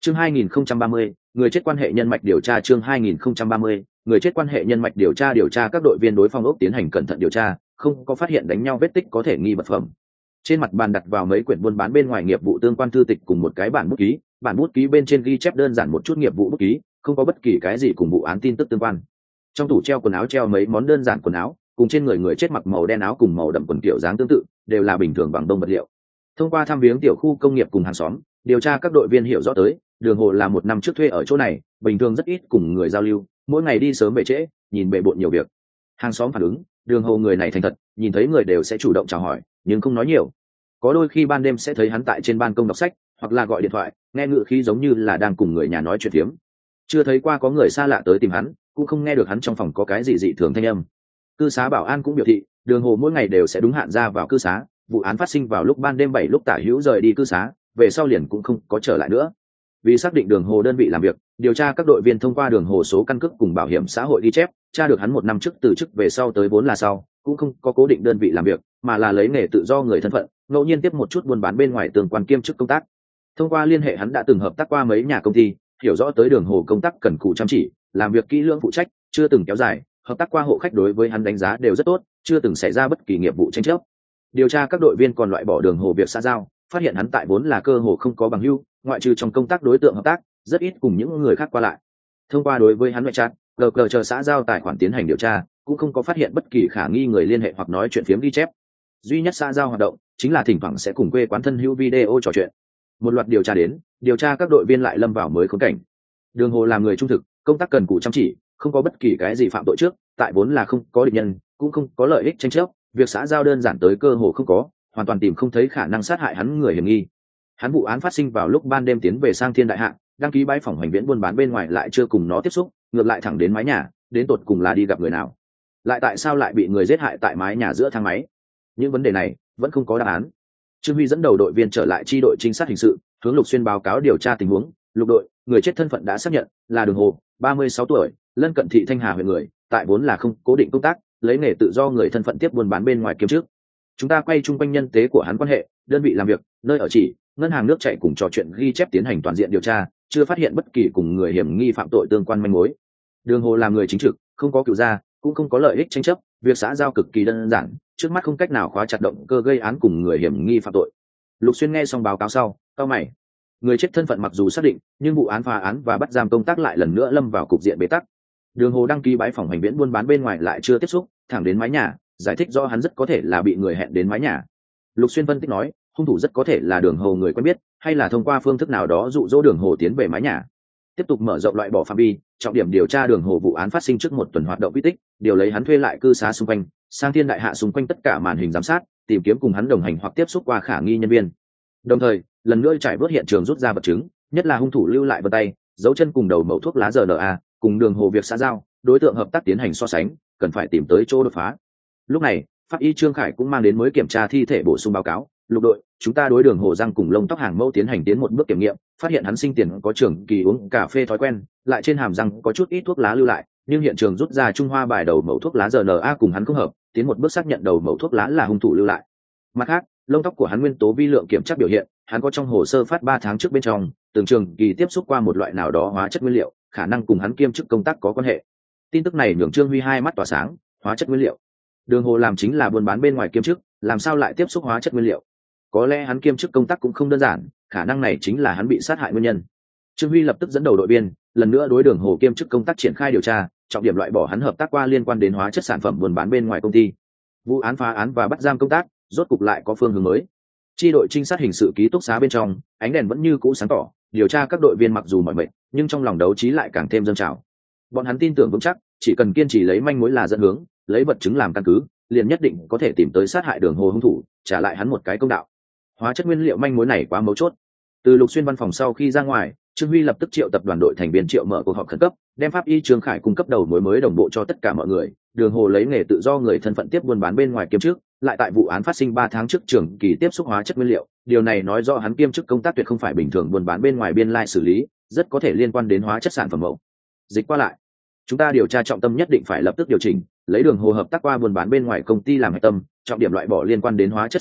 Chương 2030, người chết quan hệ nhân mạch điều tra. Chương 2030, người chết quan hệ nhân mạch điều tra. Điều tra các đội viên đối phòng ốc tiến hành cẩn thận điều tra, không có phát hiện đánh nhau vết tích có thể nghi vật phẩm. Trên mặt bàn đặt vào mấy quyển buôn bán bên ngoài nghiệp vụ tương quan thư tịch cùng một cái bản bút ký bên trên ghi chép đơn giản một chút nghiệp vụ bút ký, không có bất kỳ cái gì cùng vụ án tin tức tương quan. Trong tủ treo quần áo treo mấy món đơn giản quần áo, cùng trên người người chết mặc màu đen áo cùng màu đậm quần kiểu dáng tương tự, đều là bình thường bằng đông vật liệu. Thông qua thăm viếng tiểu khu công nghiệp cùng hàng xóm, điều tra các đội viên hiểu rõ tới, Đường Hồ là một năm trước thuê ở chỗ này, bình thường rất ít cùng người giao lưu, mỗi ngày đi sớm về trễ, nhìn bề bộn nhiều việc. Hàng xóm phản ứng, Đường Hồ người này thành thật, nhìn thấy người đều sẽ chủ động chào hỏi, nhưng không nói nhiều. Có đôi khi ban đêm sẽ thấy hắn tại trên ban công đọc sách, hoặc là gọi điện thoại, nghe ngữ khí giống như là đang cùng người nhà nói chuyện phiếm. Chưa thấy qua có người xa lạ tới tìm hắn, cũng không nghe được hắn trong phòng có cái gì dị thường thanh âm. Cư xá bảo an cũng biểu thị, Đường Hồ mỗi ngày đều sẽ đúng hạn ra vào cư xá, vụ án phát sinh vào lúc ban đêm 7 lúc tả hữu rời đi cư xá, về sau liền cũng không có trở lại nữa. Vì xác định Đường Hồ đơn vị làm việc, điều tra các đội viên thông qua Đường Hồ số căn cước cùng bảo hiểm xã hội ghi chép, tra được hắn một năm trước từ chức về sau tới 4 là sau, cũng không có cố định đơn vị làm việc, mà là lấy nghề tự do người thân phận, ngẫu nhiên tiếp một chút buôn bán bên ngoài tương quan kiêm chức công tác. Thông qua liên hệ hắn đã từng hợp tác qua mấy nhà công ty, hiểu rõ tới Đường Hồ công tác cần cù chăm chỉ, làm việc kỹ lưỡng phụ trách, chưa từng kéo dài, hợp tác qua hộ khách đối với hắn đánh giá đều rất tốt, chưa từng xảy ra bất kỳ nghiệp vụ tranh chấp. Điều tra các đội viên còn loại bỏ Đường Hồ việc xã giao, phát hiện hắn tại vốn là cơ hồ không có bằng hữu, ngoại trừ trong công tác đối tượng hợp tác, rất ít cùng những người khác qua lại. Thông qua đối với hắn ngoại chat, GG chờ xã giao tài khoản tiến hành điều tra, cũng không có phát hiện bất kỳ khả nghi người liên hệ hoặc nói chuyện phiếm ghi chép. Duy nhất xã giao hoạt động chính là thỉnh thoảng sẽ cùng quê quán thân hữu video trò chuyện. Một loạt điều tra đến, điều tra các đội viên lại lâm vào mới khốn cảnh. Đường Hồ là người trung thực, công tác cần cù chăm chỉ, không có bất kỳ cái gì phạm tội trước, tại vốn là không có địch nhân, cũng không có lợi ích tranh chấp, việc xã giao đơn giản tới cơ hồ không có, hoàn toàn tìm không thấy khả năng sát hại hắn người hiểm nghi. Hắn vụ án phát sinh vào lúc ban đêm tiến về sang Thiên Đại Hạ, đăng ký bãi phòng hành viễn buôn bán bên ngoài lại chưa cùng nó tiếp xúc, ngược lại thẳng đến mái nhà, đến tột cùng là đi gặp người nào, lại tại sao lại bị người giết hại tại mái nhà giữa thang máy. Những vấn đề này vẫn không có đáp án. Trương Huy dẫn đầu đội viên trở lại chi đội trinh sát hình sự, hướng Lục Xuyên báo cáo điều tra tình huống. Lục đội, người chết thân phận đã xác nhận là Đường Hồ, 36 tuổi, lân cận thị Thanh Hà huyện người, tại vốn là không cố định công tác, lấy nghề tự do người thân phận tiếp buôn bán bên ngoài kiếm trước. Chúng ta quay chung quanh nhân tế của hắn quan hệ, đơn vị làm việc, nơi ở chỉ, ngân hàng nước chảy cùng trò chuyện ghi chép tiến hành toàn diện điều tra, chưa phát hiện bất kỳ cùng người hiểm nghi phạm tội tương quan manh mối. Đường Hồ là người chính trực, không có cựu gia, cũng không có lợi ích tranh chấp, việc xã giao cực kỳ đơn giản, trước mắt không cách nào khóa chặt động cơ gây án cùng người hiểm nghi phạm tội. Lục Xuyên nghe xong báo cáo sau, cau mày. Người chết thân phận mặc dù xác định, nhưng vụ án phá án và bắt giam công tác lại lần nữa lâm vào cục diện bế tắc. Đường Hồ đăng ký bãi phòng hành viễn buôn bán bên ngoài lại chưa tiếp xúc, thẳng đến mái nhà, giải thích do hắn rất có thể là bị người hẹn đến mái nhà. Lục Xuyên phân tích nói, hung thủ rất có thể là Đường Hồ người quen biết, hay là thông qua phương thức nào đó dụ dỗ Đường Hồ tiến về mái nhà. Tiếp tục mở rộng loại bỏ phạm vi, trọng điểm điều tra Đường Hồ vụ án phát sinh trước một tuần hoạt động vi tích, điều lấy hắn thuê lại cư xá xung quanh, sang Thiên Đại Hạ xung quanh tất cả màn hình giám sát, tìm kiếm cùng hắn đồng hành hoặc tiếp xúc qua khả nghi nhân viên. Đồng thời, lần nữa trải vớt hiện trường rút ra vật chứng, nhất là hung thủ lưu lại vân tay, dấu chân cùng đầu mẩu thuốc lá RNA, cùng Đường Hồ việc xã giao, đối tượng hợp tác tiến hành so sánh, cần phải tìm tới chỗ đột phá. Lúc này, pháp y Trương Khải cũng mang đến mới kiểm tra thi thể bổ sung báo cáo. Lục đội, chúng ta đối Đường Hồ răng cùng lông tóc hàng mẫu tiến hành tiến một bước kiểm nghiệm, phát hiện hắn sinh tiền có trường kỳ uống cà phê thói quen, lại trên hàm răng có chút ít thuốc lá lưu lại, nhưng hiện trường rút ra Trung Hoa bài đầu mẩu thuốc lá RNA cùng hắn không hợp, tiến một bước xác nhận đầu mẩu thuốc lá là hung thủ lưu lại. Mặt khác, lông tóc của hắn nguyên tố vi lượng kiểm tra biểu hiện, hắn có trong hồ sơ phát 3 tháng trước bên trong, từng trường kỳ tiếp xúc qua một loại nào đó hóa chất nguyên liệu, khả năng cùng hắn kiêm chức công tác có quan hệ. Tin tức này nhường Trương Huy hai mắt tỏa sáng, hóa chất nguyên liệu. Đường Hồ làm chính là buôn bán bên ngoài kiêm chức, làm sao lại tiếp xúc hóa chất nguyên liệu? Có lẽ hắn kiêm chức công tác cũng không đơn giản, khả năng này chính là hắn bị sát hại nguyên nhân. Trương Huy lập tức dẫn đầu đội viên, lần nữa đối Đường Hồ kiêm chức công tác triển khai điều tra, trọng điểm loại bỏ hắn hợp tác qua liên quan đến hóa chất sản phẩm buôn bán bên ngoài công ty. Vụ án phá án và bắt giam công tác, rốt cục lại có phương hướng mới. Chi đội trinh sát hình sự ký túc xá bên trong, ánh đèn vẫn như cũ sáng tỏ, điều tra các đội viên mặc dù mỏi mệt, nhưng trong lòng đấu trí lại càng thêm dâng trào. Bọn hắn tin tưởng vững chắc, chỉ cần kiên trì lấy manh mối là dẫn hướng, lấy vật chứng làm căn cứ, liền nhất định có thể tìm tới sát hại Đường Hồ hung thủ, trả lại hắn một cái công đạo. Hóa chất nguyên liệu manh mối này quá mấu chốt. Từ Lục Xuyên văn phòng sau khi ra ngoài, Trương Huy lập tức triệu tập đoàn đội thành viên triệu mở cuộc họp khẩn cấp, đem pháp y Trương Khải cung cấp đầu mối mới đồng bộ cho tất cả mọi người. Đường Hồ lấy nghề tự do người thân phận tiếp buôn bán bên ngoài kiếm trước, lại tại vụ án phát sinh 3 tháng trước trường kỳ tiếp xúc hóa chất nguyên liệu, điều này nói rõ hắn kiêm chức công tác tuyệt không phải bình thường buôn bán bên ngoài biên lai xử lý, rất có thể liên quan đến hóa chất sản phẩm mẫu dịch qua lại. Chúng ta điều tra trọng tâm nhất định phải lập tức điều chỉnh, lấy Đường Hồ hợp tác qua buôn bán bên ngoài công ty làm hệ tâm, trọng điểm loại bỏ liên quan đến hóa chất sản phẩm,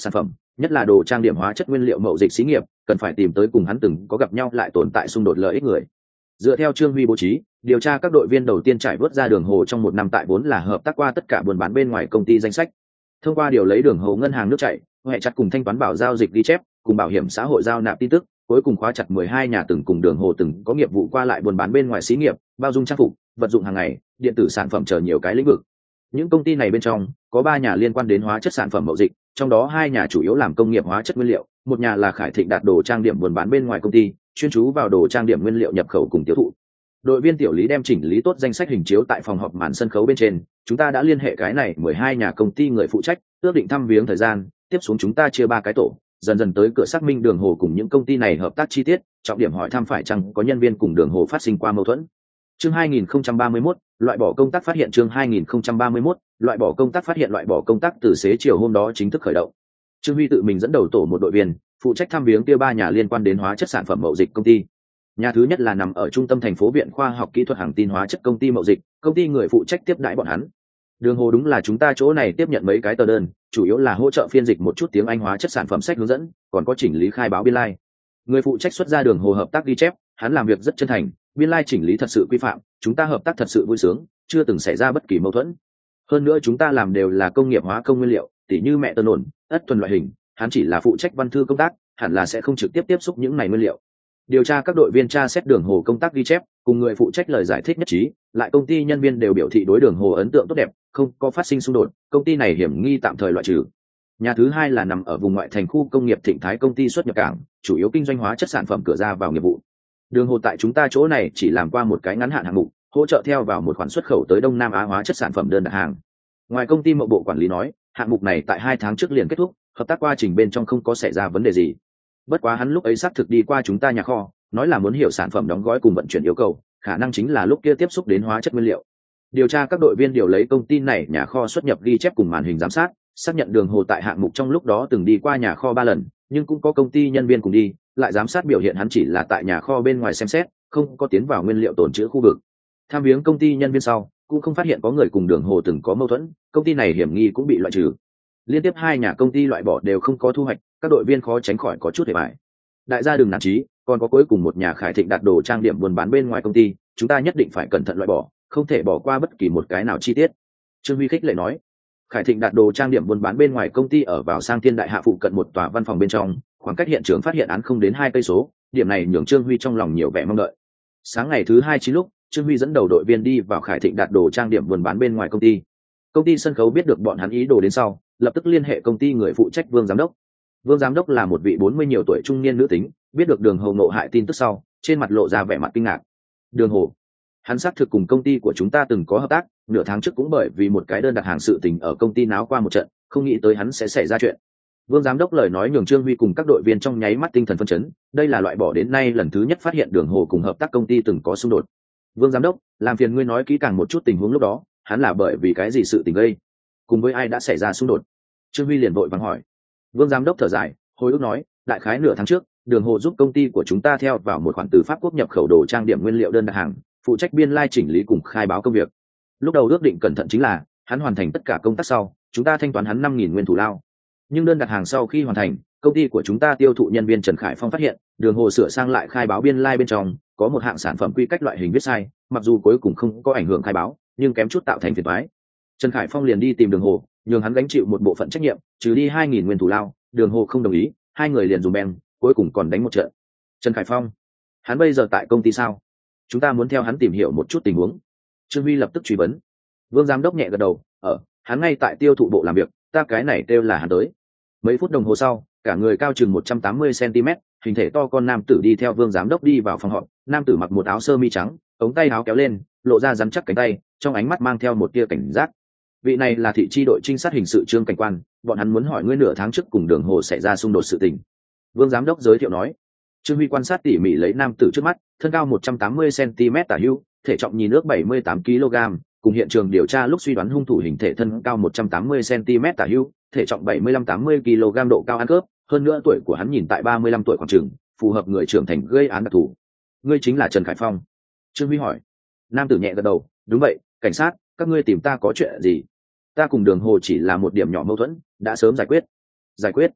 nhất là đồ trang điểm hóa chất nguyên liệu mậu dịch xí nghiệp cần phải tìm tới cùng hắn từng có gặp nhau lại tồn tại xung đột lợi ích người. Dựa theo Trương Huy bố trí, điều tra các đội viên đầu tiên trải vớt ra đường hồ trong một năm tại vốn là hợp tác qua tất cả buôn bán bên ngoài công ty danh sách, thông qua điều lấy đường hồ ngân hàng nước chảy, hệ chặt cùng thanh toán bảo giao dịch ghi chép, cùng bảo hiểm xã hội giao nạp tin tức, cuối cùng khóa chặt 12 nhà từng cùng đường hồ từng có nghiệp vụ qua lại buôn bán bên ngoài xí nghiệp, bao dung trang phục, vật dụng hàng ngày, điện tử sản phẩm chờ nhiều cái lĩnh vực. Những công ty này bên trong có 3 nhà liên quan đến hóa chất sản phẩm mậu dịch, trong đó 2 nhà chủ yếu làm công nghiệp hóa chất nguyên liệu, một nhà là Khải Thịnh Đạt đồ trang điểm buôn bán bên ngoài công ty, chuyên chú vào đồ trang điểm nguyên liệu nhập khẩu cùng tiêu thụ. Đội viên tiểu lý đem chỉnh lý tốt danh sách hình chiếu tại phòng họp màn sân khấu bên trên, chúng ta đã liên hệ cái này 12 nhà công ty người phụ trách, ước định thăm viếng thời gian, tiếp xuống chúng ta chia 3 cái tổ, dần dần tới cửa xác minh đường hồ cùng những công ty này hợp tác chi tiết, trọng điểm hỏi thăm phải chăng có nhân viên cùng đường hồ phát sinh qua mâu thuẫn. Chương 2031, loại bỏ công tác phát hiện. Chương 2031, loại bỏ công tác phát hiện. Loại bỏ công tác từ xế chiều hôm đó chính thức khởi động. Trương Huy tự mình dẫn đầu tổ một đội viên, phụ trách thăm viếng kia 3 nhà liên quan đến hóa chất sản phẩm mậu dịch công ty. Nhà thứ nhất là nằm ở trung tâm thành phố Viện Khoa học Kỹ thuật Hàng tin hóa chất công ty mậu dịch, công ty người phụ trách tiếp đãi bọn hắn. Đường hồ đúng là chúng ta chỗ này tiếp nhận mấy cái tờ đơn, chủ yếu là hỗ trợ phiên dịch một chút tiếng Anh hóa chất sản phẩm sách hướng dẫn, còn có chỉnh lý khai báo biên lai. Người phụ trách xuất ra đường hồ hợp tác ghi chép, hắn làm việc rất chân thành, biên lai chỉnh lý thật sự quy phạm, chúng ta hợp tác thật sự vui sướng, chưa từng xảy ra bất kỳ mâu thuẫn. Hơn nữa chúng ta làm đều là công nghiệp hóa công nguyên liệu, tỉ như mẹ tơ nổn, ất thuần loại hình, hắn chỉ là phụ trách văn thư công tác, hẳn là sẽ không trực tiếp tiếp xúc những này nguyên liệu. Điều tra các đội viên tra xét đường hồ công tác ghi chép, cùng người phụ trách lời giải thích nhất trí, lại công ty nhân viên đều biểu thị đối đường hồ ấn tượng tốt đẹp, không có phát sinh xung đột, công ty này hiểm nghi tạm thời loại trừ. Nhà thứ hai là nằm ở vùng ngoại thành khu công nghiệp Thịnh Thái công ty xuất nhập cảng, chủ yếu kinh doanh hóa chất sản phẩm cửa ra vào nghiệp vụ. Đường hồ tại chúng ta chỗ này chỉ làm qua một cái ngắn hạn hạng mục, hỗ trợ theo vào một khoản xuất khẩu tới Đông Nam Á hóa chất sản phẩm đơn đặt hàng. Ngoài công ty mậu bộ quản lý nói, hạng mục này tại 2 tháng trước liền kết thúc, hợp tác quá trình bên trong không có xảy ra vấn đề gì. Bất quá hắn lúc ấy xác thực đi qua chúng ta nhà kho, nói là muốn hiểu sản phẩm đóng gói cùng vận chuyển yêu cầu, khả năng chính là lúc kia tiếp xúc đến hóa chất nguyên liệu. Điều tra các đội viên điều lấy công ty này nhà kho xuất nhập ghi chép cùng màn hình giám sát, xác nhận đường hồ tại hạng mục trong lúc đó từng đi qua nhà kho 3 lần, nhưng cũng có công ty nhân viên cùng đi, lại giám sát biểu hiện hắn chỉ là tại nhà kho bên ngoài xem xét, không có tiến vào nguyên liệu tồn trữ khu vực. Tham viếng công ty nhân viên sau, cũng không phát hiện có người cùng đường hồ từng có mâu thuẫn, công ty này hiểm nghi cũng bị loại trừ. Liên tiếp 2 nhà công ty loại bỏ đều không có thu hoạch, các đội viên khó tránh khỏi có chút hề bại. Đại gia đừng nản chí, còn có cuối cùng một nhà Khải Thịnh Đạt đồ trang điểm buôn bán bên ngoài công ty, chúng ta nhất định phải cẩn thận loại bỏ, không thể bỏ qua bất kỳ một cái nào chi tiết. Trương Huy khích lệ nói. Khải Thịnh Đạt đồ trang điểm buôn bán bên ngoài công ty ở vào Sang Thiên Đại Hạ phụ cận một tòa văn phòng bên trong, khoảng cách hiện trường phát hiện án không đến 2 cây số, điểm này nhường Trương Huy trong lòng nhiều vẻ mong đợi. Sáng ngày thứ 2 chín lúc, Trương Huy dẫn đầu đội viên đi vào Khải Thịnh Đạt đồ trang điểm buôn bán bên ngoài công ty. Công ty sân khấu biết được bọn hắn ý đồ đến sau, lập tức liên hệ công ty người phụ trách Vương giám đốc. Vương giám đốc là một vị 40 nhiều tuổi trung niên nữ tính, biết được Đường Hồ ngộ hại tin tức sau, trên mặt lộ ra vẻ mặt kinh ngạc. Đường Hồ, hắn xác thực cùng công ty của chúng ta từng có hợp tác, nửa tháng trước cũng bởi vì một cái đơn đặt hàng sự tình ở công ty náo qua một trận, không nghĩ tới hắn sẽ xảy ra chuyện. Vương giám đốc lời nói nhường Trương Huy cùng các đội viên trong nháy mắt tinh thần phấn chấn, đây là loại bỏ đến nay lần thứ nhất phát hiện Đường Hồ cùng hợp tác công ty từng có xung đột. Vương giám đốc, làm phiền ngươi nói kỹ càng một chút tình huống lúc đó, hắn là bởi vì cái gì sự tình gây, cùng với ai đã xảy ra xung đột. Trương Huy liền vội vàng hỏi. Vương giám đốc thở dài, hồi ức nói, đại khái nửa tháng trước, Đường Hồ giúp công ty của chúng ta theo vào một khoản từ Pháp Quốc nhập khẩu đồ trang điểm nguyên liệu đơn đặt hàng, phụ trách biên lai chỉnh lý cùng khai báo công việc. Lúc đầu ước định cẩn thận chính là, hắn hoàn thành tất cả công tác sau, chúng ta thanh toán hắn 5.000 nguyên thù lao. Nhưng đơn đặt hàng sau khi hoàn thành, công ty của chúng ta tiêu thụ nhân viên Trần Khải Phong phát hiện, Đường Hồ sửa sang lại khai báo biên lai bên trong, có một hạng sản phẩm quy cách loại hình viết sai, mặc dù cuối cùng không có ảnh hưởng khai báo, nhưng kém chút tạo thành phiền toái. Trần Khải Phong liền đi tìm Đường Hồ, nhường hắn gánh chịu một bộ phận trách nhiệm, trừ đi 2.000 nguyên thù lao. Đường Hồ không đồng ý, hai người liền dùng beng, cuối cùng còn đánh một trận. Trần Khải Phong, hắn bây giờ tại công ty sao? Chúng ta muốn theo hắn tìm hiểu một chút tình huống. Trương Huy lập tức truy vấn. Vương giám đốc nhẹ gật đầu, hắn ngay tại tiêu thụ bộ làm việc, ta cái này kêu là hắn tới. Mấy phút đồng hồ sau, cả người cao chừng 180 cm, hình thể to con nam tử đi theo Vương giám đốc đi vào phòng họp. Nam tử mặc một áo sơ mi trắng, ống tay áo kéo lên, lộ ra rắn chắc cánh tay, trong ánh mắt mang theo một tia cảnh giác. Vị này là thị chi đội trinh sát hình sự Trương cảnh quan, bọn hắn muốn hỏi ngươi nửa tháng trước cùng Đường Hồ xảy ra xung đột sự tình. Vương giám đốc giới thiệu nói. Trương Huy quan sát tỉ mỉ lấy nam tử trước mắt, thân cao 180 cm tả hữu, thể trọng nhìn ước 78 kg, cùng hiện trường điều tra lúc suy đoán hung thủ hình thể thân cao 180 cm tả hữu, thể trọng 75-80 kg độ cao ăn khớp, hơn nữa tuổi của hắn nhìn tại 35 tuổi khoảng chừng, phù hợp người trưởng thành gây án đặc thù. Ngươi chính là Trần Khải Phong? Trương Huy hỏi. Nam tử nhẹ gật đầu, đúng vậy, cảnh sát, các ngươi tìm ta có chuyện gì? Ta cùng Đường Hồ chỉ là một điểm nhỏ mâu thuẫn, đã sớm giải quyết. Giải quyết?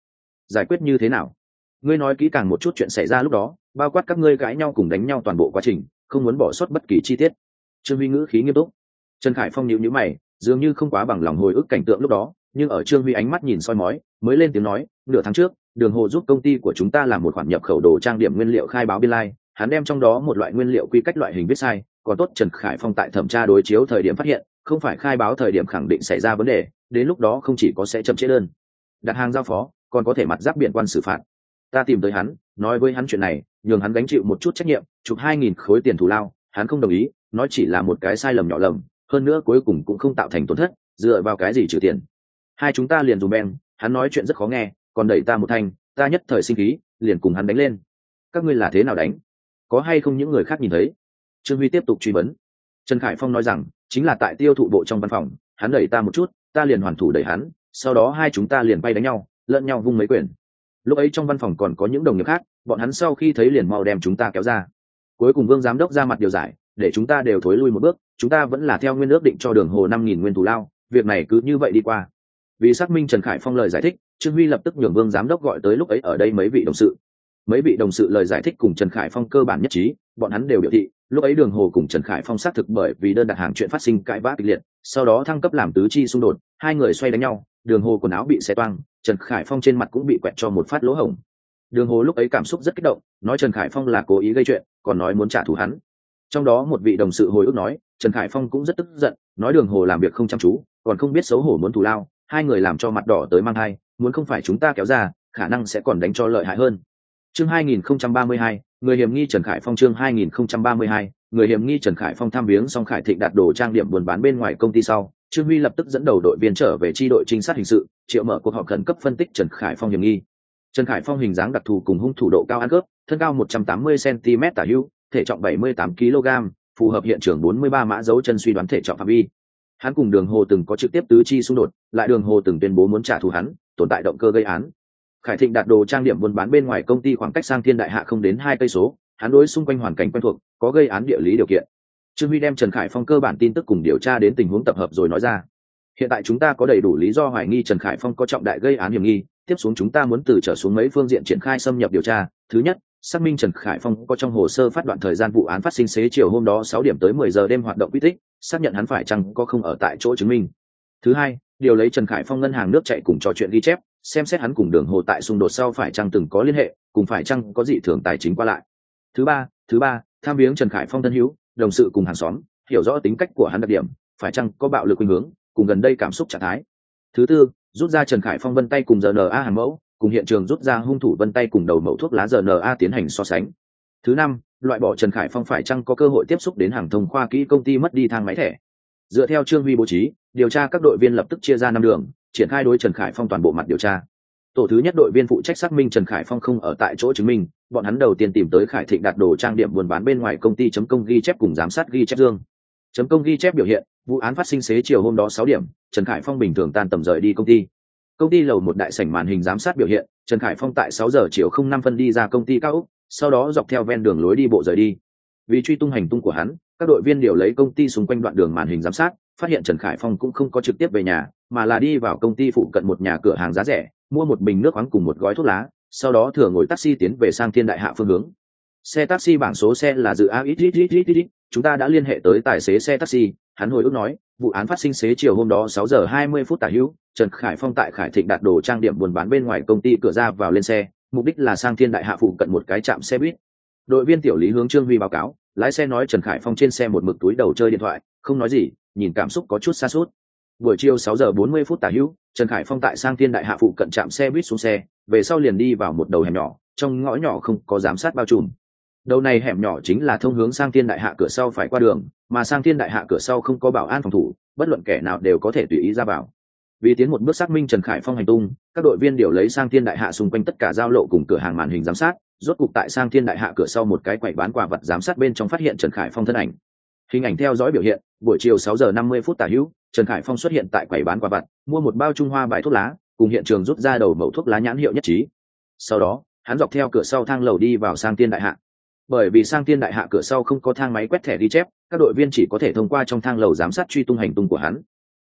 giải quyết như thế nào? Ngươi nói kỹ càng một chút chuyện xảy ra lúc đó, bao quát các ngươi cãi nhau cùng đánh nhau toàn bộ quá trình, không muốn bỏ sót bất kỳ chi tiết. Trương Huy ngữ khí nghiêm túc. Trần Khải Phong nhíu nhíu mày, dường như không quá bằng lòng hồi ức cảnh tượng lúc đó, nhưng ở Trương Huy ánh mắt nhìn soi mói, mới lên tiếng nói, nửa tháng trước, Đường Hồ giúp công ty của chúng ta làm một khoản nhập khẩu đồ trang điểm nguyên liệu khai báo biên lai, hắn đem trong đó một loại nguyên liệu quy cách loại hình viết sai, còn tốt Trần Khải Phong tại thẩm tra đối chiếu thời điểm phát hiện, không phải khai báo thời điểm khẳng định xảy ra vấn đề, đến lúc đó không chỉ có sẽ chậm trễ đơn đặt hàng giao phó, còn có thể mặt giáp biện quan xử phạt. Ta tìm tới hắn, nói với hắn chuyện này, nhường hắn gánh chịu một chút trách nhiệm, chụp 2.000 khối tiền thù lao, hắn không đồng ý, nói chỉ là một cái sai lầm nhỏ lầm, hơn nữa cuối cùng cũng không tạo thành tổn thất, dựa vào cái gì trừ tiền. Hai chúng ta liền dùng beng, hắn nói chuyện rất khó nghe, còn đẩy ta một thanh, ta nhất thời sinh khí, liền cùng hắn đánh lên. Các ngươi là thế nào đánh? Có hay không những người khác nhìn thấy? Trương Huy tiếp tục truy vấn. Trần Khải Phong nói rằng, chính là tại tiêu thụ bộ trong văn phòng, hắn đẩy ta một chút, ta liền hoàn thủ đẩy hắn, sau đó hai chúng ta liền bay đánh nhau, lẫn nhau vung mấy quyền. Lúc ấy trong văn phòng còn có những đồng nghiệp khác, bọn hắn sau khi thấy liền mau đem chúng ta kéo ra. Cuối cùng Vương giám đốc ra mặt điều giải, để chúng ta đều thối lui một bước, chúng ta vẫn là theo nguyên ước định cho Đường Hồ 5.000 nguyên thù lao, việc này cứ như vậy đi qua. Vì xác minh Trần Khải Phong lời giải thích, Trương Huy lập tức nhường Vương giám đốc gọi tới lúc ấy ở đây mấy vị đồng sự. Mấy vị đồng sự lời giải thích cùng Trần Khải Phong cơ bản nhất trí, bọn hắn đều biểu thị, lúc ấy Đường Hồ cùng Trần Khải Phong xác thực bởi vì đơn đặt hàng chuyện phát sinh cãi vã kịch liệt, sau đó thăng cấp làm tứ chi xung đột, hai người xoay đánh nhau, Đường Hồ quần áo bị xé toang, Trần Khải Phong trên mặt cũng bị quẹt cho một phát lỗ hổng. Đường Hồ lúc ấy cảm xúc rất kích động, nói Trần Khải Phong là cố ý gây chuyện, còn nói muốn trả thù hắn. Trong đó một vị đồng sự hồi ức nói, Trần Khải Phong cũng rất tức giận, nói Đường Hồ làm việc không chăm chú, còn không biết xấu hổ muốn thù lao, hai người làm cho mặt đỏ tới mang hai, muốn không phải chúng ta kéo ra, khả năng sẽ còn đánh cho lợi hại hơn. Chương 2032, người hiểm nghi Trần Khải Phong. Chương 2032, người hiểm nghi Trần Khải Phong tham viếng xong Khải Thịnh đặt đồ trang điểm buôn bán bên ngoài công ty sau, Trương Huy lập tức dẫn đầu đội viên trở về chi đội trinh sát hình sự, triệu mở cuộc họp khẩn cấp phân tích Trần Khải Phong hiểm nghi. Trần Khải Phong hình dáng đặc thù cùng hung thủ độ cao ăn cướp, thân cao 180 cm tả hữu, thể trọng 78 kg, phù hợp hiện trường 43 mã dấu chân suy đoán thể trọng phạm vi. Hắn cùng Đường Hồ từng có trực tiếp tứ chi xung đột, lại Đường Hồ từng tuyên bố muốn trả thù hắn, tồn tại động cơ gây án. Khải Thịnh đặt đồ trang điểm buôn bán bên ngoài công ty khoảng cách Sang Thiên Đại Hạ không đến 2 cây số, hắn đối xung quanh hoàn cảnh quen thuộc, có gây án địa lý điều kiện. Trương Huy đem Trần Khải Phong cơ bản tin tức cùng điều tra đến tình huống tập hợp rồi nói ra. Hiện tại chúng ta có đầy đủ lý do hoài nghi Trần Khải Phong có trọng đại gây án hiểm nghi, tiếp xuống chúng ta muốn từ trở xuống mấy phương diện triển khai xâm nhập điều tra. Thứ nhất, xác minh Trần Khải Phong có trong hồ sơ phát đoạn thời gian vụ án phát sinh xế chiều hôm đó 6 điểm tới 10 giờ đêm hoạt động quy tích, xác nhận hắn phải chăng có không ở tại chỗ chứng minh. Thứ hai, điều lấy Trần Khải Phong ngân hàng nước chạy cùng trò chuyện ghi chép, xem xét hắn cùng Đường Hồ tại xung đột sau phải chăng từng có liên hệ, cùng phải chăng có dị thường tài chính qua lại. Thứ ba, tham viếng Trần Khải Phong thân hữu, đồng sự cùng hàng xóm, hiểu rõ tính cách của hắn đặc điểm, phải chăng có bạo lực khuynh hướng, cùng gần đây cảm xúc trạng thái. Thứ tư, rút ra Trần Khải Phong vân tay cùng RNA hàng mẫu, cùng hiện trường rút ra hung thủ vân tay cùng đầu mẫu thuốc lá RNA tiến hành so sánh. Thứ năm, loại bỏ Trần Khải Phong phải chăng có cơ hội tiếp xúc đến hàng thông khoa kỹ công ty mất đi thang máy thẻ. Dựa theo Trương Huy bố trí, điều tra các đội viên lập tức chia ra 5 đường, triển khai đối Trần Khải Phong toàn bộ mặt điều tra. Tổ thứ nhất đội viên phụ trách xác minh Trần Khải Phong không ở tại chỗ chứng minh, bọn hắn đầu tiên tìm tới Khải Thịnh đặt đồ trang điểm buôn bán bên ngoài công ty chấm công ghi chép cùng giám sát ghi chép dương. Chấm công ghi chép biểu hiện, vụ án phát sinh xế chiều hôm đó 6 điểm, Trần Khải Phong bình thường tan tầm rời đi công ty. Công ty lầu một đại sảnh màn hình giám sát biểu hiện, Trần Khải Phong tại 6 giờ chiều 05 phân đi ra công ty cao ốc, sau đó dọc theo ven đường lối đi bộ rời đi. Vì truy tung hành tung của hắn, các đội viên điều lấy công ty xung quanh đoạn đường màn hình giám sát, phát hiện Trần Khải Phong cũng không có trực tiếp về nhà, mà là đi vào công ty phụ cận một nhà cửa hàng giá rẻ, mua một bình nước khoáng cùng một gói thuốc lá, sau đó thừa ngồi taxi tiến về Sang Thiên Đại Hạ phương hướng. Xe taxi bảng số xe là dự AXXXX, chúng ta đã liên hệ tới tài xế xe taxi, hắn hồi ức nói, vụ án phát sinh xế chiều hôm đó 6 giờ 20 phút tả hữu, Trần Khải Phong tại Khải Thịnh đặt đồ trang điểm buôn bán bên ngoài công ty cửa ra vào lên xe, mục đích là Sang Thiên Đại Hạ phụ cận một cái trạm xe buýt. Đội viên tiểu lý hướng Trương Huy báo cáo, lái xe nói Trần Khải Phong trên xe một mực túi đầu chơi điện thoại, không nói gì, nhìn cảm xúc có chút sa sút. Buổi chiều 6 giờ 40 phút tả hữu, Trần Khải Phong tại Sang Thiên Đại Hạ phụ cận trạm xe buýt xuống xe, về sau liền đi vào một đầu hẻm nhỏ, trong ngõ nhỏ không có giám sát bao trùm. Đầu này hẻm nhỏ chính là thông hướng Sang Thiên Đại Hạ cửa sau phải qua đường, mà Sang Thiên Đại Hạ cửa sau không có bảo an phòng thủ, bất luận kẻ nào đều có thể tùy ý ra vào. Vì tiến một bước xác minh Trần Khải Phong hành tung, các đội viên điều lấy Sang Thiên Đại Hạ xung quanh tất cả giao lộ cùng cửa hàng màn hình giám sát, rốt cục tại Sang Thiên Đại Hạ cửa sau một cái quầy bán quà vật giám sát bên trong phát hiện Trần Khải Phong thân ảnh. Hình ảnh theo dõi biểu hiện, buổi chiều 6 giờ 50 phút tả hữu, Trần Khải Phong xuất hiện tại quầy bán quà vặt, mua một bao Trung Hoa bài thuốc lá, cùng hiện trường rút ra đầu mẩu thuốc lá nhãn hiệu nhất trí. Sau đó, hắn dọc theo cửa sau thang lầu đi vào Sang Thiên Đại Hạ. Bởi vì Sang Thiên Đại Hạ cửa sau không có thang máy quét thẻ ghi chép, các đội viên chỉ có thể thông qua trong thang lầu giám sát truy tung hành tung của hắn.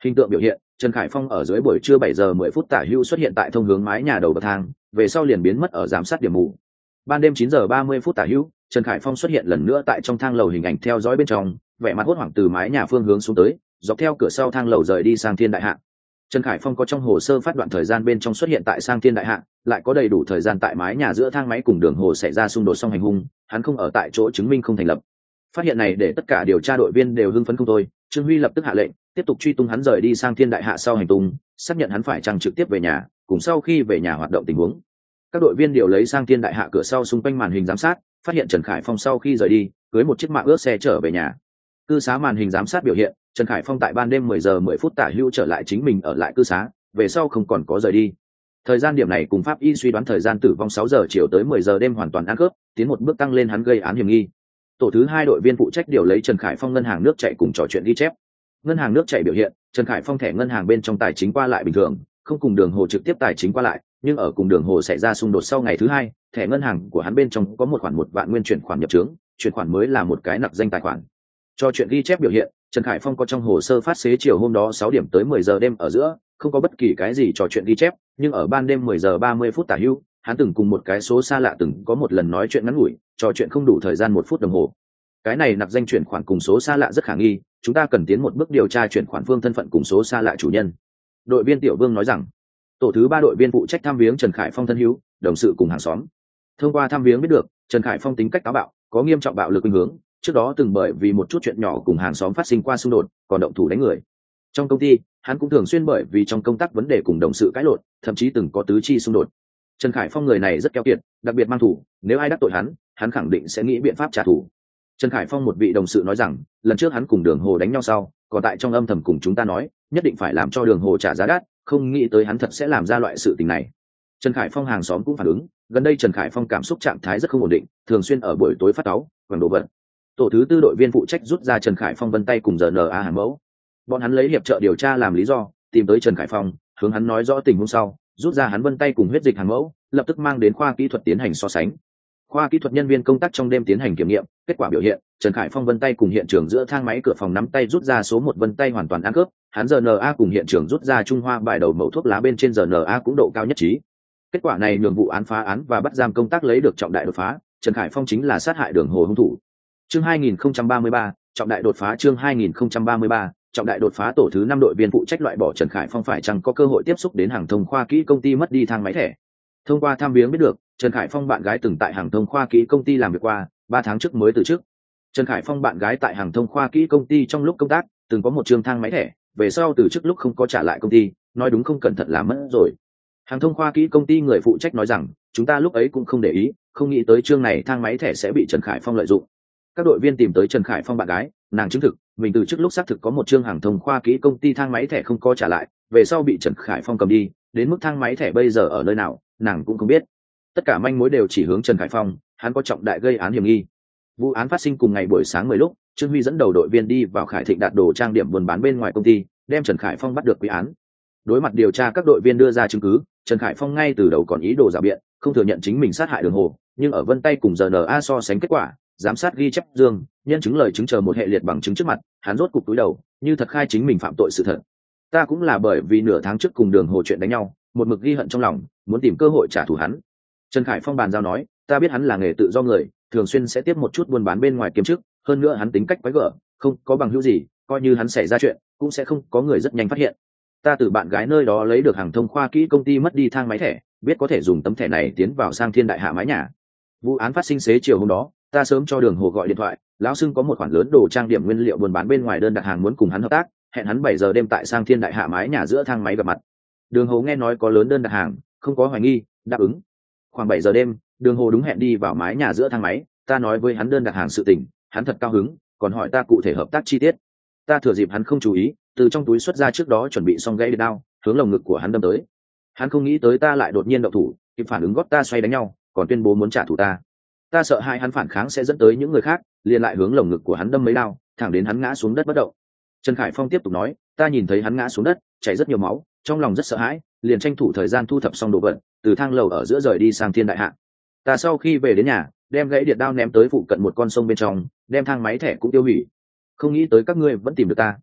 Hình tượng biểu hiện, Trần Khải Phong ở dưới buổi trưa 7 giờ 10 phút tả hữu xuất hiện tại thông hướng mái nhà đầu bậc thang, về sau liền biến mất ở giám sát điểm mù. Ban đêm 9 giờ 30 phút tả hữu, Trần Khải Phong xuất hiện lần nữa tại trong thang lầu, hình ảnh theo dõi bên trong, vẻ mặt hốt hoảng từ mái nhà phương hướng xuống tới, dọc theo cửa sau thang lầu rời đi sang thiên đại hạ. Trần Khải Phong có trong hồ sơ phát đoạn thời gian bên trong xuất hiện tại sang thiên đại hạ, lại có đầy đủ thời gian tại mái nhà giữa thang máy cùng đường hồ xảy ra xung đột song hành hung, hắn không ở tại chỗ chứng minh không thành lập. Phát hiện này để tất cả điều tra đội viên đều hưng phấn không thôi, Trương Huy lập tức hạ lệnh tiếp tục truy tung hắn rời đi sang thiên đại hạ sau hành tung, xác nhận hắn phải chăng trực tiếp về nhà, cùng sau khi về nhà hoạt động tình huống. Các đội viên điều lấy sang thiên đại hạ cửa sau xung quanh màn hình giám sát, phát hiện Trần Khải Phong sau khi rời đi cưới một chiếc mạng ướt xe trở về nhà. Cư xá màn hình giám sát biểu hiện, Trần Khải Phong tại ban đêm 10 giờ 10 phút tả hữu trở lại chính mình ở lại cư xá, về sau không còn có rời đi. Thời gian điểm này cùng pháp y suy đoán thời gian tử vong 6 giờ chiều tới 10 giờ đêm hoàn toàn ăn khớp, tiến một bước tăng lên hắn gây án hiểm nghi. Tổ thứ 2 đội viên phụ trách điều lấy Trần Khải Phong ngân hàng nước chảy cùng trò chuyện ghi chép. Ngân hàng nước chảy biểu hiện, Trần Khải Phong thẻ ngân hàng bên trong tài chính qua lại bình thường, không cùng đường hồ trực tiếp tài chính qua lại, nhưng ở cùng đường hồ xảy ra xung đột sau ngày thứ 2, thẻ ngân hàng của hắn bên trong có một khoản 1 vạn nguyên chuyển khoản nhập trướng, chuyển khoản mới là một cái nặc danh tài khoản. Cho chuyện ghi chép biểu hiện, Trần Khải Phong có trong hồ sơ phát xế chiều hôm đó 6 điểm tới 10 giờ đêm ở giữa, không có bất kỳ cái gì trò chuyện ghi chép, nhưng ở ban đêm 10 giờ 30 phút tả hữu, hắn từng cùng một cái số xa lạ từng có một lần nói chuyện ngắn ngủi, trò chuyện không đủ thời gian 1 phút đồng hồ. Cái này nặc danh chuyển khoản cùng số xa lạ rất khả nghi, chúng ta cần tiến một bước điều tra chuyển khoản phương thân phận cùng số xa lạ chủ nhân. Đội viên Tiểu Vương nói rằng, tổ thứ 3 đội viên phụ trách thăm viếng Trần Khải Phong thân hữu, đồng sự cùng hàng xóm. Thông qua thăm viếng biết được, Trần Khải Phong tính cách táo bạo, có nghiêm trọng bạo lực khuynh hướng, trước đó từng bởi vì một chút chuyện nhỏ cùng hàng xóm phát sinh qua xung đột, còn động thủ đánh người. Trong công ty, hắn cũng thường xuyên bởi vì trong công tác vấn đề cùng đồng sự cãi lộn, thậm chí từng có tứ chi xung đột. Trần Khải Phong người này rất keo kiệt, đặc biệt mang thủ, nếu ai đắc tội hắn khẳng định sẽ nghĩ biện pháp trả thù. Trần Khải Phong một vị đồng sự nói rằng, lần trước hắn cùng Đường Hồ đánh nhau sau, còn tại trong âm thầm cùng chúng ta nói, nhất định phải làm cho Đường Hồ trả giá đắt, không nghĩ tới hắn thật sẽ làm ra loại sự tình này. Trần Khải Phong hàng xóm cũng phản ứng, gần đây Trần Khải Phong cảm xúc trạng thái rất không ổn định, thường xuyên ở buổi tối phát cáu, quẳng đồ vật. Tổ thứ 4 đội viên phụ trách rút ra Trần Khải Phong vân tay cùng RNA hàng mẫu. Bọn hắn lấy hiệp trợ điều tra làm lý do, tìm tới Trần Khải Phong, hướng hắn nói rõ tình huống sau, rút ra hắn vân tay cùng huyết dịch hàng mẫu, lập tức mang đến khoa kỹ thuật tiến hành so sánh. Khoa kỹ thuật nhân viên công tác trong đêm tiến hành kiểm nghiệm, kết quả biểu hiện, Trần Khải Phong vân tay cùng hiện trường giữa thang máy cửa phòng nắm tay rút ra số 1 vân tay hoàn toàn ăn khớp, hắn RNA cùng hiện trường rút ra Trung Hoa bài đầu mẩu thuốc lá bên trên RNA cũng độ cao nhất trí. Kết quả này nhường vụ án phá án và bắt giam công tác lấy được trọng đại đột phá, Trần Khải Phong chính là sát hại Đường Hồ hung thủ. Chương 2033, trọng đại đột phá. Chương 2033, trọng đại đột phá. Tổ thứ 5 đội viên phụ trách loại bỏ Trần Khải Phong phải chăng có cơ hội tiếp xúc đến hàng thông khoa kỹ công ty mất đi thang máy thẻ. Thông qua thăm viếng biết được, Trần Khải Phong bạn gái từng tại hàng thông khoa kỹ công ty làm việc qua, 3 tháng trước mới từ chức. Trần Khải Phong bạn gái tại hàng thông khoa kỹ công ty trong lúc công tác, từng có một chương thang máy thẻ, về sau từ chức lúc không có trả lại công ty, nói đúng không cẩn thận làm mất rồi. Hàng thông khoa kỹ công ty người phụ trách nói rằng, chúng ta lúc ấy cũng không để ý, không nghĩ tới chương này thang máy thẻ sẽ bị Trần Khải Phong lợi dụng. Các đội viên tìm tới Trần Khải Phong bạn gái, nàng chứng thực mình từ trước lúc xác thực có một chương hàng thông khoa kỹ công ty thang máy thẻ không có trả lại, về sau bị Trần Khải Phong cầm đi, đến mức thang máy thẻ bây giờ ở nơi nào nàng cũng không biết. Tất cả manh mối đều chỉ hướng Trần Khải Phong, hắn có trọng đại gây án hiểm nghi. Vụ án phát sinh cùng ngày buổi sáng 10 lúc, Trương Huy dẫn đầu đội viên đi vào Khải Thịnh Đạt đồ trang điểm buôn bán bên ngoài công ty, đem Trần Khải Phong bắt được quy án. Đối mặt điều tra các đội viên đưa ra chứng cứ, Trần Khải Phong ngay từ đầu còn ý đồ rào biện, không thừa nhận chính mình sát hại Đường Hồ, nhưng ở vân tay cùng RNA so sánh kết quả, giám sát ghi chép dương, nhân chứng lời chứng chờ một hệ liệt bằng chứng trước mặt, hắn rốt cục túi đầu, như thật khai chính mình phạm tội sự thật. Ta cũng là bởi vì nửa tháng trước cùng Đường Hồ chuyện đánh nhau, một mực ghi hận trong lòng, muốn tìm cơ hội trả thù hắn. Trần Khải Phong bàn giao nói, ta biết hắn là nghề tự do người, thường xuyên sẽ tiếp một chút buôn bán bên ngoài kiếm chức, hơn nữa hắn tính cách quái gở, không có bằng hữu gì, coi như hắn xảy ra chuyện, cũng sẽ không có người rất nhanh phát hiện. Ta từ bạn gái nơi đó lấy được hàng thông khoa kỹ công ty mất đi thang máy thẻ, biết có thể dùng tấm thẻ này tiến vào sang thiên đại hạ mái nhà. Vụ án phát sinh xế chiều hôm đó, ta sớm cho Đường Hồ gọi điện thoại, lão Sưng có một khoản lớn đồ trang điểm nguyên liệu buôn bán bên ngoài đơn đặt hàng muốn cùng hắn hợp tác, hẹn hắn 7 giờ đêm tại sang thiên đại hạ mái nhà giữa thang máy gặp mặt. Đường Hồ nghe nói có lớn đơn đặt hàng, không có hoài nghi, đáp ứng. Khoảng 7 giờ đêm, Đường Hồ đúng hẹn đi vào mái nhà giữa thang máy, ta nói với hắn đơn đặt hàng sự tình, hắn thật cao hứng, còn hỏi ta cụ thể hợp tác chi tiết. Ta thừa dịp hắn không chú ý, từ trong túi xuất ra trước đó chuẩn bị xong gãy đao, hướng lồng ngực của hắn đâm tới. Hắn không nghĩ tới ta lại đột nhiên động thủ, kịp phản ứng gót ta xoay đánh nhau, còn tuyên bố muốn trả thù ta. Ta sợ hai hắn phản kháng sẽ dẫn tới những người khác, liền lại hướng lồng ngực của hắn đâm mấy đao, thẳng đến hắn ngã xuống đất bất động. Trần Khải Phong tiếp tục nói, ta nhìn thấy hắn ngã xuống đất, chảy rất nhiều máu, trong lòng rất sợ hãi, liền tranh thủ thời gian thu thập xong đồ vật, từ thang lầu ở giữa rời đi sang thiên đại hạ. Ta sau khi về đến nhà, đem gãy điện đao ném tới phụ cận một con sông bên trong, đem thang máy thẻ cũng tiêu hủy. Không nghĩ tới các ngươi vẫn tìm được ta.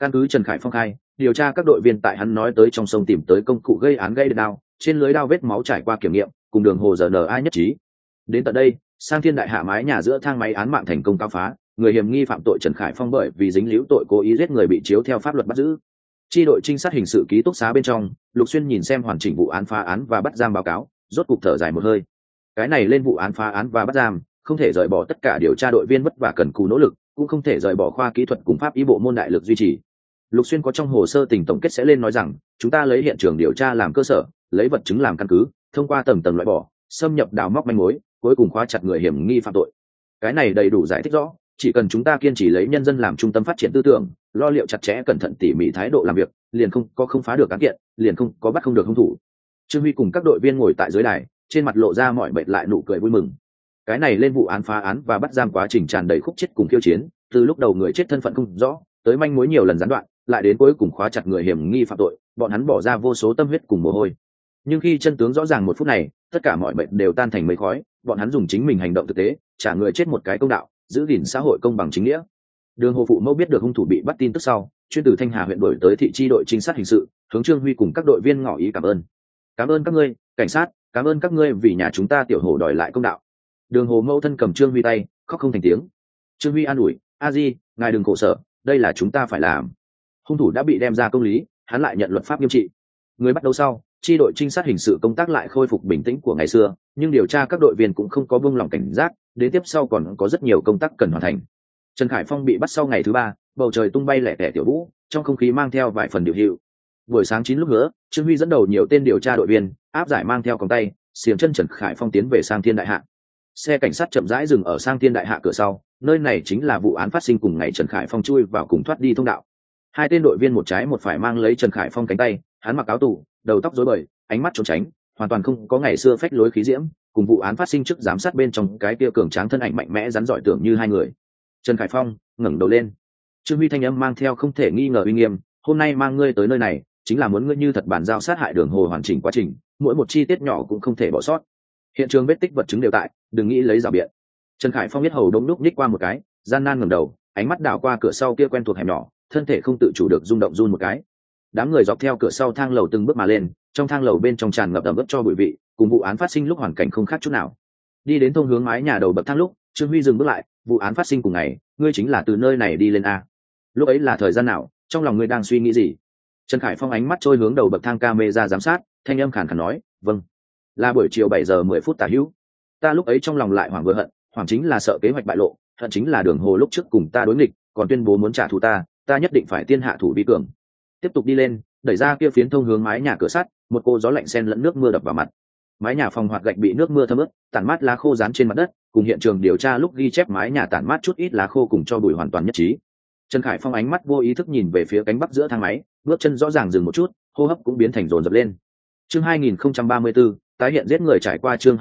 Căn cứ Trần Khải Phong khai, điều tra các đội viên tại hắn nói tới trong sông tìm tới công cụ gây án gây đao, trên lưới đao vết máu trải qua kiểm nghiệm, cùng đường hồ RNA nhất trí. Đến tận đây, Sang Thiên Đại Hạ mái nhà giữa thang máy án mạng thành công cáo phá, người hiểm nghi phạm tội Trần Khải Phong bởi vì dính líu tội cố ý giết người bị chiếu theo pháp luật bắt giữ. Chi đội trinh sát hình sự ký túc xá bên trong, Lục Xuyên nhìn xem hoàn chỉnh vụ án phá án và bắt giam báo cáo, rốt cục thở dài một hơi. Cái này lên vụ án phá án và bắt giam, không thể rời bỏ tất cả điều tra đội viên vất vả cần cù nỗ lực, cũng không thể rời bỏ khoa kỹ thuật cùng pháp y bộ môn đại lực duy trì. Lục Xuyên có trong hồ sơ tình tổng kết sẽ lên nói rằng, chúng ta lấy hiện trường điều tra làm cơ sở, lấy vật chứng làm căn cứ, thông qua tầng tầng loại bỏ, xâm nhập đào móc manh mối, cuối cùng khóa chặt người hiểm nghi phạm tội. Cái này đầy đủ giải thích rõ, chỉ cần chúng ta kiên trì lấy nhân dân làm trung tâm phát triển tư tưởng, lo liệu chặt chẽ cẩn thận tỉ mỉ thái độ làm việc, liền không phá được án kiện, liền không có bắt không được hung thủ. Trương Huy cùng các đội viên ngồi tại dưới đài, trên mặt lộ ra mọi mệt lại nụ cười vui mừng. Cái này lên vụ án phá án và bắt giam quá trình tràn đầy khúc chết cùng khiêu chiến, từ lúc đầu người chết thân phận không rõ, tới manh mối nhiều lần gián đoạn, lại đến cuối cùng khóa chặt người hiểm nghi phạm tội, bọn hắn bỏ ra vô số tâm huyết cùng mồ hôi. Nhưng khi chân tướng rõ ràng một phút này, tất cả mọi mệt đều tan thành mây khói, bọn hắn dùng chính mình hành động thực tế, trả người chết một cái công đạo, giữ gìn xã hội công bằng chính nghĩa. Đường Hồ phụ mẫu biết được hung thủ bị bắt tin tức sau, chuyên từ Thanh Hà huyện đổi tới thị chi đội trinh sát hình sự, hướng Trương Huy cùng các đội viên ngỏ ý cảm ơn. Cảm ơn các ngươi, cảnh sát, cảm ơn các ngươi vì nhà chúng ta tiểu Hồ đòi lại công đạo. Đường Hồ mẫu thân cầm Trương Huy tay, khóc không thành tiếng. Trương Huy an ủi, a di, ngài đừng khổ sở, đây là chúng ta phải làm. Hung thủ đã bị đem ra công lý, hắn lại nhận luật pháp nghiêm trị. Người bắt đầu sau, chi đội trinh sát hình sự công tác lại khôi phục bình tĩnh của ngày xưa, nhưng điều tra các đội viên cũng không có buông lỏng cảnh giác, đến tiếp sau còn có rất nhiều công tác cần hoàn thành. Trần Khải Phong bị bắt sau ngày thứ 3, bầu trời tung bay lẻ tẻ tiểu vũ, trong không khí mang theo vài phần điều hiệu. Buổi sáng 9 lúc nữa, Trương Huy dẫn đầu nhiều tên điều tra đội viên, áp giải mang theo còng tay, xiềng chân Trần Khải Phong tiến về Sang Thiên Đại Hạ. Xe cảnh sát chậm rãi dừng ở Sang Thiên Đại Hạ cửa sau, nơi này chính là vụ án phát sinh cùng ngày Trần Khải Phong chui vào cùng thoát đi thông đạo. Hai tên đội viên một trái một phải mang lấy Trần Khải Phong cánh tay, hắn mặc áo tù, đầu tóc rối bời, ánh mắt trốn tránh, hoàn toàn không có ngày xưa phách lối khí diễm, cùng vụ án phát sinh trước giám sát bên trong cái kia cường tráng thân ảnh mạnh mẽ rắn giỏi tưởng như hai người. Trần Khải Phong ngẩng đầu lên, Trương Huy thanh âm mang theo không thể nghi ngờ uy nghiêm, hôm nay mang ngươi tới nơi này chính là muốn ngươi như thật bàn giao sát hại Đường Hồ hoàn chỉnh quá trình, mỗi một chi tiết nhỏ cũng không thể bỏ sót. Hiện trường vết tích vật chứng đều tại, đừng nghĩ lấy rào biện. Trần Khải Phong biết hầu đông đúc nhích qua một cái, gian nan ngẩng đầu, ánh mắt đảo qua cửa sau kia quen thuộc hẻm nhỏ, thân thể không tự chủ được rung động run một cái. Đám người dọc theo cửa sau thang lầu từng bước mà lên, trong thang lầu bên trong tràn ngập ẩm ướt cho bụi vị, cùng vụ án phát sinh lúc hoàn cảnh không khác chút nào. Đi đến thông hướng mái nhà đầu bậc thang lúc, Trương Huy dừng bước lại, vụ án phát sinh cùng ngày, ngươi chính là từ nơi này đi lên a? Lúc ấy là thời gian nào, trong lòng ngươi đang suy nghĩ gì? Trần Khải Phong ánh mắt trôi hướng đầu bậc thang camera giám sát, thanh âm khàn khàn nói, vâng, là buổi chiều 7 giờ 10 phút tả hữu. Ta lúc ấy trong lòng lại hoảng vừa hận, hoảng chính là sợ kế hoạch bại lộ, hận chính là Đường Hồ lúc trước cùng ta đối nghịch, còn tuyên bố muốn trả thù ta nhất định phải tiên hạ thủ vi cường. Tiếp tục đi lên, đẩy ra kia phiến thông hướng mái nhà cửa sắt, một cô gió lạnh xen lẫn nước mưa đập vào mặt. Mái nhà phòng hoạt gạch bị nước mưa thấm ướt, tản mát lá khô dán trên mặt đất, cùng hiện trường điều tra lúc ghi chép mái nhà tản mát chút ít lá khô cùng cho bụi hoàn toàn nhất trí. Trần Khải Phong ánh mắt vô ý thức nhìn về phía cánh bắc giữa thang máy, bước chân rõ ràng dừng một chút, hô hấp cũng biến thành dồn dập lên. Chương 2034, tái hiện giết người trải qua. Chương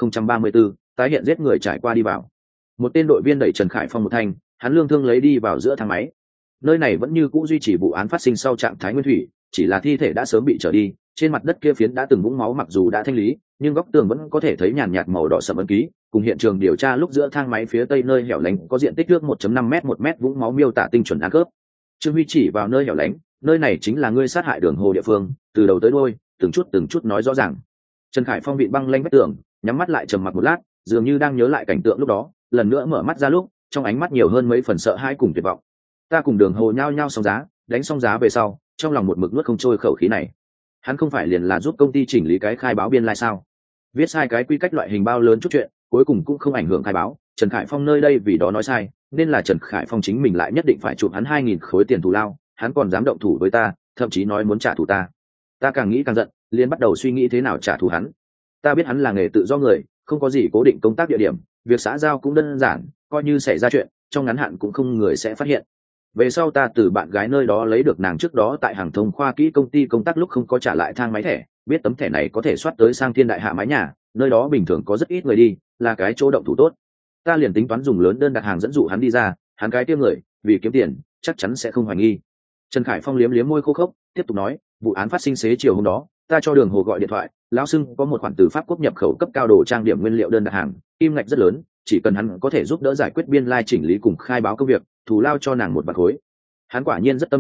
2034, tái hiện giết người trải qua đi vào. Một tên đội viên đẩy Trần Khải Phong một thanh, hắn lương thương lấy đi vào giữa thang máy. Nơi này vẫn như cũ duy trì vụ án phát sinh sau trạng thái nguyên thủy, chỉ là thi thể đã sớm bị trở đi, trên mặt đất kia phiến đã từng vũng máu mặc dù đã thanh lý, nhưng góc tường vẫn có thể thấy nhàn nhạt màu đỏ sẫm ấn ký, cùng hiện trường điều tra lúc giữa thang máy phía tây nơi hẻo lánh có diện tích nước 1.5 m 1 m vũng máu miêu tả tinh chuẩn ăn khớp. Trương Huy chỉ vào nơi hẻo lánh, nơi này chính là ngươi sát hại Đường Hồ địa phương, từ đầu tới đuôi, từng chút nói rõ ràng. Trần Khải Phong bị băng lanh vách tường, nhắm mắt lại trầm mặc một lát, dường như đang nhớ lại cảnh tượng lúc đó, lần nữa mở mắt ra lúc, trong ánh mắt nhiều hơn mấy phần sợ hãi cùng tuyệt vọng. Ta cùng Đường Hồ nhao nhao xong giá, đánh xong giá về sau, trong lòng một mực nuốt không trôi khẩu khí này. Hắn không phải liền là giúp công ty chỉnh lý cái khai báo biên lai sao? Viết sai cái quy cách loại hình bao lớn chút chuyện, cuối cùng cũng không ảnh hưởng khai báo. Trần Khải Phong nơi đây vì đó nói sai, nên là Trần Khải Phong chính mình lại nhất định phải chụp hắn 2.000 khối tiền thù lao. Hắn còn dám động thủ với ta, thậm chí nói muốn trả thù ta. Ta càng nghĩ càng giận, liền bắt đầu suy nghĩ thế nào trả thù hắn. Ta biết hắn là nghề tự do người, không có gì cố định công tác địa điểm, việc xã giao cũng đơn giản, coi như xảy ra chuyện, trong ngắn hạn cũng không người sẽ phát hiện. Về sau ta từ bạn gái nơi đó lấy được nàng trước đó tại hàng thông khoa kỹ công ty công tác lúc không có trả lại thang máy thẻ, biết tấm thẻ này có thể soát tới Sang Thiên Đại Hạ mái nhà, nơi đó bình thường có rất ít người đi, là cái chỗ động thủ tốt. Ta liền tính toán dùng lớn đơn đặt hàng dẫn dụ hắn đi ra, hắn cái tiêu người, vì kiếm tiền, chắc chắn sẽ không hoài nghi. Trần Khải Phong liếm liếm môi khô khốc, tiếp tục nói, vụ án phát sinh xế chiều hôm đó, ta cho Đường Hồ gọi điện thoại, lão xưng có một khoản từ Pháp Quốc nhập khẩu cấp cao đồ trang điểm nguyên liệu đơn đặt hàng, kim ngạch rất lớn, chỉ cần hắn có thể giúp đỡ giải quyết biên lai chỉnh lý cùng khai báo công việc, thù lao cho nàng 1 vạn khối. Hắn quả nhiên rất tâm động,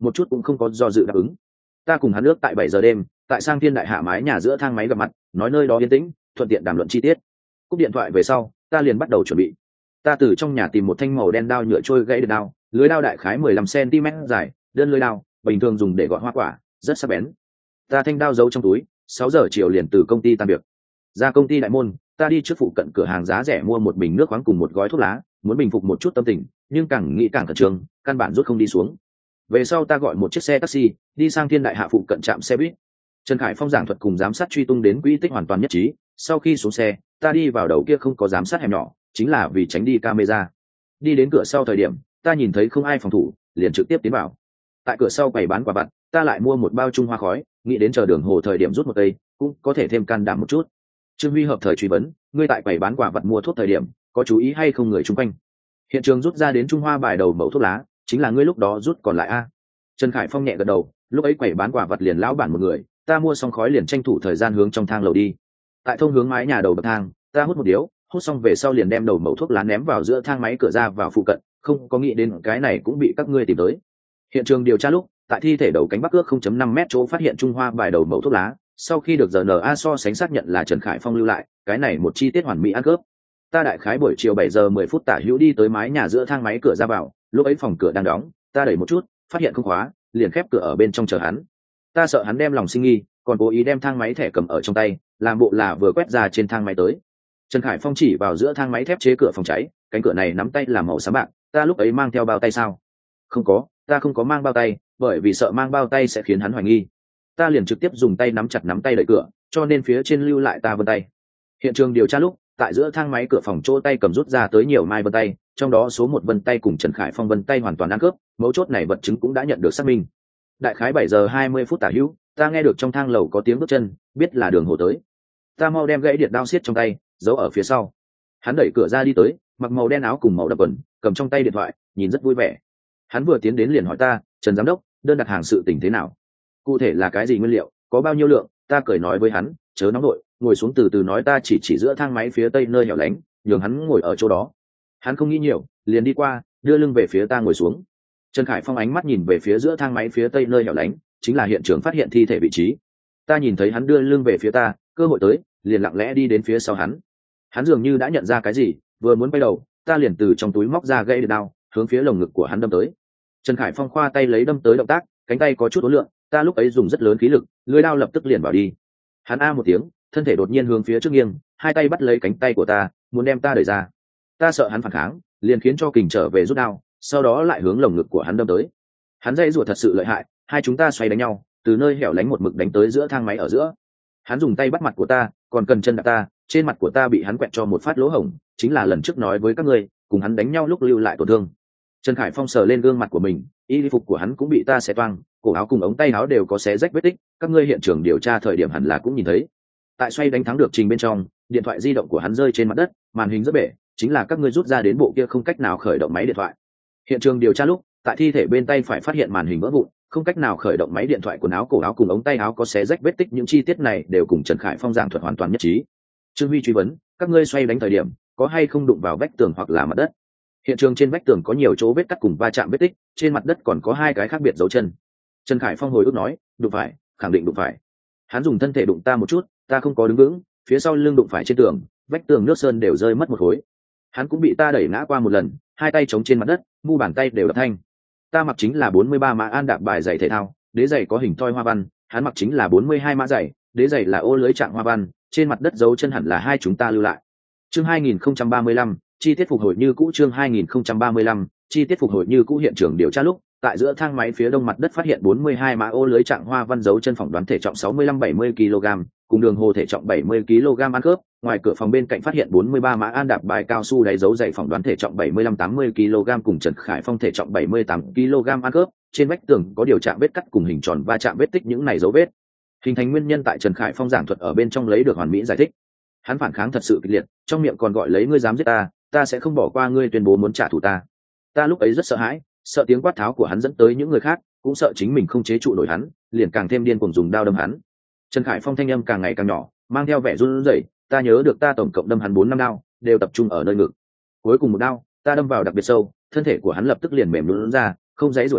một chút cũng không có do dự đáp ứng. Ta cùng hắn ước tại 7 giờ đêm tại Sang Thiên Đại Hạ mái nhà giữa thang máy gặp mặt, nói nơi đó yên tĩnh, thuận tiện đàm luận chi tiết. Cúp điện thoại về sau, ta liền bắt đầu chuẩn bị. Ta từ trong nhà tìm một thanh màu đen đao nhựa trôi gãy được đao, lưới đao đại khái 15 cm dài, đơn lưới đao bình thường dùng để gọt hoa quả, rất sắc bén. Ta thanh đao giấu trong túi, 6 giờ chiều liền từ công ty tan việc. Ra công ty đại môn, ta đi trước phụ cận cửa hàng giá rẻ mua một bình nước khoáng cùng một gói thuốc lá, muốn bình phục một chút tâm tình, nhưng càng nghĩ càng khẩn trương, căn bản rút không đi xuống. Về sau ta gọi một chiếc xe taxi, đi sang Thiên Đại Hạ phụ cận trạm xe buýt. Trần Khải Phong giảng thuật cùng giám sát truy tung đến quỹ tích hoàn toàn nhất trí. Sau khi xuống xe, ta đi vào đầu kia không có giám sát hẻm nhỏ, chính là vì tránh đi camera. Đi đến cửa sau thời điểm, ta nhìn thấy không ai phòng thủ, liền trực tiếp tiến vào. Tại cửa sau quầy bán quả vặt, ta lại mua một bao trung hoa khói, nghĩ đến chờ đường hồ thời điểm rút một cây, cũng có thể thêm can đảm một chút. Trương Huy hợp thời truy vấn, ngươi tại quầy bán quả vặt mua thuốc thời điểm, có chú ý hay không người chung quanh? Hiện trường rút ra đến trung hoa bài đầu mẩu thuốc lá, chính là ngươi lúc đó rút còn lại a? Trần Khải Phong nhẹ gật đầu, lúc ấy quầy bán quả vặt liền lão bản một người, ta mua xong khói liền tranh thủ thời gian hướng trong thang lầu đi. Tại thông hướng mái nhà đầu bậc thang, ta hút một điếu, hút xong về sau liền đem đầu mẩu thuốc lá ném vào giữa thang máy cửa ra vào phụ cận, không có nghĩ đến cái này cũng bị các ngươi tìm tới. Hiện trường điều tra lúc, tại thi thể đầu cánh bắc ước 0.5 mét chỗ phát hiện trung hoa bài đầu mẩu thuốc lá, sau khi được RNA so sánh xác nhận là Trần Khải Phong lưu lại, cái này một chi tiết hoàn mỹ ăn cướp. Ta đại khái buổi chiều 7 giờ 10 phút tả hữu đi tới mái nhà giữa thang máy cửa ra vào, lúc ấy phòng cửa đang đóng, ta đẩy một chút, phát hiện không khóa, liền khép cửa ở bên trong chờ hắn. Ta sợ hắn đem lòng sinh nghi, còn cố ý đem thang máy thẻ cầm ở trong tay, làm bộ là vừa quét ra trên thang máy tới. Trần Khải Phong chỉ vào giữa thang máy thép chế cửa phòng cháy, cánh cửa này nắm tay là màu xám bạc, ta lúc ấy mang theo bao tay sao? Không có, ta không có mang bao tay, bởi vì sợ mang bao tay sẽ khiến hắn hoài nghi. Ta liền trực tiếp dùng tay nắm chặt nắm tay đẩy cửa, cho nên phía trên lưu lại ta vân tay. Hiện trường điều tra lúc, tại giữa thang máy cửa phòng chỗ tay cầm rút ra tới nhiều mai vân tay, trong đó số 1 vân tay cùng Trần Khải Phong vân tay hoàn toàn ăn cướp, mấu chốt này vật chứng cũng đã nhận được xác minh. Đại khái 7 giờ 20 phút tả hữu, ta nghe được trong thang lầu có tiếng bước chân, biết là Đường Hồ tới. Ta mau đem gãy điện đao xiết trong tay, giấu ở phía sau. Hắn đẩy cửa ra đi tới, mặc màu đen áo cùng màu đậm quần, cầm trong tay điện thoại, nhìn rất vui vẻ. Hắn vừa tiến đến liền hỏi ta, Trần giám đốc, đơn đặt hàng sự tình thế nào? Cụ thể là cái gì nguyên liệu, có bao nhiêu lượng? Ta cười nói với hắn, chớ nóng đội, ngồi xuống từ từ nói, ta chỉ giữa thang máy phía tây nơi hẻo lánh, nhường hắn ngồi ở chỗ đó. Hắn không nghĩ nhiều, liền đi qua, đưa lưng về phía ta ngồi xuống. Trần Khải Phong ánh mắt nhìn về phía giữa thang máy phía tây nơi hẻo lánh, chính là hiện trường phát hiện thi thể vị trí. Ta nhìn thấy hắn đưa lưng về phía ta, cơ hội tới, liền lặng lẽ đi đến phía sau hắn. Hắn dường như đã nhận ra cái gì, vừa muốn quay đầu, ta liền từ trong túi móc ra gãy điện đao, hướng phía lồng ngực của hắn đâm tới. Trần Khải Phong khoa tay lấy đâm tới động tác, cánh tay có chút uốn lượn, ta lúc ấy dùng rất lớn khí lực, lưỡi đao lập tức liền vào đi. Hắn a một tiếng, thân thể đột nhiên hướng phía trước nghiêng, hai tay bắt lấy cánh tay của ta, muốn đem ta đẩy ra. Ta sợ hắn phản kháng, liền khiến cho kình trở về rút đao, sau đó lại hướng lồng ngực của hắn đâm tới. Hắn dây rủa thật sự lợi hại, hai chúng ta xoay đánh nhau, từ nơi hẻo lánh một mực đánh tới giữa thang máy ở giữa. Hắn dùng tay bắt mặt của ta, còn cần chân đạp ta, trên mặt của ta bị hắn quẹt cho một phát lỗ hổng, chính là lần trước nói với các ngươi, cùng hắn đánh nhau lúc lưu lại tổn thương. Trần Khải Phong sờ lên gương mặt của mình, y phục của hắn cũng bị ta xé toang, cổ áo cùng ống tay áo đều có xé rách vết tích, các ngươi hiện trường điều tra thời điểm hẳn là cũng nhìn thấy. Tại xoay đánh thắng được trình bên trong, điện thoại di động của hắn rơi trên mặt đất, màn hình rất bể, chính là các ngươi rút ra đến bộ kia không cách nào khởi động máy điện thoại. Hiện trường điều tra lúc, tại thi thể bên tay phải phát hiện màn hình vỡ vụn, không cách nào khởi động máy điện thoại, quần áo cổ áo cùng ống tay áo có xé rách vết tích, những chi tiết này đều cùng Trần Khải Phong giảng thuật hoàn toàn nhất trí. Trương Huy truy vấn, các ngươi xoay đánh thời điểm có hay không đụng vào vách tường hoặc là mặt đất? Hiện trường trên vách tường có nhiều chỗ vết cắt cùng va chạm vết tích, trên mặt đất còn có hai cái khác biệt dấu chân. Trần Khải Phong hồi ức nói, đụng phải, khẳng định đụng phải. Hắn dùng thân thể đụng ta một chút, ta không có đứng vững, phía sau lưng đụng phải trên tường, vách tường nước sơn đều rơi mất một khối. Hắn cũng bị ta đẩy ngã qua một lần, hai tay chống trên mặt đất, mu bàn tay đều đập thanh. Ta mặc chính là 43 mã an đạp bài giày thể thao, đế giày có hình thoi hoa văn, hắn mặc chính là 42 mã giày, đế giày là ô lưới trạng hoa văn, trên mặt đất dấu chân hẳn là hai chúng ta lưu lại. Chương 2035, chi tiết phục hồi như cũ. Chương 2035, chi tiết phục hồi như cũ. Hiện trường điều tra lúc, tại giữa thang máy phía đông mặt đất phát hiện 42 mã ô lưới trạng hoa văn dấu chân, phỏng đoán thể trọng 65-70 kg, cùng đường hồ thể trọng 70 kg ăn khớp. Ngoài cửa phòng bên cạnh phát hiện 43 mã an đạp bài cao su đáy dấu giày, phỏng đoán thể trọng 75-80 kg, cùng Trần Khải Phong thể trọng 78 kg ăn khớp. Trên vách tường có điều chạm vết cắt cùng hình tròn va chạm vết tích, những này dấu vết hình thành nguyên nhân tại Trần Khải Phong giảng thuật ở bên trong lấy được hoàn mỹ giải thích. Hắn phản kháng thật sự kịch liệt, trong miệng còn gọi lấy ngươi dám giết ta, ta sẽ không bỏ qua ngươi, tuyên bố muốn trả thù ta. Ta lúc ấy rất sợ hãi, sợ tiếng quát tháo của hắn dẫn tới những người khác, cũng sợ chính mình không chế trụ nổi hắn, liền càng thêm điên cuồng dùng đao đâm hắn. Trần Khải Phong thanh âm càng ngày càng nhỏ, mang theo vẻ run rẩy, ta nhớ được ta tổng cộng đâm hắn 4-5 đao, đều tập trung ở nơi ngực. Cuối cùng một đao, ta đâm vào đặc biệt sâu, thân thể của hắn lập tức liền mềm nhũn ra, không dãy rủa nữa,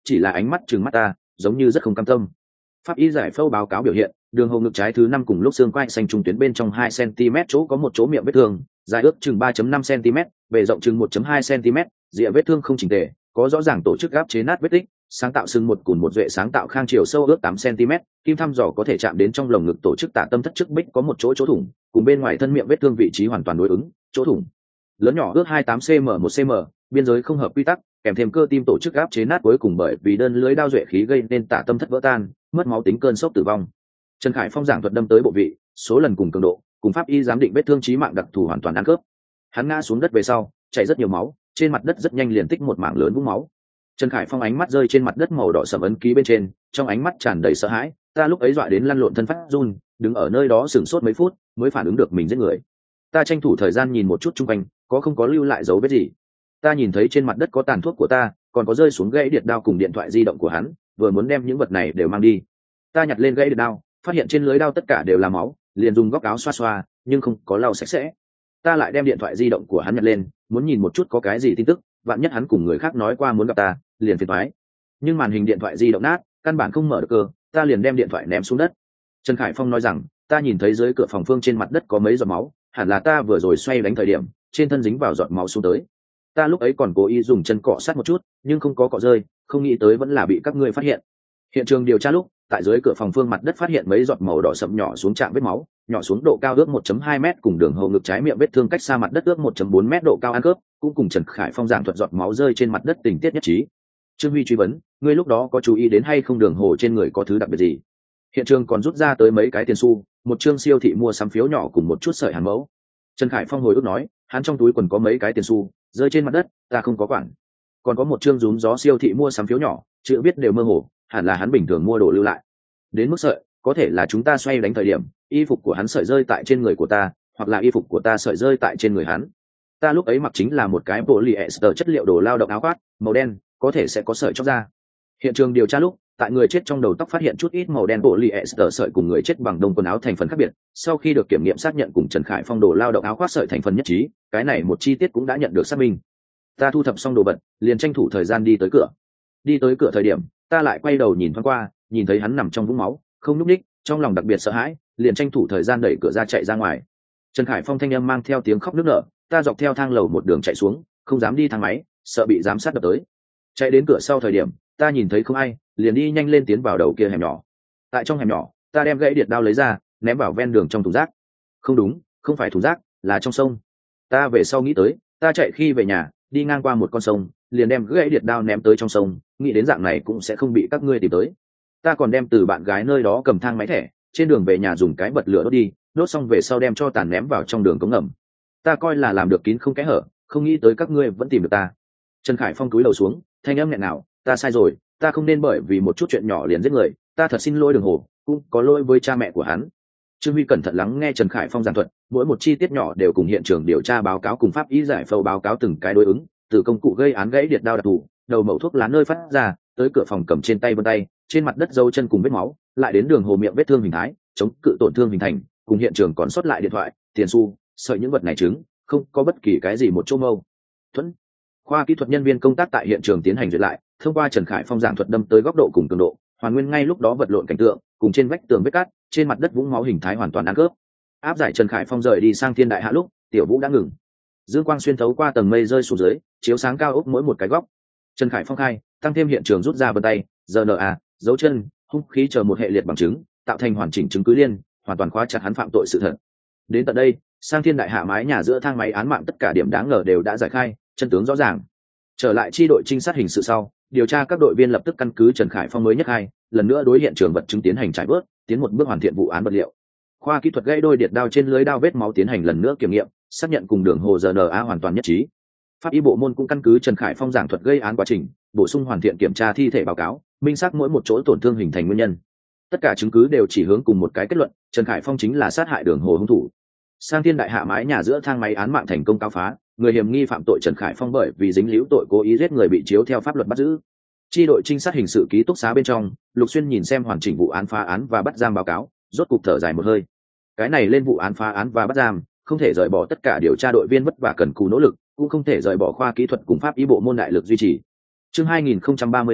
chỉ là ánh mắt trừng mắt ta giống như rất không cam tâm. Pháp y giải phẫu báo cáo biểu hiện đường hầu ngực trái thứ 5 cùng lúc xương quai xanh trung tuyến bên trong 2 cm chỗ có một chỗ miệng vết thương, dài ước chừng 3.5 cm, bề rộng chừng 1.2 cm, rìa vết thương không chỉnh tề, có rõ ràng tổ chức gáp chế nát vết tích, sáng tạo xương một cùn một duệ sáng tạo khang chiều sâu ước 8 cm, kim thăm dò có thể chạm đến trong lồng ngực tổ chức tả tâm thất trước bích có một chỗ thủng, cùng bên ngoài thân miệng vết thương vị trí hoàn toàn đối ứng, chỗ thủng lớn nhỏ ước 28 cm 1 cm, biên giới không hợp quy tắc, kèm thêm cơ tim tổ chức áp chế nát cuối cùng bởi vì đơn lưới đao duệ khí gây nên tả tâm thất vỡ tan, mất máu tính cơn sốc tử vong. Trần Khải Phong giảng thuật đâm tới bộ vị, số lần cùng cường độ, cùng pháp y giám định vết thương chí mạng đặc thù hoàn toàn ăn khớp. Hắn ngã xuống đất về sau, chảy rất nhiều máu, trên mặt đất rất nhanh liền tích một mảng lớn vũng máu. Trần Khải Phong ánh mắt rơi trên mặt đất màu đỏ sẫm ấn ký bên trên, trong ánh mắt tràn đầy sợ hãi, ta lúc ấy dọa đến lăn lộn thân phát run, đứng ở nơi đó sửng sốt mấy phút, mới phản ứng được mình giết người. Ta tranh thủ thời gian nhìn một chút xung quanh, không có lưu lại dấu vết gì. Ta nhìn thấy trên mặt đất có tàn thuốc của ta, còn có rơi xuống gãy điện đao cùng điện thoại di động của hắn, vừa muốn đem những vật này đều mang đi. Ta nhặt lên gãy điện đao, phát hiện trên lưới đao tất cả đều là máu, liền dùng góc áo xoa xoa, nhưng không có lau sạch sẽ. Ta lại đem điện thoại di động của hắn nhặt lên, muốn nhìn một chút có cái gì tin tức, vạn nhất hắn cùng người khác nói qua muốn gặp ta, liền phiền toái. Nhưng màn hình điện thoại di động nát, căn bản không mở được cơ, ta liền đem điện thoại ném xuống đất. Trần Khải Phong nói rằng, ta nhìn thấy dưới cửa phòng phương trên mặt đất có mấy giọt máu, hẳn là ta vừa rồi xoay đánh thời điểm, trên thân dính vào giọt máu xuống tới. Ta lúc ấy còn cố ý dùng chân cọ sát một chút, nhưng không có cọ rơi, không nghĩ tới vẫn là bị các ngươi phát hiện. Hiện trường điều tra lúc, tại dưới cửa phòng phương mặt đất phát hiện mấy giọt màu đỏ sậm nhỏ xuống chạm vết máu, nhỏ xuống độ cao ước 1.2 m cùng đường hầu ngực trái miệng vết thương cách xa mặt đất ước 1.4 m độ cao ăn khớp, cũng cùng Trần Khải Phong giảng thuật giọt máu rơi trên mặt đất tình tiết nhất trí. Trương Huy truy vấn, ngươi lúc đó có chú ý đến hay không đường hồ trên người có thứ đặc biệt gì? Hiện trường còn rút ra tới mấy cái tiền xu, một trương siêu thị mua sắm phiếu nhỏ cùng một chút sợi hàn mẫu. Trần Khải Phong hồi ức nói, hắn trong túi quần có mấy cái tiền xu, rơi trên mặt đất, ta không có quản. Còn có một trương rúm gió siêu thị mua sắm phiếu nhỏ, chữ viết đều mơ hồ, hẳn là hắn bình thường mua đồ lưu lại. Đến mức sợi, có thể là chúng ta xoay đánh thời điểm, y phục của hắn sợi rơi tại trên người của ta, hoặc là y phục của ta sợi rơi tại trên người hắn. Ta lúc ấy mặc chính là một cái polyester chất liệu đồ lao động áo khoác, màu đen, có thể sẽ có sợi chóc ra. Hiện trường điều tra lúc, tại người chết trong đầu tóc phát hiện chút ít màu đen polyester sợi cùng người chết bằng đông quần áo thành phần khác biệt. Sau khi được kiểm nghiệm xác nhận cùng Trần Khải Phong đồ lao động áo khoác sợi thành phần nhất trí, cái này một chi tiết cũng đã nhận được xác minh. Ta thu thập xong đồ vật, liền tranh thủ thời gian đi tới cửa. Đi tới cửa thời điểm, ta lại quay đầu nhìn thoáng qua, nhìn thấy hắn nằm trong vũng máu, không nhúc nhích, trong lòng đặc biệt sợ hãi, liền tranh thủ thời gian đẩy cửa ra chạy ra ngoài. Trần Khải Phong thanh âm mang theo tiếng khóc nức nở, ta dọc theo thang lầu một đường chạy xuống, không dám đi thang máy, sợ bị giám sát đập tới. Chạy đến cửa sau thời điểm, ta nhìn thấy không ai, liền đi nhanh lên tiến vào đầu kia hẻm nhỏ. Tại trong hẻm nhỏ, ta đem gãy điện đao lấy ra, ném vào ven đường trong thùng rác. Không đúng, không phải thùng rác, là trong sông. Ta về sau nghĩ tới, ta chạy khi về nhà, đi ngang qua một con sông, liền đem gãy điện đao ném tới trong sông, nghĩ đến dạng này cũng sẽ không bị các ngươi tìm tới. Ta còn đem từ bạn gái nơi đó cầm thang máy thẻ, trên đường về nhà dùng cái bật lửa đốt đi, đốt xong về sau đem cho tàn ném vào trong đường cống ngầm. Ta coi là làm được kín không kẽ hở, không nghĩ tới các ngươi vẫn tìm được ta. Trần Khải Phong cúi đầu xuống, thanh âm nghẹn ngào, ta sai rồi, ta không nên bởi vì một chút chuyện nhỏ liền giết người, ta thật xin lỗi đường hồ, cũng có lỗi với cha mẹ của hắn. Trương Huy cẩn thận lắng nghe Trần Khải Phong giảng thuật, mỗi một chi tiết nhỏ đều cùng hiện trường điều tra báo cáo cùng pháp y giải phẫu báo cáo từng cái đối ứng, từ công cụ gây án gãy điện đao đặc thù, đầu mẩu thuốc lá nơi phát ra, tới cửa phòng cầm trên tay vân tay, trên mặt đất dấu chân cùng vết máu, lại đến đường hồ miệng vết thương hình thái, chống cự tổn thương hình thành, cùng hiện trường còn sót lại điện thoại, tiền xu, sợi những vật này chứng, không có bất kỳ cái gì một chỗ mâu thuẫn. Khoa kỹ thuật nhân viên công tác tại hiện trường tiến hành duyệt lại, thông qua Trần Khải Phong giảng thuật đâm tới góc độ cùng cường độ, hoàn nguyên ngay lúc đó vật lộn cảnh tượng, cùng trên vách tường vết cát, trên mặt đất vũng máu hình thái hoàn toàn ăn khớp. Áp giải Trần Khải Phong rời đi sang Thiên Đại Hạ lúc, Tiểu Vũ đã ngừng. Dương quang xuyên thấu qua tầng mây rơi xuống dưới, chiếu sáng cao ốc mỗi một cái góc. Trần Khải Phong khai, tăng thêm hiện trường rút ra vân tay, RNA, dấu chân, hung khí chờ một hệ liệt bằng chứng, tạo thành hoàn chỉnh chứng cứ liên, hoàn toàn khóa chặt hắn phạm tội sự thật. Đến tận đây, sang Thiên Đại Hạ mái nhà giữa thang máy án mạng tất cả điểm đáng ngờ đều đã giải khai, chân tướng rõ ràng. Trở lại chi đội trinh sát hình sự sau, điều tra các đội viên lập tức căn cứ Trần Khải Phong mới nhất hai, lần nữa đối hiện trường vật chứng tiến hành trải bớt, tiến một bước hoàn thiện vụ án vật liệu. Khoa kỹ thuật gãy đôi điện đao trên lưới đao vết máu tiến hành lần nữa kiểm nghiệm, xác nhận cùng đường hồ RNA hoàn toàn nhất trí. Pháp y bộ môn cũng căn cứ Trần Khải Phong giảng thuật gây án quá trình, bổ sung hoàn thiện kiểm tra thi thể báo cáo, minh xác mỗi một chỗ tổn thương hình thành nguyên nhân. Tất cả chứng cứ đều chỉ hướng cùng một cái kết luận, Trần Khải Phong chính là sát hại đường hồ hung thủ. Sang Thiên Đại Hạ mái nhà giữa thang máy án mạng thành công cáo phá, người hiểm nghi phạm tội Trần Khải Phong bởi vì dính líu tội cố ý giết người bị chiếu theo pháp luật bắt giữ. Chi đội trinh sát hình sự ký túc xá bên trong, Lục Xuyên nhìn xem hoàn chỉnh vụ án phá án và bắt giam báo cáo, rốt cục thở dài một hơi. Cái này lên vụ án phá án và bắt giam, không thể rời bỏ tất cả điều tra đội viên vất vả cần cù nỗ lực, cũng không thể rời bỏ khoa kỹ thuật cùng pháp y bộ môn đại lực duy trì. Chương 2036,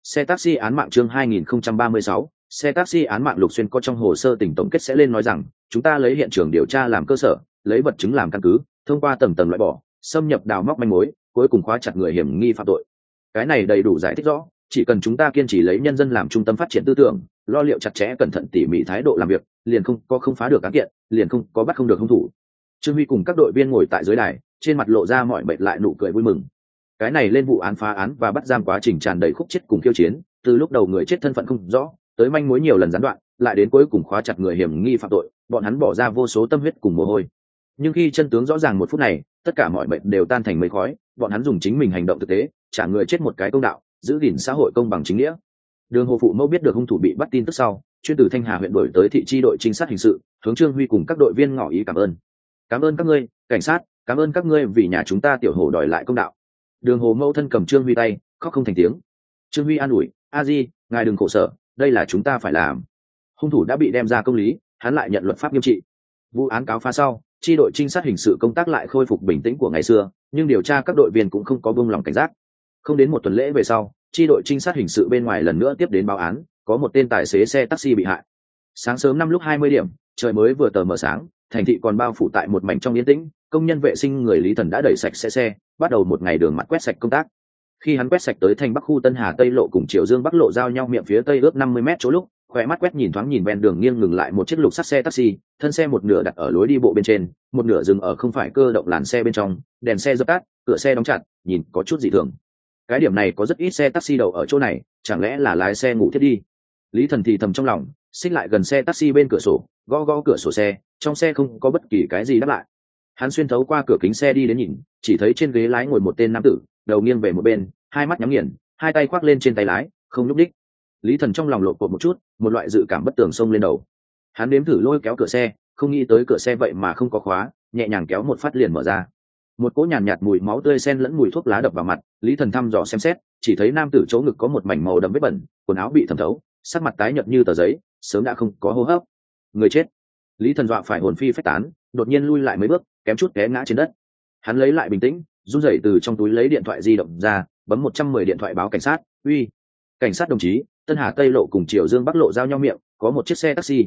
Xe taxi án mạng chương 2036, xe taxi án mạng. Lục Xuyên có trong hồ sơ tỉnh tổng kết sẽ lên nói rằng, chúng ta lấy hiện trường điều tra làm cơ sở, lấy vật chứng làm căn cứ, thông qua tầng tầng loại bỏ, xâm nhập đào móc manh mối, cuối cùng khóa chặt người hiểm nghi phạm tội. Cái này đầy đủ giải thích rõ, chỉ cần chúng ta kiên trì lấy nhân dân làm trung tâm phát triển tư tưởng, lo liệu chặt chẽ cẩn thận tỉ mỉ thái độ làm việc, liền không phá được án kiện, liền không có bắt không được hung thủ. Trương Huy cùng các đội viên ngồi tại dưới đài, trên mặt lộ ra mọi mệt lại nụ cười vui mừng. Cái này lên vụ án phá án và bắt giam quá trình tràn đầy khúc chết cùng khiêu chiến, từ lúc đầu người chết thân phận không rõ, tới manh mối nhiều lần gián đoạn, lại đến cuối cùng khóa chặt người hiểm nghi phạm tội, bọn hắn bỏ ra vô số tâm huyết cùng mồ hôi. Nhưng khi chân tướng rõ ràng một phút này, tất cả mọi mệt đều tan thành mây khói, bọn hắn dùng chính mình hành động thực tế, trả người chết một cái công đạo, giữ gìn xã hội công bằng chính nghĩa. Đường Hồ phụ mẫu biết được hung thủ bị bắt tin tức sau, chuyên từ Thanh Hà huyện đổi tới thị chi đội trinh sát hình sự, hướng Trương Huy cùng các đội viên ngỏ ý cảm ơn. Cảm ơn các ngươi, cảnh sát, cảm ơn các ngươi vì nhà chúng ta tiểu Hồ đòi lại công đạo. Đường Hồ mẫu thân cầm Trương Huy tay, khóc không thành tiếng. Trương Huy an ủi, a di, ngài đừng khổ sở, đây là chúng ta phải làm. Hung thủ đã bị đem ra công lý, hắn lại nhận luật pháp nghiêm trị. Vụ án cáo phá sau, chi đội trinh sát hình sự công tác lại khôi phục bình tĩnh của ngày xưa, nhưng điều tra các đội viên cũng không có buông lòng cảnh giác. Không đến một tuần lễ về sau, chi đội trinh sát hình sự bên ngoài lần nữa tiếp đến báo án, có một tên tài xế xe taxi bị hại. Sáng sớm năm lúc 20 điểm, trời mới vừa tờ mờ sáng, thành thị còn bao phủ tại một mảnh trong yên tĩnh, công nhân vệ sinh người Lý Thần đã đẩy sạch xe, bắt đầu một ngày đường mặt quét sạch công tác. Khi hắn quét sạch tới thành Bắc khu Tân Hà Tây lộ cùng Triều Dương Bắc lộ giao nhau miệng phía tây ước 50 m chỗ lúc, khỏe mắt quét nhìn thoáng nhìn ven đường nghiêng ngừng lại một chiếc lục sắt xe taxi, thân xe một nửa đặt ở lối đi bộ bên trên, một nửa dừng ở không phải cơ động làn xe bên trong, đèn xe dập tắt, cửa xe đóng chặt, nhìn có chút dị thường. Cái điểm này có rất ít xe taxi đậu ở chỗ này, chẳng lẽ là lái xe ngủ thiết đi? Lý Thần thì thầm trong lòng, xích lại gần xe taxi bên cửa sổ, gõ gõ cửa sổ xe, trong xe không có bất kỳ cái gì đáp lại. Hắn xuyên thấu qua cửa kính xe đi đến nhìn, chỉ thấy trên ghế lái ngồi một tên nam tử, đầu nghiêng về một bên, hai mắt nhắm nghiền, hai tay khoác lên trên tay lái, không nhúc đích. Lý Thần trong lòng lột cột một chút, một loại dự cảm bất tường xông lên đầu. Hắn đếm thử lôi kéo cửa xe, không nghĩ tới cửa xe vậy mà không có khóa, nhẹ nhàng kéo một phát liền mở ra. Một cỗ nhàn nhạt mùi máu tươi xen lẫn mùi thuốc lá đập vào mặt. Lý Thần thăm dò xem xét, chỉ thấy nam tử chỗ ngực có một mảnh màu đậm vết bẩn, quần áo bị thẩm thấu, sắc mặt tái nhợt như tờ giấy, sớm đã không có hô hấp. Người chết. Lý Thần dọa phải hồn phi phách tán, đột nhiên lui lại mấy bước, kém chút té ngã trên đất. Hắn lấy lại bình tĩnh, run rẩy từ trong túi lấy điện thoại di động ra, bấm 110 điện thoại báo cảnh sát. Uy, cảnh sát đồng chí, Tân Hà Tây lộ cùng Triều Dương Bắc lộ giao nhau miệng, có một chiếc xe taxi,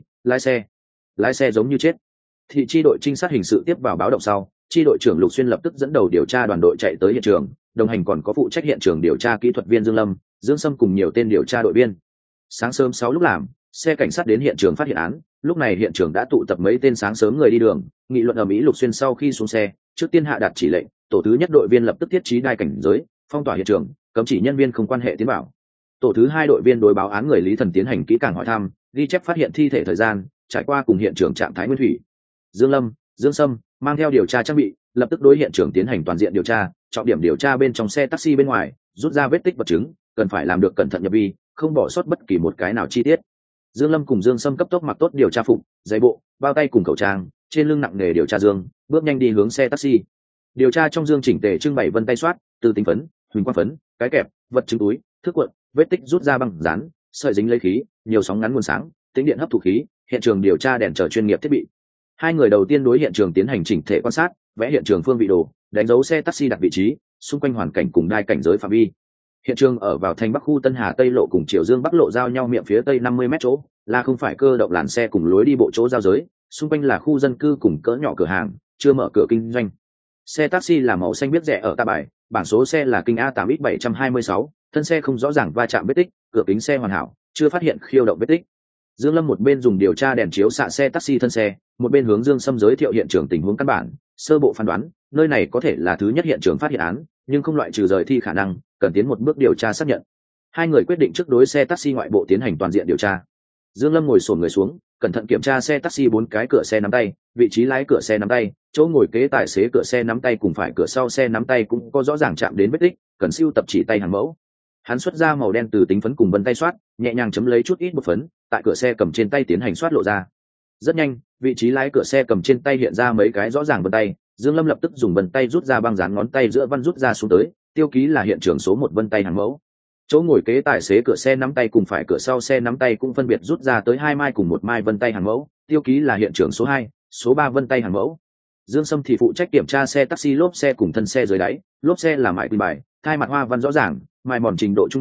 lái xe giống như chết. Thị chi đội trinh sát hình sự tiếp vào báo động sau, chi đội trưởng Lục Xuyên lập tức dẫn đầu điều tra đoàn đội chạy tới hiện trường, đồng hành còn có phụ trách hiện trường điều tra kỹ thuật viên Dương Lâm, Dương Sâm cùng nhiều tên điều tra đội viên. Sáng sớm 6 lúc làm, xe cảnh sát đến hiện trường phát hiện án, lúc này hiện trường đã tụ tập mấy tên sáng sớm người đi đường, nghị luận ầm ĩ. Lục Xuyên sau khi xuống xe, trước tiên hạ đạt chỉ lệnh, tổ thứ nhất đội viên lập tức thiết trí đai cảnh giới, phong tỏa hiện trường, cấm chỉ nhân viên không quan hệ tiến vào. Tổ thứ hai đội viên đối báo án người Lý Thần tiến hành kỹ càng hỏi thăm, ghi chép phát hiện thi thể thời gian, trải qua cùng hiện trường trạng thái nguyên thủy. Dương Lâm, Dương Sâm mang theo điều tra trang bị, lập tức đối hiện trường tiến hành toàn diện điều tra, trọng điểm điều tra bên trong xe taxi bên ngoài, rút ra vết tích vật chứng, cần phải làm được cẩn thận nhập vi, không bỏ sót bất kỳ một cái nào chi tiết. Dương Lâm cùng Dương Sâm cấp tốc mặc tốt điều tra phục, giày bộ, bao tay cùng khẩu trang, trên lưng nặng nghề điều tra dương, bước nhanh đi hướng xe taxi. Điều tra trong dương chỉnh tề trưng bày vân tay soát, từ tính phấn, huỳnh quang phấn, cái kẹp, vật chứng túi, thước cuộn, vết tích rút ra băng dán, sợi dính lấy khí, nhiều sóng ngắn nguồn sáng, tính điện hấp thụ khí, hiện trường điều tra đèn chờ chuyên nghiệp thiết bị. Hai người đầu tiên đối hiện trường tiến hành chỉnh thể quan sát, vẽ hiện trường phương vị đồ, đánh dấu xe taxi đặt vị trí, xung quanh hoàn cảnh cùng đai cảnh giới phạm vi. Hiện trường ở vào thành Bắc khu Tân Hà Tây lộ cùng Triều Dương Bắc lộ giao nhau miệng phía tây 50 m chỗ, là không phải cơ động làn xe cùng lối đi bộ chỗ giao giới, xung quanh là khu dân cư cùng cỡ nhỏ cửa hàng, chưa mở cửa kinh doanh. Xe taxi là màu xanh biết rẻ ở ta bài, bảng số xe là kinh A8X726, thân xe không rõ ràng va chạm vết tích, cửa kính xe hoàn hảo, chưa phát hiện khiêu động vết tích. Dương Lâm một bên dùng điều tra đèn chiếu xạ xe taxi thân xe, một bên hướng Dương Sâm giới thiệu hiện trường tình huống căn bản, sơ bộ phán đoán, nơi này có thể là thứ nhất hiện trường phát hiện án, nhưng không loại trừ rời thi khả năng, cần tiến một bước điều tra xác nhận. Hai người quyết định trước đối xe taxi ngoại bộ tiến hành toàn diện điều tra. Dương Lâm ngồi xổm người xuống, cẩn thận kiểm tra xe taxi 4 cái cửa xe nắm tay, vị trí lái cửa xe nắm tay, chỗ ngồi kế tài xế cửa xe nắm tay cùng phải cửa sau xe nắm tay cũng có rõ ràng chạm đến vết tích, cần siêu tập chỉ tay hàng mẫu. Hắn xuất ra màu đen từ tính phấn cùng vân tay soát, nhẹ nhàng chấm lấy chút ít bột phấn, tại cửa xe cầm trên tay tiến hành soát lộ ra. Rất nhanh, vị trí lái cửa xe cầm trên tay hiện ra mấy cái rõ ràng vân tay, Dương Lâm lập tức dùng vân tay rút ra băng dán ngón tay giữa văn rút ra xuống tới, tiêu ký là hiện trường số 1 vân tay hàng mẫu. Chỗ ngồi kế tài xế cửa xe nắm tay cùng phải cửa sau xe nắm tay cũng phân biệt rút ra tới 2 mai cùng 1 mai vân tay hàng mẫu, tiêu ký là hiện trường số 2, số 3 vân tay hàng mẫu. Dương Sâm thì phụ trách kiểm tra xe taxi lốp xe cùng thân xe dưới đáy, lốp xe là mại quy bài, thai mặt hoa văn rõ ràng, mài mòn trình độ trung đẳng,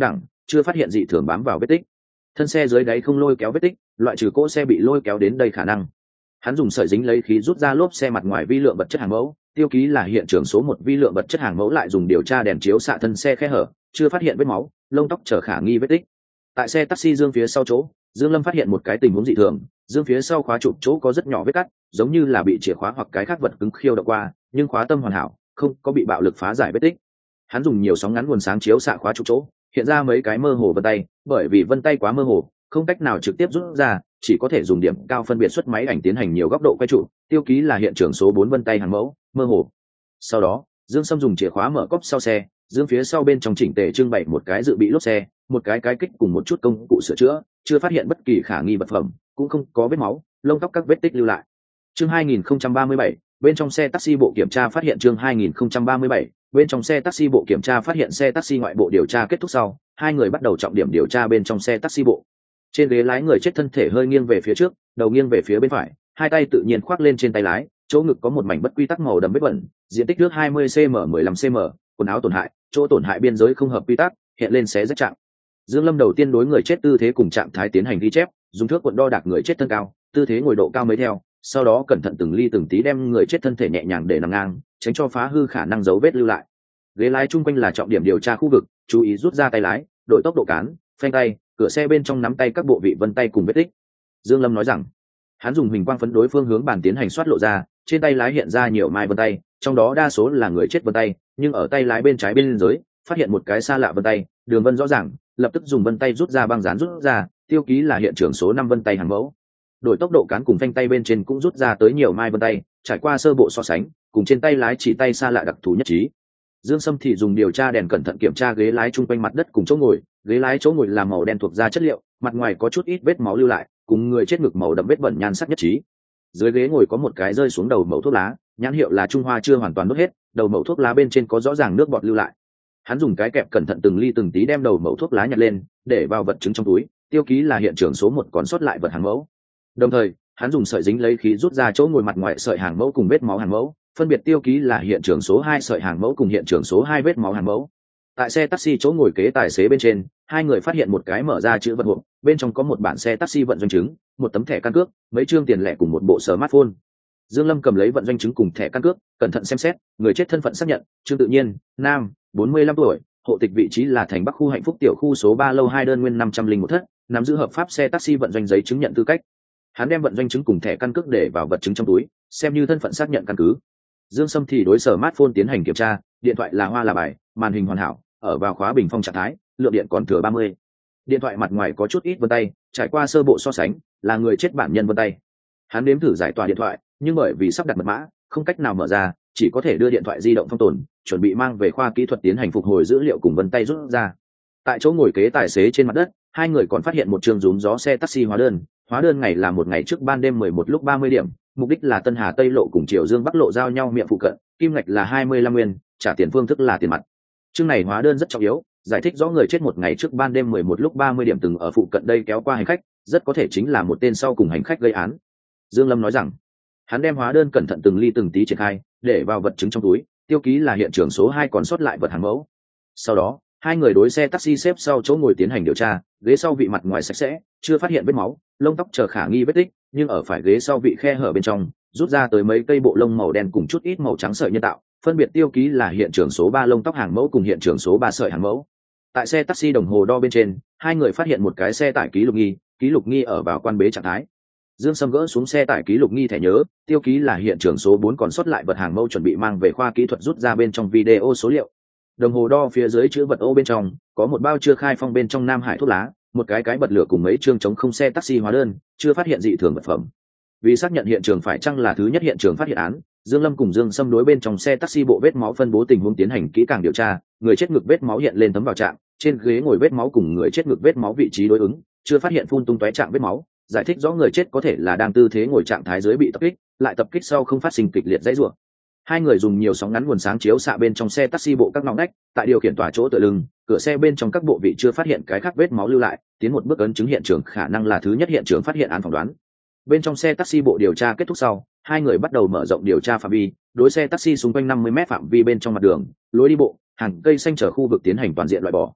chưa phát hiện dị thường bám vào vết tích. Thân xe dưới đáy không lôi kéo vết tích, loại trừ cỗ xe bị lôi kéo đến đây khả năng. Hắn dùng sợi dính lấy khí rút ra lốp xe mặt ngoài vi lượng vật chất hàng mẫu, tiêu ký là hiện trường số 1 vi lượng vật chất hàng mẫu, lại dùng điều tra đèn chiếu xạ thân xe khe hở, chưa phát hiện vết máu, lông tóc chờ khả nghi vết tích. Tại xe taxi dương phía sau chỗ, Dương Lâm phát hiện một cái tình huống dị thường, dương phía sau khóa chụp chỗ có rất nhỏ vết cắt, giống như là bị chìa khóa hoặc cái khác vật cứng khiêu động qua, nhưng khóa tâm hoàn hảo, không có bị bạo lực phá giải vết tích. Hắn dùng nhiều sóng ngắn nguồn sáng chiếu xạ khóa chụp chỗ, hiện ra mấy cái mơ hồ vân tay, bởi vì vân tay quá mơ hồ, không cách nào trực tiếp rút ra, chỉ có thể dùng điểm cao phân biệt xuất máy ảnh tiến hành nhiều góc độ quay trụ, tiêu ký là hiện trường số 4 vân tay hàng mẫu, mơ hồ. Sau đó, Dương Sâm dùng chìa khóa mở cốp sau xe, dương phía sau bên trong chỉnh tề trưng bày một cái dự bị lốp xe, một cái kích cùng một chút công cụ sửa chữa, chưa phát hiện bất kỳ khả nghi vật phẩm, cũng không có vết máu, lông tóc các vết tích lưu lại. Chương 2037, bên trong xe taxi bộ kiểm tra phát hiện chương 2037, bên trong xe taxi bộ kiểm tra phát hiện xe taxi ngoại bộ điều tra kết thúc sau, hai người bắt đầu trọng điểm điều tra bên trong xe taxi bộ. Trên ghế lái người chết thân thể hơi nghiêng về phía trước, đầu nghiêng về phía bên phải, hai tay tự nhiên khoác lên trên tay lái, chỗ ngực có một mảnh bất quy tắc màu đậm vết bẩn, diện tích nước 20 cm 15 cm, quần áo tổn hại, chỗ tổn hại biên giới không hợp quy tắc, hiện lên xé rách trạng. Dương Lâm đầu tiên đối người chết tư thế cùng trạng thái tiến hành ghi chép, dùng thước cuộn đo đạc người chết thân cao, tư thế ngồi độ cao mới theo, sau đó cẩn thận từng ly từng tí đem người chết thân thể nhẹ nhàng để nằm ngang, tránh cho phá hư khả năng dấu vết lưu lại. Ghế lái chung quanh là trọng điểm điều tra khu vực, chú ý rút ra tay lái, đội tốc độ cán, phanh tay, cửa xe bên trong nắm tay các bộ vị vân tay cùng vết tích. Dương Lâm nói rằng, hắn dùng huỳnh quang phấn đối phương hướng bàn tiến hành soát lộ ra, trên tay lái hiện ra nhiều mai vân tay, trong đó đa số là người chết vân tay, nhưng ở tay lái bên trái bên dưới phát hiện một cái xa lạ vân tay, đường vân rõ ràng, lập tức dùng vân tay rút ra băng dán rút ra, tiêu ký là hiện trường số 5 vân tay hàng mẫu. Đổi tốc độ cán cùng phanh tay bên trên cũng rút ra tới nhiều mai vân tay, trải qua sơ bộ so sánh, cùng trên tay lái chỉ tay xa lạ đặc thù nhất trí. Dương Sâm thì dùng điều tra đèn cẩn thận kiểm tra ghế lái chung quanh mặt đất cùng chỗ ngồi, ghế lái chỗ ngồi là màu đen thuộc da chất liệu, mặt ngoài có chút ít vết máu lưu lại, cùng người chết ngực màu đậm vết bẩn nhan sắc nhất trí. Dưới ghế ngồi có một cái rơi xuống đầu mẩu thuốc lá, nhãn hiệu là Trung Hoa chưa hoàn toàn đốt hết, đầu mẩu thuốc lá bên trên có rõ ràng nước bọt lưu lại. Hắn dùng cái kẹp cẩn thận từng ly từng tí đem đầu mẩu thuốc lá nhặt lên, để vào vật chứng trong túi, tiêu ký là hiện trường số 1 còn sót lại vật hàng mẫu. Đồng thời, hắn dùng sợi dính lấy khí rút ra chỗ ngồi mặt ngoài sợi hàng mẫu cùng vết máu hàng mẫu, phân biệt tiêu ký là hiện trường số 2 sợi hàng mẫu cùng hiện trường số 2 vết máu hàng mẫu. Tại xe taxi chỗ ngồi kế tài xế bên trên, hai người phát hiện một cái mở ra chữ vật hộp, bên trong có một bản xe taxi vận doanh chứng, một tấm thẻ căn cước, mấy trương tiền lẻ cùng một bộ smartphone. Dương Lâm cầm lấy vận doanh chứng cùng thẻ căn cước, cẩn thận xem xét, người chết thân phận xác nhận, Trương Tự Nhiên, nam, 45 tuổi, hộ tịch vị trí là thành Bắc khu Hạnh Phúc tiểu khu số 3 lầu 2 đơn nguyên 501 thất, nắm giữ hợp pháp xe taxi vận doanh giấy chứng nhận tư cách. Hắn đem vận doanh chứng cùng thẻ căn cước để vào vật chứng trong túi, xem như thân phận xác nhận căn cứ. Dương Sâm thì đối sở smartphone tiến hành kiểm tra, điện thoại là hoa là bài, màn hình hoàn hảo, ở vào khóa bình phong trạng thái, lượng điện còn thừa 30. Điện thoại mặt ngoài có chút ít vân tay, trải qua sơ bộ so sánh, là người chết bản nhân vân tay. Hắn nếm thử giải tỏa điện thoại, nhưng bởi vì sắp đặt mật mã, không cách nào mở ra, chỉ có thể đưa điện thoại di động phong tồn, chuẩn bị mang về khoa kỹ thuật tiến hành phục hồi dữ liệu cùng vân tay rút ra. Tại chỗ ngồi kế tài xế trên mặt đất, hai người còn phát hiện một trường rúm gió xe taxi hóa đơn ngày là một ngày trước ban đêm 11 lúc 30 điểm, mục đích là Tân Hà Tây lộ cùng Triều Dương Bắc lộ giao nhau miệng phụ cận, kim ngạch là 25 nguyên, trả tiền phương thức là tiền mặt. Chương này hóa đơn rất trọng yếu, giải thích rõ người chết một ngày trước ban đêm 11 lúc 30 điểm từng ở phụ cận đây kéo qua hành khách, rất có thể chính là một tên sau cùng hành khách gây án. Dương Lâm nói rằng, hắn đem hóa đơn cẩn thận từng ly từng tí triển khai, để vào vật chứng trong túi, tiêu ký là hiện trường số 2 còn sót lại vật hàng mẫu. Sau đó, hai người đối xe taxi xếp sau chỗ ngồi tiến hành điều tra, ghế sau vị mặt ngoài sạch sẽ, chưa phát hiện vết máu, lông tóc chờ khả nghi vết tích, nhưng ở phải ghế sau vị khe hở bên trong, rút ra tới mấy cây bộ lông màu đen cùng chút ít màu trắng sợi nhân tạo, phân biệt tiêu ký là hiện trường số 3 lông tóc hàng mẫu cùng hiện trường số 3 sợi hàng mẫu. Tại xe taxi đồng hồ đo bên trên, hai người phát hiện một cái xe tải ký lục nghi ở vào quan bế trạng thái. Dương Sâm gỡ xuống xe tải ký lục nghi thẻ nhớ, tiêu ký là hiện trường số 4 còn sót lại vật hàng mẫu chuẩn bị mang về khoa kỹ thuật rút ra bên trong video số liệu. Đồng hồ đo phía dưới chữ vật ô bên trong có một bao chưa khai phong bên trong Nam Hải thuốc lá, một cái bật lửa cùng mấy chương chống không xe taxi hóa đơn, chưa phát hiện dị thường vật phẩm. Vì xác nhận hiện trường phải chăng là thứ nhất hiện trường phát hiện án, Dương Lâm cùng Dương Sâm đối bên trong xe taxi bộ vết máu phân bố tình huống tiến hành kỹ càng điều tra, người chết ngực vết máu hiện lên tấm vào trạng, trên ghế ngồi vết máu cùng người chết ngực vết máu vị trí đối ứng, chưa phát hiện phun tung tóe trạng vết máu, giải thích rõ người chết có thể là đang tư thế ngồi trạng thái dưới bị tập kích, lại tập kích sau không phát sinh kịch liệt dãy rủa. Hai người dùng nhiều sóng ngắn nguồn sáng chiếu xạ bên trong xe taxi bộ các ngõ ngách, tại điều khiển tòa chỗ tựa lưng, cửa xe bên trong các bộ vị chưa phát hiện cái khác vết máu lưu lại, tiến một bước ấn chứng hiện trường khả năng là thứ nhất hiện trường phát hiện án phỏng đoán. Bên trong xe taxi bộ điều tra kết thúc sau, hai người bắt đầu mở rộng điều tra phạm vi, đối xe taxi xung quanh 50 m phạm vi bên trong mặt đường, lối đi bộ, hàng cây xanh chở khu vực tiến hành toàn diện loại bỏ.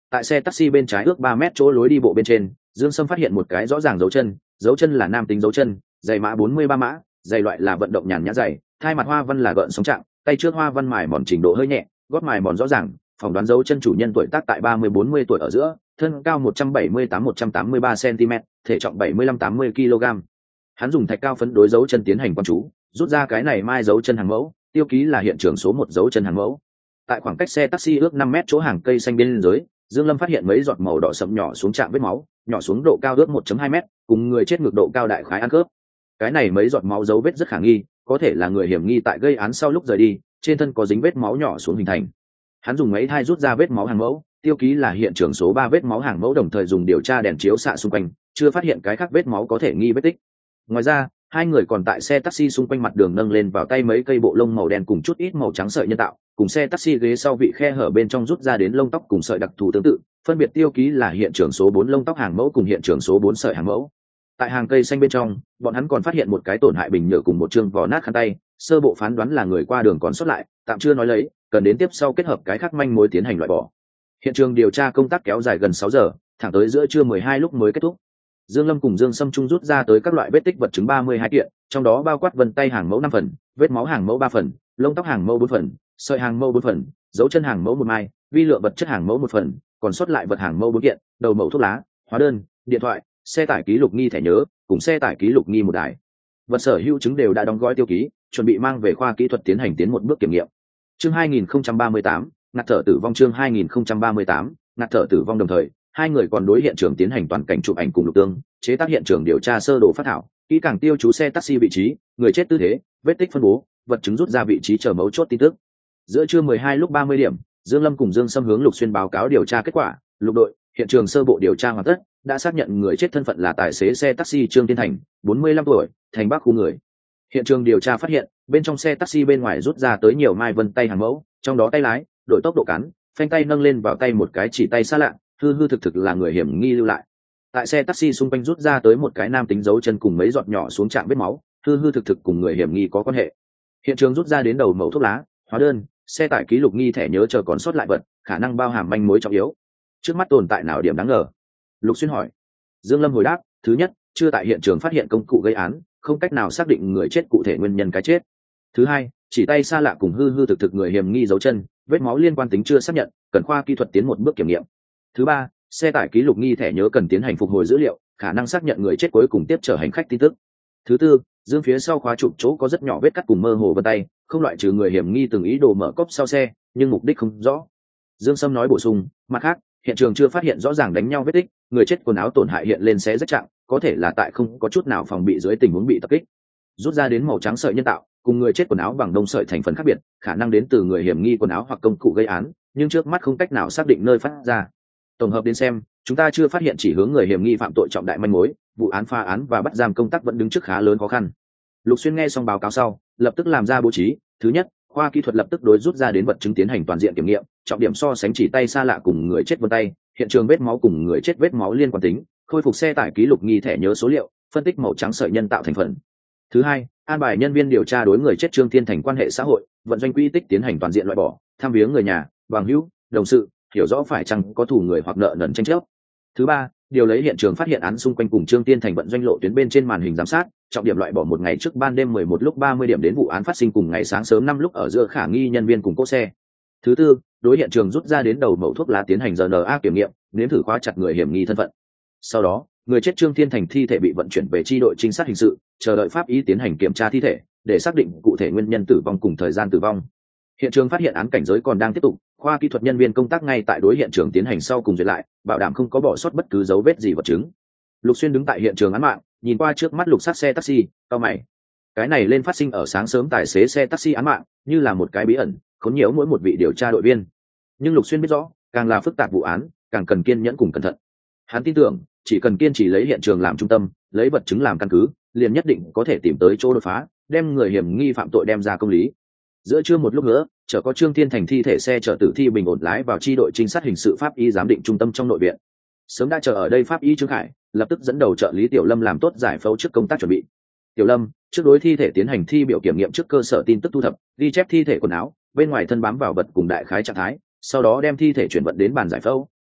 Tại xe taxi bên trái ước 3 mét chỗ lối đi bộ bên trên, Dương Sâm phát hiện một cái rõ ràng dấu chân là nam tính dấu chân, giày mã 43 mã, giày loại là vận động nhàn nhã giày, thai mặt hoa văn là gợn sóng trạng, tay trước hoa văn mài mòn trình độ hơi nhẹ, gót mài mòn rõ ràng, phỏng đoán dấu chân chủ nhân tuổi tác tại 30-40 tuổi ở giữa, thân cao 178-183 cm, thể trọng 75-80 kg. Hắn dùng thạch cao phấn đối dấu chân tiến hành quan chú, rút ra cái này mai dấu chân hàng mẫu, tiêu ký là hiện trường số 1 dấu chân hàng mẫu. Tại khoảng cách xe taxi ước 5 mét chỗ hàng cây xanh bên dưới, Dương Lâm phát hiện mấy giọt màu đỏ sẫm nhỏ xuống chạm vết máu, nhỏ xuống độ cao ước 1.2 mét, cùng người chết ngược độ cao đại khái ăn khớp. Cái này mấy giọt máu dấu vết rất khả nghi, có thể là người hiểm nghi tại gây án sau lúc rời đi, trên thân có dính vết máu nhỏ xuống hình thành. Hắn dùng máy thai rút ra vết máu hàng mẫu, tiêu ký là hiện trường số 3 vết máu hàng mẫu, đồng thời dùng điều tra đèn chiếu xạ xung quanh, chưa phát hiện cái khác vết máu có thể nghi vết tích. Ngoài ra, hai người còn tại xe taxi xung quanh mặt đường nâng lên vào tay mấy cây bộ lông màu đen cùng chút ít màu trắng sợi nhân tạo, cùng xe taxi ghế sau vị khe hở bên trong rút ra đến lông tóc cùng sợi đặc thù tương tự, phân biệt tiêu ký là hiện trường số 4 lông tóc hàng mẫu cùng hiện trường số 4 sợi hàng mẫu. Tại hàng cây xanh bên trong, bọn hắn còn phát hiện một cái tổn hại bình nhựa cùng một chương vỏ nát khăn tay, sơ bộ phán đoán là người qua đường còn sót lại, tạm chưa nói lấy, cần đến tiếp sau kết hợp cái khác manh mối tiến hành loại bỏ. Hiện trường điều tra công tác kéo dài gần 6 giờ, thẳng tới giữa trưa 12 lúc mới kết thúc. Dương Lâm cùng Dương Sâm Trung rút ra tới các loại vết tích vật chứng 32 kiện, trong đó bao quát vân tay hàng mẫu 5 phần, vết máu hàng mẫu 3 phần, lông tóc hàng mẫu 4 phần, sợi hàng mẫu 4 phần, dấu chân hàng mẫu 1 mai, vi lượng vật chất hàng mẫu 1 phần, còn sót lại vật hàng mẫu 4 kiện, đầu mẫu thuốc lá, hóa đơn, điện thoại, xe tải ký lục nghi thẻ nhớ, cùng xe tải ký lục nghi một đài. Vật sở hữu chứng đều đã đóng gói tiêu ký, chuẩn bị mang về khoa kỹ thuật tiến hành tiến một bước kiểm nghiệm. Chương 2038, ngạt thở tử vong. Chương 2038, ngạt thở tử vong. Đồng thời, hai người còn đối hiện trường tiến hành toàn cảnh chụp ảnh cùng lục tương, chế tác hiện trường điều tra sơ đồ phát thảo, kỹ càng tiêu chú xe taxi vị trí, người chết tư thế, vết tích phân bố, vật chứng rút ra vị trí chờ mấu chốt tin tức. Giữa trưa 12 lúc 30 điểm, Dương Lâm cùng Dương Sâm hướng Lục Xuyên báo cáo điều tra kết quả. Lục đội, hiện trường sơ bộ điều tra hoàn tất, đã xác nhận người chết thân phận là tài xế xe taxi Trương Tiên Thành, 45 tuổi, thành Bắc khu người. Hiện trường điều tra phát hiện, bên trong xe taxi bên ngoài rút ra tới nhiều mai vân tay hàng mẫu, trong đó tay lái, đổi tốc độ cắn, phanh tay nâng lên vào tay một cái chỉ tay xa lạ, hư thực là người hiểm nghi lưu lại. Tại xe taxi xung quanh rút ra tới một cái nam tính dấu chân cùng mấy giọt nhỏ xuống chạm vết máu, hư thực cùng người hiểm nghi có quan hệ. Hiện trường rút ra đến đầu mẩu thuốc lá, hóa đơn, xe tải ký lục nghi thẻ nhớ chờ còn sót lại vật, khả năng bao hàm manh mối trọng yếu. Trước mắt tồn tại nào điểm đáng ngờ? Lục Xuyên hỏi. Dương Lâm hồi đáp, thứ nhất, chưa tại hiện trường phát hiện công cụ gây án, không cách nào xác định người chết cụ thể nguyên nhân cái chết. Thứ hai, chỉ tay xa lạ cùng hư thực người hiểm nghi dấu chân, vết máu liên quan tính chưa xác nhận, cần khoa kỹ thuật tiến một bước kiểm nghiệm. Thứ ba, xe tải ký lục nghi thẻ nhớ cần tiến hành phục hồi dữ liệu, khả năng xác nhận người chết cuối cùng tiếp chở hành khách tin tức. Thứ tư, dương phía sau khóa trục chỗ có rất nhỏ vết cắt cùng mơ hồ vân tay, không loại trừ người hiểm nghi từng ý đồ mở cốp sau xe, nhưng mục đích không rõ. Dương Sâm nói bổ sung, mặt khác, hiện trường chưa phát hiện rõ ràng đánh nhau vết tích, người chết quần áo tổn hại hiện lên xé rách trạng, có thể là tại không có chút nào phòng bị dưới tình huống bị tập kích. Rút ra đến màu trắng sợi nhân tạo, cùng người chết quần áo bằng đông sợi thành phần khác biệt, khả năng đến từ người hiểm nghi quần áo hoặc công cụ gây án, nhưng trước mắt không cách nào xác định nơi phát ra. Tổng hợp đến xem, chúng ta chưa phát hiện chỉ hướng người hiểm nghi phạm tội trọng đại manh mối, vụ án phá án và bắt giam công tác vẫn đứng trước khá lớn khó khăn. Lục Xuyên nghe xong báo cáo sau, lập tức làm ra bố trí. Thứ nhất, khoa kỹ thuật lập tức đối rút ra đến vật chứng tiến hành toàn diện kiểm nghiệm, trọng điểm so sánh chỉ tay xa lạ cùng người chết vân tay, hiện trường vết máu cùng người chết vết máu liên quan tính, khôi phục xe tải ký lục nghi thẻ nhớ số liệu, phân tích màu trắng sợi nhân tạo thành phần. Thứ hai, an bài nhân viên điều tra đối người chết Trương Thiên Thành quan hệ xã hội, vận doanh quỹ tích tiến hành toàn diện loại bỏ, thăm viếng người nhà, bằng hữu, đồng sự, hiểu rõ phải chăng có thù người hoặc nợ nần tranh chấp. Thứ ba, điều lấy hiện trường phát hiện án xung quanh cùng Trương Tiên Thành vận doanh lộ tuyến bên trên màn hình giám sát, trọng điểm loại bỏ một ngày trước ban đêm 11 lúc 30 điểm đến vụ án phát sinh cùng ngày sáng sớm 5 lúc ở giữa khả nghi nhân viên cùng cỗ xe. Thứ tư, đối hiện trường rút ra đến đầu mẩu thuốc lá tiến hành RNA kiểm nghiệm, nếm thử khóa chặt người hiểm nghi thân phận. Sau đó, người chết Trương Tiên Thành thi thể bị vận chuyển về chi đội trinh sát hình sự, chờ đợi pháp y tiến hành kiểm tra thi thể, để xác định cụ thể nguyên nhân tử vong cùng thời gian tử vong. Hiện trường phát hiện án cảnh giới còn đang tiếp tục, khoa kỹ thuật nhân viên công tác ngay tại đối hiện trường tiến hành sau cùng duyệt lại, bảo đảm không có bỏ sót bất cứ dấu vết gì vật chứng. Lục Xuyên đứng tại hiện trường án mạng, nhìn qua trước mắt lục sắc xe taxi, cau mày. Cái này lên phát sinh ở sáng sớm tài xế xe taxi án mạng, như là một cái bí ẩn, khốn nhiễu mỗi một vị điều tra đội viên. Nhưng Lục Xuyên biết rõ, càng là phức tạp vụ án, càng cần kiên nhẫn cùng cẩn thận. Hắn tin tưởng, chỉ cần kiên trì lấy hiện trường làm trung tâm, lấy vật chứng làm căn cứ, liền nhất định có thể tìm tới chỗ đột phá, đem người hiểm nghi phạm tội đem ra công lý. Giữa trưa một lúc nữa, chở có Trương Thiên Thành thi thể xe chở tử thi bình ổn lái vào chi đội trinh sát hình sự pháp y giám định trung tâm trong nội viện. Sớm đã chờ ở đây pháp y Trương Khải lập tức dẫn đầu trợ lý Tiểu Lâm làm tốt giải phẫu trước công tác chuẩn bị. Tiểu Lâm trước đối thi thể tiến hành thi biểu kiểm nghiệm trước cơ sở tin tức thu thập, ghi chép thi thể quần áo, bên ngoài thân bám vào vật cùng đại khái trạng thái, sau đó đem thi thể chuyển vận đến bàn giải phẫu,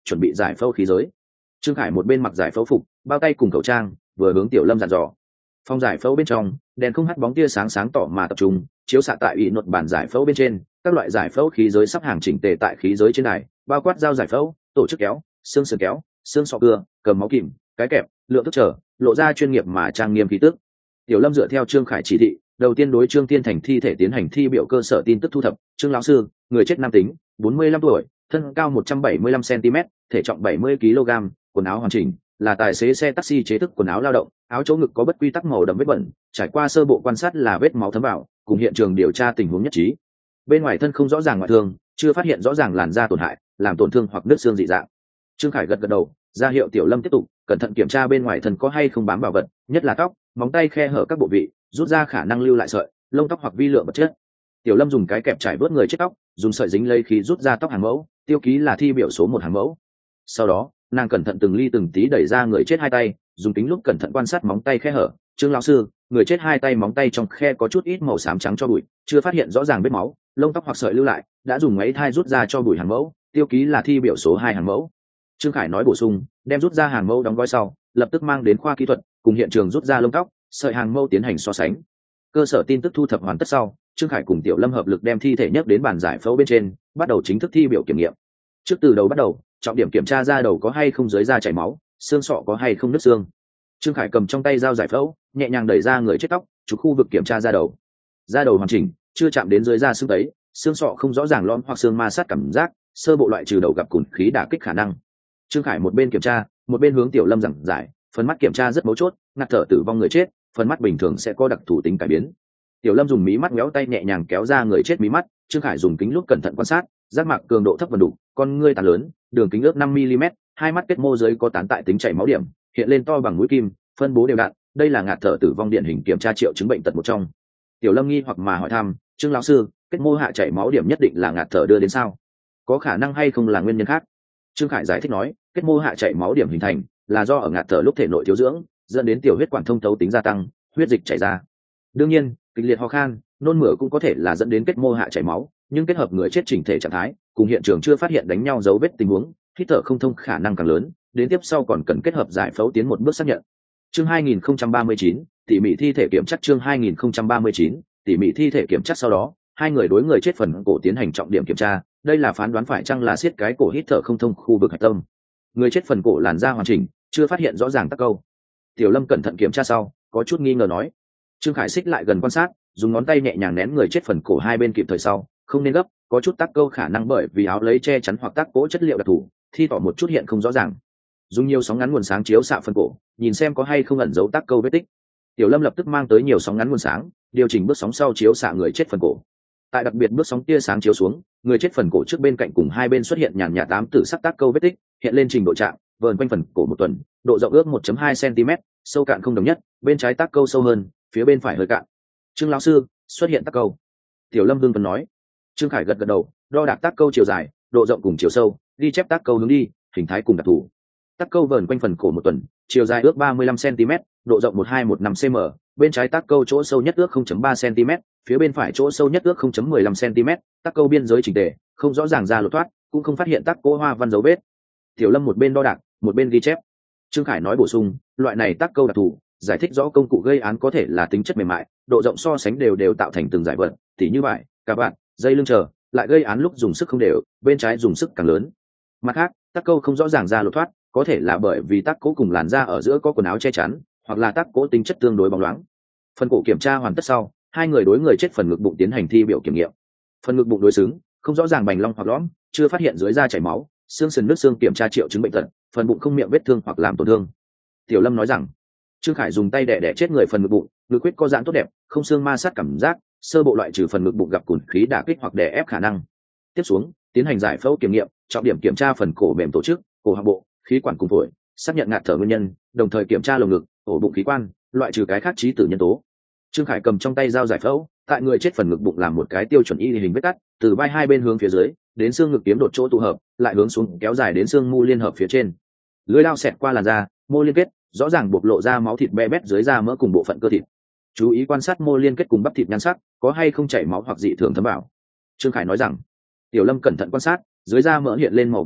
chuẩn bị giải phẫu khí giới. Trương Khải một bên mặc giải phẫu phục, bao tay cùng khẩu trang, vừa hướng Tiểu Lâm dặn dò. Phòng giải phẫu bên trong, đèn không hắt bóng tia sáng sáng tỏ mà tập trung chiếu xạ tại ủy nột bản giải phẫu bên trên, các loại giải phẫu khí giới sắp hàng chỉnh tề tại khí giới trên đài, bao quát dao giải phẫu, tổ chức kéo, xương sườn kéo, xương sọ cưa, cầm máu kìm, cái kẹp, lượng thức trở, lộ ra chuyên nghiệp mà trang nghiêm khí tức. Tiểu Lâm dựa theo Trương Khải chỉ thị, đầu tiên đối Trương Tiên Thành thi thể tiến hành thi biểu cơ sở tin tức thu thập. Trương lão sư, người chết nam tính, 45 tuổi, thân cao 175 cm, thể trọng 70 kg, quần áo hoàn chỉnh, là tài xế xe taxi chế thức quần áo lao động, áo chỗ ngực có bất quy tắc màu đậm vết bẩn, trải qua sơ bộ quan sát là vết máu thấm vào, cùng hiện trường điều tra tình huống nhất trí. Bên ngoài thân không rõ ràng ngoại thương, chưa phát hiện rõ ràng làn da tổn hại, làm tổn thương hoặc nứt xương dị dạng. Trương Khải gật gật đầu, ra hiệu Tiểu Lâm tiếp tục cẩn thận kiểm tra bên ngoài thân có hay không bám vào vật, nhất là tóc, móng tay khe hở các bộ vị, rút ra khả năng lưu lại sợi, lông tóc hoặc vi lượng vật chất. Tiểu Lâm dùng cái kẹp trải vớt người chết tóc, dùng sợi dính lấy khí rút ra tóc hàng mẫu, tiêu ký là thi biểu số 1 hàng mẫu. Sau đó, nàng cẩn thận từng ly từng tí đẩy ra người chết hai tay, dùng kính lúp cẩn thận quan sát móng tay khe hở. Trương lão sư, người chết hai tay móng tay trong khe có chút ít màu xám trắng cho bụi, chưa phát hiện rõ ràng vết máu, lông tóc hoặc sợi lưu lại, đã dùng máy thai rút ra cho bụi hàng mẫu, tiêu ký là thi biểu số 2 hàng mẫu. Trương Khải nói bổ sung, đem rút ra hàng mẫu đóng gói sau, lập tức mang đến khoa kỹ thuật, cùng hiện trường rút ra lông tóc, sợi hàng mẫu tiến hành so sánh. Cơ sở tin tức thu thập hoàn tất sau, Trương Khải cùng Tiểu Lâm hợp lực đem thi thể nhấc đến bàn giải phẫu bên trên, bắt đầu chính thức thi biểu kiểm nghiệm. Trước từ đầu bắt đầu, trọng điểm kiểm tra da đầu có hay không dưới da chảy máu, xương sọ có hay không nứt xương. Trương Khải cầm trong tay dao giải phẫu, nhẹ nhàng đẩy ra người chết tóc, chụp khu vực kiểm tra da đầu. Da đầu hoàn chỉnh, chưa chạm đến dưới da xương tấy, xương sọ không rõ ràng lõm hoặc xương ma sát cảm giác, sơ bộ loại trừ đầu gặp cùn khí đả kích khả năng. Trương Khải một bên kiểm tra, một bên hướng Tiểu Lâm giảng giải, phần mắt kiểm tra rất mấu chốt, ngạt thở tử vong người chết, phần mắt bình thường sẽ có đặc thù tính cải biến. Tiểu Lâm dùng mí mắt méo tay nhẹ nhàng kéo ra người chết mí mắt, Trương Khải dùng kính lúp cẩn thận quan sát, giác mạc cường độ thấp và đủ, con ngươi tán lớn, đường kính ước 5 mm, hai mắt kết mô dưới có tán tại tính chảy máu điểm, hiện lên to bằng mũi kim, phân bố đều đặn, đây là ngạt thở tử vong điển hình kiểm tra triệu chứng bệnh tật một trong. Tiểu Lâm nghi hoặc mà hỏi thăm, Trương lão sư, kết mô hạ chảy máu điểm nhất định là ngạt thở đưa đến sao? Có khả năng hay không là nguyên nhân khác? Trương Khải giải thích nói, kết mô hạ chảy máu điểm hình thành là do ở ngạt thở lúc thể nội thiếu dưỡng, dẫn đến tiểu huyết quản thông thấu tính gia tăng, huyết dịch chảy ra. Đương nhiên, kịch liệt ho khan, nôn mửa cũng có thể là dẫn đến kết mô hạ chảy máu, nhưng kết hợp người chết chỉnh thể trạng thái, cùng hiện trường chưa phát hiện đánh nhau dấu vết tình huống, hít thở không thông khả năng càng lớn, đến tiếp sau còn cần kết hợp giải phẫu tiến một bước xác nhận. Chương 2039, tỉ mỉ thi thể kiểm tra. Chương 2039, tỉ mỉ thi thể kiểm tra. Sau đó, hai người đối người chết phần cổ tiến hành trọng điểm kiểm tra, đây là phán đoán phải chăng là siết cái cổ hít thở không thông khu vực hạch tâm. Người chết phần cổ làn da hoàn chỉnh, chưa phát hiện rõ ràng tắc câu. Tiểu Lâm cẩn thận kiểm tra sau, có chút nghi ngờ nói. Trương Khải xích lại gần quan sát, dùng ngón tay nhẹ nhàng nén người chết phần cổ hai bên kịp thời sau, không nên gấp, có chút tắc câu khả năng bởi vì áo lấy che chắn hoặc tác cố chất liệu đặc thù, thi tỏ một chút hiện không rõ ràng. Dùng nhiều sóng ngắn nguồn sáng chiếu xạ phần cổ, nhìn xem có hay không ẩn dấu tác câu vết tích. Tiểu Lâm lập tức mang tới nhiều sóng ngắn nguồn sáng, điều chỉnh bước sóng sau chiếu xạ người chết phần cổ. Tại đặc biệt bước sóng tia sáng chiếu xuống, người chết phần cổ trước bên cạnh cùng hai bên xuất hiện nhàn nhạt tám tử sắc tác câu vết tích, hiện lên trình độ trạng, vờn quanh phần cổ một tuần, độ rộng ước 1.2 cm, sâu cạn không đồng nhất, bên trái tác câu sâu hơn, phía bên phải hơi cạn. Trương lão sư, xuất hiện tác câu. Tiểu Lâm hưng phấn nói. Trương Khải gật gật đầu, đo đạc tác câu chiều dài, độ rộng cùng chiều sâu, ghi chép tác câu hướng đi, hình thái cùng đặc thù. Tác câu vờn quanh phần cổ một tuần, chiều dài ước 35 cm, độ rộng 1215 cm, bên trái tác câu chỗ sâu nhất ước 0.3 cm, phía bên phải chỗ sâu nhất ước 0.15 cm, tác câu biên giới chỉnh tề, không rõ ràng ra lột thoát, cũng không phát hiện tác cố hoa văn dấu vết. Tiểu Lâm một bên đo đạc, một bên ghi chép. Trương Khải nói bổ sung, loại này tác câu đặc thù, giải thích rõ công cụ gây án có thể là tính chất mềm mại, độ rộng so sánh đều tạo thành từng giải vật, tỉ như vậy, cả bạn, dây lưng chờ, lại gây án lúc dùng sức không đều, bên trái dùng sức càng lớn. Mặt khác, tác câu không rõ ràng ra lột thoát, có thể là bởi vì tác cố cùng làn da ở giữa có quần áo che chắn, hoặc là tác cố tính chất tương đối bóng loáng. Phần cổ kiểm tra hoàn tất sau, hai người đối người chết phần ngực bụng tiến hành thi biểu kiểm nghiệm. Phần ngực bụng đối xứng, không rõ ràng bành long hoặc lõm, chưa phát hiện dưới da chảy máu, xương sườn nứt xương kiểm tra triệu chứng bệnh tật, phần bụng không miệng vết thương hoặc làm tổn thương. Tiểu Lâm nói rằng, Trương Khải dùng tay đè chết người phần ngực bụng, ngực huyết có giãn tốt đẹp, không xương ma sát cảm giác, sơ bộ loại trừ phần ngực bụng gặp cùn khí đả kích hoặc đè ép khả năng. Tiếp xuống, tiến hành giải phẫu kiểm nghiệm, trọng điểm kiểm tra phần cổ mềm tổ chức, cổ họng bộ, khí quản cùng phổi, xác nhận ngạt thở nguyên nhân, đồng thời kiểm tra lồng ngực, ổ bụng khí quan, loại trừ cái khác trí tử nhân tố. Trương Khải cầm trong tay dao giải phẫu, tại người chết phần ngực bụng làm một cái tiêu chuẩn y hình vết cắt, từ vai hai bên hướng phía dưới, đến xương ngực kiếm đột chỗ tụ hợp, lại hướng xuống kéo dài đến xương mu liên hợp phía trên. Lưỡi dao xẹt qua làn da, mô liên kết, rõ ràng bộc lộ ra máu thịt be bét dưới da mỡ cùng bộ phận cơ thịt. Chú ý quan sát mô liên kết cùng bắp thịt nhan sắc, có hay không chảy máu hoặc dị thường thấm vào. Trương Khải nói rằng, Tiểu Lâm cẩn thận quan sát, dưới da mỡ hiện lên màu vàng nhạt,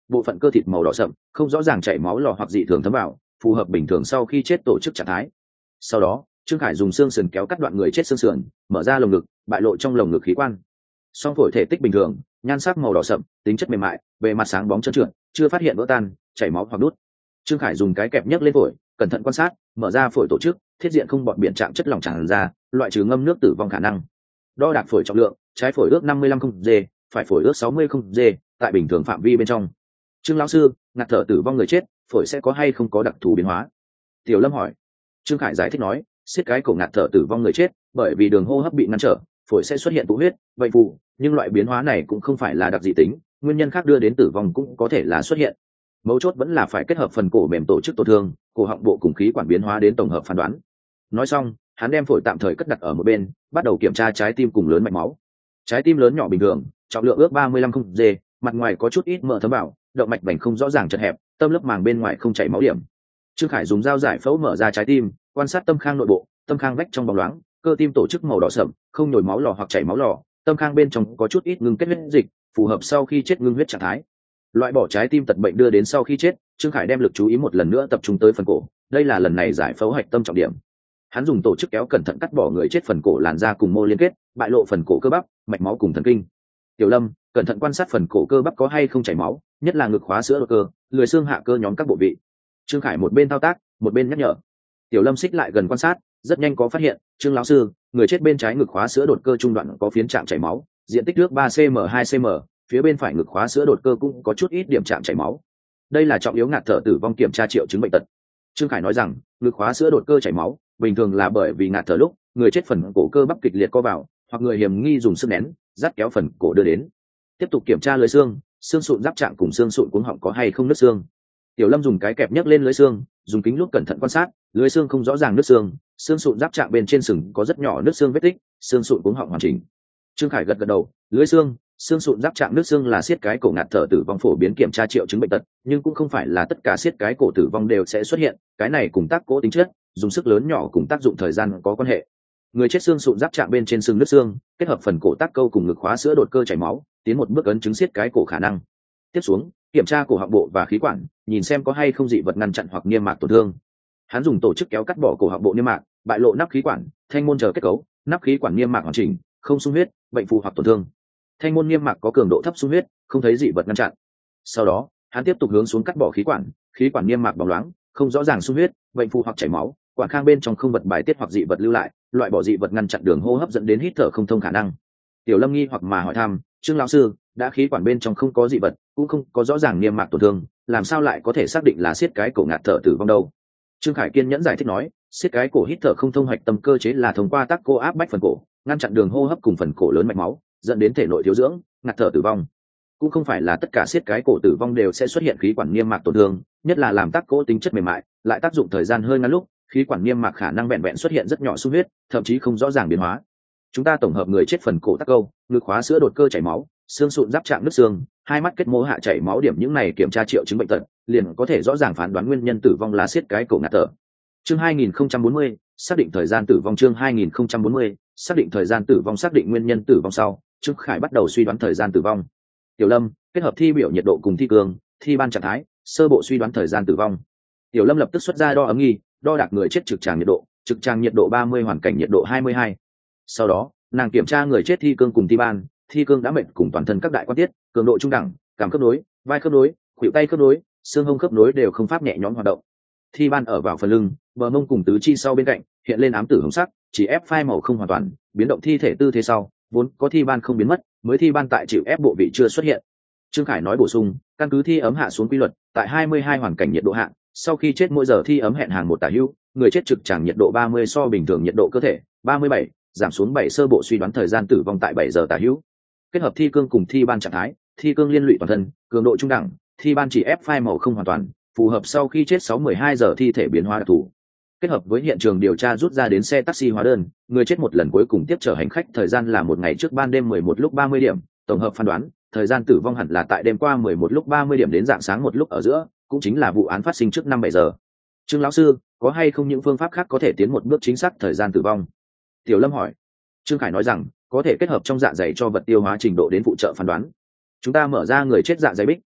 bộ phận cơ thịt màu đỏ sậm không rõ ràng chảy máu lò hoặc dị thường thấm vào, phù hợp bình thường sau khi chết tổ chức trạng thái. Sau đó Trương Khải dùng xương sườn kéo cắt đoạn người chết xương sườn, mở ra lồng ngực, bại lộ trong lồng ngực khí quan. Song phổi thể tích bình thường, nhan sắc màu đỏ sậm, tính chất mềm mại, bề mặt sáng bóng trơn trượt, chưa phát hiện vỡ tan, chảy máu hoặc đút. Trương Khải dùng cái kẹp nhấc lên phổi, cẩn thận quan sát, mở ra phổi tổ chức, thiết diện không bọt biển trạng chất lỏng tràn ra, loại trừ ngâm nước tử vong khả năng. Đo đạc phổi trọng lượng, trái phổi ước 55 không g, phải phổi ước 60 không g, tại bình thường phạm vi bên trong. Trương lão sư, ngạt thở tử vong người chết, phổi sẽ có hay không có đặc thù biến hóa? Tiểu Lâm hỏi. Trương Khải giải thích nói, xiết cái cổ ngạt thở tử vong người chết, bởi vì đường hô hấp bị ngăn trở, phổi sẽ xuất hiện tụ huyết, bệnh phù, nhưng loại biến hóa này cũng không phải là đặc dị tính, nguyên nhân khác đưa đến tử vong cũng có thể là xuất hiện. Mấu chốt vẫn là phải kết hợp phần cổ mềm tổ chức tổn thương, cổ họng bộ cùng khí quản biến hóa đến tổng hợp phán đoán. Nói xong, hắn đem phổi tạm thời cất đặt ở một bên, bắt đầu kiểm tra trái tim cùng lớn mạch máu. Trái tim lớn nhỏ bình thường, trọng lượng ước 35 không g, mặt ngoài có chút ít mỡ thấm vào, động mạch vành không rõ ràng chật hẹp, tâm lớp màng bên ngoài không chảy máu điểm. Trương Khải dùng dao giải phẫu mở ra trái tim, quan sát tâm khang nội bộ, tâm khang vách trong bóng loáng, cơ tim tổ chức màu đỏ sậm, không nhồi máu lò hoặc chảy máu lò, tâm khang bên trong có chút ít ngưng kết huyết dịch, phù hợp sau khi chết ngưng huyết trạng thái. Loại bỏ trái tim tật bệnh đưa đến sau khi chết, Trương Khải đem lực chú ý một lần nữa tập trung tới phần cổ, đây là lần này giải phẫu hạch tâm trọng điểm. Hắn dùng tổ chức kéo cẩn thận cắt bỏ người chết phần cổ làn da cùng mô liên kết, bại lộ phần cổ cơ bắp, mạch máu cùng thần kinh. Tiểu Lâm, cẩn thận quan sát phần cổ cơ bắp có hay không chảy máu, nhất là ngực khóa sữa đột cơ, lười xương hạ cơ nhóm các bộ vị. Trương Khải một bên thao tác, một bên nhắc nhở. Tiểu Lâm xích lại gần quan sát, rất nhanh có phát hiện, Trương lão sư, người chết bên trái ngực khóa sữa đột cơ trung đoạn có phiến trạng chảy máu, diện tích nước 3 cm 2 cm, phía bên phải ngực khóa sữa đột cơ cũng có chút ít điểm trạng chảy máu. Đây là trọng yếu ngạt thở tử vong kiểm tra triệu chứng bệnh tật. Trương Khải nói rằng, ngực khóa sữa đột cơ chảy máu, bình thường là bởi vì ngạt thở lúc, người chết phần cổ cơ bắp kịch liệt co vào, hoặc người hiểm nghi dùng sức nén, dắt kéo phần cổ đưa đến. Tiếp tục kiểm tra lưới xương, xương sụn giáp trạng cùng xương sụn cuống họng có hay không nứt xương. Tiểu Lâm dùng cái kẹp nhấc lên lưới xương, dùng kính lúp cẩn thận quan sát, lưới xương không rõ ràng nứt xương, xương sụn giáp trạng bên trên sừng có rất nhỏ nứt xương vết tích, xương sụn cuống họng hoàn chỉnh. Trương Khải gật gật đầu, lưới xương, xương sụn giáp trạng nứt xương là siết cái cổ ngạt thở tử vong phổ biến kiểm tra triệu chứng bệnh tật, nhưng cũng không phải là tất cả siết cái cổ tử vong đều sẽ xuất hiện, cái này cùng tác cố tính chất, dùng sức lớn nhỏ cùng tác dụng thời gian có quan hệ. Người chết xương sụn giáp trạng bên trên sừng nứt xương, kết hợp phần cổ tác câu cùng ngực khóa sữa đột cơ chảy máu, tiến một bước ấn chứng siết cái cổ khả năng. Tiếp xuống, kiểm tra cổ họng bộ và khí quản, nhìn xem có hay không dị vật ngăn chặn hoặc niêm mạc tổn thương. Hắn dùng tổ chức kéo cắt bỏ cổ họng bộ niêm mạc, bại lộ nắp khí quản, thanh môn chờ kết cấu, nắp khí quản niêm mạc hoàn chỉnh, không xung huyết, bệnh phù hoặc tổn thương. Thanh môn niêm mạc có cường độ thấp xung huyết, không thấy dị vật ngăn chặn. Sau đó, hắn tiếp tục hướng xuống cắt bỏ khí quản niêm mạc bóng loáng, không rõ ràng xung huyết, bệnh phù hoặc chảy máu, quản khang bên trong không vật bài tiết hoặc dị vật lưu lại, loại bỏ dị vật ngăn chặn đường hô hấp dẫn đến hít thở không thông khả năng. Tiểu Lâm nghi hoặc mà hỏi thăm, Trương lão sư, đã khí quản bên trong không có dị vật, cũng không có rõ ràng niêm mạc tổn thương, làm sao lại có thể xác định là siết cái cổ ngạt thở tử vong đâu? Trương Khải kiên nhẫn giải thích nói, siết cái cổ hít thở không thông hoạch tâm cơ chế là thông qua tác cô áp bách phần cổ, ngăn chặn đường hô hấp cùng phần cổ lớn mạch máu, dẫn đến thể nội thiếu dưỡng, ngạt thở tử vong. Cũng không phải là tất cả siết cái cổ tử vong đều sẽ xuất hiện khí quản niêm mạc tổn thương, nhất là làm tác cố tính chất mềm mại, lại tác dụng thời gian hơi ngắn lúc, khí quản niêm mạc khả năng vẹn vẹn xuất hiện rất nhỏ xung huyết, thậm chí không rõ ràng biến hóa. Chúng ta tổng hợp người chết phần cổ tác câu, ngực khóa sữa đột cơ chảy máu, xương sụn giáp trạng nứt xương, hai mắt kết mô hạ chảy máu điểm những này kiểm tra triệu chứng bệnh tật, liền có thể rõ ràng phán đoán nguyên nhân tử vong là siết cái cổ ngạt thở. Chương 2040, xác định thời gian tử vong. Chương 2040, xác định thời gian tử vong. Xác định nguyên nhân tử vong sau, Trương Khải bắt đầu suy đoán thời gian tử vong. Tiểu Lâm kết hợp thi biểu nhiệt độ cùng thi cường, thi ban trạng thái, sơ bộ suy đoán thời gian tử vong. Tiểu Lâm lập tức xuất ra đo ấm nghi, đo đạc người chết trực tràng nhiệt độ 30, hoàn cảnh nhiệt độ 22. Sau đó, nàng kiểm tra người chết thi cương cùng thi ban, thi cương đã mệt cùng toàn thân các đại quan tiết, cường độ trung đẳng, cảm khớp nối, vai khớp nối, khuỷu tay khớp nối, xương hông khớp nối đều không pháp nhẹ nhõm hoạt động. Thi ban ở vào phần lưng, bờ mông cùng tứ chi sau bên cạnh, hiện lên ám tử hồng sắc, chỉ ép phai màu không hoàn toàn, biến động thi thể tư thế sau, vốn có thi ban không biến mất, mới thi ban tại chịu ép bộ vị chưa xuất hiện. Trương Khải nói bổ sung, căn cứ thi ấm hạ xuống quy luật, tại 22 hoàn cảnh nhiệt độ hạ, sau khi chết mỗi giờ thi ấm hẹn hàng một tả hữu, người chết trực tràng nhiệt độ 30 so bình thường nhiệt độ cơ thể 37, giảm xuống 7, sơ bộ suy đoán thời gian tử vong tại 7 giờ tả hữu. Kết hợp thi cương cùng thi ban trạng thái, thi cương liên lụy toàn thân, cường độ trung đẳng, thi ban chỉ ép phai màu không hoàn toàn, phù hợp sau khi chết 6-12 giờ thi thể biến hóa đặc thù. Kết hợp với hiện trường điều tra rút ra đến xe taxi hóa đơn, người chết một lần cuối cùng tiếp chở hành khách thời gian là một ngày trước ban đêm 11 lúc 30 điểm, tổng hợp phán đoán, thời gian tử vong hẳn là tại đêm qua 11 lúc 30 điểm đến rạng sáng một lúc ở giữa, cũng chính là vụ án phát sinh trước 5-7 giờ. Trương lão sư, có hay không những phương pháp khác có thể tiến một bước chính xác thời gian tử vong? Tiểu Lâm hỏi. Trương Khải nói rằng, có thể kết hợp trong dạ dày cho vật tiêu hóa trình độ đến phụ trợ phán đoán. Chúng ta mở ra người chết dạ dày bích,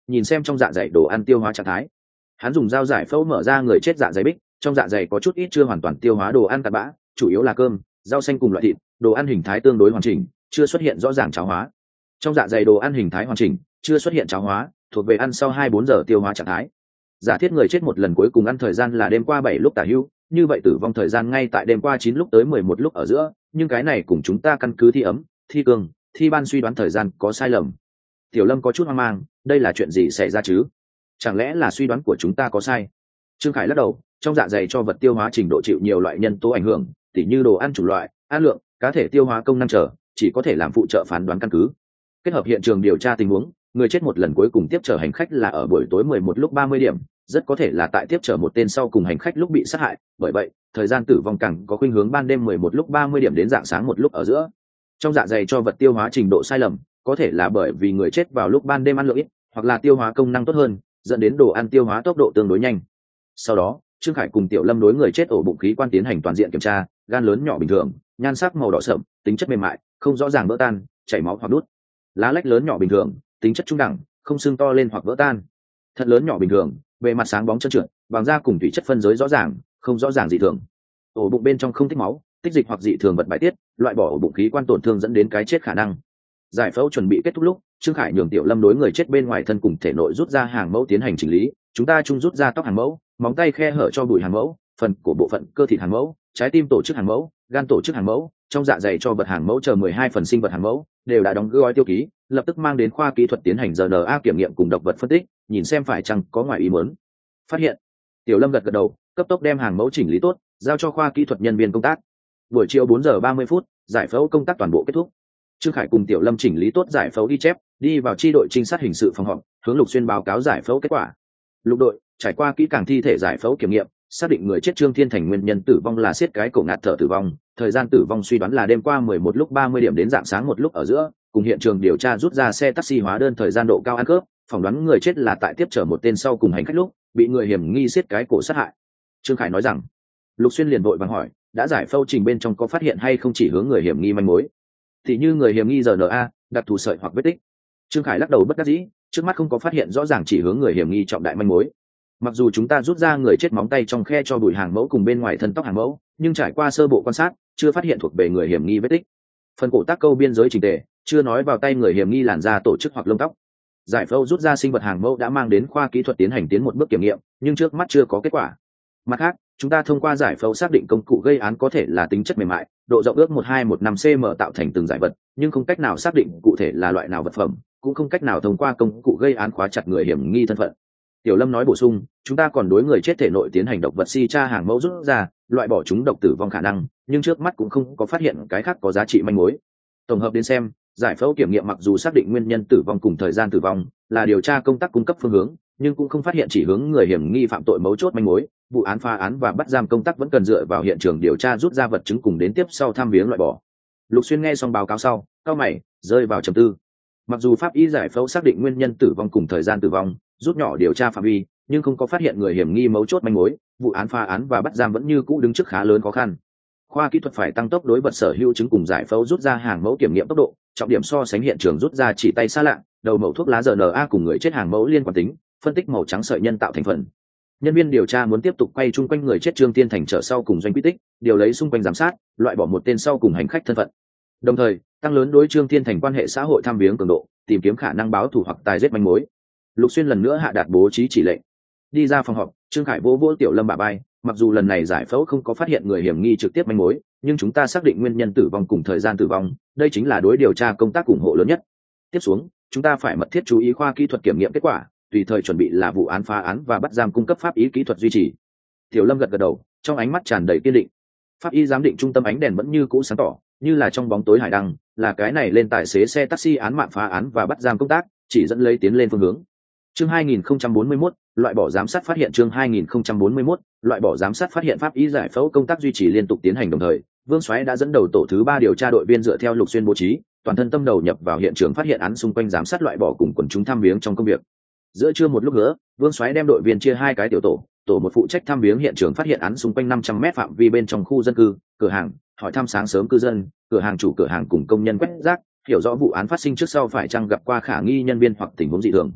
nhìn xem trong dạ dày đồ ăn tiêu hóa trạng thái. Hắn dùng dao giải phẫu mở ra người chết dạ dày bích, trong dạ dày có chút ít chưa hoàn toàn tiêu hóa đồ ăn cặn bã, chủ yếu là cơm, rau xanh cùng loại thịt, đồ ăn hình thái tương đối hoàn chỉnh, chưa xuất hiện rõ ràng cháo hóa. Trong dạ dày đồ ăn hình thái hoàn chỉnh, chưa xuất hiện cháo hóa, thuộc về ăn sau 2-4 giờ tiêu hóa trạng thái. Giả thiết người chết một lần cuối cùng ăn thời gian là đêm qua 7 lúc tả hữu, như vậy tử vong thời gian ngay tại đêm qua 9 lúc tới 11 lúc ở giữa, nhưng cái này cùng chúng ta căn cứ thi ấm, thi cường, thi ban suy đoán thời gian có sai lầm. Tiểu Lâm có chút hoang mang, đây là chuyện gì xảy ra chứ? Chẳng lẽ là suy đoán của chúng ta có sai? Trương Khải lắc đầu, trong dạ dày cho vật tiêu hóa trình độ chịu nhiều loại nhân tố ảnh hưởng, tỉ như đồ ăn chủng loại, ăn lượng, cá thể tiêu hóa công năng trở, chỉ có thể làm phụ trợ phán đoán căn cứ. Kết hợp hiện trường điều tra tình huống, người chết một lần cuối cùng tiếp chở hành khách là ở buổi tối 11 lúc 30 điểm, rất có thể là tại tiếp chở một tên sau cùng hành khách lúc bị sát hại, bởi vậy, thời gian tử vong càng có khuynh hướng ban đêm 11 lúc 30 điểm đến rạng sáng 1 lúc ở giữa. Trong dạ dày cho vật tiêu hóa trình độ sai lầm, có thể là bởi vì người chết vào lúc ban đêm ăn lượng ít, hoặc là tiêu hóa công năng tốt hơn, dẫn đến đồ ăn tiêu hóa tốc độ tương đối nhanh. Sau đó, Trương Khải cùng Tiểu Lâm đối người chết ổ bụng khí quan tiến hành toàn diện kiểm tra, gan lớn nhỏ bình thường, nhan sắc màu đỏ sậm, tính chất mềm mại, không rõ ràng vỡ tan, chảy máu hoặc đút. Lá lách lớn nhỏ bình thường, tính chất trung đẳng, không xương to lên hoặc vỡ tan. Thận lớn nhỏ bình thường, bề mặt sáng bóng trơn trượt, bằng da cùng thủy chất phân giới rõ ràng, không rõ ràng dị thường. Ổ bụng bên trong không tích máu, tích dịch hoặc dị thường vật bài tiết, loại bỏ ổ bụng khí quan tổn thương dẫn đến cái chết khả năng. Giải phẫu chuẩn bị kết thúc lúc, Trương Khải nhường Tiểu Lâm đối người chết bên ngoài thân cùng thể nội rút ra hàng mẫu tiến hành chỉnh lý, chúng ta chung rút ra tóc hàng mẫu, móng tay khe hở cho bụi hàng mẫu, phần của bộ phận cơ thịt hàng mẫu, trái tim tổ chức hàng mẫu, gan tổ chức hàng mẫu, trong dạ dày cho vật hàng mẫu chờ 12 phần sinh vật hàng mẫu, đều đã đóng gói tiêu ký, lập tức mang đến khoa kỹ thuật tiến hành RNA kiểm nghiệm cùng độc vật phân tích, nhìn xem phải chăng có ngoài ý muốn. Phát hiện. Tiểu Lâm gật gật đầu, cấp tốc đem hàng mẫu chỉnh lý tốt, giao cho khoa kỹ thuật nhân viên công tác. Buổi chiều 4 giờ 30 phút, giải phẫu công tác toàn bộ kết thúc. Trương Khải cùng Tiểu Lâm chỉnh lý tốt giải phẫu ghi chép, đi vào chi đội trinh sát hình sự phòng họp, hướng Lục Xuyên báo cáo giải phẫu kết quả. Lục đội, trải qua kỹ càng thi thể giải phẫu kiểm nghiệm, xác định người chết Trương Thiên Thành nguyên nhân tử vong là siết cái cổ ngạt thở tử vong, thời gian tử vong suy đoán là đêm qua 11 lúc 30 điểm đến rạng sáng 1 lúc ở giữa, cùng hiện trường điều tra rút ra xe taxi hóa đơn thời gian độ cao ăn cướp, phỏng đoán người chết là tại tiếp chở một tên sau cùng hành khách lúc bị người hiểm nghi siết cái cổ sát hại. Trương Khải nói rằng. Lục Xuyên liền vội vàng hỏi, đã giải phẫu trình bên trong có phát hiện hay không chỉ hướng người hiểm nghi manh mối? Thì như người hiểm nghi RNA, đặc thù sợi hoặc vết tích. Trương Khải lắc đầu bất đắc dĩ, trước mắt không có phát hiện rõ ràng chỉ hướng người hiểm nghi trọng đại manh mối. Mặc dù chúng ta rút ra người chết móng tay trong khe cho bụi hàng mẫu cùng bên ngoài thân tóc hàng mẫu, nhưng trải qua sơ bộ quan sát, chưa phát hiện thuộc về người hiểm nghi vết tích. Phần cổ tác câu biên giới chỉnh tề, chưa nói vào tay người hiểm nghi làn da tổ chức hoặc lông tóc. Giải phẫu rút ra sinh vật hàng mẫu đã mang đến khoa kỹ thuật tiến hành tiến một bước kiểm nghiệm, nhưng trước mắt chưa có kết quả. Mặt khác, chúng ta thông qua giải phẫu xác định công cụ gây án có thể là tính chất mềm mại, độ rộng ước 1215 cm tạo thành từng giải vật, nhưng không cách nào xác định cụ thể là loại nào vật phẩm, cũng không cách nào thông qua công cụ gây án khóa chặt người hiểm nghi thân phận. Tiểu Lâm nói bổ sung, chúng ta còn đối người chết thể nội tiến hành độc vật si tra hàng mẫu rút ra, loại bỏ chúng độc tử vong khả năng, nhưng trước mắt cũng không có phát hiện cái khác có giá trị manh mối. Tổng hợp đến xem, giải phẫu kiểm nghiệm mặc dù xác định nguyên nhân tử vong cùng thời gian tử vong là điều tra công tác cung cấp phương hướng, nhưng cũng không phát hiện chỉ hướng người hiểm nghi phạm tội mấu chốt manh mối. Vụ án phá án và bắt giam công tác vẫn cần dựa vào hiện trường điều tra rút ra vật chứng cùng đến tiếp sau thăm viếng loại bỏ. Lục Xuyên nghe xong báo cáo sau, cau mày, rơi vào trầm tư. Mặc dù pháp y giải phẫu xác định nguyên nhân tử vong cùng thời gian tử vong, rút nhỏ điều tra phạm vi, nhưng không có phát hiện người hiểm nghi mấu chốt manh mối, vụ án phá án và bắt giam vẫn như cũ đứng trước khá lớn khó khăn. Khoa kỹ thuật phải tăng tốc đối vật sở hữu chứng cùng giải phẫu rút ra hàng mẫu kiểm nghiệm tốc độ, trọng điểm so sánh hiện trường rút ra chỉ tay xa lạ, đầu mẩu thuốc lá RNA cùng người chết hàng mẫu liên quan tính, phân tích màu trắng sợi nhân tạo thành phần. Nhân viên điều tra muốn tiếp tục quay chung quanh người chết Trương Thiên Thành trở sau cùng doanh quy tích, điều lấy xung quanh giám sát, loại bỏ một tên sau cùng hành khách thân phận. Đồng thời, tăng lớn đối Trương Thiên Thành quan hệ xã hội thăm viếng cường độ, tìm kiếm khả năng báo thù hoặc tài giết manh mối. Lục Xuyên lần nữa hạ đạt bố trí chỉ lệnh. Đi ra phòng họp, Trương Khải vỗ vỗ Tiểu Lâm bả vai, mặc dù lần này giải phẫu không có phát hiện người hiểm nghi trực tiếp manh mối, nhưng chúng ta xác định nguyên nhân tử vong cùng thời gian tử vong, đây chính là đối điều tra công tác ủng hộ lớn nhất. Tiếp xuống, chúng ta phải mật thiết chú ý khoa kỹ thuật kiểm nghiệm kết quả, tùy thời chuẩn bị là vụ án phá án và bắt giam cung cấp pháp y kỹ thuật duy trì. Tiểu Lâm gật gật đầu, trong ánh mắt tràn đầy kiên định. Pháp y giám định trung tâm ánh đèn vẫn như cũ sáng tỏ, như là trong bóng tối hải đăng, là cái này lên tài xế xe taxi án mạng phá án và bắt giam công tác, chỉ dẫn lấy tiến lên phương hướng. Chương 2041, loại bỏ giám sát phát hiện. Chương 2041, loại bỏ giám sát phát hiện. Pháp y giải phẫu công tác duy trì liên tục tiến hành đồng thời, Vương Soái đã dẫn đầu tổ thứ 3 điều tra đội viên dựa theo Lục Xuyên bố trí, toàn thân tâm đầu nhập vào hiện trường phát hiện án xung quanh giám sát loại bỏ cùng quần chúng thăm viếng trong công việc. Giữa trưa một lúc nữa, Vương Soái đem đội viên chia 2 cái tiểu tổ một phụ trách thăm viếng hiện trường phát hiện án xung quanh 500m phạm vi bên trong khu dân cư, cửa hàng, hỏi thăm sáng sớm cư dân, cửa hàng chủ cửa hàng cùng công nhân quét rác, hiểu rõ vụ án phát sinh trước sau phải chăng gặp qua khả nghi nhân viên hoặc tình huống dị thường.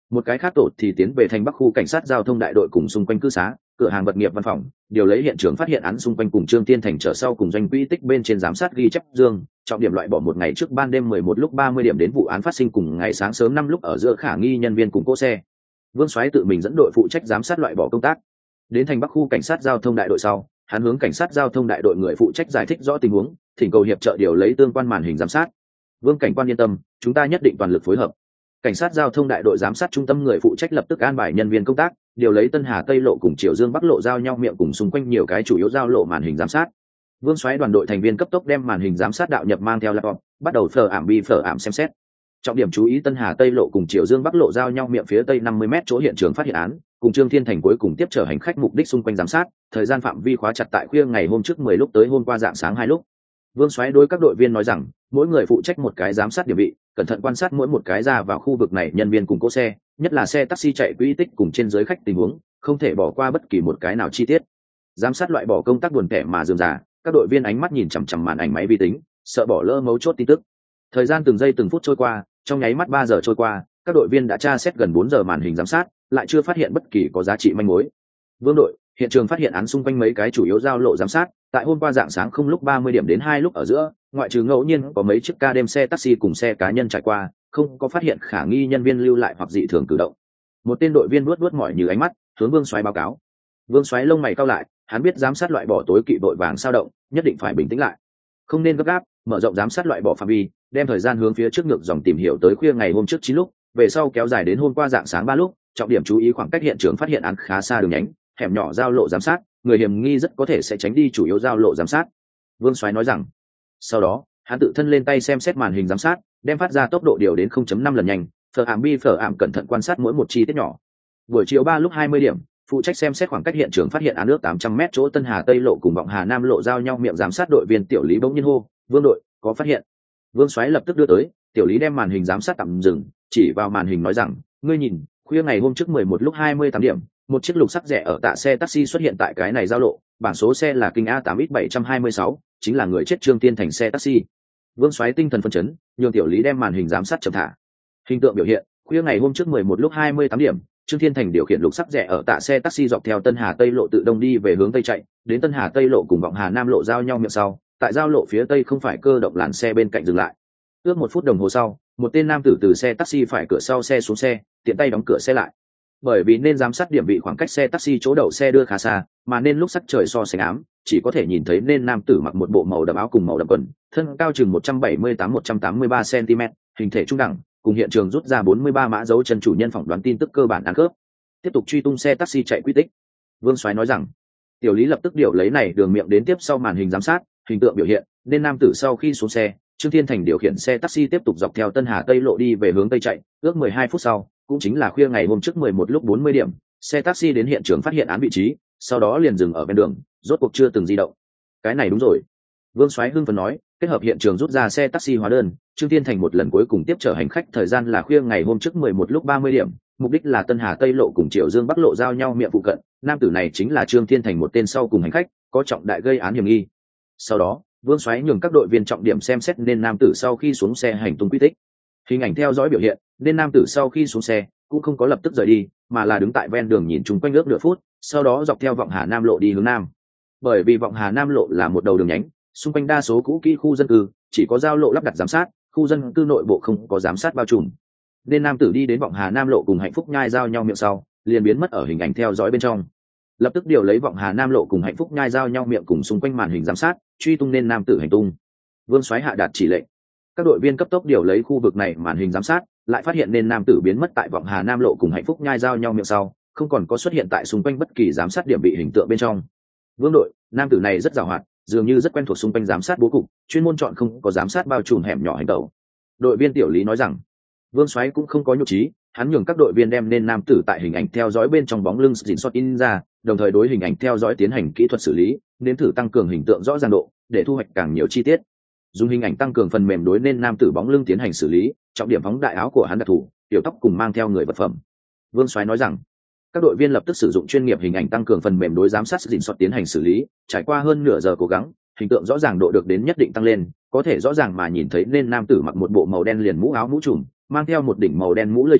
Một cái khác tổ thì tiến về thành bắc khu cảnh sát giao thông đại đội cùng xung quanh cư xá, cửa hàng vật nghiệp văn phòng, điều lấy hiện trường phát hiện án xung quanh cùng Trương Thiên Thành trở sau cùng doanh quỹ tích bên trên giám sát ghi chép dương, trọng điểm loại bỏ một ngày trước ban đêm 11 lúc 30 điểm đến vụ án phát sinh cùng ngày sáng sớm 5 lúc ở giữa khả nghi nhân viên cùng cỗ xe. Vương Soái tự mình dẫn đội phụ trách giám sát loại bỏ công tác. Đến thành bắc khu cảnh sát giao thông đại đội sau, hắn hướng cảnh sát giao thông đại đội người phụ trách giải thích rõ tình huống, thỉnh cầu hiệp trợ điều lấy tương quan màn hình giám sát. Vương cảnh quan yên tâm, chúng ta nhất định toàn lực phối hợp. Cảnh sát giao thông đại đội giám sát trung tâm người phụ trách lập tức an bài nhân viên công tác, điều lấy Tân Hà Tây lộ cùng Triều Dương Bắc lộ giao nhau miệng cùng xung quanh nhiều cái chủ yếu giao lộ màn hình giám sát. Vương Soái đoàn đội thành viên cấp tốc đem màn hình giám sát đạo nhập mang theo laptop, bắt đầu phở ảm xem xét. Trọng điểm chú ý Tân Hà Tây lộ cùng Triều Dương Bắc lộ giao nhau miệng phía tây 50m chỗ hiện trường phát hiện án, cùng Trương Thiên Thành cuối cùng tiếp chở hành khách mục đích xung quanh giám sát, thời gian phạm vi khóa chặt tại khuya ngày hôm trước 10 lúc tới hôm qua rạng sáng 2 lúc. Vương Soái đối các đội viên nói rằng, mỗi người phụ trách một cái giám sát điểm vị, cẩn thận quan sát mỗi một cái ra vào khu vực này nhân viên cùng cỗ xe, nhất là xe taxi chạy quỹ tích cùng trên dưới khách tình huống, không thể bỏ qua bất kỳ một cái nào chi tiết. Giám sát loại bỏ công tác buồn tẻ mà rườm rà, các đội viên ánh mắt nhìn chằm chằm màn ảnh máy vi tính, sợ bỏ lỡ mấu chốt tin tức. Thời gian từng giây từng phút trôi qua, trong nháy mắt 3 giờ trôi qua, các đội viên đã tra xét gần 4 giờ màn hình giám sát, lại chưa phát hiện bất kỳ có giá trị manh mối. Vương đội, hiện trường phát hiện án xung quanh mấy cái chủ yếu giao lộ giám sát, tại hôm qua rạng sáng không lúc 30 điểm đến 2 lúc ở giữa, ngoại trừ ngẫu nhiên có mấy chiếc ca đêm xe taxi cùng xe cá nhân trải qua, không có phát hiện khả nghi nhân viên lưu lại hoặc dị thường cử động. Một tên đội viên luốt mỏi như ánh mắt, hướng Vương Soái báo cáo. Vương Soái lông mày cau lại, hắn biết giám sát loại bỏ tối kỵ vội vàng sao động, nhất định phải bình tĩnh lại, không nên gấp gáp, mở rộng giám sát loại bỏ phạm vi, đem thời gian hướng phía trước ngược dòng tìm hiểu tới khuya ngày hôm trước 9 lúc, về sau kéo dài đến hôm qua rạng sáng 3 lúc, trọng điểm chú ý khoảng cách hiện trường phát hiện án khá xa đường nhánh, hẻm nhỏ giao lộ giám sát, người hiểm nghi rất có thể sẽ tránh đi chủ yếu giao lộ giám sát. Vương Soái nói rằng. Sau đó, hắn tự thân lên tay xem xét màn hình giám sát, đem phát ra tốc độ điều đến 0.5 lần nhanh, phở ảm cẩn thận quan sát mỗi một chi tiết nhỏ. Buổi chiều 3 lúc 20 điểm, phụ trách xem xét khoảng cách hiện trường phát hiện án nước 800m chỗ Tân Hà Tây lộ cùng Vọng Hà Nam lộ giao nhau miệng giám sát đội viên Tiểu Lý bỗng nhiên hô, "Vương đội, có phát hiện." Vương Soái lập tức đưa tới, Tiểu Lý đem màn hình giám sát tạm dừng, chỉ vào màn hình nói rằng, "Ngươi nhìn, khuya ngày hôm trước 11 lúc 28 điểm, một chiếc lục sắc rẻ ở tạ xe taxi xuất hiện tại cái này giao lộ, bảng số xe là kinh A8X726, chính là người chết Trương Tiên Thành xe taxi." Vương Soái tinh thần phấn chấn, nhường Tiểu Lý đem màn hình giám sát chậm thả. Hình tượng biểu hiện, khuya ngày hôm trước 11 lúc 28 điểm, Trương Thiên Thành điều khiển lục sắc rẻ ở tạ xe taxi dọc theo Tân Hà Tây lộ tự đông đi về hướng tây chạy, đến Tân Hà Tây lộ cùng Vọng Hà Nam lộ giao nhau miệng sau, tại giao lộ phía tây không phải cơ động làn xe bên cạnh dừng lại. Ước 1 phút đồng hồ sau, một tên nam tử từ xe taxi phải cửa sau xe xuống xe, tiện tay đóng cửa xe lại. Bởi vì nên giám sát điểm vị khoảng cách xe taxi chỗ đậu xe đưa khá xa, mà nên lúc sắc trời so sánh ám, chỉ có thể nhìn thấy nên nam tử mặc một bộ màu đậm áo cùng màu đậm quần, thân cao chừng 178-183 cm, hình thể trung đẳng, cùng hiện trường rút ra 43 mã dấu chân chủ nhân phỏng đoán tin tức cơ bản ăn khớp. Tiếp tục truy tung xe taxi chạy quy tích. Vương Soái nói rằng, Tiểu Lý lập tức điều lấy này đường miệng đến tiếp sau màn hình giám sát, hình tượng biểu hiện, nên nam tử sau khi xuống xe, Trương Thiên Thành điều khiển xe taxi tiếp tục dọc theo Tân Hà Tây lộ đi về hướng tây chạy, ước 12 phút sau, cũng chính là khuya ngày hôm trước 11 lúc 40 điểm, xe taxi đến hiện trường phát hiện án vị trí, sau đó liền dừng ở ven đường, rốt cuộc chưa từng di động. Cái này đúng rồi. Vương Soái hưng phấn nói, kết hợp hiện trường rút ra xe taxi hóa đơn, Trương Thiên Thành một lần cuối cùng tiếp chở hành khách thời gian là khuya ngày hôm trước 11 lúc 30 điểm, mục đích là Tân Hà Tây lộ cùng Triệu Dương Bắc lộ giao nhau miệng phụ cận, nam tử này chính là Trương Thiên Thành một tên sau cùng hành khách, có trọng đại gây án hiểm nghi. Sau đó, Vương Soái nhường các đội viên trọng điểm xem xét nên nam tử sau khi xuống xe hành tung quy tích. Hình ảnh theo dõi biểu hiện, nên nam tử sau khi xuống xe cũng không có lập tức rời đi, mà là đứng tại ven đường nhìn chung quanh ước nửa phút, sau đó dọc theo Vọng Hà Nam lộ đi hướng nam. Bởi vì Vọng Hà Nam lộ là một đầu đường nhánh, xung quanh đa số cũ kỹ khu dân cư, chỉ có giao lộ lắp đặt giám sát, khu dân cư nội bộ không có giám sát bao trùm. Nên nam tử đi đến Vọng Hà Nam lộ cùng Hạnh Phúc Nhai giao nhau miệng sau, liền biến mất ở hình ảnh theo dõi bên trong. Lập tức điều lấy Vọng Hà Nam lộ cùng Hạnh Phúc Nhai giao nhau miệng cùng xung quanh màn hình giám sát, truy tung nên nam tử hành tung. Vương Soái hạ đạt chỉ lệnh. Các đội viên cấp tốc điều lấy khu vực này màn hình giám sát, lại phát hiện nên nam tử biến mất tại Vọng Hà Nam lộ cùng Hạnh Phúc Nhai giao nhau miệng sau, không còn có xuất hiện tại xung quanh bất kỳ giám sát điểm bị hình tượng bên trong. Vương đội, nam tử này rất giàu hoạt, dường như rất quen thuộc xung quanh giám sát bố cục, chuyên môn chọn không có giám sát bao trùm hẻm nhỏ hành tẩu. Đội viên Tiểu Lý nói rằng, Vương Soái cũng không có nhục trí, hắn nhường các đội viên đem nên nam tử tại hình ảnh theo dõi bên trong bóng lưng dình shot in ra, đồng thời đối hình ảnh theo dõi tiến hành kỹ thuật xử lý, nếm thử tăng cường hình tượng rõ ràng độ, để thu hoạch càng nhiều chi tiết. Dùng hình ảnh tăng cường phần mềm đối nên nam tử bóng lưng tiến hành xử lý, trọng điểm phóng đại áo của hắn đặc thù, tiểu tóc cùng mang theo người vật phẩm. Vương Soái nói rằng, các đội viên lập tức sử dụng chuyên nghiệp hình ảnh tăng cường phần mềm đối giám sát dình shot tiến hành xử lý, trải qua hơn nửa giờ cố gắng, hình tượng rõ ràng độ được đến nhất định tăng lên, có thể rõ ràng mà nhìn thấy nên nam tử mặc một bộ màu đen liền mũ áo mũ trùm, mang theo một đỉnh màu đen mũ lưỡi chai,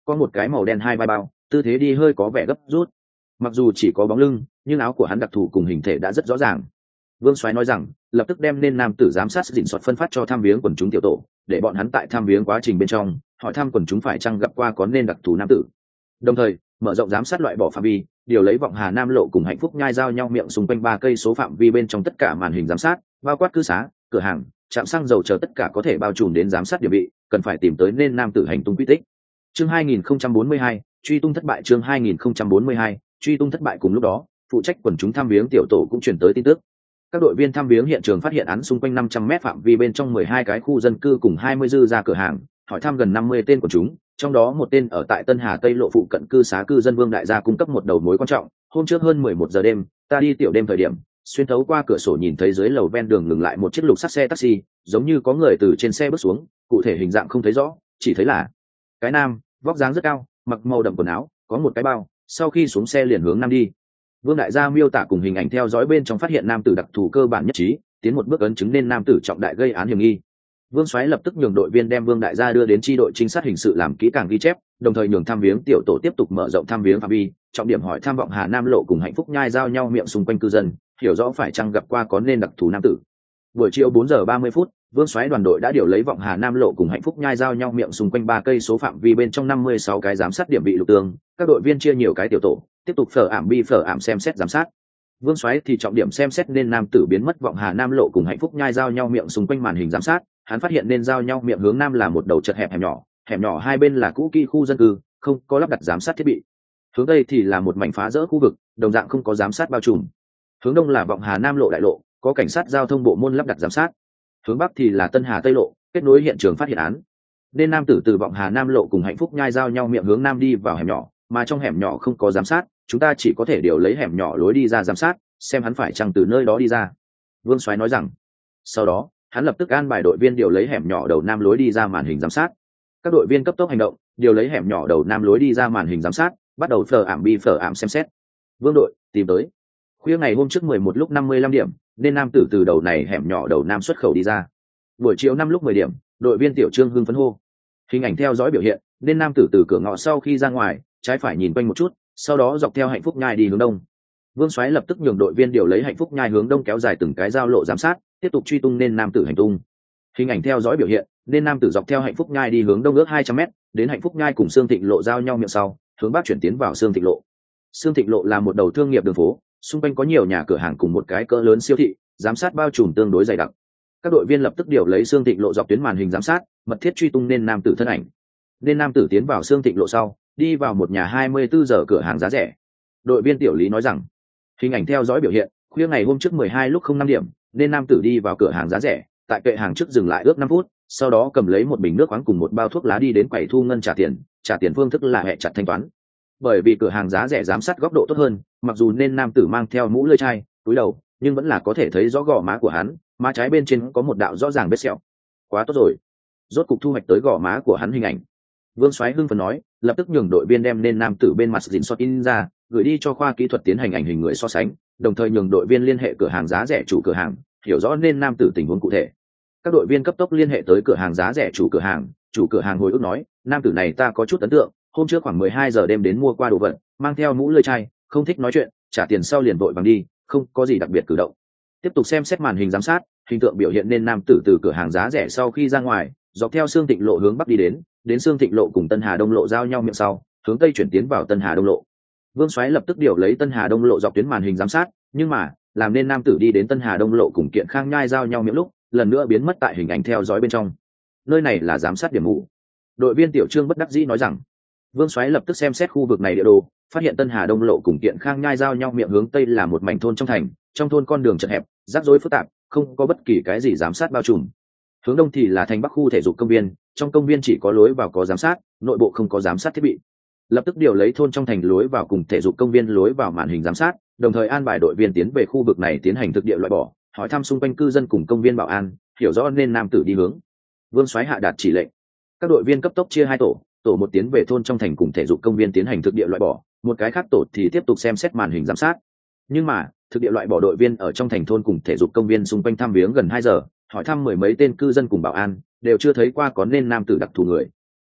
có một cái màu đen hai vai bao, tư thế đi hơi có vẻ gấp rút. Mặc dù chỉ có bóng lưng, nhưng áo của hắn đặc thù cùng hình thể đã rất rõ ràng. Vương Soái nói rằng, lập tức đem nên nam tử giám sát dịnh soạt phân phát cho tham viếng quần chúng tiểu tổ, để bọn hắn tại tham viếng quá trình bên trong, hỏi thăm quần chúng phải chăng gặp qua có nên đặc thù nam tử. Đồng thời, mở rộng giám sát loại bỏ phạm vi, điều lấy vọng Hà Nam lộ cùng Hạnh Phúc nhai giao nhau miệng xung quanh 3 cây số phạm vi bên trong tất cả màn hình giám sát, bao quát cư xá, cửa hàng, trạm xăng dầu chờ tất cả có thể bao trùm đến giám sát địa vị, cần phải tìm tới nên nam tử hành tung quy tích. Chương 2042, truy tung thất bại. Chương 2042, truy tung thất bại. Cùng lúc đó, phụ trách quần chúng thăm viếng tiểu tổ cũng truyền tới tin tức. Các đội viên thăm viếng hiện trường phát hiện án xung quanh 500m phạm vi bên trong 12 cái khu dân cư cùng 20 dư ra cửa hàng, hỏi thăm gần 50 tên của chúng, trong đó một tên ở tại Tân Hà Tây lộ phụ cận cư xá cư dân Vương Đại gia cung cấp một đầu mối quan trọng. Hôm trước hơn 11 giờ đêm, ta đi tiểu đêm thời điểm, xuyên thấu qua cửa sổ nhìn thấy dưới lầu ven đường ngừng lại một chiếc lục sắt xe taxi, giống như có người từ trên xe bước xuống, cụ thể hình dạng không thấy rõ, chỉ thấy là cái nam, vóc dáng rất cao, mặc màu đậm quần áo, có một cái bao, sau khi xuống xe liền hướng nam đi. Vương Đại gia miêu tả cùng hình ảnh theo dõi bên trong phát hiện nam tử đặc thù cơ bản nhất trí, tiến một bước ấn chứng nên nam tử trọng đại gây án hiểm nghi. Vương Soái lập tức nhường đội viên đem Vương Đại gia đưa đến chi đội trinh sát hình sự làm kỹ càng ghi chép, đồng thời nhường thăm viếng tiểu tổ tiếp tục mở rộng thăm viếng phạm vi, trọng điểm hỏi thăm vọng Hà Nam lộ cùng Hạnh Phúc nhai giao nhau miệng xung quanh cư dân, hiểu rõ phải chăng gặp qua có nên đặc thù nam tử. Buổi chiều 4 giờ 30 phút, Vương Soái đoàn đội đã điều lấy vọng Hà Nam lộ cùng Hạnh Phúc nhai giao nhau miệng xung quanh 3 cây số phạm vi bên trong 56 cái giám sát điểm bị lục tường, các đội viên chia nhiều cái tiểu tổ, tiếp tục phở ảm xem xét giám sát. Vương Soái thì trọng điểm xem xét nên nam tử biến mất vọng Hà Nam lộ cùng Hạnh Phúc nhai giao nhau miệng xung quanh màn hình giám sát, hắn phát hiện nên giao nhau miệng hướng nam là một đầu chật hẹp hẻm nhỏ hai bên là cũ kỹ khu dân cư, không có lắp đặt giám sát thiết bị. Hướng tây thì là một mảnh phá rỡ khu vực, đồng dạng không có giám sát bao trùm. Hướng đông là vọng Hà Nam lộ đại lộ, có cảnh sát giao thông bộ môn lắp đặt giám sát. Hướng bắc thì là Tân Hà Tây lộ, kết nối hiện trường phát hiện án. Nên nam tử từ vọng Hà Nam lộ cùng Hạnh Phúc nhai giao nhau miệng hướng nam đi vào hẻm nhỏ, mà trong hẻm nhỏ không có giám sát, chúng ta chỉ có thể điều lấy hẻm nhỏ lối đi ra giám sát, xem hắn phải chăng từ nơi đó đi ra. Vương Soái nói rằng. Sau đó, hắn lập tức an bài đội viên điều lấy hẻm nhỏ đầu nam lối đi ra màn hình giám sát. Các đội viên cấp tốc hành động, điều lấy hẻm nhỏ đầu nam lối đi ra màn hình giám sát, bắt đầu phở ảm xem xét. Vương đội, tìm tới. Khuya ngày hôm trước 11 lúc 55 điểm, nên nam tử từ đầu này hẻm nhỏ đầu nam xuất khẩu đi ra. Buổi chiều 5 lúc 10 điểm, đội viên tiểu Trương hưng phấn hô. Hình ảnh theo dõi biểu hiện, nên nam tử từ cửa ngõ sau khi ra ngoài, trái phải nhìn quanh một chút, sau đó dọc theo Hạnh Phúc nhai đi hướng đông. Vương Soái lập tức nhường đội viên điều lấy Hạnh Phúc nhai hướng đông kéo dài từng cái giao lộ giám sát, tiếp tục truy tung nên nam tử hành tung. Hình ảnh theo dõi biểu hiện, nên nam tử dọc theo Hạnh Phúc nhai đi hướng đông ước 200m, đến Hạnh Phúc nhai cùng Sương Thịnh lộ giao nhau miệng sau, hướng bắc chuyển tiến vào Sương Thịnh lộ. Sương Thịnh lộ là một đầu thương nghiệp đường phố, xung quanh có nhiều nhà cửa hàng cùng một cái cỡ lớn siêu thị, giám sát bao trùm tương đối dày đặc. Các đội viên lập tức điều lấy Sương Thịnh lộ dọc tuyến màn hình giám sát, mật thiết truy tung nên nam tử thân ảnh. Nên nam tử tiến vào Sương Thịnh lộ sau, đi vào một nhà 24 giờ cửa hàng giá rẻ. Đội viên tiểu Lý nói rằng, hình ảnh theo dõi biểu hiện, khuya ngày hôm trước 12 lúc 05 điểm, nên nam tử đi vào cửa hàng giá rẻ, tại kệ hàng trước dừng lại ước 5 phút, sau đó cầm lấy một bình nước khoáng cùng một bao thuốc lá đi đến quầy thu ngân trả tiền phương thức là hẹ chặt thanh toán. Bởi vì cửa hàng giá rẻ giám sát góc độ tốt hơn, mặc dù nên nam tử mang theo mũ lưỡi chai, túi đầu, nhưng vẫn là có thể thấy rõ gò má của hắn, má trái bên trên có một đạo rõ ràng vết sẹo. Quá tốt rồi, rốt cục thu hoạch tới gò má của hắn hình ảnh. Vương Soái hưng phấn nói, lập tức nhường đội viên đem nên nam tử bên mặt dình shot in ra, gửi đi cho khoa kỹ thuật tiến hành ảnh hình người so sánh, đồng thời nhường đội viên liên hệ cửa hàng giá rẻ chủ cửa hàng, hiểu rõ nên nam tử tình huống cụ thể. Các đội viên cấp tốc liên hệ tới cửa hàng giá rẻ chủ cửa hàng hồi ức nói, nam tử này ta có chút ấn tượng, hôm trước khoảng 12 giờ đêm đến mua qua đồ vật, mang theo mũ lưỡi chai, không thích nói chuyện, trả tiền sau liền vội vàng đi, không có gì đặc biệt cử động. Tiếp tục xem xét màn hình giám sát, hình tượng biểu hiện nên nam tử từ cửa hàng giá rẻ sau khi ra ngoài, dọc theo Sương Thịnh lộ hướng bắc đi đến Sương Thịnh lộ cùng Tân Hà Đông lộ giao nhau miệng sau, hướng tây chuyển tiến vào Tân Hà Đông lộ. Vương Soái lập tức điều lấy Tân Hà Đông lộ dọc tuyến màn hình giám sát, nhưng mà, làm nên nam tử đi đến Tân Hà Đông lộ cùng Kiện Khang nhai giao nhau miệng lúc, lần nữa biến mất tại hình ảnh theo dõi bên trong. Nơi này là giám sát điểm mù. Đội viên tiểu Trương bất đắc dĩ nói rằng. Vương Soái lập tức xem xét khu vực này địa đồ, phát hiện Tân Hà Đông lộ cùng Kiện Khang nhai giao nhau miệng hướng tây là một mảnh thôn trong thành, trong thôn con đường chật hẹp, rắc rối phức tạp, không có bất kỳ cái gì giám sát bao trùm. Hướng đông thì là thành bắc khu thể dục công viên, trong công viên chỉ có lối vào có giám sát, nội bộ không có giám sát thiết bị. Lập tức điều lấy thôn trong thành lối vào cùng thể dục công viên lối vào màn hình giám sát, đồng thời an bài đội viên tiến về khu vực này tiến hành thực địa loại bỏ, hỏi thăm xung quanh cư dân cùng công viên bảo an, hiểu rõ nên nam tử đi hướng. Vương Soái hạ đạt chỉ lệnh, các đội viên cấp tốc chia hai tổ một tiến về thôn trong thành cùng thể dục công viên tiến hành thực địa loại bỏ, một cái khác tổ thì tiếp tục xem xét màn hình giám sát. Nhưng mà thực địa loại bỏ đội viên ở trong thành thôn cùng thể dục công viên xung quanh thăm viếng gần 2 giờ, hỏi thăm mười mấy tên cư dân cùng bảo an, đều chưa thấy qua có nên nam tử đặc thù người.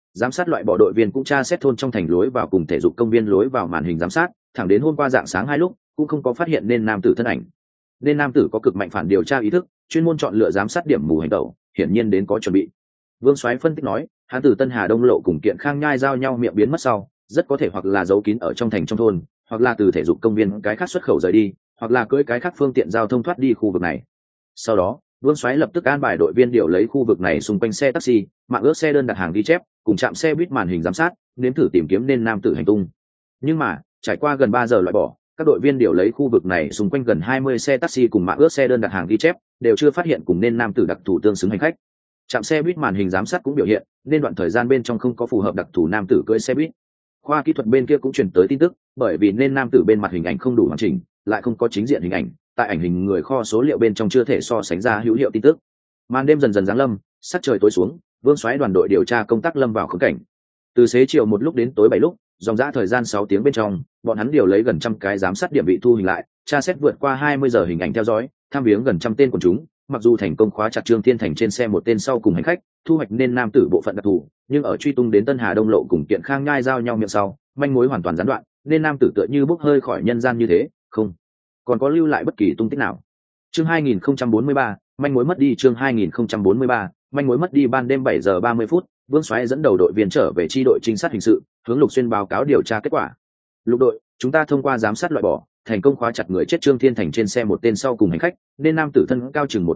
giám sát loại bỏ đội viên cũng tra xét thôn trong thành lối vào cùng thể dục công viên lối vào màn hình giám sát, thẳng đến hôm qua dạng sáng 2 lúc cũng không có phát hiện nên nam tử thân ảnh. Nên nam tử có cực mạnh phản điều tra ý thức, chuyên môn chọn lựa giám sát điểm mù hành động, hiển nhiên đến có chuẩn bị. Vương Soái phân tích nói, hắn từ Tân Hà Đông lộ cùng Kiện Khang Nhai giao nhau miệng biến mất sau, rất có thể hoặc là giấu kín ở trong thành trong thôn, hoặc là từ thể dục công viên cái khác xuất khẩu rời đi, hoặc là cưỡi cái khác phương tiện giao thông thoát đi khu vực này. Sau đó, Vương Soái lập tức an bài đội viên điều lấy khu vực này xung quanh xe taxi, mạng ước xe đơn đặt hàng ghi chép, cùng chạm xe buýt màn hình giám sát, nếm thử tìm kiếm nên nam tử hành tung. Nhưng mà, trải qua gần 3 giờ loại bỏ, các đội viên điều lấy khu vực này xung quanh gần 20 xe taxi cùng mạng ước xe đơn đặt hàng ghi chép, đều chưa phát hiện cùng nên nam tử đặc thù tương xứng hành khách. Trạm xe buýt màn hình giám sát cũng biểu hiện, nên đoạn thời gian bên trong không có phù hợp đặc thù nam tử cưỡi xe buýt. Khoa kỹ thuật bên kia cũng truyền tới tin tức, bởi vì nên nam tử bên mặt hình ảnh không đủ hoàn chỉnh, lại không có chính diện hình ảnh, tại ảnh hình người kho số liệu bên trong chưa thể so sánh ra hữu hiệu tin tức. Màn đêm dần dần giáng lâm, sắc trời tối xuống, Vương Soái đoàn đội điều tra công tác lâm vào khốn cảnh. Từ xế chiều 1 lúc đến tối 7 lúc, dòng dã thời gian 6 tiếng bên trong, bọn hắn điều lấy gần trăm cái giám sát điểm bị thu hình lại, tra xét vượt qua 20 giờ hình ảnh theo dõi, tham viếng gần trăm tên quần chúng, mặc dù thành công khóa chặt Trương Thiên Thành trên xe một tên sau cùng hành khách, thu hoạch nên nam tử bộ phận đặc thù, nhưng ở truy tung đến Tân Hà Đông lộ cùng Kiện Khang Nhai giao nhau miệng sau, manh mối hoàn toàn gián đoạn, nên nam tử tựa như bốc hơi khỏi nhân gian như thế, không còn có lưu lại bất kỳ tung tích nào. Chương 2043, manh mối mất đi. Chương 2043, manh mối mất đi. Ban đêm 7 giờ 30 phút, Vương Soái dẫn đầu đội viên trở về chi đội trinh sát hình sự, hướng Lục Xuyên báo cáo điều tra kết quả. Lục đội, chúng ta thông qua giám sát loại bỏ, thành công khóa chặt người chết Trương Thiên Thành trên xe một tên sau cùng hành khách, nên nam tử thân cao chừng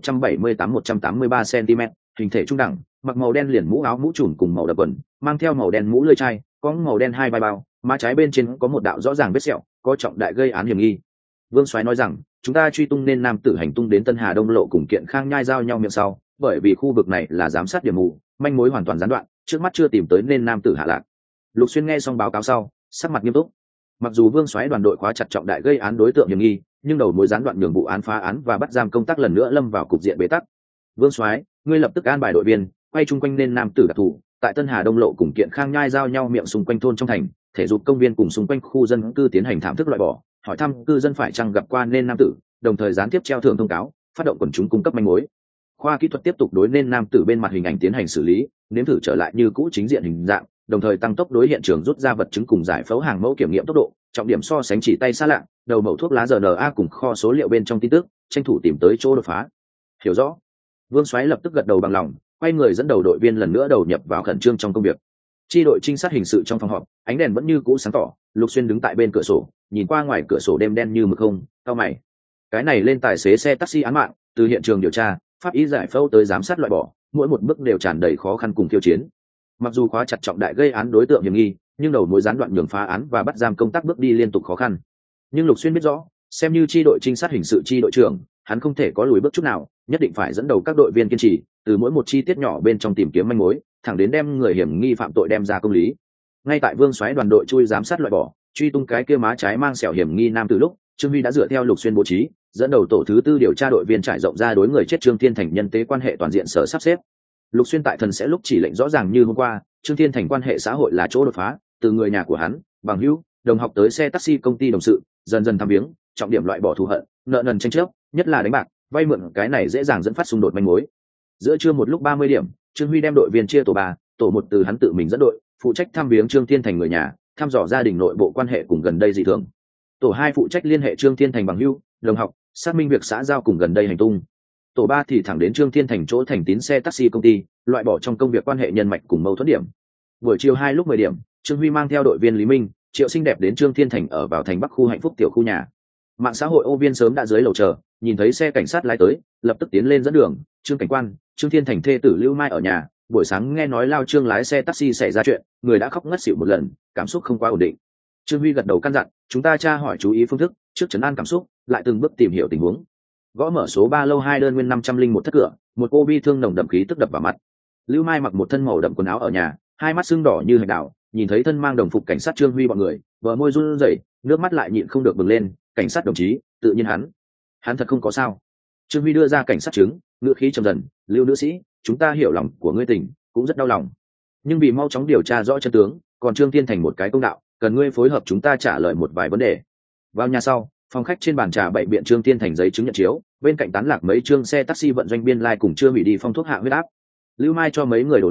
178-183 cm, hình thể trung đẳng, mặc màu đen liền mũ áo mũ trùm cùng màu đậm quần, mang theo màu đen mũ lưỡi chai, có màu đen hai vai bao, má trái bên trên có một đạo rõ ràng vết sẹo, có trọng đại gây án hiểm nghi. Vương Soái nói rằng, chúng ta truy tung nên nam tử hành tung đến Tân Hà Đông lộ cùng Kiện Khang Nhai giao nhau miệng sau, bởi vì khu vực này là giám sát điểm mù, manh mối hoàn toàn gián đoạn, trước mắt chưa tìm tới nên nam tử hạ lạc. Lục Xuyên nghe xong báo cáo sau, sắc mặt nghiêm túc. Mặc dù Vương Soái đoàn đội khóa chặt trọng đại gây án đối tượng hiểm nghi, nhưng đầu mối gián đoạn nhường vụ án phá án và bắt giam công tác lần nữa lâm vào cục diện bế tắc. Vương Soái, ngươi lập tức an bài đội viên quay chung quanh nên nam tử đặc thù, tại Tân Hà Đông lộ cùng Kiện Khang Nhai giao nhau miệng xung quanh thôn trong thành, thể dục công viên cùng xung quanh khu dân cư tiến hành thảm thức loại bỏ, hỏi thăm cư dân phải chăng gặp qua nên nam tử, đồng thời gián tiếp treo thưởng thông cáo, phát động quần chúng cung cấp manh mối. Khoa kỹ thuật tiếp tục đối nên nam tử bên mặt hình ảnh tiến hành xử lý, nếm thử trở lại như cũ chính diện hình dạng, đồng thời tăng tốc đối hiện trường rút ra vật chứng cùng giải phẫu hàng mẫu kiểm nghiệm tốc độ, trọng điểm so sánh chỉ tay xa lạ, đầu mẩu thuốc lá RNA cùng kho số liệu bên trong tin tức, tranh thủ tìm tới chỗ đột phá. Hiểu rõ. Vương Soái lập tức gật đầu bằng lòng, quay người dẫn đầu đội viên lần nữa đầu nhập vào khẩn trương trong công việc. Chi đội trinh sát hình sự trong phòng họp, ánh đèn vẫn như cũ sáng tỏ, Lục Xuyên đứng tại bên cửa sổ, nhìn qua ngoài cửa sổ đêm đen như mực không, cau mày. Cái này lên tài xế xe taxi án mạng, từ hiện trường điều tra, pháp y giải phẫu tới giám sát loại bỏ, mỗi một bước đều tràn đầy khó khăn cùng khiêu chiến. Mặc dù khóa chặt trọng đại gây án đối tượng hiểm nghi, nhưng đầu mối gián đoạn nhường phá án và bắt giam công tác bước đi liên tục khó khăn. Nhưng Lục Xuyên biết rõ, xem như chi đội trinh sát hình sự chi đội trưởng, hắn không thể có lùi bước chút nào, nhất định phải dẫn đầu các đội viên kiên trì, từ mỗi một chi tiết nhỏ bên trong tìm kiếm manh mối, thẳng đến đem người hiểm nghi phạm tội đem ra công lý. Ngay tại Vương Soái đoàn đội chui giám sát loại bỏ, truy tung cái kia má trái mang sẹo hiểm nghi nam từ lúc, Trương Huy đã dựa theo Lục Xuyên bố trí, dẫn đầu tổ thứ 4 điều tra đội viên trải rộng ra đối người chết Trương Thiên Thành nhân tế quan hệ toàn diện sở sắp xếp. Lục Xuyên tại thần sẽ lúc chỉ lệnh rõ ràng như hôm qua, Trương Thiên Thành quan hệ xã hội là chỗ đột phá, từ người nhà của hắn, bằng hữu, đồng học tới xe taxi công ty đồng sự, dần dần thăm viếng, trọng điểm loại bỏ thù hận, nợ nần tranh chấp, nhất là đánh bạc, vay mượn, cái này dễ dàng dẫn phát xung đột manh mối. Giữa trưa 1 lúc 30 điểm, Trương Huy đem đội viên chia tổ 3, tổ 1 từ hắn tự mình dẫn đội, phụ trách thăm viếng Trương Thiên Thành người nhà, thăm dò gia đình nội bộ quan hệ cùng gần đây dị thường. Tổ 2 phụ trách liên hệ Trương Thiên Thành bằng hữu, đồng học, xác minh việc xã giao cùng gần đây hành tung. Tổ 3 thì thẳng đến Trương Thiên Thành chỗ thành tín xe taxi công ty, loại bỏ trong công việc quan hệ nhân mạch cùng mâu thuẫn điểm. Buổi chiều 2 lúc 10 điểm, Trương Huy mang theo đội viên Lý Minh, Triệu Xinh đẹp đến Trương Thiên Thành ở vào thành Bắc khu hạnh phúc tiểu khu nhà. Mạng xã hội Ô Viên sớm đã dưới lầu chờ, nhìn thấy xe cảnh sát lái tới, lập tức tiến lên dẫn đường. Trương cảnh quan, Trương Thiên Thành thê tử Lưu Mai ở nhà, buổi sáng nghe nói Lao Trương lái xe taxi xảy ra chuyện, người đã khóc ngất xỉu một lần, cảm xúc không quá ổn định. Trương Huy gật đầu căn dặn, chúng ta tra hỏi chú ý phương thức, trước trấn an cảm xúc, lại từng bước tìm hiểu tình huống. Gõ mở số 3 lâu 2 đơn nguyên 501 thất cửa, một cô bi thương nồng đậm khí tức đập vào mặt. Lưu Mai mặc một thân màu đậm quần áo ở nhà, hai mắt sưng đỏ như hạch đào, nhìn thấy thân mang đồng phục cảnh sát Trương Huy bọn người, bờ môi run rẩy, nước mắt lại nhịn không được bừng lên. Cảnh sát đồng chí, tự nhiên hắn thật không có sao. Trương Huy đưa ra cảnh sát chứng, ngữ khí trầm dần, Lưu nữ sĩ, chúng ta hiểu lòng của ngươi tình, cũng rất đau lòng, nhưng vì mau chóng điều tra rõ chân tướng, còn Trương Thiên Thành một cái công đạo, cần ngươi phối hợp chúng ta trả lời một vài vấn đề. Vào nhà sau, phòng khách trên bàn trà bày biện Trương Thiên Thành giấy chứng nhận chiếu, bên cạnh tán lạc mấy trương xe taxi vận doanh biên lai cùng chưa hủy đi phong thuốc hạ huyết áp. Lưu Mai cho mấy người đổ nước,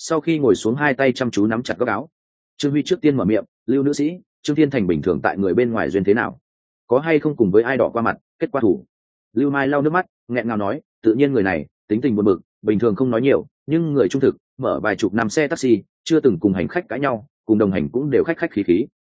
sau khi ngồi xuống hai tay chăm chú nắm chặt góc áo. Trương Huy trước tiên mở miệng, Lưu nữ sĩ, Trương Thiên Thành bình thường tại người bên ngoài duyên thế nào, có hay không cùng với ai đỏ qua mặt kết quả thủ? Lưu Mai lau nước mắt nghẹn ngào nói, tự nhiên người này tính tình buồn bực, bình thường không nói nhiều, nhưng người trung thực, mở vài chục năm xe taxi, chưa từng cùng hành khách cãi nhau, cùng đồng hành cũng đều khách khách khí khí.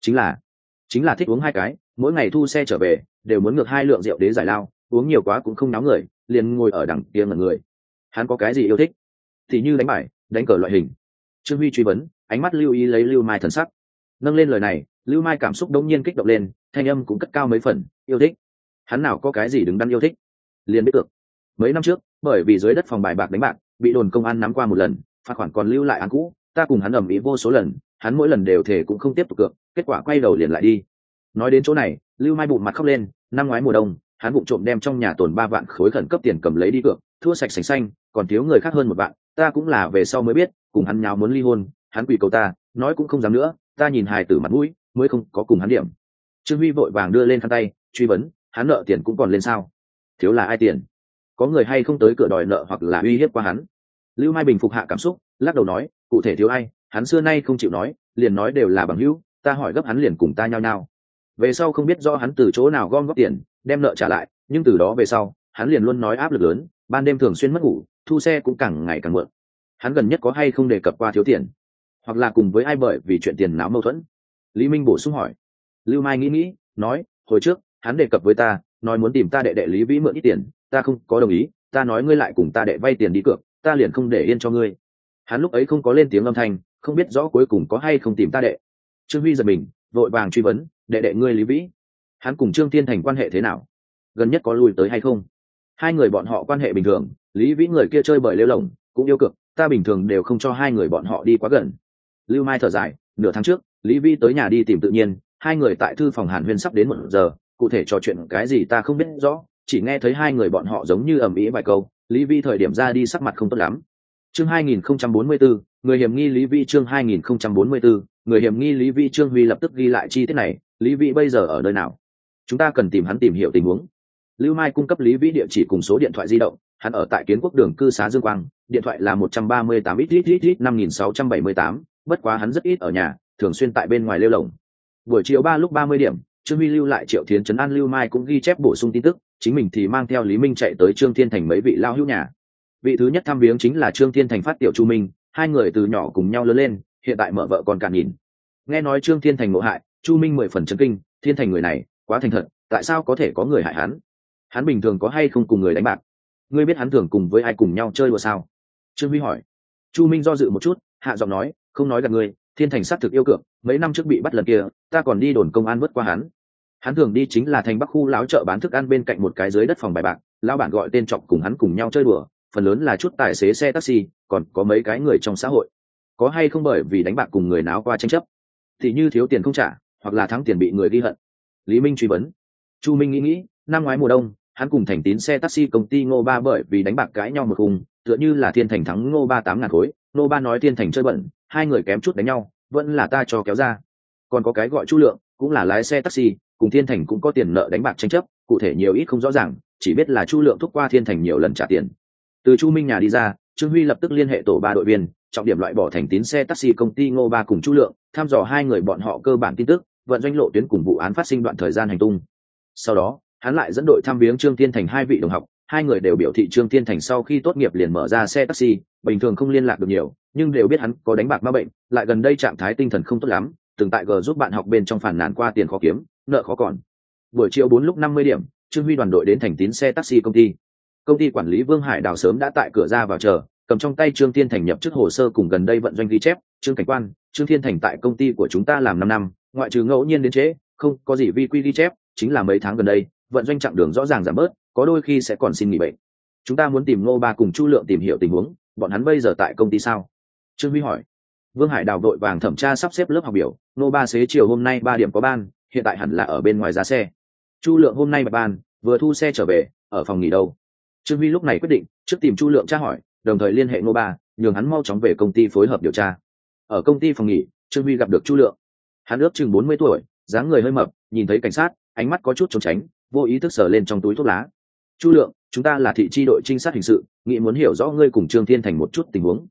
Chính là thích uống hai cái, mỗi ngày thu xe trở về đều muốn ngược 2 lượng rượu đế giải lao, uống nhiều quá cũng không náo người, liền ngồi ở đằng kia ngẩn người. Hắn có cái gì yêu thích? Thì như đánh bài, đánh cờ loại hình. Trương Huy truy vấn, ánh mắt lưu ý lấy Lưu Mai thần sắc. Nâng lên lời này, Lưu Mai cảm xúc đống nhiên kích động lên, thanh âm cũng cất cao mấy phần, yêu thích. Hắn nào có cái gì đứng đắn yêu thích? Liền biết được. Mấy năm trước, bởi vì dưới đất phòng bài bạc đánh bạc, bị đồn công an nắm qua một lần, phạt khoản còn lưu lại án cũ, ta cùng hắn ầm ĩ vô số lần, hắn mỗi lần đều thể cũng không tiếp tục cược, kết quả quay đầu liền lại đi. Nói đến chỗ này, Lưu Mai bụng mặt khóc lên, năm ngoái mùa đông, hắn vụng trộm đem trong nhà tồn 3 vạn khối khẩn cấp tiền cầm lấy đi cược, thua sạch sành xanh, còn thiếu người khác hơn 1 vạn, ta cũng là về sau mới biết, cùng hắn nháo muốn ly hôn, hắn quỳ cầu ta, nói cũng không dám nữa, ta nhìn hài tử mặt mũi, mới không có cùng hắn điểm. Trương Huy vội vàng đưa lên khăn tay, truy vấn, hắn nợ tiền cũng còn lên sao? Thiếu là ai tiền? Có người hay không tới cửa đòi nợ hoặc là uy hiếp qua hắn? Lưu Mai bình phục hạ cảm xúc, lắc đầu nói, cụ thể thiếu ai, hắn xưa nay không chịu nói, liền nói đều là bằng hữu, ta hỏi gấp hắn liền cùng ta nhao nhao. Về sau không biết rõ hắn từ chỗ nào gom góp tiền, đem nợ trả lại, nhưng từ đó về sau, hắn liền luôn nói áp lực lớn, ban đêm thường xuyên mất ngủ, thu xe cũng càng ngày càng muộn. Hắn gần nhất có hay không đề cập qua thiếu tiền, hoặc là cùng với ai bởi vì chuyện tiền náo mâu thuẫn? Lý Minh bổ sung hỏi. Lưu Mai nghĩ, nói, hồi trước hắn đề cập với ta, nói muốn tìm ta đệ đệ Lý Vĩ mượn ít tiền, ta không có đồng ý, ta nói ngươi lại cùng ta đệ vay tiền đi cược, ta liền không để yên cho ngươi. Hắn lúc ấy không có lên tiếng âm thanh, không biết rõ cuối cùng có hay không tìm ta đệ. Trương Huy giật mình, vội vàng truy vấn, đệ đệ ngươi Lý Vĩ, hắn cùng Trương Thiên Thành quan hệ thế nào, gần nhất có lui tới hay không? Hai người bọn họ quan hệ bình thường, Lý Vĩ người kia chơi bời lêu lổng, cũng yêu cược, ta bình thường đều không cho hai người bọn họ đi quá gần. Lưu Mai thở dài, nửa tháng trước, Lý Vĩ tới nhà đi tìm tự nhiên, hai người tại thư phòng Hàn Huyên sắp đến 1 giờ, cụ thể trò chuyện cái gì ta không biết rõ, chỉ nghe thấy hai người bọn họ giống như ầm ĩ vài câu, Lý Vĩ thời điểm ra đi sắc mặt không tốt lắm. Chương 2044, người hiểm nghi Lý Vĩ. Chương 2044, người hiểm nghi Lý Vĩ. Trương Huy lập tức ghi lại chi tiết này, Lý Vĩ bây giờ ở nơi nào? Chúng ta cần tìm hắn tìm hiểu tình huống. Lưu Mai cung cấp Lý Vĩ địa chỉ cùng số điện thoại di động, hắn ở tại Kiến Quốc đường cư xá Dương Quang, điện thoại là 138 ít 5678, bất quá hắn rất ít ở nhà, thường xuyên tại bên ngoài lêu lổng. Buổi chiều 3 lúc 30 điểm, Trương Huy lưu lại Triệu Thiến trấn an Lưu Mai cũng ghi chép bổ sung tin tức, chính mình thì mang theo Lý Minh chạy tới Trương Thiên Thành mấy vị lao hữu nhà. Vị thứ nhất thăm viếng chính là Trương Thiên Thành phát tiểu Chu Minh, hai người từ nhỏ cùng nhau lớn lên, hiện tại mở vợ còn cả nhìn. Nghe nói Trương Thiên Thành ngộ hại, Chu Minh 10 phần chấn kinh, Thiên Thành người này quá thành thật, tại sao có thể có người hại hắn? Hắn bình thường có hay không cùng người đánh bạc? Ngươi biết hắn thường cùng với ai cùng nhau chơi đùa sao? Trương Huy hỏi. Chu Minh do dự một chút, hạ giọng nói, không nói gạt ngươi, Thiên Thành xác thực yêu cược, mấy năm trước bị bắt lần kia, ta còn đi đồn công an vớt qua hắn. Hắn thường đi chính là thành Bắc khu láo chợ bán thức ăn bên cạnh một cái dưới đất phòng bài bạc, lão bản gọi tên Trọng cùng hắn cùng nhau chơi đùa, phần lớn là chút tài xế xe taxi, còn có mấy cái người trong xã hội. Có hay không bởi vì đánh bạc cùng người náo qua tranh chấp, thì như thiếu tiền không trả, hoặc là thắng tiền bị người ghi hận? Lý Minh truy vấn. Chu Minh nghĩ, năm ngoái mùa đông, hắn cùng Thành Tín xe taxi công ty Ngô Ba bởi vì đánh bạc cãi nhau một khung, tựa như là Thiên Thành thắng Ngô Ba 8.000 khối, Ngô Ba nói Thiên Thành chơi bẩn, hai người kém chút đánh nhau, vẫn là ta cho kéo ra. Còn có cái gọi Chu Lượng, cũng là lái xe taxi, cùng Thiên Thành cũng có tiền nợ đánh bạc tranh chấp, cụ thể nhiều ít không rõ ràng, chỉ biết là Chu Lượng thúc qua Thiên Thành nhiều lần trả tiền. Từ Chu Minh nhà đi ra, Trương Huy lập tức liên hệ tổ 3 đội viên, trọng điểm loại bỏ Thành Tín xe taxi công ty Ngô Ba cùng Chu Lượng, thăm dò hai người bọn họ cơ bản tin tức, vận doanh lộ tuyến cùng vụ án phát sinh đoạn thời gian hành tung. Sau đó, hắn lại dẫn đội thăm viếng Trương Thiên Thành hai vị đồng học, hai người đều biểu thị Trương Thiên Thành sau khi tốt nghiệp liền mở ra xe taxi, bình thường không liên lạc được nhiều, nhưng đều biết hắn có đánh bạc ma bệnh, lại gần đây trạng thái tinh thần không tốt lắm, từng tại G giúp bạn học bên trong phản nàn qua tiền khó kiếm, nợ khó còn. Buổi chiều 4 lúc 50 điểm, Trương Huy đoàn đội đến Thành Tín xe taxi công ty. Công ty quản lý Vương Hải Đào sớm đã tại cửa ra vào chờ, cầm trong tay Trương Thiên Thành nhập chức hồ sơ cùng gần đây vận doanh ghi chép. Trương cảnh quan, Trương Thiên Thành tại công ty của chúng ta làm 5 năm, ngoại trừ ngẫu nhiên đến trễ, không có gì vi quy ghi chép, chính là mấy tháng gần đây vận doanh chặng đường rõ ràng giảm bớt, có đôi khi sẽ còn xin nghỉ bệnh. Chúng ta muốn tìm Ngô Ba cùng Chu Lượng tìm hiểu tình huống, bọn hắn bây giờ tại công ty sao? Trương Huy hỏi. Vương Hải Đào vội vàng thẩm tra sắp xếp lớp học biểu, Ngô Ba xế chiều hôm nay 3 điểm có ban, hiện tại hẳn là ở bên ngoài giá xe. Chu Lượng hôm nay bạch ban, vừa thu xe trở về, ở phòng nghỉ đâu. Trương Huy lúc này quyết định trước tìm Chu Lượng tra hỏi, đồng thời liên hệ Ngô Ba, nhường hắn mau chóng về công ty phối hợp điều tra. Ở công ty phòng nghỉ, Trương Huy gặp được Chu Lượng. Hắn ước chừng 40 tuổi, dáng người hơi mập, nhìn thấy cảnh sát, ánh mắt có chút trốn tránh, vô ý thức sờ lên trong túi thuốc lá. Chu Lượng, chúng ta là thị chi đội trinh sát hình sự, nghĩ muốn hiểu rõ ngươi cùng Trương Thiên Thành một chút tình huống.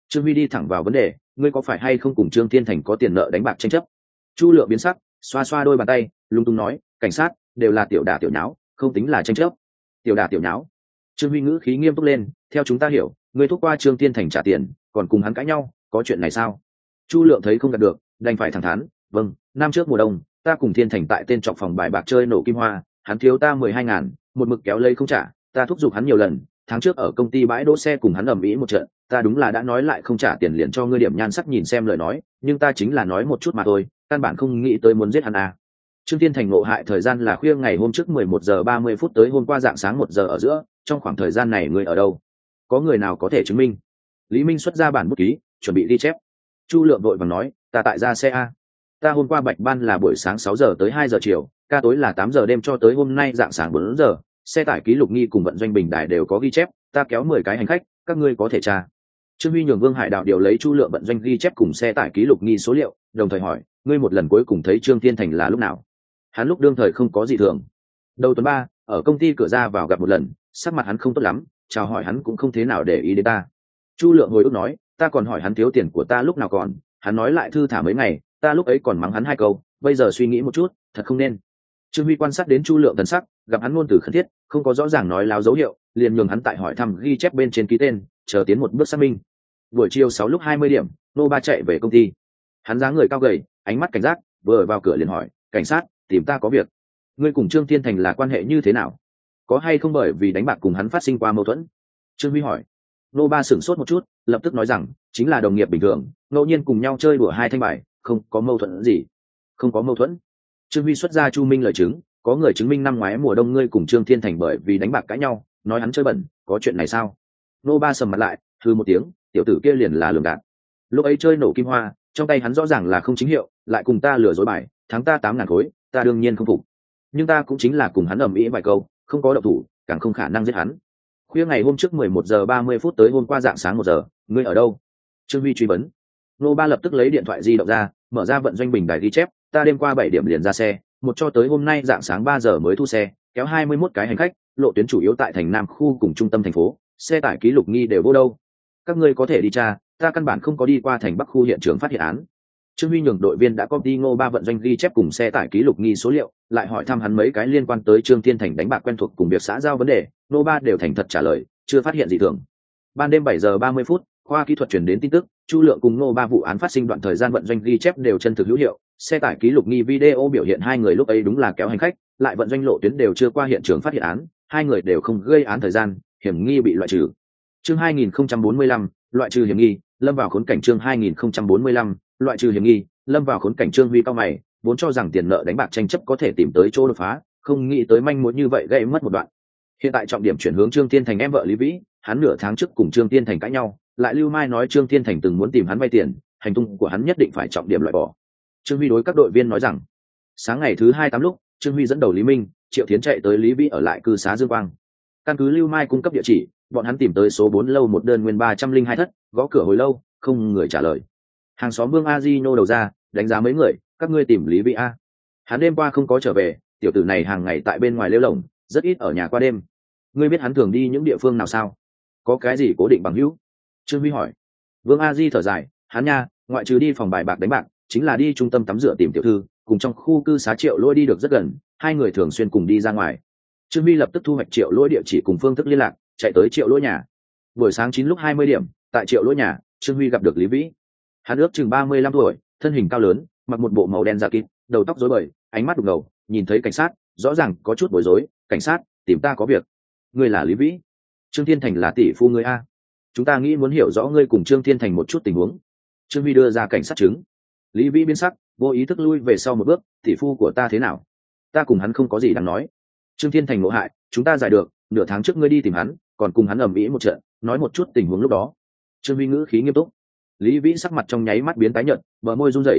Trương Huy đi thẳng vào vấn đề, ngươi có phải hay không cùng Trương Thiên Thành có tiền nợ đánh bạc tranh chấp? Chu Lượng biến sắc, xoa xoa đôi bàn tay, lung tung nói, cảnh sát đều là tiểu đả tiểu nháo, không tính là tranh chấp. Tiểu đả tiểu nháo? Trương Huy ngữ khí nghiêm túc lên, theo chúng ta hiểu, ngươi thúc qua Trương Thiên Thành trả tiền, còn cùng hắn cãi nhau, có chuyện này sao? Chu Lượng thấy không gạt được, đành phải thẳng thắn, vâng, năm trước mùa đông, ta cùng Thiên Thành tại tên trọc phòng bài bạc chơi nổ kim hoa, hắn thiếu ta 12.000, một mực kéo lấy không trả, ta thúc giục hắn nhiều lần, tháng trước ở công ty bãi đỗ xe cùng hắn ầm ĩ một trận, ta đúng là đã nói lại không trả tiền liền cho ngươi điểm nhan sắc nhìn xem lời nói, nhưng ta chính là nói một chút mà thôi, căn bản không nghĩ tới muốn giết hắn à. Trương Thiên Thành ngộ hại thời gian là khuya ngày hôm trước 11:30 tới hôm qua dạng sáng 1 giờ ở giữa, trong khoảng thời gian này ngươi ở đâu? Có người nào có thể chứng minh? Lý Minh xuất ra bản bút ký, chuẩn bị ghi chép. Chu Lượng vội vàng nói, ta tại ra xe a. Ta hôm qua bạch ban là buổi sáng 6 giờ tới 2 giờ chiều, ca tối là 8 giờ đêm cho tới hôm nay dạng sáng 4 giờ, xe tải ký lục nghi cùng vận doanh bình đài đều có ghi chép, ta kéo 10 cái hành khách, các ngươi có thể tra. Trương Huy nhường Vương Hải Đạo điều lấy Chu Lượng vận doanh ghi chép cùng xe tải ký lục nghi số liệu, đồng thời hỏi, ngươi một lần cuối cùng thấy Trương Thiên Thành là lúc nào? Hắn lúc đương thời không có gì thường. Đầu tuần 3, ở công ty cửa ra vào gặp một lần, sắc mặt hắn không tốt lắm, chào hỏi hắn cũng không thế nào để ý đến ta. Chu Lượng hồi ức nói, ta còn hỏi hắn thiếu tiền của ta lúc nào còn, hắn nói lại thư thả mấy ngày, ta lúc ấy còn mắng hắn 2 câu, bây giờ suy nghĩ một chút, thật không nên. Trương Huy quan sát đến Chu Lượng thần sắc, gặp hắn ngôn từ khẩn thiết, không có rõ ràng nói láo dấu hiệu, liền nhường hắn tại hỏi thăm ghi chép bên trên ký tên, chờ tiến một bước xác minh. Buổi chiều 6 lúc 20 điểm, Nô Ba chạy về công ty. Hắn dáng người cao gầy, ánh mắt cảnh giác, vừa vào cửa liền hỏi, cảnh sát, tìm ta có việc. Ngươi cùng Trương Thiên Thành là quan hệ như thế nào? Có hay không bởi vì đánh bạc cùng hắn phát sinh qua mâu thuẫn? Trương Huy hỏi. Nô Ba sửng sốt một chút, lập tức nói rằng, chính là đồng nghiệp bình thường, ngẫu nhiên cùng nhau chơi đùa 2 thanh bài, không có mâu thuẫn gì. Không có mâu thuẫn. Trương Huy xuất ra Chu Minh lời chứng, có người chứng minh năm ngoái mùa đông ngươi cùng Trương Thiên Thành bởi vì đánh bạc cãi nhau, nói hắn chơi bẩn, có chuyện này sao? Nô Ba sầm mặt lại, hừ một tiếng, tiểu tử kia liền là lường gạt. Lúc ấy chơi nổ kim hoa, trong tay hắn rõ ràng là không chính hiệu, lại cùng ta lừa dối bài, thắng ta 8.000 khối, ta đương nhiên không phục. Nhưng ta cũng chính là cùng hắn ầm ĩ vài câu, không có động thủ, càng không khả năng giết hắn. Khuya ngày hôm trước 11:30 tới hôm qua dạng sáng 1 giờ, ngươi ở đâu? Trương Huy truy vấn. Nô Ba lập tức lấy điện thoại di động ra, mở ra vận doanh bình đài ghi chép, ta đêm qua 7 điểm liền ra xe, một cho tới hôm nay dạng sáng 3 giờ mới thu xe, kéo 21 cái hành khách, lộ tuyến chủ yếu tại thành Nam khu cùng trung tâm thành phố, xe tải ký lục nghi đều vô đâu. Các ngươi có thể đi tra, ta căn bản không có đi qua thành Bắc khu hiện trường phát hiện án. Trương Huy nhường đội viên đã copy Ngô Ba vận doanh ghi chép cùng xe tải ký lục nghi số liệu, lại hỏi thăm hắn mấy cái liên quan tới Trương Thiên Thành đánh bạc quen thuộc cùng việc xã giao vấn đề, Ngô Ba đều thành thật trả lời, chưa phát hiện gì thường. Ban đêm 7:30, khoa kỹ thuật truyền đến tin tức, Chu Lượng cùng Ngô Ba vụ án phát sinh đoạn thời gian vận doanh ghi chép đều chân thực hữu hiệu, xe tải ký lục nghi video biểu hiện 2 người lúc ấy đúng là kéo hành khách, lại vận doanh lộ tuyến đều chưa qua hiện trường phát hiện án, 2 người đều không gây án thời gian, hiểm nghi bị loại trừ. Chương 2045, loại trừ hiểm nghi, lâm vào khốn cảnh. Chương 2045, loại trừ hiểm nghi, lâm vào khốn cảnh. Trương Huy cao mày, vốn cho rằng tiền nợ đánh bạc tranh chấp có thể tìm tới chỗ đột phá, không nghĩ tới manh mối như vậy gây mất một đoạn. Hiện tại trọng điểm chuyển hướng Trương Thiên Thành em vợ Lý Vĩ, hắn nửa tháng trước cùng Trương Thiên Thành cãi nhau, lại lưu mai nói Trương Thiên Thành từng muốn tìm hắn vay tiền, hành tung của hắn nhất định phải trọng điểm loại bỏ. Trương Huy đối các đội viên nói rằng, sáng ngày thứ 28 lúc, Trương Huy dẫn đầu Lý Minh, Triệu Thiến chạy tới Lý Vĩ ở lại cư xá Dương Quang. Căn cứ lưu mai cung cấp địa chỉ, bọn hắn tìm tới số 4 lâu một đơn nguyên 302 thất, gõ cửa hồi lâu, không người trả lời. Hàng xóm Vương A Di nhô đầu ra, đánh giá mấy người, các ngươi tìm Lý Vĩ a? Hắn đêm qua không có trở về, tiểu tử này hàng ngày tại bên ngoài lêu lồng, rất ít ở nhà qua đêm. Ngươi biết hắn thường đi những địa phương nào sao? Có cái gì cố định bằng hữu? Trương Huy hỏi. Vương A Di thở dài, hắn nha, ngoại trừ đi phòng bài bạc đánh bạc, chính là đi trung tâm tắm rửa tìm tiểu thư, cùng trong khu cư xá Triệu Lỗi đi được rất gần, 2 người thường xuyên cùng đi ra ngoài. Trương Huy lập tức thu hoạch Triệu Lỗi địa chỉ cùng phương thức liên lạc, chạy tới Triệu Lỗi nhà. Buổi sáng 9 lúc 20 điểm, tại Triệu Lỗi nhà, Trương Huy gặp được Lý Vĩ. Hắn ước chừng 35 tuổi, thân hình cao lớn, mặc một bộ màu đen da kịt, đầu tóc rối bời, ánh mắt đục ngầu, nhìn thấy cảnh sát, rõ ràng có chút bối rối. Cảnh sát, tìm ta có việc. Ngươi là Lý Vĩ? Trương Thiên Thành là tỷ phu ngươi a? Chúng ta nghĩ muốn hiểu rõ ngươi cùng Trương Thiên Thành một chút tình huống. Trương Huy đưa ra cảnh sát chứng. Lý Vĩ biến sắc, vô ý thức lui về sau một bước. Tỷ phu của ta thế nào? Ta cùng hắn không có gì đáng nói. Trương Thiên Thành ngộ hại, chúng ta giải được, nửa tháng trước ngươi đi tìm hắn, còn cùng hắn ầm ĩ một trận, nói một chút tình huống lúc đó. Trương Huy ngữ khí nghiêm túc. Lý Vĩ sắc mặt trong nháy mắt biến tái nhợt, bờ môi run rẩy.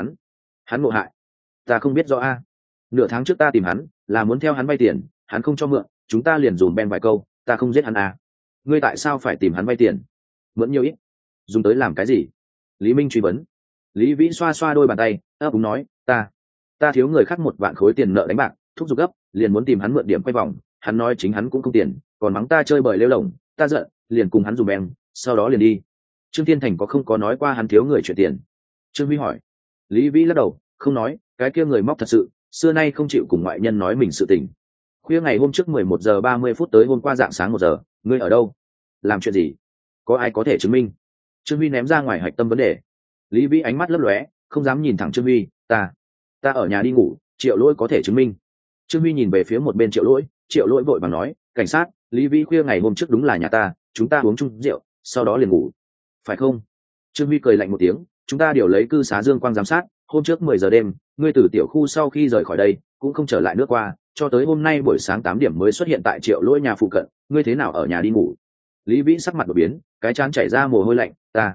Hắn ngộ hại? Ta không biết rõ a. Nửa tháng trước ta tìm hắn, là muốn theo hắn vay tiền, hắn không cho mượn, chúng ta liền dùm ben vài câu, ta không giết hắn a. Ngươi tại sao phải tìm hắn vay tiền? Mượn nhiều ít? Dùng tới làm cái gì? Lý Minh truy vấn. Lý Vĩ xoa xoa đôi bàn tay, ấp úng nói, ta thiếu người khác 1 vạn khối tiền nợ đánh bạc, thúc giục gấp, liền muốn tìm hắn mượn điểm quay vòng, hắn nói chính hắn cũng không tiền, còn mắng ta chơi bời lêu lổng, ta giận, liền cùng hắn dùm beng, sau đó liền đi. Trương Thiên Thành có không có nói qua hắn thiếu người chuyển tiền? Trương Huy hỏi. Lý Vĩ lắc đầu, không nói, cái kia người móc thật sự, xưa nay không chịu cùng ngoại nhân nói mình sự tình. Khuya ngày hôm trước 11:30 tới hôm qua dạng sáng 1 giờ, ngươi ở đâu? Làm chuyện gì? Có ai có thể chứng minh? Trương Huy ném ra ngoài hạch tâm vấn đề. Lý Vĩ ánh mắt lấp lóe, không dám nhìn thẳng Trương Huy. Ta ở nhà đi ngủ, Triệu Lỗi có thể chứng minh. Trương Huy nhìn về phía một bên Triệu Lỗi, Triệu Lỗi vội vàng nói, cảnh sát, Lý Vĩ khuya ngày hôm trước đúng là nhà ta, chúng ta uống chung rượu, sau đó liền ngủ, phải không? Trương Huy cười lạnh một tiếng, chúng ta điều lấy cư xá Dương Quang giám sát, hôm trước 10 giờ đêm, ngươi từ tiểu khu sau khi rời khỏi đây, cũng không trở lại nước qua, cho tới hôm nay buổi sáng 8 điểm mới xuất hiện tại Triệu Lỗi nhà phụ cận, ngươi thế nào ở nhà đi ngủ? Lý Vĩ sắc mặt đổi biến, cái trán chảy ra mồ hôi lạnh,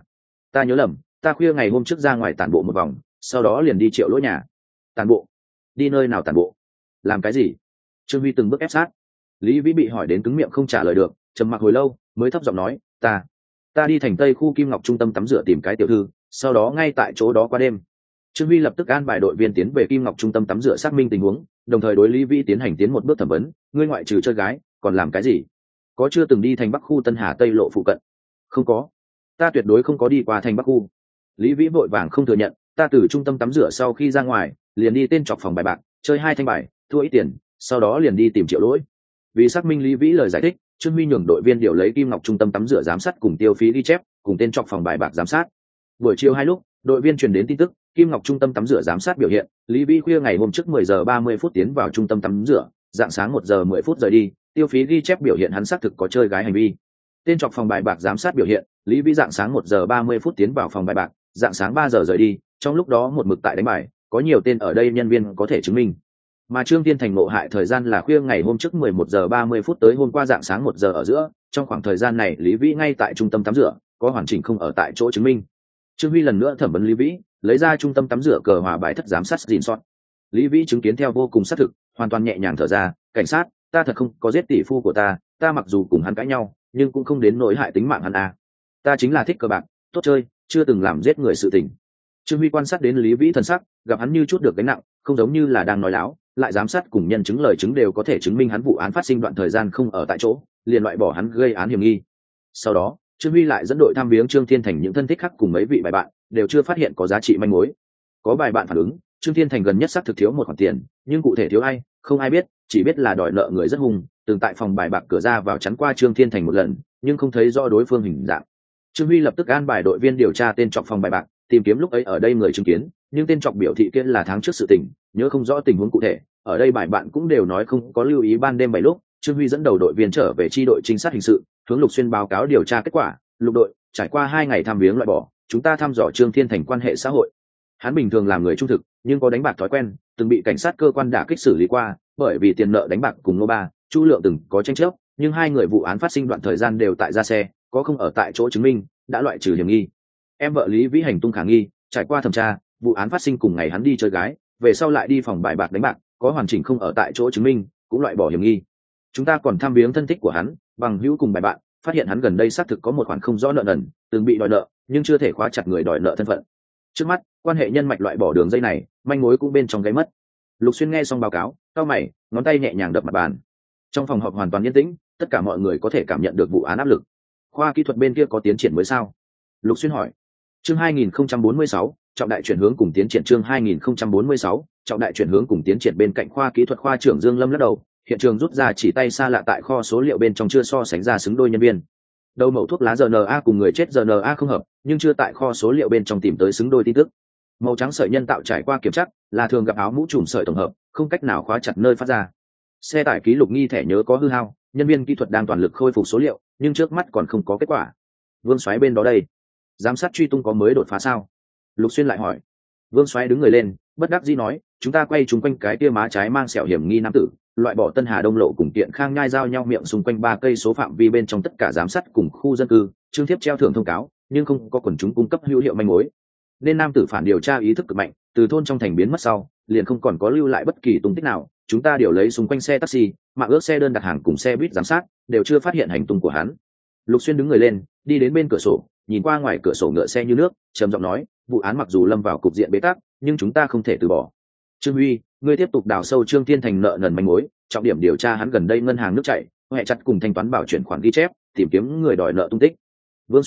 ta nhớ lầm, ta khuya ngày hôm trước ra ngoài tản bộ một vòng, sau đó liền đi Triệu Lỗi nhà. Tản bộ? Đi nơi nào tản bộ? Làm cái gì? Trương Huy từng bước ép sát. Lý Vĩ bị hỏi đến cứng miệng không trả lời được, trầm mặc hồi lâu mới thấp giọng nói, ta đi thành Tây khu Kim Ngọc trung tâm tắm rửa tìm cái tiểu thư, sau đó ngay tại chỗ đó qua đêm. Trương Huy lập tức an bài đội viên tiến về Kim Ngọc trung tâm tắm rửa xác minh tình huống, đồng thời đối Lý Vĩ tiến tiến một bước thẩm vấn, ngươi ngoại trừ chơi gái còn làm cái gì? Có chưa từng đi thành Bắc khu Tân Hà Tây lộ phụ cận? Không có, ta tuyệt đối không có đi qua thành Bắc khu. Lý Vĩ vội vàng không thừa nhận, ta từ trung tâm tắm rửa sau khi ra ngoài liền đi tên chọc phòng bài bạc, chơi 2 thanh bài, thua ít tiền, sau đó liền đi tìm Triệu Lỗi. Vì xác minh Lý Vĩ lời giải thích, Trương Huy nhường đội viên điều lấy Kim Ngọc trung tâm tắm rửa giám sát cùng tiêu phí ghi chép, cùng tên chọc phòng bài bạc giám sát. Buổi chiều 2 lúc, đội viên truyền đến tin tức, Kim Ngọc trung tâm tắm rửa giám sát biểu hiện, Lý Vĩ khuya ngày hôm trước 10:30 tiến vào trung tâm tắm rửa, dạng sáng 1:10 rời đi, tiêu phí ghi chép biểu hiện hắn xác thực có chơi gái hành vi. Tên chọc phòng bài bạc giám sát biểu hiện, Lý Vĩ dạng sáng 1:30 tiến vào phòng bài bạc, dạng sáng 3 giờ rời đi, trong lúc đó một mực tại đánh bài, có nhiều tên ở đây nhân viên có thể chứng minh. Mà Trương Thiên Thành ngộ hại thời gian là khuya ngày hôm trước 11:30 tới hôm qua dạng sáng 1 giờ ở giữa, trong khoảng thời gian này Lý Vĩ ngay tại trung tâm tắm rửa, có hoàn chỉnh không ở tại chỗ chứng minh. Trương Huy lần nữa thẩm vấn Lý Vĩ, lấy ra trung tâm tắm rửa cờ hòa bài thất giám sát gìn sót. Lý Vĩ chứng kiến theo vô cùng xác thực, hoàn toàn nhẹ nhàng thở ra, cảnh sát, ta thật không có giết tỷ phu của ta mặc dù cùng hắn cãi nhau, nhưng cũng không đến nỗi hại tính mạng hắn à. Ta chính là thích cờ bạc, tốt chơi, chưa từng làm giết người sự tình. Trương Huy quan sát đến Lý Vĩ thần sắc, gặp hắn như chút được gánh nặng, không giống như là đang nói láo, lại giám sát cùng nhân chứng lời chứng đều có thể chứng minh hắn vụ án phát sinh đoạn thời gian không ở tại chỗ, liền loại bỏ hắn gây án hiểm nghi. Sau đó, Trương Huy lại dẫn đội thăm viếng Trương Thiên Thành những thân thích khác cùng mấy vị bài bạn, đều chưa phát hiện có giá trị manh mối. Có bài bạn phản ứng, Trương Thiên Thành gần nhất xác thực thiếu một khoản tiền, nhưng cụ thể thiếu ai, không ai biết, chỉ biết là đòi nợ người rất hung, từng tại phòng bài bạc cửa ra vào chắn qua Trương Thiên Thành một lần, nhưng không thấy rõ đối phương hình dạng. Trương Huy lập tức an bài đội viên điều tra tên trọc phòng bài bạc, tìm kiếm lúc ấy ở đây người chứng kiến, nhưng tên trọc biểu thị kia là tháng trước sự tình, nhớ không rõ tình huống cụ thể. Ở đây bài bạn cũng đều nói không có lưu ý ban đêm 7 lúc, Trương Huy dẫn đầu đội viên trở về chi đội trinh sát hình sự, hướng Lục Xuyên báo cáo điều tra kết quả. Lục đội, trải qua 2 ngày thăm viếng loại bỏ, chúng ta thăm dò Trương Thiên Thành quan hệ xã hội. Hắn bình thường làm người trung thực, nhưng có đánh bạc thói quen, từng bị cảnh sát cơ quan đả kích xử lý qua, bởi vì tiền nợ đánh bạc cùng Ngô Ba, Chu Lượng từng có tranh chấp, nhưng hai người vụ án phát sinh đoạn thời gian đều tại ra xe, có không ở tại chỗ chứng minh, đã loại trừ hiểm nghi. Em vợ Lý Vĩ hành tung khả nghi, trải qua thẩm tra, vụ án phát sinh cùng ngày hắn đi chơi gái, về sau lại đi phòng bài bạc đánh bạc, có hoàn chỉnh không ở tại chỗ chứng minh, cũng loại bỏ hiểm nghi. Chúng ta còn thăm viếng thân thích của hắn, bằng hữu cùng bài bạn, phát hiện hắn gần đây xác thực có một khoản không rõ nợ nần, từng bị đòi nợ, nhưng chưa thể khóa chặt người đòi nợ thân phận. Trước mắt, quan hệ nhân mạch loại bỏ đường dây này, manh mối cũng bên trong gáy mất. Lục Xuyên nghe xong báo cáo, cau mày, ngón tay nhẹ nhàng đập mặt bàn. Trong phòng họp hoàn toàn yên tĩnh, tất cả mọi người có thể cảm nhận được vụ án áp lực. Khoa kỹ thuật bên kia có tiến triển mới sao? Lục Xuyên hỏi. Chương 2046, trọng đại chuyển hướng cùng tiến triển. Chương 2046, trọng đại chuyển hướng cùng tiến triển. Bên cạnh khoa kỹ thuật khoa trưởng Dương Lâm lắc đầu, hiện trường rút ra chỉ tay xa lạ tại kho số liệu bên trong chưa so sánh ra xứng đôi nhân viên. Đầu mẩu thuốc lá RNA cùng người chết RNA không hợp, nhưng chưa tại kho số liệu bên trong tìm tới xứng đôi tin tức. Màu trắng sợi nhân tạo trải qua kiểm tra, là thường gặp áo mũ trùm sợi tổng hợp, không cách nào khóa chặt nơi phát ra. Xe tải ký lục nghi thẻ nhớ có hư hao, nhân viên kỹ thuật đang toàn lực khôi phục số liệu, nhưng trước mắt còn không có kết quả. Vương Soái bên đó đây, giám sát truy tung có mới đột phá sao? Lục Xuyên lại hỏi. Vương Soái đứng người lên, bất đắc dĩ nói, chúng ta quay chúng quanh cái tia má trái mang sẹo hiểm nghi nam tử, loại bỏ Tân Hà Đông lộ cùng Kiện Khang nhai giao nhau miệng xung quanh 3 cây số phạm vi bên trong tất cả giám sát cùng khu dân cư, trương thiếp treo thưởng thông cáo, nhưng không có quần chúng cung cấp hữu hiệu manh mối. Nên nam tử phản điều tra ý thức cực mạnh, từ thôn trong thành biến mất sau, liền không còn có lưu lại bất kỳ tung tích nào. Chúng ta điều lấy xung quanh xe taxi, mạng ước xe đơn đặt hàng cùng xe buýt giám sát, đều chưa phát hiện hành tung của hắn. Lục Xuyên đứng người lên, đi đến bên cửa sổ, nhìn qua ngoài cửa sổ ngựa xe như nước, trầm giọng nói, vụ án mặc dù lâm vào cục diện bế tắc, nhưng chúng ta không thể từ bỏ. Trương Huy, ngươi tiếp tục đào sâu Trương Thiên Thành nợ nần manh mối, trọng điểm điều tra hắn gần đây ngân hàng nước chảy, hệ chặt cùng thanh toán bảo chuyển khoản ghi chép, tìm kiếm người đòi nợ tung tích. Vương Soái,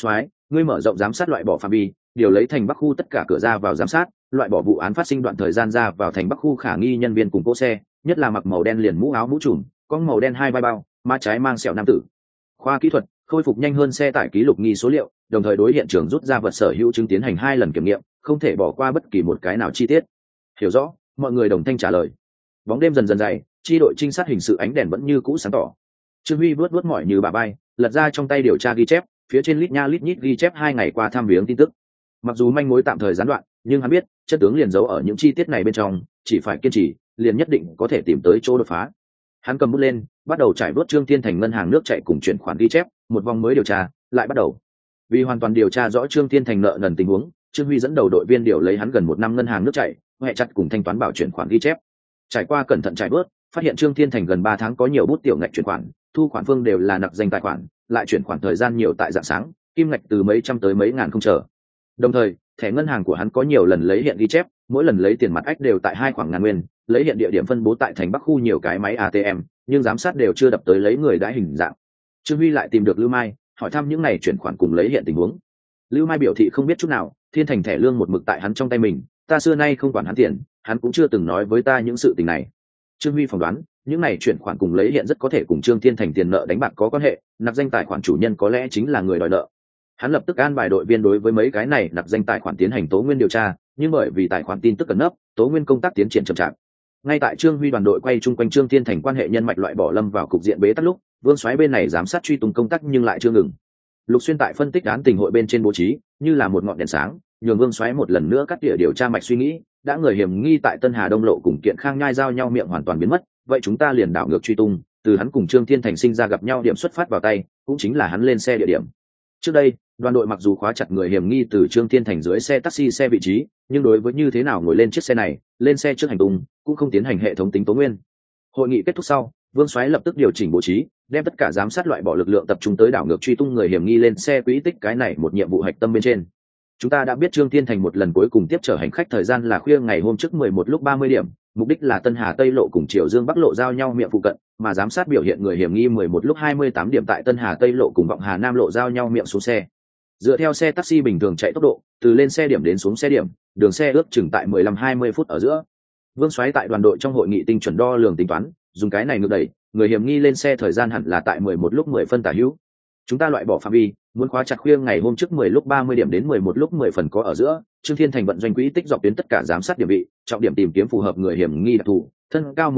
ngươi mở rộng giám sát loại bỏ phạm vi, điều lấy thành bắc khu tất cả cửa ra vào giám sát, loại bỏ vụ án phát sinh đoạn thời gian ra vào thành bắc khu khả nghi nhân viên cùng cỗ xe, nhất là mặc màu đen liền mũ áo mũ trùm, có màu đen hai vai bao, má trái mang sẹo nam tử. Khoa kỹ thuật khôi phục nhanh hơn xe tải ký lục nghi số liệu, đồng thời đối hiện trường rút ra vật sở hữu chứng tiến hành 2 lần kiểm nghiệm, không thể bỏ qua bất kỳ một cái nào chi tiết. Hiểu rõ, mọi người đồng thanh trả lời. Bóng đêm dần dần dày, chi đội trinh sát hình sự ánh đèn vẫn như cũ sáng tỏ. Trương Huy vớt mỏi như bà bay, lật ra trong tay điều tra ghi chép, phía trên lít nha lít nhít ghi chép 2 ngày qua thăm viếng tin tức. Mặc dù manh mối tạm thời gián đoạn, nhưng hắn biết chân tướng liền giấu ở những chi tiết này bên trong, chỉ phải kiên trì, liền nhất định có thể tìm tới chỗ đột phá. Hắn cầm bút lên, bắt đầu trải vớt Trương Thiên Thành ngân hàng nước chạy cùng chuyển khoản ghi chép, một vòng mới điều tra lại bắt đầu. Vì hoàn toàn điều tra rõ Trương Thiên Thành nợ nần tình huống, Trương Huy dẫn đầu đội viên điều lấy hắn gần 1 năm ngân hàng nước chạy, hệ chặt cùng thanh toán bảo chuyển khoản ghi chép. Trải qua cẩn thận trải vớt, phát hiện Trương Thiên Thành gần 3 tháng có nhiều bút tiểu ngạch chuyển khoản, thu khoản phương đều là nặc danh tài khoản, lại chuyển khoản thời gian nhiều tại dạng sáng, kim ngạch từ mấy trăm tới mấy ngàn không chờ. Đồng thời, thẻ ngân hàng của hắn có nhiều lần lấy hiện ghi chép, mỗi lần lấy tiền mặt ách đều tại 2 khoảng ngàn nguyên, lấy hiện địa điểm phân bố tại thành Bắc khu nhiều cái máy ATM, nhưng giám sát đều chưa đập tới lấy người đã hình dạng. Trương Huy lại tìm được Lưu Mai, hỏi thăm những này chuyển khoản cùng lấy hiện tình huống. Lưu Mai biểu thị không biết chút nào, Thiên Thành thẻ lương một mực tại hắn trong tay mình, ta xưa nay không quản hắn tiền, hắn cũng chưa từng nói với ta những sự tình này. Trương Huy phỏng đoán, những này chuyển khoản cùng lấy hiện rất có thể cùng Trương Thiên Thành tiền nợ đánh bạc có quan hệ, nặc danh tài khoản chủ nhân có lẽ chính là người đòi nợ. Hắn lập tức an bài đội viên đối với mấy cái này nặc danh tài khoản tiến hành tố nguyên điều tra, nhưng bởi vì tài khoản tin tức ẩn nấp, tố nguyên công tác tiến triển chậm chạp. Ngay tại Trương Huy đoàn đội quay chung quanh Trương Thiên Thành quan hệ nhân mạch loại bỏ lâm vào cục diện bế tắc lúc, Vương Soái bên này giám sát truy tung công tác nhưng lại chưa ngừng. Lục Xuyên tại phân tích án tình hội bên trên bố trí, như là một ngọn đèn sáng, nhường Vương Soái một lần nữa cắt tỉa điều tra mạch suy nghĩ, đã người hiểm nghi tại Tân Hà Đông lộ cùng Kiện Khang nhai giao nhau miệng hoàn toàn biến mất, vậy chúng ta liền đảo ngược truy tung, từ hắn cùng Trương Thiên Thành sinh ra gặp nhau điểm xuất phát vào tay, cũng chính là hắn lên xe địa điểm. Trước đây, đoàn đội mặc dù khóa chặt người hiểm nghi từ Trương Thiên Thành dưới xe taxi xe vị trí, nhưng đối với như thế nào ngồi lên chiếc xe này, lên xe trước hành tung, cũng không tiến hành hệ thống tính tố nguyên. Hội nghị kết thúc sau, Vương Soái lập tức điều chỉnh bố trí, đem tất cả giám sát loại bỏ lực lượng tập trung tới đảo ngược truy tung người hiểm nghi lên xe quỹ tích cái này một nhiệm vụ hạch tâm bên trên. Chúng ta đã biết Trương Thiên Thành một lần cuối cùng tiếp chở hành khách thời gian là khuya ngày hôm trước 11 lúc 30 điểm, mục đích là Tân Hà Tây lộ cùng Triều Dương Bắc lộ giao nhau miệng phụ cận, mà giám sát biểu hiện người hiểm nghi 11 lúc 28 điểm tại Tân Hà Tây lộ cùng Vọng Hà Nam lộ giao nhau miệng xuống xe. Dựa theo xe taxi bình thường chạy tốc độ, từ lên xe điểm đến xuống xe điểm, đường xe ước chừng tại 15-20 phút ở giữa. Vương Soái tại đoàn đội trong hội nghị tinh chuẩn đo lường tính toán, dùng cái này ngược đẩy, người hiểm nghi lên xe thời gian hẳn là tại 11 lúc 10 phân tả hữu. Chúng ta loại bỏ phạm vi, muốn khóa chặt khuya ngày hôm trước 10 lúc 30 điểm đến 11 lúc 10 phần có ở giữa, Trương Thiên Thành vận doanh quỹ tích dọc tuyến tất cả giám sát điểm vị, trọng điểm tìm kiếm phù hợp người hiểm nghi đặc thù, thân cao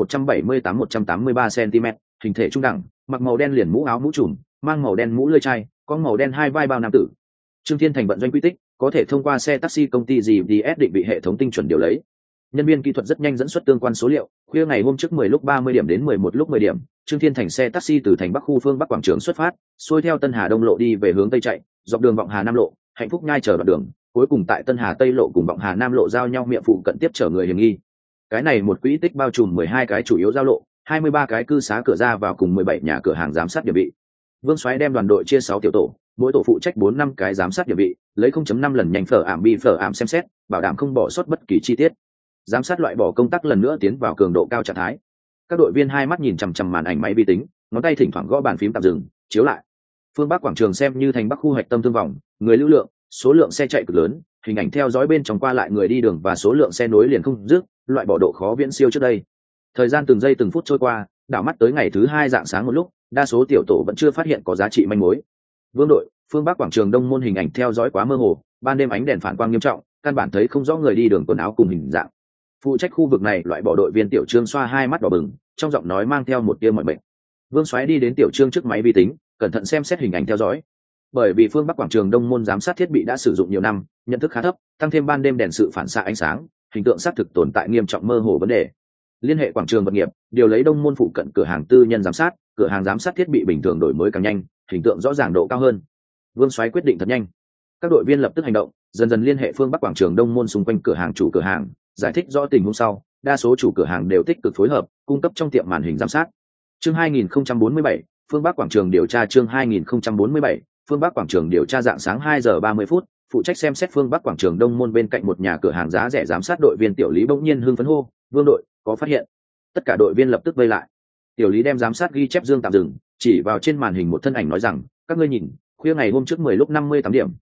178-183 cm, hình thể trung đẳng, mặc màu đen liền mũ áo mũ trùm, mang màu đen mũ lưỡi chai, có màu đen hai vai bao nam tử. Trương Thiên Thành vận doanh quỹ tích, có thể thông qua xe taxi công ty GPS định vị hệ thống tinh chuẩn điều lấy. Nhân viên kỹ thuật rất nhanh dẫn xuất tương quan số liệu, khuya ngày hôm trước 10 lúc 30 điểm đến 11 lúc 10 điểm, Trương Thiên Thành xe taxi từ thành Bắc khu phương Bắc quảng trường xuất phát, xuôi theo Tân Hà Đông lộ đi về hướng tây chạy, dọc đường Vọng Hà Nam lộ, Hạnh Phúc nhai chờ đoạn đường, cuối cùng tại Tân Hà Tây lộ cùng Vọng Hà Nam lộ giao nhau miệng phụ cận tiếp chở người hiểm nghi. Cái này một quỹ tích bao trùm 12 cái chủ yếu giao lộ, 23 cái cư xá cửa ra vào cùng 17 nhà cửa hàng giám sát địa vị. Vương Soái đem đoàn đội chia 6 tiểu tổ, mỗi tổ phụ trách 4-5 cái giám sát địa vị, lấy 0.5 lần nhanh phở ảm xem xét, bảo đảm không bỏ sót bất kỳ chi tiết. Giám sát loại bỏ công tác lần nữa tiến vào cường độ cao trạng thái. Các đội viên hai mắt nhìn chằm chằm màn ảnh máy vi tính, ngón tay thỉnh thoảng gõ bàn phím tạm dừng, chiếu lại. Phương Bắc quảng trường xem như thành Bắc khu hạch tâm thương vòng, người lưu lượng, số lượng xe chạy cực lớn, hình ảnh theo dõi bên trong qua lại người đi đường và số lượng xe nối liền không dứt, loại bỏ độ khó viễn siêu trước đây. Thời gian từng giây từng phút trôi qua, đảo mắt tới ngày thứ 2 rạng sáng một lúc, đa số tiểu tổ vẫn chưa phát hiện có giá trị manh mối. Vương đội, Phương Bắc quảng trường Đông môn hình ảnh theo dõi quá mơ hồ, ban đêm ánh đèn phản quang nghiêm trọng, căn bản thấy không rõ người đi đường quần áo cùng hình dạng. Phụ trách khu vực này loại bỏ đội viên tiểu trương xoa hai mắt đỏ bừng, trong giọng nói mang theo một tia mọi bệnh. Vương Soái đi đến tiểu trương trước máy vi tính, cẩn thận xem xét hình ảnh theo dõi. Bởi vì Phương Bắc quảng trường Đông môn giám sát thiết bị đã sử dụng nhiều năm, nhận thức khá thấp, tăng thêm ban đêm đèn sự phản xạ ánh sáng, hình tượng xác thực tồn tại nghiêm trọng mơ hồ vấn đề. Liên hệ quảng trường vật nghiệp, điều lấy Đông môn phụ cận cửa hàng tư nhân giám sát, cửa hàng giám sát thiết bị bình thường đổi mới càng nhanh, hình tượng rõ ràng độ cao hơn. Vương Soái quyết định thật nhanh. Các đội viên lập tức hành động, dần dần liên hệ Phương Bắc quảng trường Đông môn xung quanh cửa hàng chủ cửa hàng, giải thích rõ tình huống sau, đa số chủ cửa hàng đều tích cực phối hợp, cung cấp trong tiệm màn hình giám sát. Chương 2047, Phương Bắc quảng trường điều tra. Chương 2047, Phương Bắc quảng trường điều tra. Dạng sáng 2 giờ 30 phút, phụ trách xem xét Phương Bắc quảng trường Đông môn bên cạnh một nhà cửa hàng giá rẻ giám sát đội viên tiểu Lý bỗng nhiên hưng phấn hô, "Vương đội, có phát hiện!" Tất cả đội viên lập tức vây lại. Tiểu Lý đem giám sát ghi chép dương tạm dừng, chỉ vào trên màn hình một thân ảnh nói rằng, "Các ngươi nhìn, khuya ngày hôm trước 10 lúc 58 điểm,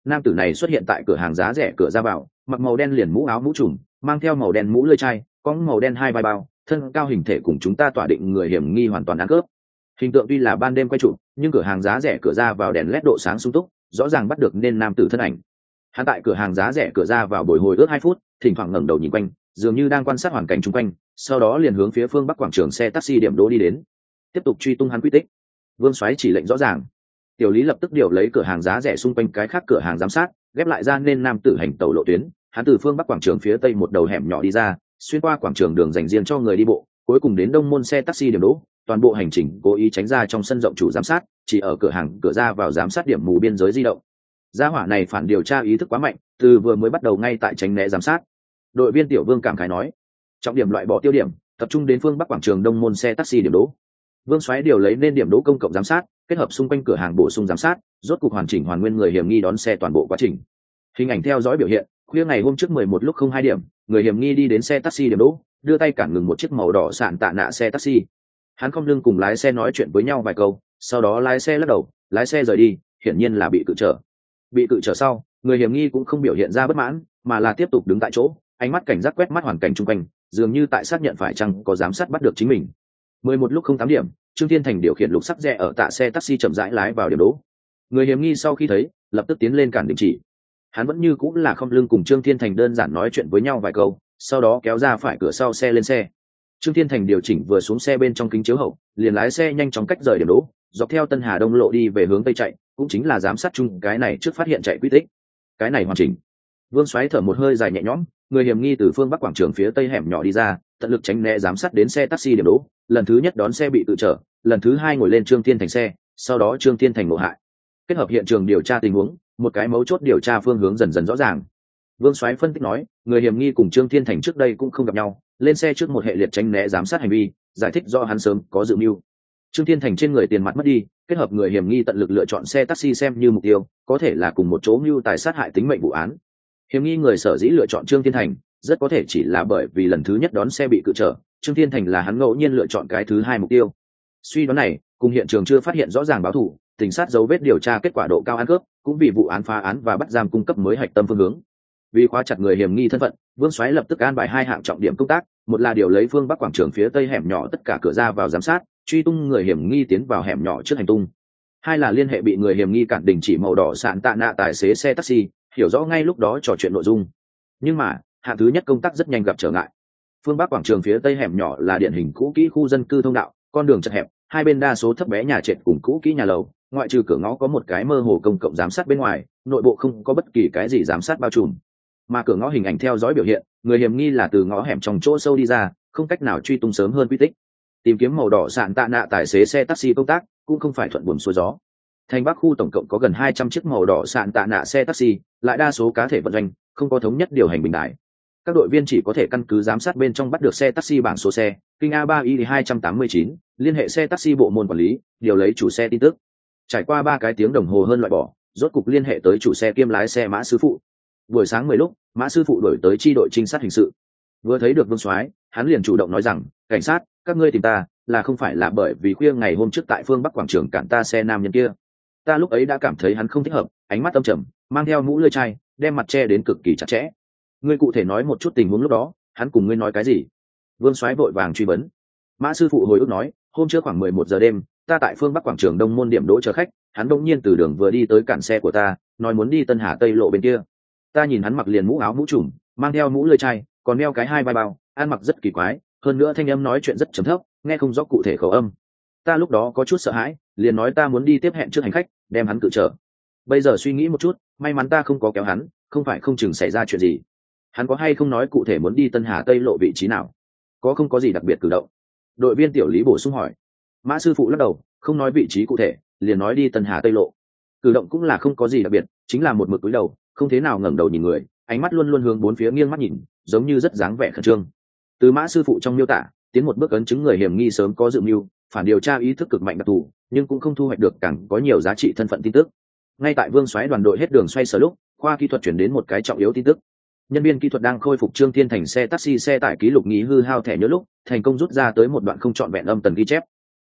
nam tử này xuất hiện tại cửa hàng giá rẻ cửa ra vào, mặc màu đen liền mũ áo mũ trùm, mang theo màu đen mũ lưỡi chai, có màu đen hai vai bao, thân cao hình thể cùng chúng ta tỏa định người hiểm nghi hoàn toàn ăn cướp. Hình tượng tuy là ban đêm quay chụp, nhưng cửa hàng giá rẻ cửa ra vào đèn led độ sáng sung túc, rõ ràng bắt được nên nam tử thân ảnh. Hắn tại cửa hàng giá rẻ cửa ra vào bồi hồi ước 2 phút, thỉnh thoảng ngẩng đầu nhìn quanh, dường như đang quan sát hoàn cảnh xung quanh, sau đó liền hướng phía phương bắc quảng trường xe taxi điểm đỗ đi đến, tiếp tục truy tung hắn quy tích. Vương Soái chỉ lệnh rõ ràng. Tiểu Lý lập tức điều lấy cửa hàng giá rẻ xung quanh cái khác cửa hàng giám sát, ghép lại ra nên nam tử hành tẩu lộ tuyến. Hắn từ phương bắc quảng trường phía tây một đầu hẻm nhỏ đi ra, xuyên qua quảng trường đường dành riêng cho người đi bộ, cuối cùng đến đông môn xe taxi điểm đỗ. Toàn bộ hành trình cố ý tránh ra trong sân rộng chủ giám sát, chỉ ở cửa hàng cửa ra vào giám sát điểm mù biên giới di động. Gia hỏa này phản điều tra ý thức quá mạnh, từ vừa mới bắt đầu ngay tại tránh né giám sát. Đội viên Tiểu Vương cảm khái nói, trọng điểm loại bỏ tiêu điểm, tập trung đến phương bắc quảng trường đông môn xe taxi điểm đỗ. Vương Soái điều lấy nên điểm đỗ công cộng giám sát, kết hợp xung quanh cửa hàng bổ sung giám sát, rốt cục hoàn chỉnh hoàn nguyên người hiểm nghi đón xe toàn bộ quá trình. Hình ảnh theo dõi biểu hiện, khuya ngày hôm trước 11 lúc 02 điểm, người hiểm nghi đi đến xe taxi điểm đỗ, đưa tay cản ngừng một chiếc màu đỏ sạn tạ nạ xe taxi. Hắn không lưng cùng lái xe nói chuyện với nhau vài câu, sau đó lái xe lắc đầu, lái xe rời đi, hiển nhiên là bị cự trở. Bị cự trở sau, người hiểm nghi cũng không biểu hiện ra bất mãn, mà là tiếp tục đứng tại chỗ, ánh mắt cảnh giác quét mắt hoàn cảnh xung quanh, dường như tại xác nhận phải chăng có giám sát bắt được chính mình. 11 lúc 08 điểm, Trương Thiên Thành điều khiển lục sắc rẽ ở tạ xe taxi chậm rãi lái vào điểm đỗ. Người hiểm nghi sau khi thấy, lập tức tiến lên cản đình chỉ. Hắn vẫn như cũng là không lưng cùng Trương Thiên Thành đơn giản nói chuyện với nhau vài câu, sau đó kéo ra phải cửa sau xe lên xe. Trương Thiên Thành điều chỉnh vừa xuống xe bên trong kính chiếu hậu, liền lái xe nhanh chóng cách rời điểm đỗ, dọc theo Tân Hà Đông lộ đi về hướng tây chạy, cũng chính là giám sát chung cái này trước phát hiện chạy quy tích. Cái này hoàn chỉnh. Vương Soái thở một hơi dài nhẹ nhõm, người hiểm nghi từ phương bắc quảng trường phía tây hẻm nhỏ đi ra, tận lực tránh né giám sát đến xe taxi điểm đỗ, lần thứ nhất đón xe bị tự trở, lần thứ hai ngồi lên Trương Thiên Thành xe, sau đó Trương Thiên Thành ngộ hại. Kết hợp hiện trường điều tra tình huống, một cái mấu chốt điều tra phương hướng dần dần rõ ràng. Vương Soái phân tích nói, người hiểm nghi cùng Trương Thiên Thành trước đây cũng không gặp nhau, lên xe trước một hệ liệt tránh né giám sát hành vi, giải thích do hắn sớm có dự mưu. Trương Thiên Thành trên người tiền mặt mất đi, kết hợp người hiểm nghi tận lực lựa chọn xe taxi xem như mục tiêu, có thể là cùng một chỗ mưu tài sát hại tính mệnh vụ án. Hiểm nghi người sở dĩ lựa chọn Trương Thiên Thành, rất có thể chỉ là bởi vì lần thứ nhất đón xe bị cự trở, Trương Thiên Thành là hắn ngẫu nhiên lựa chọn cái thứ hai mục tiêu. Suy đoán này, cùng hiện trường chưa phát hiện rõ ràng báo thù, tình sát dấu vết điều tra kết quả độ cao ăn cướp, cũng vì vụ án phá án và bắt giam cung cấp mới hạch tâm phương hướng. Vì khóa chặt người hiểm nghi thân phận, Vương Soái lập tức an bài 2 hạng trọng điểm công tác, một là điều lấy phương bắc quảng trường phía tây hẻm nhỏ tất cả cửa ra vào giám sát, truy tung người hiểm nghi tiến vào hẻm nhỏ trước hành tung. 2 là liên hệ bị người hiểm nghi cản đình chỉ màu đỏ sạn tạ nạ tài xế xe taxi, hiểu rõ ngay lúc đó trò chuyện nội dung. Nhưng mà, hạng thứ nhất công tác rất nhanh gặp trở ngại. Phương bắc quảng trường phía tây hẻm nhỏ là điển hình cũ kỹ khu dân cư thông đạo, con đường chật hẹp, hai bên đa số thấp bé nhà trệt cùng cũ kỹ nhà lầu, ngoại trừ cửa ngõ có một cái mơ hồ công cộng giám sát bên ngoài, nội bộ không có bất kỳ cái gì giám sát bao trùm. Mà cửa ngõ hình ảnh theo dõi biểu hiện, người hiểm nghi là từ ngõ hẻm trong chỗ sâu đi ra, không cách nào truy tung sớm hơn quy tích. Tìm kiếm màu đỏ sạn tạ nạ tài xế xe taxi công tác cũng không phải thuận buồm xuôi gió. Thành Bắc khu tổng cộng có gần 200 chiếc màu đỏ sạn tạ nạ xe taxi, lại đa số cá thể vận doanh, không có thống nhất điều hành bình đại. Các đội viên chỉ có thể căn cứ giám sát bên trong bắt được xe taxi bảng số xe, kinh A3I289, liên hệ xe taxi bộ môn quản lý, điều lấy chủ xe tin tức. Trải qua 3 cái tiếng đồng hồ hơn loại bỏ, rốt cục liên hệ tới chủ xe kiêm lái xe Mã sư phụ. Buổi sáng 10 lúc, Mã sư phụ đổi tới chi đội trinh sát hình sự. Vừa thấy được Vương Soái, hắn liền chủ động nói rằng, cảnh sát, các ngươi tìm ta, là không phải là bởi vì khuya ngày hôm trước tại phương Bắc quảng trường cản ta xe nam nhân kia. Ta lúc ấy đã cảm thấy hắn không thích hợp, ánh mắt âm trầm, mang theo mũ lưỡi chai, đem mặt che đến cực kỳ chặt chẽ. Ngươi cụ thể nói một chút tình huống lúc đó, hắn cùng ngươi nói cái gì? Vương Soái vội vàng truy vấn. Mã sư phụ hồi ức nói, hôm trước khoảng 11 giờ đêm, ta tại phương Bắc quảng trường Đông Môn điểm đỗ chờ khách, hắn đột nhiên từ đường vừa đi tới cản xe của ta, nói muốn đi Tân Hà Tây lộ bên kia. Ta nhìn hắn mặc liền mũ áo mũ trùm, mang theo mũ lưỡi chai, còn đeo cái 2 vai bao, ăn mặc rất kỳ quái, hơn nữa thanh âm nói chuyện rất trầm thấp, nghe không rõ cụ thể khẩu âm. Ta lúc đó có chút sợ hãi, liền nói ta muốn đi tiếp hẹn trước hành khách, đem hắn cự trở. Bây giờ suy nghĩ một chút, may mắn ta không có kéo hắn, không phải không chừng xảy ra chuyện gì. Hắn có hay không nói cụ thể muốn đi Tân Hà Tây lộ vị trí nào? Có không có gì đặc biệt cử động? Đội viên Tiểu Lý bổ sung hỏi. Mã sư phụ lắc đầu, không nói vị trí cụ thể, liền nói đi Tân Hà Tây lộ. Cử động cũng là không có gì đặc biệt, chính là một mực cúi đầu, không thế nào ngẩng đầu nhìn người, ánh mắt luôn luôn hướng bốn phía nghiêng mắt nhìn, giống như rất dáng vẻ khẩn trương. Từ Mã sư phụ trong miêu tả, tiến một bước ấn chứng người hiểm nghi sớm có dự mưu, phản điều tra ý thức cực mạnh đặc thù, nhưng cũng không thu hoạch được càng có nhiều giá trị thân phận tin tức. Ngay tại Vương Soái đoàn đội hết đường xoay sở lúc, khoa kỹ thuật chuyển đến một cái trọng yếu tin tức. Nhân viên kỹ thuật đang khôi phục Trương Thiên Thành xe taxi xe tải ký lục nghĩ hư hao thẻ nhớ lúc, thành công rút ra tới một đoạn không trọn vẹn âm tần ghi chép.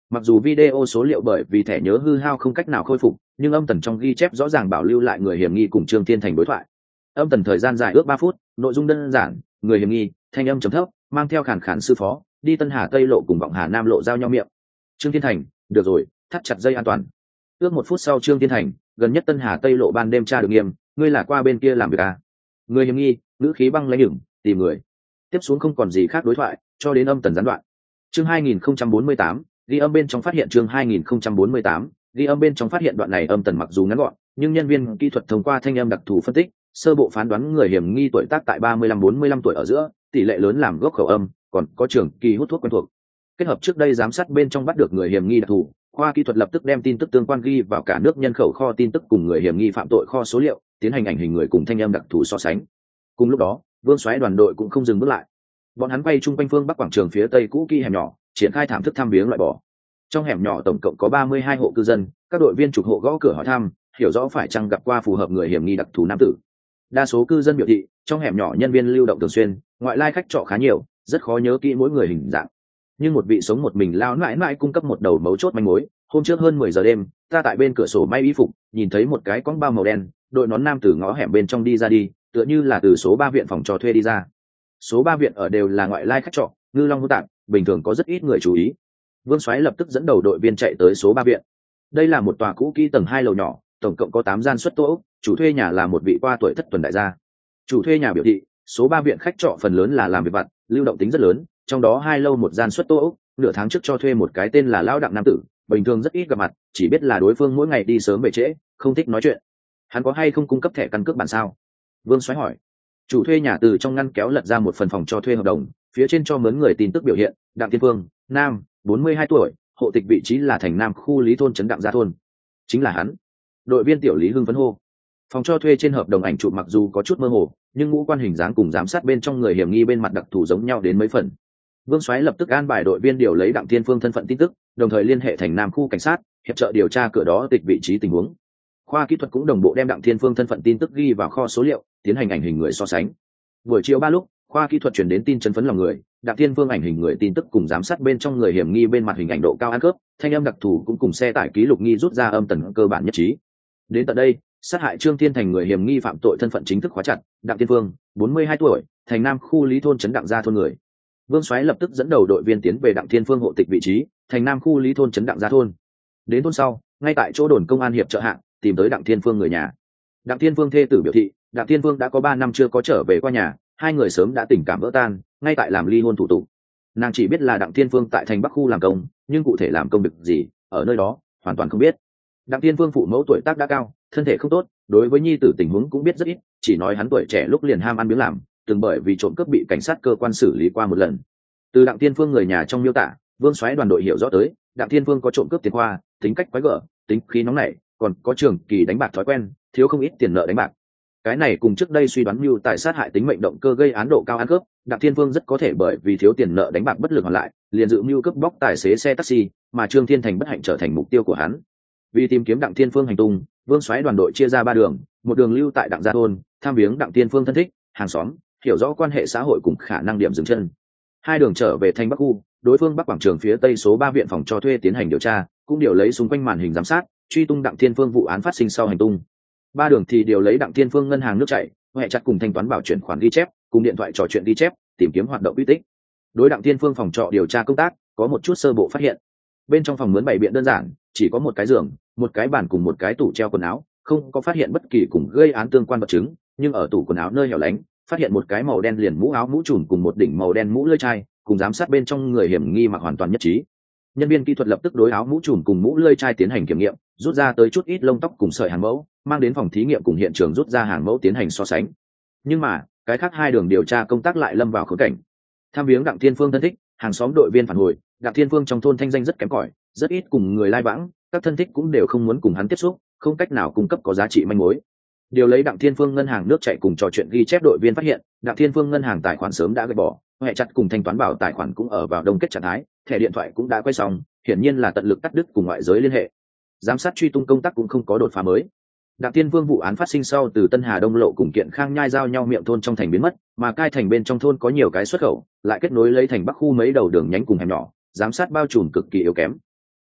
Mặc dù video số liệu bởi vì thẻ nhớ hư hao không cách nào khôi phục, nhưng âm tần trong ghi chép rõ ràng bảo lưu lại người hiểm nghi cùng Trương Thiên Thành đối thoại. Âm tần thời gian dài ước 3 phút, nội dung đơn giản, người hiểm nghi, thanh âm trầm thấp, mang theo khàn khàn sư phó, đi Tân Hà Tây lộ cùng Vọng Hà Nam lộ giao nhau miệng. Trương Thiên Thành, được rồi, thắt chặt dây an toàn. Ước 1 phút sau Trương Thiên Thành, gần nhất Tân Hà Tây lộ ban đêm tra được nghiêm, ngươi là qua bên kia làm việc à? Người hiểm nghi, ngữ khí băng lãnh nhửng, tìm người. Tiếp xuống không còn gì khác đối thoại, cho đến âm tần gián đoạn. Chương 2048, ghi âm bên trong phát hiện chương 2048, ghi âm bên trong phát hiện đoạn này âm tần mặc dù ngắn gọn, nhưng nhân viên kỹ thuật thông qua thanh âm đặc thù phân tích, sơ bộ phán đoán người hiểm nghi tuổi tác tại 35-45 tuổi ở giữa, tỷ lệ lớn làm gốc khẩu âm, còn có trường kỳ hút thuốc quen thuộc. Kết hợp trước đây giám sát bên trong bắt được người hiểm nghi đặc thù, khoa kỹ thuật lập tức đem tin tức tương quan ghi vào cả nước nhân khẩu kho tin tức cùng người hiểm nghi phạm tội kho số liệu, tiến hành ảnh hình người cùng thanh âm đặc thù so sánh. Cùng lúc đó, Vương Soái đoàn đội cũng không dừng bước lại. Bọn hắn quay chung quanh phương bắc quảng trường phía tây cũ kỹ hẻm nhỏ, triển khai thảm thức thăm viếng loại bỏ. Trong hẻm nhỏ tổng cộng có 32 hộ cư dân, các đội viên trục hộ gõ cửa hỏi thăm, hiểu rõ phải chăng gặp qua phù hợp người hiểm nghi đặc thù nam tử. Đa số cư dân biểu thị, trong hẻm nhỏ nhân viên lưu động thường xuyên, ngoại lai khách trọ khá nhiều, rất khó nhớ kỹ mỗi người hình dạng. Nhưng một vị sống một mình lao mãi mãi cung cấp một đầu mấu chốt manh mối. Hôm trước hơn 10 giờ đêm, ta tại bên cửa sổ may y phục, nhìn thấy một cái cong bao màu đen, đội nón nam từ ngõ hẻm bên trong đi ra đi, tựa như là từ số 3 viện phòng trọ thuê đi ra. Số 3 viện ở đều là ngoại lai khách trọ, ngư long hữu tạng, bình thường có rất ít người chú ý. Vương Soái lập tức dẫn đầu đội viên chạy tới số 3 viện. Đây là một tòa cũ kỹ tầng 2 lầu nhỏ, tổng cộng có 8 gian suất tô, chủ thuê nhà là một vị qua tuổi thất tuần đại gia. Chủ thuê nhà biểu thị, số 3 viện khách trọ phần lớn là làm việc vặt, lưu động tính rất lớn, trong đó 2 lâu một gian suất tô, nửa tháng trước cho thuê một cái tên là Lão Đặng nam tử, bình thường rất ít gặp mặt, chỉ biết là đối phương mỗi ngày đi sớm về trễ, không thích nói chuyện. Hắn có hay không cung cấp thẻ căn cước bản sao? Vương Soái hỏi. Chủ thuê nhà từ trong ngăn kéo lật ra một phần phòng cho thuê hợp đồng, phía trên cho mướn người tin tức biểu hiện, Đặng Thiên Phương, nam, 42 tuổi, hộ tịch vị trí là thành Nam khu Lý thôn trấn Đặng Gia thôn. Chính là hắn. Đội viên tiểu Lý hưng phấn hô. Phòng cho thuê trên hợp đồng ảnh chụp mặc dù có chút mơ hồ, nhưng ngũ quan hình dáng cùng giám sát bên trong người hiểm nghi bên mặt đặc thù giống nhau đến mấy phần. Vương Soái lập tức an bài đội viên điều lấy Đặng Thiên Phương thân phận tin tức, đồng thời liên hệ thành Nam khu cảnh sát, hiệp trợ điều tra cửa đó tịch vị trí tình huống. Khoa kỹ thuật cũng đồng bộ đem Đặng Thiên Phương thân phận tin tức ghi vào kho số liệu, tiến hành ảnh hình người so sánh. Buổi chiều 3 lúc, khoa kỹ thuật chuyển đến tin chấn phấn lòng người, Đặng Thiên Phương ảnh hình người tin tức cùng giám sát bên trong người hiểm nghi bên mặt hình ảnh độ cao ăn khớp, thanh âm đặc thù cũng cùng xe tải ký lục nghi rút ra âm tần cơ bản nhất trí. Đến tận đây, sát hại Trương Thiên Thành người hiểm nghi phạm tội thân phận chính thức khóa chặt, Đặng Thiên Phương, 42 tuổi, thành Nam khu Lý thôn trấn Đặng Gia thôn người. Vương Soái lập tức dẫn đầu đội viên tiến về Đặng Thiên Phương hộ tịch vị trí, thành Nam khu Lý thôn trấn Đặng Gia thôn. Đến thôn sau, ngay tại chỗ đồn công an hiệp trợ hạng, tìm tới Đặng Thiên Phương người nhà. Đặng Thiên Phương thê tử biểu thị, Đặng Thiên Phương đã có 3 năm chưa có trở về qua nhà, hai người sớm đã tình cảm vỡ tan, ngay tại làm ly hôn thủ tục. Nàng chỉ biết là Đặng Thiên Phương tại thành Bắc khu làm công, nhưng cụ thể làm công việc gì, ở nơi đó, hoàn toàn không biết. Đặng Thiên Phương phụ mẫu tuổi tác đã cao, thân thể không tốt, đối với nhi tử tình huống cũng biết rất ít, chỉ nói hắn tuổi trẻ lúc liền ham ăn biếng làm, từng bởi vì trộm cướp bị cảnh sát cơ quan xử lý qua một lần. Từ Đặng Thiên Phương người nhà trong miêu tả, Vương Soái đoàn đội hiểu rõ tới, Đặng Thiên Phương có trộm cướp tiền khoa, tính cách quái gở, tính khí nóng nảy, còn có trường kỳ đánh bạc thói quen, thiếu không ít tiền nợ đánh bạc. Cái này cùng trước đây suy đoán mưu tài sát hại tính mệnh động cơ gây án độ cao ăn cướp, Đặng Thiên Phương rất có thể bởi vì thiếu tiền nợ đánh bạc bất lực hoàn lại, liền dự mưu cướp bóc tài xế xe taxi, mà Trương Thiên Thành bất hạnh trở thành mục tiêu của hắn. Vì tìm kiếm Đặng Thiên Phương hành tung, Vương Soái đoàn đội chia ra 3 đường, một đường lưu tại Đặng Gia thôn, tham viếng Đặng Thiên Phương thân thích, hàng xóm, hiểu rõ quan hệ xã hội cùng khả năng điểm dừng chân. 2 đường trở về thành Bắc khu, đối phương Bắc quảng trường phía tây số 3 viện phòng cho thuê tiến hành điều tra, cũng điều lấy xung quanh màn hình giám sát, truy tung Đặng Thiên Phương vụ án phát sinh sau hành tung. 3 đường thì điều lấy Đặng Thiên Phương ngân hàng nước chảy, hệ chặt cùng thanh toán bảo chuyển khoản ghi chép, cùng điện thoại trò chuyện ghi chép, tìm kiếm hoạt động uy tích. Đối Đặng Thiên Phương phòng trọ điều tra công tác, có một chút sơ bộ phát hiện. Bên trong phòng mướn bày biện đơn giản, chỉ có một cái giường, một cái bàn cùng một cái tủ treo quần áo, không có phát hiện bất kỳ cùng gây án tương quan vật chứng, nhưng ở tủ quần áo nơi hẻo lánh, phát hiện một cái màu đen liền mũ áo mũ trùm cùng một đỉnh màu đen mũ lưỡi chai, cùng giám sát bên trong người hiểm nghi mặc hoàn toàn nhất trí. Nhân viên kỹ thuật lập tức đối áo mũ trùm cùng mũ lưỡi chai tiến hành kiểm nghiệm, rút ra tới chút ít lông tóc cùng sợi hàng mẫu, mang đến phòng thí nghiệm cùng hiện trường rút ra hàng mẫu tiến hành so sánh. Nhưng mà, cái khác 2 đường điều tra công tác lại lâm vào khốn cảnh. Tham viếng Đặng Thiên Phương thân thích, hàng xóm đội viên phản hồi, Đặng Thiên Phương trong thôn thanh danh rất kém cỏi, rất ít cùng người lai vãng, các thân thích cũng đều không muốn cùng hắn tiếp xúc, không cách nào cung cấp có giá trị manh mối. Điều lấy Đặng Thiên Phương ngân hàng nước chảy cùng trò chuyện ghi chép đội viên phát hiện, Đặng Thiên Phương ngân hàng tài khoản sớm đã gạch bỏ, hệ chặt cùng thanh toán bảo tài khoản cũng ở vào đông kết trạng thái, thẻ điện thoại cũng đã quay xong, hiển nhiên là tận lực cắt đứt cùng ngoại giới liên hệ. Giám sát truy tung công tác cũng không có đột phá mới. Đặng Thiên Phương vụ án phát sinh sau từ Tân Hà Đông lộ cùng Kiện Khang nhai giao nhau miệng thôn trong thành biến mất, mà cai thành bên trong thôn có nhiều cái xuất khẩu, lại kết nối lấy thành Bắc khu mấy đầu đường nhánh cùng hẻm nhỏ, giám sát bao trùm cực kỳ yếu kém.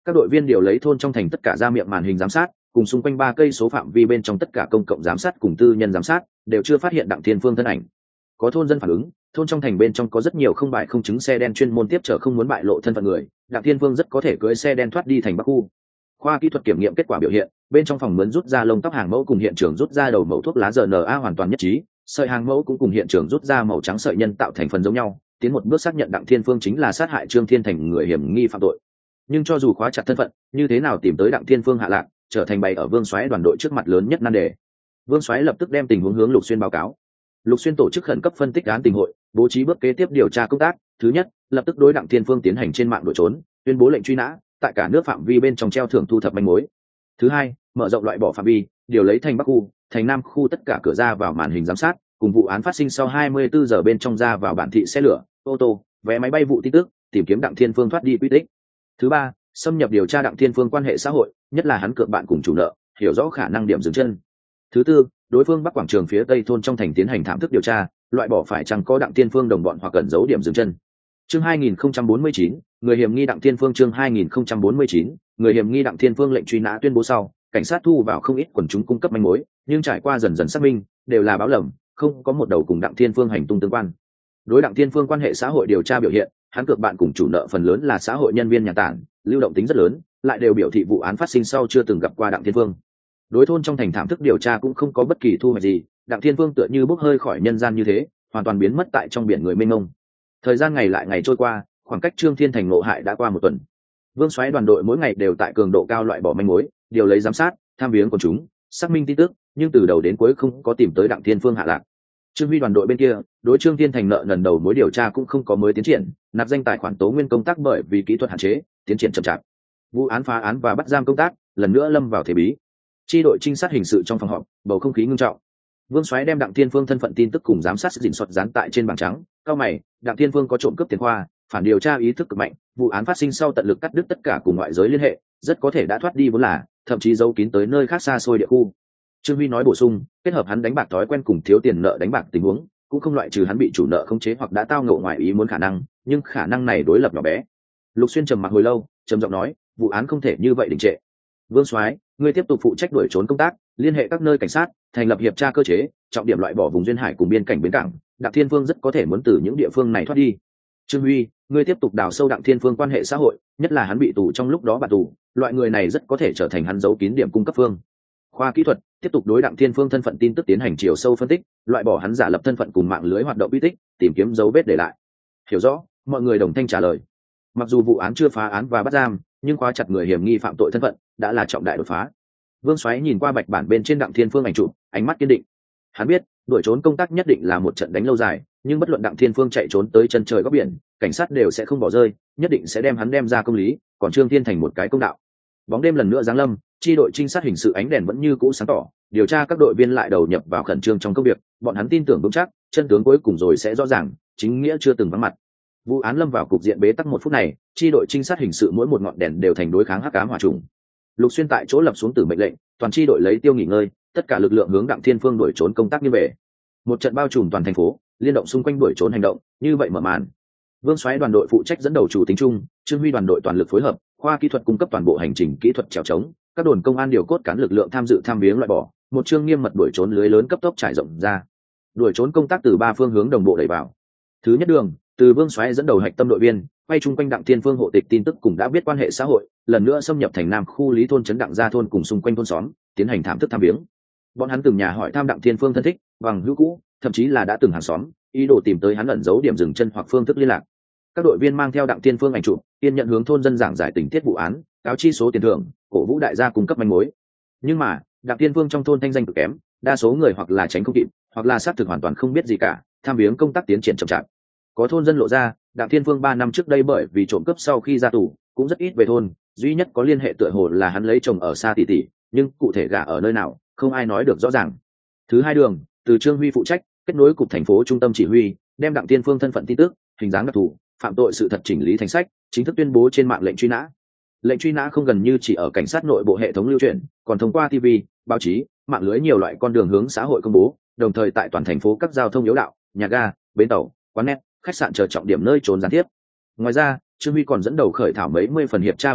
Các đội viên điều lấy thôn trong thành tất cả ra miệng màn hình giám sát, cùng xung quanh 3 cây số phạm vi bên trong tất cả công cộng giám sát cùng tư nhân giám sát đều chưa phát hiện Đặng Thiên Phương thân ảnh. Có thôn dân phản ứng, thôn trong thành bên trong có rất nhiều không bại không chứng xe đen chuyên môn tiếp chở không muốn bại lộ thân phận người, Đặng Thiên Phương rất có thể cưỡi xe đen thoát đi thành Bắc khu. Khoa kỹ thuật kiểm nghiệm kết quả biểu hiện, bên trong phòng mướn rút ra lông tóc hàng mẫu cùng hiện trường rút ra đầu mẫu thuốc lá RNA hoàn toàn nhất trí, sợi hàng mẫu cũng cùng hiện trường rút ra màu trắng sợi nhân tạo thành phần giống nhau, tiến một bước xác nhận Đặng Thiên Phương chính là sát hại Trương Thiên Thành người hiểm nghi phạm tội. Nhưng cho dù khóa chặt thân phận, như thế nào tìm tới Đặng Thiên Phương hạ lạc, trở thành bày ở Vương Soái đoàn đội trước mặt lớn nhất nan đề. Vương Soái lập tức đem tình huống hướng Lục Xuyên báo cáo. Lục Xuyên tổ chức khẩn cấp phân tích án tình hội, bố trí bước kế tiếp điều tra công tác. Thứ nhất, lập tức đối Đặng Thiên Phương tiến hành trên mạng đuổi trốn, tuyên bố lệnh truy nã, tại cả nước phạm vi bên trong treo thưởng thu thập manh mối. Thứ hai, mở rộng loại bỏ phạm vi, điều lấy thành Bắc khu, thành Nam khu tất cả cửa ra vào màn hình giám sát, cùng vụ án phát sinh sau 24 giờ bên trong ra vào bản thị xe lửa, ô tô, vé máy bay vụ tin tức, tìm kiếm Đặng Thiên Phương thoát đi quy tích. Thứ ba, xâm nhập điều tra Đặng Thiên Phương quan hệ xã hội, nhất là hắn cược bạn cùng chủ nợ, hiểu rõ khả năng điểm dừng chân. Thứ tư, đối phương Bắc quảng trường phía tây thôn trong thành tiến hành thảm thức điều tra, loại bỏ phải chăng có Đặng Thiên Phương đồng bọn hoặc cẩn giấu điểm dừng chân. Chương 2049, người hiểm nghi Đặng Thiên Phương. Chương 2049, người hiểm nghi Đặng Thiên Phương lệnh truy nã tuyên bố sau, cảnh sát thu vào không ít quần chúng cung cấp manh mối, nhưng trải qua dần dần xác minh, đều là báo lầm, không có một đầu cùng Đặng Thiên Phương hành tung tương quan. Đối Đặng Thiên Phương quan hệ xã hội điều tra biểu hiện, hắn cược bạn cùng chủ nợ phần lớn là xã hội nhân viên nhà tản, lưu động tính rất lớn, lại đều biểu thị vụ án phát sinh sau chưa từng gặp qua Đặng Thiên Phương. Đối thôn trong thành thảm thức điều tra cũng không có bất kỳ thu hoạch gì, Đặng Thiên Phương tựa như bốc hơi khỏi nhân gian như thế, hoàn toàn biến mất tại trong biển người mênh mông. Thời gian ngày lại ngày trôi qua, khoảng cách Trương Thiên Thành ngộ hại đã qua một tuần. Vương Soái đoàn đội mỗi ngày đều tại cường độ cao loại bỏ manh mối, điều lấy giám sát, tham viếng quần chúng, xác minh tin tức, nhưng từ đầu đến cuối không có tìm tới Đặng Thiên Phương hạ lạc. Trương Huy đoàn đội bên kia, đối Trương Thiên Thành nợ nần đầu mối điều tra cũng không có mới tiến triển, nạp danh tài khoản tố nguyên công tác bởi vì kỹ thuật hạn chế, tiến triển chậm chạp. Vụ án phá án và bắt giam công tác lần nữa lâm vào thế bí. Chi đội trinh sát hình sự trong phòng họp, bầu không khí ngưng trọng. Vương Soái đem Đặng Thiên Phương thân phận tin tức cùng giám sát dình soát dán tại trên bảng trắng, cao mày, Đặng Thiên Phương có trộm cướp tiền khoa, phản điều tra ý thức cực mạnh, vụ án phát sinh sau tận lực cắt đứt tất cả cùng ngoại giới liên hệ, rất có thể đã thoát đi vốn là, thậm chí giấu kín tới nơi khác xa xôi địa khu. Trương Huy nói bổ sung, kết hợp hắn đánh bạc thói quen cùng thiếu tiền nợ đánh bạc tình huống, cũng không loại trừ hắn bị chủ nợ khống chế hoặc đã tao ngộ ngoài ý muốn khả năng, nhưng khả năng này đối lập nhỏ bé. Lục Xuyên trầm mặc hồi lâu, trầm giọng nói, vụ án không thể như vậy đình trệ. Vương Soái, ngươi tiếp tục phụ trách đuổi trốn công tác, liên hệ các nơi cảnh sát, thành lập hiệp tra cơ chế, trọng điểm loại bỏ vùng duyên hải cùng biên cảnh bến cảng. Đặng Thiên Phương rất có thể muốn từ những địa phương này thoát đi. Trương Huy, ngươi tiếp tục đào sâu Đặng Thiên Phương quan hệ xã hội, nhất là hắn bị tù trong lúc đó bạn tù, loại người này rất có thể trở thành hắn giấu kín điểm cung cấp phương. Khoa kỹ thuật tiếp tục đối Đặng Thiên Phương thân phận tin tức tiến hành chiều sâu phân tích, loại bỏ hắn giả lập thân phận cùng mạng lưới hoạt động uy tích, tìm kiếm dấu vết để lại. Hiểu rõ, mọi người đồng thanh trả lời. Mặc dù vụ án chưa phá án và bắt giam, nhưng khóa chặt người hiểm nghi phạm tội thân phận đã là trọng đại đột phá. Vương Soái nhìn qua bạch bản bên trên Đặng Thiên Phương ảnh chụp, ánh mắt kiên định. Hắn biết, đuổi trốn công tác nhất định là một trận đánh lâu dài, nhưng bất luận Đặng Thiên Phương chạy trốn tới chân trời góc biển, cảnh sát đều sẽ không bỏ rơi, nhất định sẽ đem hắn đem ra công lý, còn Trương Thiên Thành một cái công đạo. Bóng đêm lần nữa giáng lâm, chi đội trinh sát hình sự ánh đèn vẫn như cũ sáng tỏ, điều tra các đội viên lại đầu nhập vào khẩn trương trong công việc, bọn hắn tin tưởng vững chắc, chân tướng cuối cùng rồi sẽ rõ ràng, chính nghĩa chưa từng vắng mặt. Vụ án lâm vào cục diện bế tắc một phút này, chi đội trinh sát hình sự mỗi một ngọn đèn đều thành đối kháng hắc ám hỏa trùng. Lục Xuyên tại chỗ lập xuống tử mệnh lệnh, toàn chi đội lấy tiêu nghỉ ngơi, tất cả lực lượng hướng Đặng Thiên Phương đuổi trốn công tác như về. Một trận bao trùm toàn thành phố, liên động xung quanh đuổi trốn hành động, như vậy mở màn. Vương Soái đoàn đội phụ trách dẫn đầu chủ tính chung, Trương Huy đoàn đội toàn lực phối hợp, khoa kỹ thuật cung cấp toàn bộ hành trình kỹ thuật trèo trống, các đồn công an điều cốt cán lực lượng tham dự tham viếng loại bỏ, một chương nghiêm mật đuổi trốn lưới lớn cấp tốc trải rộng ra. Đuổi trốn công tác từ 3 phương hướng đồng bộ đẩy vào. Thứ nhất đường, từ Vương Soái dẫn đầu hạch tâm đội viên, quay chung quanh Đặng Thiên Phương hộ tịch tin tức cùng đã biết quan hệ xã hội, lần nữa xâm nhập thành Nam khu Lý thôn trấn Đặng Gia thôn cùng xung quanh thôn xóm, tiến hành thám thức tham viếng. Bọn hắn từng nhà hỏi thăm Đặng Thiên Phương thân thích, bằng hữu cũ, thậm chí là đã từng hàng xóm, ý đồ tìm tới hắn ẩn giấu điểm dừng chân hoặc phương thức liên lạc. Các đội viên mang theo Đặng Thiên Phương ảnh chụp, tiên nhận hướng thôn dân giảng giải tình tiết vụ án, cáo chi số tiền thưởng, cổ vũ đại gia cung cấp manh mối. Nhưng mà, Đặng Thiên Phương trong thôn thanh danh cực kém, đa số người hoặc là tránh không kịp, hoặc là xác thực hoàn toàn không biết gì cả, tham viếng công tác tiến triển chậm chạp. Có thôn dân lộ ra, Đặng Thiên Phương 3 năm trước đây bởi vì trộm cướp sau khi ra tù, cũng rất ít về thôn, duy nhất có liên hệ tựa hồ là hắn lấy chồng ở xa tỷ tỷ, nhưng cụ thể gả ở nơi nào, không ai nói được rõ ràng. Thứ hai đường, từ Trương Huy phụ trách, kết nối cục thành phố trung tâm chỉ huy, đem Đặng Thiên Phương thân phận tin tức, hình dáng đặc thù, phạm tội sự thật chỉnh lý thành sách, chính thức tuyên bố trên mạng lệnh truy nã. Lệnh truy nã không gần như chỉ ở cảnh sát nội bộ hệ thống lưu truyền, còn thông qua TV, báo chí, mạng lưới nhiều loại con đường hướng xã hội công bố, đồng thời tại toàn thành phố các giao thông yếu đạo, nhà ga, bến tàu, quán net, khách sạn chờ trọng điểm nơi trốn gián tiếp. Ngoài ra, Trương Huy còn dẫn đầu khởi thảo mấy mươi phần hiệp tra văn kiện,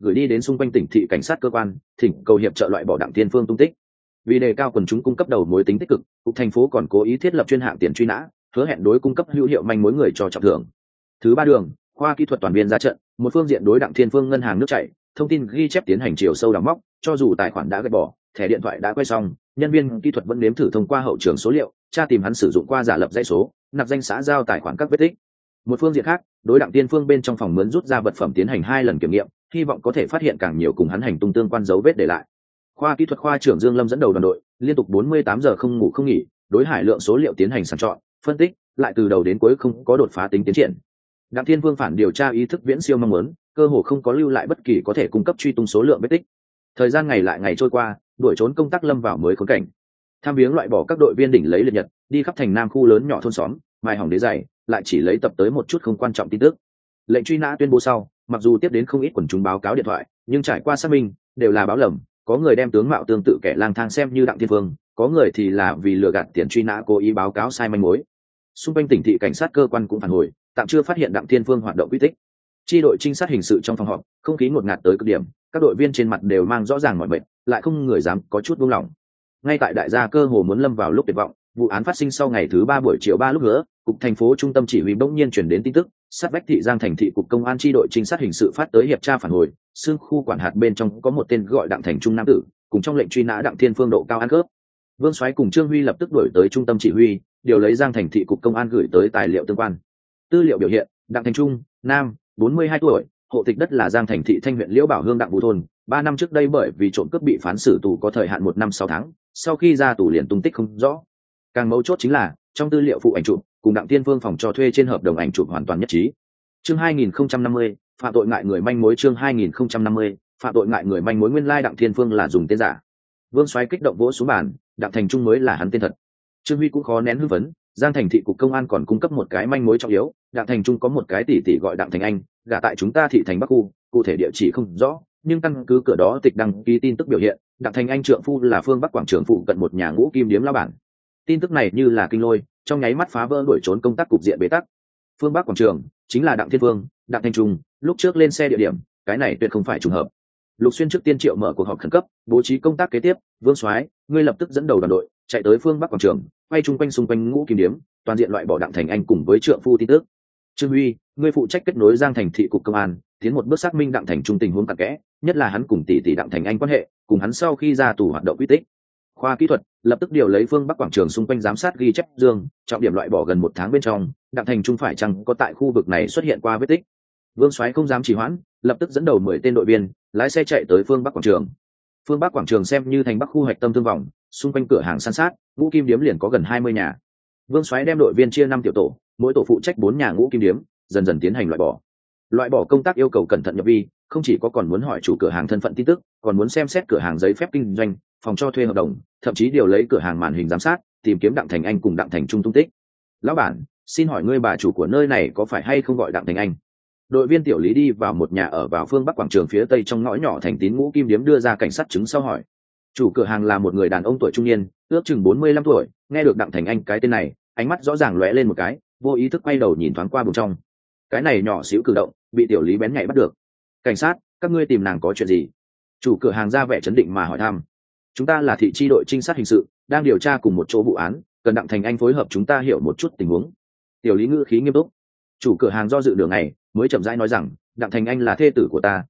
gửi đi đến xung quanh tỉnh thị cảnh sát cơ quan, thỉnh cầu hiệp trợ loại bỏ Đặng Thiên Phương tung tích. Vì đề cao quần chúng cung cấp đầu mối tính tích cực, cục thành phố còn cố ý thiết lập chuyên hạng tiền truy nã, hứa hẹn đối cung cấp hữu hiệu manh mối người cho trọng thưởng. Thứ ba đường, khoa kỹ thuật toàn viên ra trận, một phương diện đối Đặng Thiên Phương ngân hàng nước chảy, thông tin ghi chép tiến hành chiều sâu đào móc, cho dù tài khoản đã gạch bỏ, thẻ điện thoại đã quay xong, nhân viên kỹ thuật vẫn nếm thử thông qua hậu trường số liệu, tra tìm hắn sử dụng qua giả lập dãy số, nạp danh xã giao tài khoản các vết tích. Một phương diện khác, đối Đặng Thiên Phương bên trong phòng mướn rút ra vật phẩm tiến hành 2 lần kiểm nghiệm, hy vọng có thể phát hiện càng nhiều cùng hắn hành tung tương quan dấu vết để lại. Khoa kỹ thuật khoa trưởng Dương Lâm dẫn đầu đoàn đội, liên tục 48 giờ không ngủ không nghỉ, đối hải lượng số liệu tiến hành sàng chọn, phân tích, lại từ đầu đến cuối không có đột phá tính tiến triển. Đặng Thiên Vương phản điều tra ý thức viễn siêu mong muốn, cơ hồ không có lưu lại bất kỳ có thể cung cấp truy tung số lượng vết tích. Thời gian ngày lại ngày trôi qua, đuổi trốn công tác lâm vào mới khốn cảnh. Tham viếng loại bỏ các đội viên đỉnh lấy liệt nhật, đi khắp thành Nam khu lớn nhỏ thôn xóm, mài hỏng đế giày, lại chỉ lấy tập tới một chút không quan trọng tin tức. Lệnh truy nã tuyên bố sau, mặc dù tiếp đến không ít quần chúng báo cáo điện thoại, nhưng trải qua xác minh, đều là báo lầm. Có người đem tướng mạo tương tự kẻ lang thang xem như Đặng Thiên Vương, có người thì là vì lừa gạt tiền truy nã cố ý báo cáo sai manh mối. Xung quanh tỉnh thị cảnh sát cơ quan cũng phản hồi, tạm chưa phát hiện Đặng Thiên Vương hoạt động quy tích. Chi đội trinh sát hình sự trong phòng họp, không khí ngột ngạt tới cực điểm, các đội viên trên mặt đều mang rõ ràng mỏi mệt, lại không người dám có chút buông lỏng. Ngay tại đại gia cơ hồ muốn lâm vào lúc tuyệt vọng, vụ án phát sinh sau ngày thứ 3 buổi chiều 3 lúc nữa, cục thành phố trung tâm chỉ huy bỗng nhiên chuyển đến tin tức, sát vách thị Giang thành thị cục công an chi đội trinh sát hình sự phát tới hiệp tra phản hồi, xương khu quản hạt bên trong có một tên gọi Đặng Thành Trung nam tử, cùng trong lệnh truy nã Đặng Thiên Phương độ cao ăn cướp. Vương Soái cùng Trương Huy lập tức đuổi tới trung tâm chỉ huy, điều lấy Giang thành thị cục công an gửi tới tài liệu tương quan. Tư liệu biểu hiện, Đặng Thành Trung, nam, 42 tuổi, hộ tịch đất là Giang thành thị Thanh huyện Liễu Bảo Hương Đặng Vũ thôn, 3 năm trước đây bởi vì trộm cướp bị phán xử tù có thời hạn 1 năm 6 tháng, sau khi ra tù liền tung tích không rõ. Càng mấu chốt chính là, trong tư liệu phụ ảnh chụp, cùng Đặng Thiên Phương phòng cho thuê trên hợp đồng ảnh chụp hoàn toàn nhất trí. Chương 2050, phạm tội ngại người manh mối. Chương 2050, phạm tội ngại người manh mối. Nguyên lai Đặng Thiên Phương là dùng tên giả. Vương Soái kích động vỗ xuống bàn, Đặng Thành Trung mới là hắn tên thật. Trương Huy cũng khó nén hưng phấn, Giang thành thị cục công an còn cung cấp một cái manh mối trọng yếu, Đặng Thành Trung có một cái tỷ tỷ gọi Đặng Thành Anh, gả tại chúng ta thị thành Bắc khu, cụ thể địa chỉ không rõ, nhưng căn cứ cửa đó tịch đăng ký tin tức biểu hiện, Đặng Thành Anh trượng phu là Phương Bắc quảng trường phụ cận một nhà ngũ kim điếm lao bản. Tin tức này như là kinh lôi, trong nháy mắt phá vỡ đuổi trốn công tác cục diện bế tắc. Phương Bắc quảng trường chính là Đặng Thiên Phương, Đặng Thành Trung, lúc trước lên xe địa điểm, cái này tuyệt không phải trùng hợp. Lục Xuyên trước tiên triệu mở cuộc họp khẩn cấp, bố trí công tác kế tiếp. Vương Soái, ngươi lập tức dẫn đầu đoàn đội chạy tới Phương Bắc quảng trường, quay chung quanh xung quanh ngũ kim điếm, toàn diện loại bỏ Đặng Thành Anh cùng với trượng phu tin tức. Trương Huy, ngươi phụ trách kết nối Giang thành thị cục công an, tiến một bước xác minh Đặng Thành Trung tình huống cặn kẽ, nhất là hắn cùng tỷ tỷ Đặng Thành Anh quan hệ, cùng hắn sau khi ra tù hoạt động quy tích. Khoa kỹ thuật lập tức điều lấy Phương Bắc quảng trường xung quanh giám sát ghi chép dương, trọng điểm loại bỏ gần 1 tháng bên trong, Đặng Thành Trung phải chăng có tại khu vực này xuất hiện qua vết tích. Vương Soái không dám trì hoãn, lập tức dẫn đầu 10 tên đội viên, lái xe chạy tới Phương Bắc quảng trường. Phương Bắc quảng trường xem như thành Bắc khu hạch tâm thương vọng, xung quanh cửa hàng san sát, ngũ kim điếm liền có gần 20 nhà. Vương Soái đem đội viên chia 5 tiểu tổ, mỗi tổ phụ trách 4 nhà ngũ kim điếm, dần dần tiến hành loại bỏ. Loại bỏ công tác yêu cầu cẩn thận nhập vi, không chỉ có còn muốn hỏi chủ cửa hàng thân phận tin tức, còn muốn xem xét cửa hàng giấy phép kinh doanh, phòng cho thuê hợp đồng, thậm chí điều lấy cửa hàng màn hình giám sát, tìm kiếm Đặng Thành Anh cùng Đặng Thành Trung tung tích. Lão bản, xin hỏi ngươi bà chủ của nơi này có phải hay không gọi Đặng Thành Anh? Đội viên tiểu lý đi vào một nhà ở vào phương Bắc quảng trường phía tây trong ngõ nhỏ thành Tín ngũ kim điếm đưa ra cảnh sát chứng sau hỏi. Chủ cửa hàng là một người đàn ông tuổi trung niên, ước chừng 45 tuổi, nghe được Đặng Thành Anh cái tên này, ánh mắt rõ ràng lóe lên một cái, vô ý thức quay đầu nhìn thoáng qua buồng trong. Cái này nhỏ xíu cử động, bị tiểu lý bén nhạy bắt được. Cảnh sát, các ngươi tìm nàng có chuyện gì? Chủ cửa hàng ra vẻ chấn định mà hỏi thăm. Chúng ta là thị chi đội trinh sát hình sự, đang điều tra cùng một chỗ vụ án, cần Đặng Thành Anh phối hợp chúng ta hiểu một chút tình huống. Tiểu lý ngữ khí nghiêm túc. Chủ cửa hàng do dự đường này, mới chậm rãi nói rằng, Đặng Thành Anh là thê tử của ta,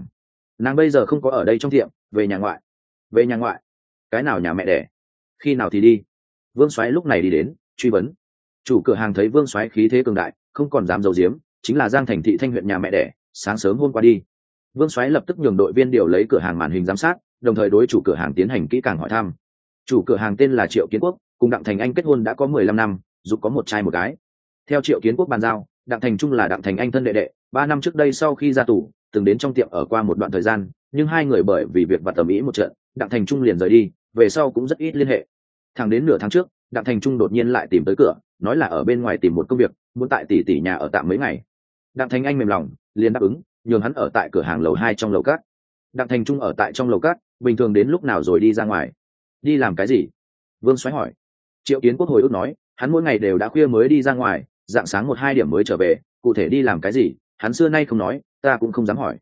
nàng bây giờ không có ở đây trong tiệm, về nhà ngoại. Về nhà ngoại? Cái nào nhà mẹ đẻ? Khi nào thì đi? Vương Soái lúc này đi đến, truy vấn. Chủ cửa hàng thấy Vương Soái khí thế cường đại, không còn dám giấu giếm, chính là Giang thành thị Thanh huyện nhà mẹ đẻ, sáng sớm hôm qua đi. Vương Soái lập tức nhường đội viên điều lấy cửa hàng màn hình giám sát, đồng thời đối chủ cửa hàng tiến hành kỹ càng hỏi thăm. Chủ cửa hàng tên là Triệu Kiến Quốc, cùng Đặng Thành Anh kết hôn đã có 15 năm, dục có một trai một gái. Theo Triệu Kiến Quốc bàn giao, Đặng Thành Trung là Đặng Thành Anh thân đệ đệ, 3 năm trước đây sau khi ra tù, từng đến trong tiệm ở qua một đoạn thời gian, nhưng hai người bởi vì việc vặt tầm ý một trận, Đặng Thành Trung liền rời đi, về sau cũng rất ít liên hệ. Thẳng đến nửa tháng trước, Đặng Thành Trung đột nhiên lại tìm tới cửa, nói là ở bên ngoài tìm một công việc, muốn tại tỷ nhà ở tạm mấy ngày. Đặng Thành Anh mềm lòng, liền đáp ứng, nhường hắn ở tại cửa hàng lầu 2 trong lầu cát. Đặng Thành Trung ở tại trong lầu cát, bình thường đến lúc nào rồi đi ra ngoài? Đi làm cái gì? Vương Soái hỏi. Triệu Kiến Quốc hồi ức nói, hắn mỗi ngày đều đã khuya mới đi ra ngoài, dạng sáng 1-2 điểm mới trở về, cụ thể đi làm cái gì, hắn xưa nay không nói, ta cũng không dám hỏi.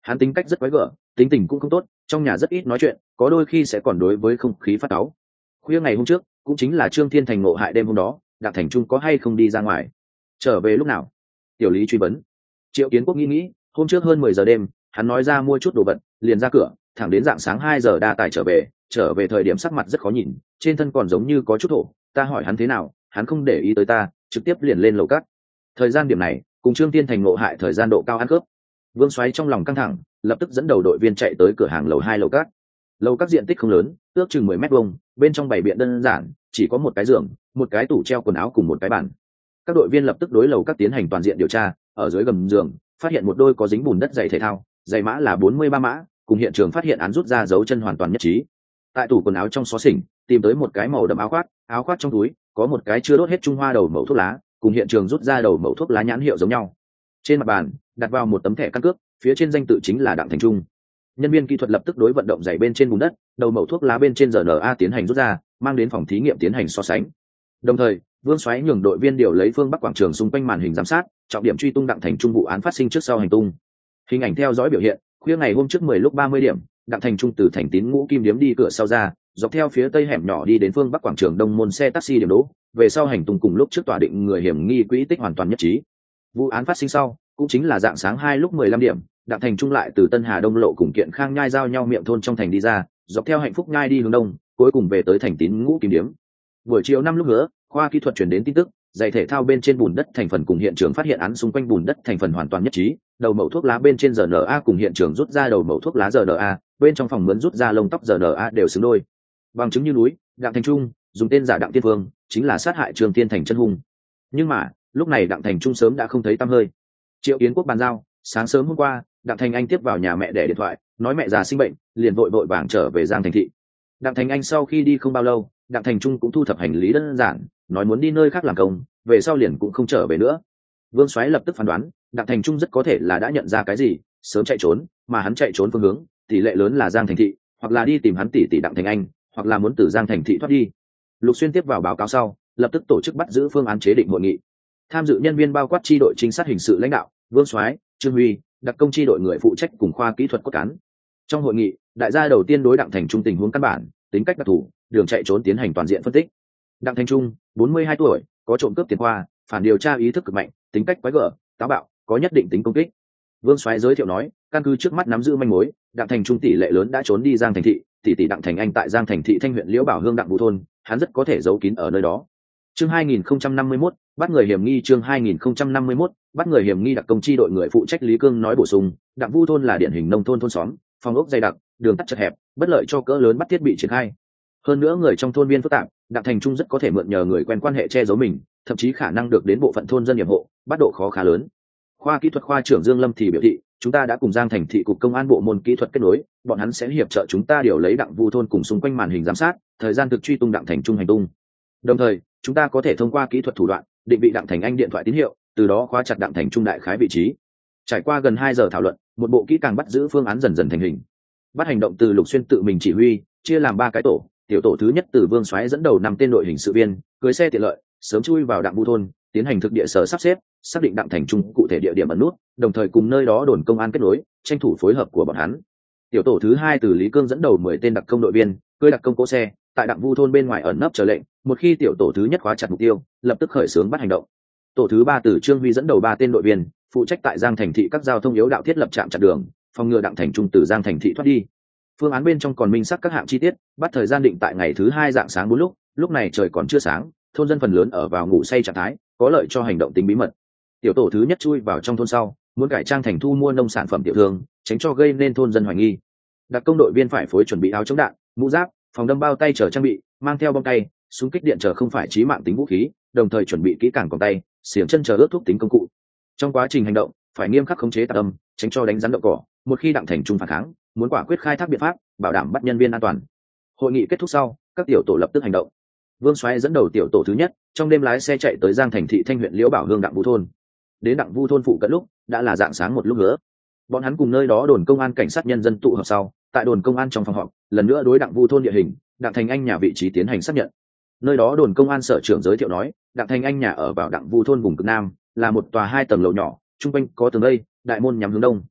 Hắn tính cách rất quái gở, tính tình cũng không tốt, trong nhà rất ít nói chuyện, có đôi khi sẽ còn đối với không khí phát cáu. Khuya ngày hôm trước, cũng chính là Trương Thiên Thành ngộ hại đêm hôm đó, Đặng Thành Trung có hay không đi ra ngoài? Trở về lúc nào? Tiểu Lý truy vấn. Triệu Kiến Quốc nghĩ, hôm trước hơn 10 giờ đêm, hắn nói ra mua chút đồ vật, liền ra cửa, thẳng đến rạng sáng 2 giờ đa tài trở về thời điểm sắc mặt rất khó nhìn, trên thân còn giống như có chút thổ, ta hỏi hắn thế nào, hắn không để ý tới ta, trực tiếp liền lên lầu cát. Thời gian điểm này, cùng Trương Thiên Thành ngộ hại thời gian độ cao ăn cướp. Vương Soái trong lòng căng thẳng, lập tức dẫn đầu đội viên chạy tới cửa hàng lầu 2 lầu cát. Lầu các diện tích không lớn, ước chừng 10 mét vuông, bên trong bày biện đơn giản, chỉ có một cái giường, một cái tủ treo quần áo cùng một cái bàn. Các đội viên lập tức đối lầu các tiến hành toàn diện điều tra, ở dưới gầm giường, phát hiện một đôi có dính bùn đất giày thể thao, giày mã là 43 mã, cùng hiện trường phát hiện án rút ra dấu chân hoàn toàn nhất trí. Tại tủ quần áo trong xó xỉnh, tìm tới một cái màu đậm áo khoác trong túi có một cái chưa đốt hết Trung Hoa đầu mẩu thuốc lá, cùng hiện trường rút ra đầu mẩu thuốc lá nhãn hiệu giống nhau. Trên mặt bàn, đặt vào một tấm thẻ căn cước, phía trên danh tự chính là Đặng Thành Trung. Nhân viên kỹ thuật lập tức đối vận động giày bên trên bùn đất, đầu mẩu thuốc lá bên trên RNA tiến hành rút ra, mang đến phòng thí nghiệm tiến hành so sánh. Đồng thời, Vương Soái nhường đội viên điều lấy phương Bắc quảng trường xung quanh màn hình giám sát, trọng điểm truy tung Đặng Thành Trung vụ án phát sinh trước sau hành tung. Hình ảnh theo dõi biểu hiện, khuya ngày hôm trước 10 lúc 30 điểm, Đặng Thành Trung từ thành Tín Ngũ Kim điếm đi cửa sau ra, dọc theo phía tây hẻm nhỏ đi đến phương Bắc quảng trường đông môn xe taxi điểm đỗ, về sau hành tung cùng lúc trước tỏa định người hiểm nghi quỹ tích hoàn toàn nhất trí. Vụ án phát sinh sau, cũng chính là dạng sáng 2 lúc 15 điểm, Đặng Thành Trung lại từ Tân Hà Đông lộ cùng Kiện Khang nhai giao nhau miệng thôn trong thành đi ra, dọc theo Hạnh Phúc nhai đi hướng đông, cuối cùng về tới thành Tín Ngũ Kim điếm. Buổi chiều 5 lúc nữa, khoa kỹ thuật truyền đến tin tức, giày thể thao bên trên bùn đất thành phần cùng hiện trường phát hiện án xung quanh bùn đất thành phần hoàn toàn nhất trí, đầu mẩu thuốc lá bên trên RNA cùng hiện trường rút ra đầu mẩu thuốc lá RNA, bên trong phòng mướn rút ra lông tóc RNA đều xứng đôi. Bằng chứng như núi, Đặng Thành Trung dùng tên giả Đặng Tiên Vương, chính là sát hại Trương Tiên Thành chân hung. Nhưng mà, lúc này Đặng Thành Trung sớm đã không thấy tăm hơi. Triệu Kiến Quốc bàn giao, sáng sớm hôm qua, Đặng Thành Anh tiếp vào nhà mẹ để điện thoại, nói mẹ già sinh bệnh, liền vội vàng trở về Giang Thành thị. Đặng Thành Anh sau khi đi không bao lâu, Đặng Thành Trung cũng thu thập hành lý đơn giản, nói muốn đi nơi khác làm công, về sau liền cũng không trở về nữa. Vương Soái lập tức phán đoán, Đặng Thành Trung rất có thể là đã nhận ra cái gì, sớm chạy trốn, mà hắn chạy trốn phương hướng, tỷ lệ lớn là Giang Thành thị, hoặc là đi tìm hắn tỷ Đặng Thành Anh, hoặc là muốn từ Giang Thành thị thoát đi. Lục Xuyên tiếp vào báo cáo sau, lập tức tổ chức bắt giữ phương án chế định hội nghị. Tham dự nhân viên bao quát chi đội trinh sát hình sự lãnh đạo, Vương Soái, Trương Huy, đặc công chi đội người phụ trách cùng khoa kỹ thuật cốt cán. Trong hội nghị, đại gia đầu tiên đối Đặng Thành Trung tình huống căn bản, tính cách đặc thù, đường chạy trốn tiến hành toàn diện phân tích. Đặng Thành Trung, 42 tuổi, có trộm cướp tiền qua, phản điều tra ý thức cực mạnh, tính cách quái gở, táo bạo, có nhất định tính công kích. Vương Soái giới thiệu nói, căn cứ trước mắt nắm giữ manh mối, Đặng Thành Trung tỷ lệ lớn đã trốn đi Giang Thành thị, tỷ Đặng Thành Anh tại Giang Thành thị Thanh huyện Liễu Bảo Hương Đặng Vũ thôn, hắn rất có thể giấu kín ở nơi đó. Chương 2051, bắt người hiểm nghi. Chương 2051, bắt người hiểm nghi. Đặc công chi đội người phụ trách Lý Cương nói bổ sung, Đặng Vũ thôn là điển hình nông thôn thôn xóm, phòng ốc dày đặc, đường tắt chật hẹp, bất lợi cho cỡ lớn bắt thiết bị triển khai. Hơn nữa người trong thôn biên phức tạp, Đặng Thành Trung rất có thể mượn nhờ người quen quan hệ che giấu mình, thậm chí khả năng được đến bộ phận thôn dân hiểm hộ, bắt độ khó khá lớn. Khoa kỹ thuật khoa trưởng Dương Lâm thì biểu thị, chúng ta đã cùng Giang Thành thị cục công an bộ môn kỹ thuật kết nối, bọn hắn sẽ hiệp trợ chúng ta điều lấy Đặng Vu thôn cùng xung quanh màn hình giám sát, thời gian thực truy tung Đặng Thành Trung hành tung. Đồng thời, chúng ta có thể thông qua kỹ thuật thủ đoạn, định vị Đặng Thành Anh điện thoại tín hiệu, từ đó khóa chặt Đặng Thành Trung đại khái vị trí. Trải qua gần 2 giờ thảo luận, một bộ kỹ càng bắt giữ phương án dần dần thành hình. Bắt hành động từ Lục Xuyên tự mình chỉ huy, chia làm 3 cái tổ, tiểu tổ thứ nhất từ Vương Soái dẫn đầu 5 tên đội hình sự viên, cưỡi xe tiện lợi, sớm chui vào Đặng Vu thôn, tiến hành thực địa sở sắp xếp, xác định Đặng Thành Trung cụ thể địa điểm ẩn nút, đồng thời cùng nơi đó đồn công an kết nối, tranh thủ phối hợp của bọn hắn. Tiểu tổ thứ 2 từ Lý Cương dẫn đầu 10 tên đặc công đội viên, cưỡi đặc công cỗ xe, tại Đặng Vu thôn bên ngoài ẩn nấp chờ lệnh, một khi tiểu tổ thứ nhất khóa chặt mục tiêu, lập tức khởi xướng bắt hành động. Tổ thứ 3 từ Trương Huy dẫn đầu 3 tên đội viên, phụ trách tại Giang Thành thị các giao thông yếu đạo thiết lập trạm chặn đường, phòng ngừa Đặng Thành Trung từ Giang Thành thị thoát đi. Phương án bên trong còn minh xác các hạng chi tiết, bắt thời gian định tại ngày thứ 2 dạng sáng 4 lúc này trời còn chưa sáng, thôn dân phần lớn ở vào ngủ say trạng thái, có lợi cho hành động tính bí mật. Tiểu tổ thứ nhất chui vào trong thôn sau, muốn cải trang thành thu mua nông sản phẩm tiểu thương, tránh cho gây nên thôn dân hoài nghi. Đặc công đội viên phải phối chuẩn bị áo chống đạn, mũ giáp, phòng đâm bao tay chờ trang bị, mang theo bom tay, súng kích điện chờ không phải chí mạng tính vũ khí, đồng thời chuẩn bị kỹ càng còng tay, xiềng chân chờ ướt thuốc tính công cụ. Trong quá trình hành động, phải nghiêm khắc khống chế tạc âm, tránh cho đánh rắn động cỏ. Một khi Đặng Thành Trung phản kháng, muốn quả quyết khai thác biện pháp, bảo đảm bắt nhân viên an toàn. Hội nghị kết thúc sau, các tiểu tổ lập tức hành động. Vương Soái dẫn đầu tiểu tổ thứ nhất, trong đêm lái xe chạy tới Giang Thành thị Thanh huyện Liễu Bảo Hương Đặng Vu thôn. Đến Đặng Vu thôn phụ cận lúc, đã là dạng sáng 1 lúc nữa. Bọn hắn cùng nơi đó đồn công an cảnh sát nhân dân tụ họp sau, tại đồn công an trong phòng họp, lần nữa đối Đặng Vu thôn địa hình, Đặng Thành Anh nhà vị trí tiến hành xác nhận. Nơi đó đồn công an sở trưởng giới thiệu nói, Đặng Thành Anh nhà ở vào Đặng Vu thôn vùng cực nam, là một tòa 2 tầng lầu nhỏ, trung quanh có tường vây, đại môn nhắm hướng đông.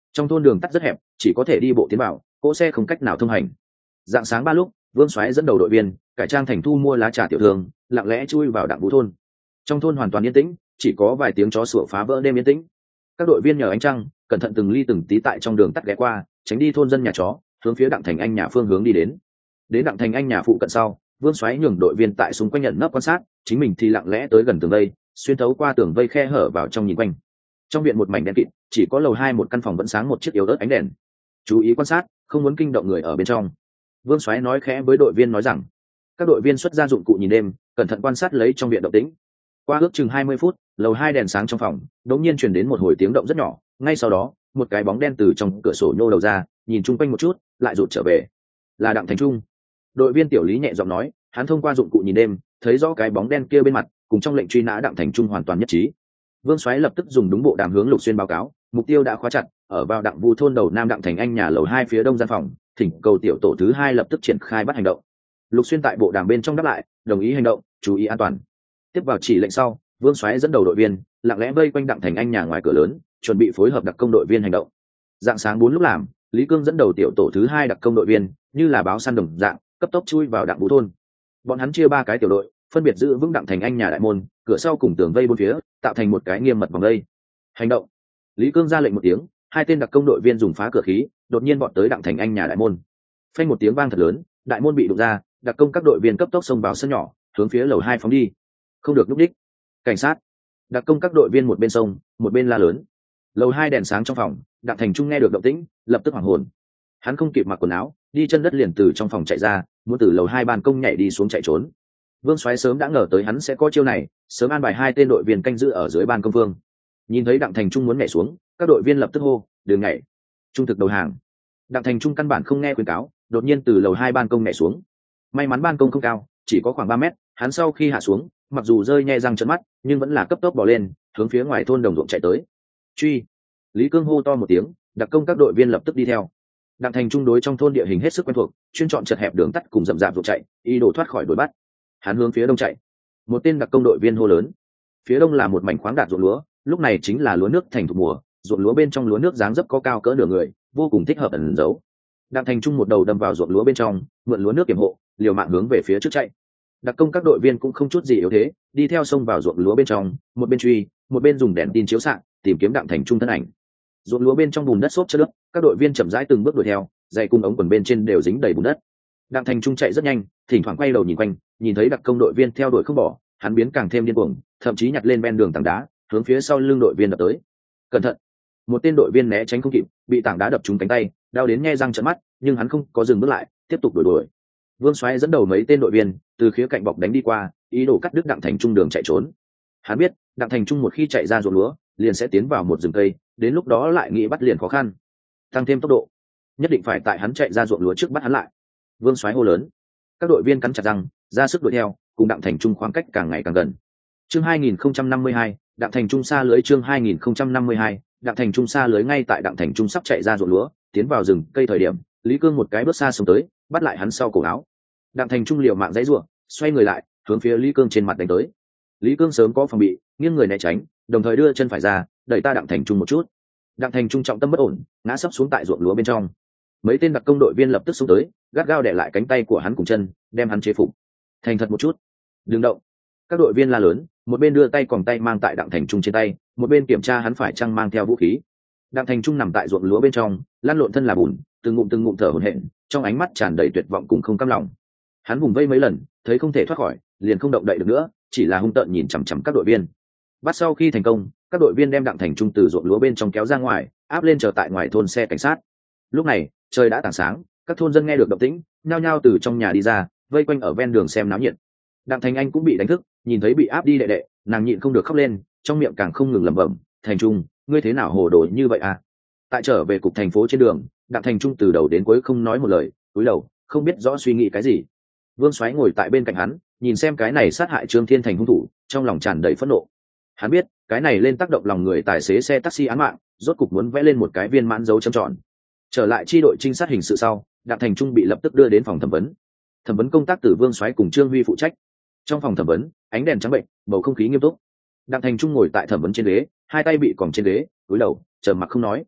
trong thôn đường tắt rất hẹp, chỉ có thể đi bộ tiến vào, cỗ xe không cách nào thông hành. Dạng sáng 3 lúc, Vương Soái dẫn đầu đội viên cải trang thành thu mua lá trà tiểu thương, lặng lẽ chui vào Đặng Vũ thôn. Trong thôn hoàn toàn yên tĩnh, chỉ có vài tiếng chó sủa phá vỡ đêm yên tĩnh. Các đội viên nhờ ánh trăng cẩn thận từng ly từng tí tại trong đường tắt ghé qua, tránh đi thôn dân nhà chó, hướng phía Đặng Thành Anh nhà phương hướng đi đến. Đến Đặng Thành Anh nhà phụ cận sau, Vương Soái nhường đội viên tại xung quanh nhận nấp quan sát, chính mình thì lặng lẽ tới gần tường vây, xuyên thấu qua tường vây khe hở vào trong nhìn quanh. Trong viện một mảnh đen kịt, chỉ có lầu 2 một căn phòng vẫn sáng một chiếc yếu ớt ánh đèn. Chú ý quan sát, không muốn kinh động người ở bên trong. Vương Soái nói khẽ với đội viên nói rằng. Các đội viên xuất ra dụng cụ nhìn đêm, cẩn thận quan sát lấy trong viện động tĩnh. Qua ước chừng 20 phút, lầu 2 đèn sáng trong phòng, đột nhiên truyền đến một hồi tiếng động rất nhỏ, ngay sau đó, một cái bóng đen từ trong cửa sổ nhô đầu ra, nhìn chung quanh một chút, lại rụt trở về. Là Đặng Thành Trung. Đội viên Tiểu Lý nhẹ giọng nói, hắn thông qua dụng cụ nhìn đêm, thấy rõ cái bóng đen kia bên mặt, cùng trong lệnh truy nã Đặng Thành Trung hoàn toàn nhất trí. Vương Soái lập tức dùng đúng bộ đàm hướng Lục Xuyên báo cáo, mục tiêu đã khóa chặt, ở vào Đặng Vu thôn đầu Nam Đặng Thành Anh nhà lầu 2 phía đông gian phòng, thỉnh cầu tiểu tổ thứ 2 lập tức triển khai bắt hành động. Lục Xuyên tại bộ đàm bên trong đáp lại, đồng ý hành động, chú ý an toàn. Tiếp vào chỉ lệnh sau, Vương Soái dẫn đầu đội viên lặng lẽ vây quanh Đặng Thành Anh nhà ngoài cửa lớn, chuẩn bị phối hợp đặc công đội viên hành động. Dạng sáng 4 lúc làm, Lý Cương dẫn đầu tiểu tổ thứ 2 đặc công đội viên, như là báo săn đồng dạng, cấp tốc chui vào Đặng Vũ thôn. Bọn hắn chia 3 cái tiểu đội, phân biệt giữ vững Đặng Thành Anh nhà đại môn, cửa sau cùng tường vây bốn phía, tạo thành một cái nghiêm mật vòng vây. Hành động. Lý Cương ra lệnh một tiếng, 2 tên đặc công đội viên dùng phá cửa khí, đột nhiên bọn tới Đặng Thành Anh nhà đại môn. Phanh một tiếng vang thật lớn, đại môn bị đụng ra, đặc công các đội viên cấp tốc xông vào sân nhỏ, hướng phía lầu 2 phóng đi. Không được lúc đích. Cảnh sát. Đặc công các đội viên một bên sông, một bên la lớn. Lầu 2 đèn sáng trong phòng, Đặng Thành Trung nghe được động tĩnh, lập tức hoảng hồn. Hắn không kịp mặc quần áo, đi chân đất liền từ trong phòng chạy ra, muốn từ lầu 2 ban công nhảy đi xuống chạy trốn. Vương Soái sớm đã ngờ tới hắn sẽ có chiêu này, sớm an bài 2 tên đội viên canh giữ ở dưới ban công vương. Nhìn thấy Đặng Thành Trung muốn nhảy xuống, các đội viên lập tức hô, "Đừng nhảy, trung thực đầu hàng." Đặng Thành Trung căn bản không nghe khuyên cáo, đột nhiên từ lầu 2 ban công nhảy xuống. May mắn ban công không cao, chỉ có khoảng 3 mét, hắn sau khi hạ xuống, mặc dù rơi nhe răng trợn mắt, nhưng vẫn là cấp tốc bò lên, hướng phía ngoài thôn đồng ruộng chạy tới. "Truy!" Lý Cương hô to một tiếng, đặc công các đội viên lập tức đi theo. Đặng Thành Trung đối trong thôn địa hình hết sức quen thuộc, chuyên chọn chật hẹp đường tắt cùng rậm rạp ruộng chạy, ý đồ thoát khỏi đuổi bắt. Hắn hướng phía đông chạy. Một tên đặc công đội viên hô lớn. Phía đông là một mảnh khoáng đạt ruộng lúa, lúc này chính là lúa nước thành thục mùa, ruộng lúa bên trong lúa nước dáng dấp có cao cỡ nửa người, vô cùng thích hợp ẩn giấu. Đặng Thành Trung một đầu đâm vào ruộng lúa bên trong, mượn lúa nước kiểm hộ, liều mạng hướng về phía trước chạy. Đặc công các đội viên cũng không chút gì yếu thế, đi theo sông vào ruộng lúa bên trong, một bên truy, một bên dùng đèn tin chiếu xạ, tìm kiếm Đặng Thành Trung thân ảnh. Ruộng lúa bên trong bùn đất xốp chất nước, các đội viên chậm rãi từng bước đuổi theo, giày cùng ống quần bên trên đều dính đầy bùn đất. Đặng Thành Trung chạy rất nhanh, thỉnh thoảng quay đầu nhìn quanh, nhìn thấy đặc công đội viên theo đuổi không bỏ, hắn biến càng thêm điên cuồng, thậm chí nhặt lên ven đường tảng đá, hướng phía sau lưng đội viên đập tới. Cẩn thận! Một tên đội viên né tránh không kịp, bị tảng đá đập trúng cánh tay, đau đến nhe răng trợn mắt, nhưng hắn không có dừng bước lại, tiếp tục đuổi. Vương Soái dẫn đầu mấy tên đội viên từ khía cạnh bọc đánh đi qua, ý đồ cắt đứt Đặng Thành Trung đường chạy trốn. Hắn biết, Đặng Thành Trung một khi chạy ra ruộng lúa, liền sẽ tiến vào một rừng cây, đến lúc đó lại nghĩ bắt liền khó khăn. Tăng thêm tốc độ, nhất định phải tại hắn chạy ra ruộng lúa trước bắt hắn lại. Vương Soái hô lớn. Các đội viên cắn chặt răng, ra sức đuổi theo, cùng Đặng Thành Trung khoảng cách càng ngày càng gần. Chương 2052, Đặng Thành Trung xa lưới. Chương 2052, Đặng Thành Trung xa lưới. Ngay tại Đặng Thành Trung sắp chạy ra ruộng lúa, tiến vào rừng cây thời điểm, Lý Cương một cái bước xa xông tới, bắt lại hắn sau cổ áo. Đặng Thành Trung liều mạng giãy giụa, xoay người lại, hướng phía Lý Cương trên mặt đánh tới. Lý Cương sớm có phòng bị, nghiêng người né tránh, đồng thời đưa chân phải ra, đẩy ta Đặng Thành Trung một chút. Đặng Thành Trung trọng tâm bất ổn, ngã sấp xuống tại ruộng lúa bên trong. Mấy tên đặc công đội viên lập tức xông tới, gắt gao đè lại cánh tay của hắn cùng chân, đem hắn chế phục. Thành thật một chút, đừng động. Các đội viên la lớn, một bên đưa tay còng tay mang tại Đặng Thành Trung trên tay, một bên kiểm tra hắn phải chăng mang theo vũ khí. Đặng Thành Trung nằm tại ruộng lúa bên trong, lăn lộn thân là bùn, từng ngụm thở hổn hển, trong ánh mắt tràn đầy tuyệt vọng cùng không cam lòng. Hắn vùng vây mấy lần, thấy không thể thoát khỏi, liền không động đậy được nữa, chỉ là hung tợn nhìn chằm chằm các đội viên. Bắt sau khi thành công, các đội viên đem Đặng Thành Trung từ ruộng lúa bên trong kéo ra ngoài, áp lên chờ tại ngoài thôn xe cảnh sát. Lúc này, trời đã tảng sáng, các thôn dân nghe được động tĩnh, nhao nhao từ trong nhà đi ra, vây quanh ở ven đường xem náo nhiệt. Đặng Thành Anh cũng bị đánh thức, nhìn thấy bị áp đi đệ đệ, nàng nhịn không được khóc lên, trong miệng càng không ngừng lẩm bẩm, "Thành Trung, ngươi thế nào hồ đồ như vậy à?" Tại trở về cục thành phố trên đường, Đặng Thành Trung từ đầu đến cuối không nói một lời, cúi đầu, không biết rõ suy nghĩ cái gì. Vương Soái ngồi tại bên cạnh hắn, nhìn xem cái này sát hại Trương Thiên Thành hung thủ, trong lòng tràn đầy phẫn nộ. Hắn biết, cái này lên tác động lòng người tài xế xe taxi án mạng, rốt cục muốn vẽ lên một cái viên mãn dấu chấm tròn. Trở lại chi đội trinh sát hình sự sau, Đặng Thành Trung bị lập tức đưa đến phòng thẩm vấn. Thẩm vấn công tác từ Vương Soái cùng Trương Huy phụ trách. Trong phòng thẩm vấn, ánh đèn trắng bệnh, bầu không khí nghiêm túc. Đặng Thành Trung ngồi tại thẩm vấn trên ghế, hai tay bị còng trên ghế, cúi đầu, trầm mặc không nói.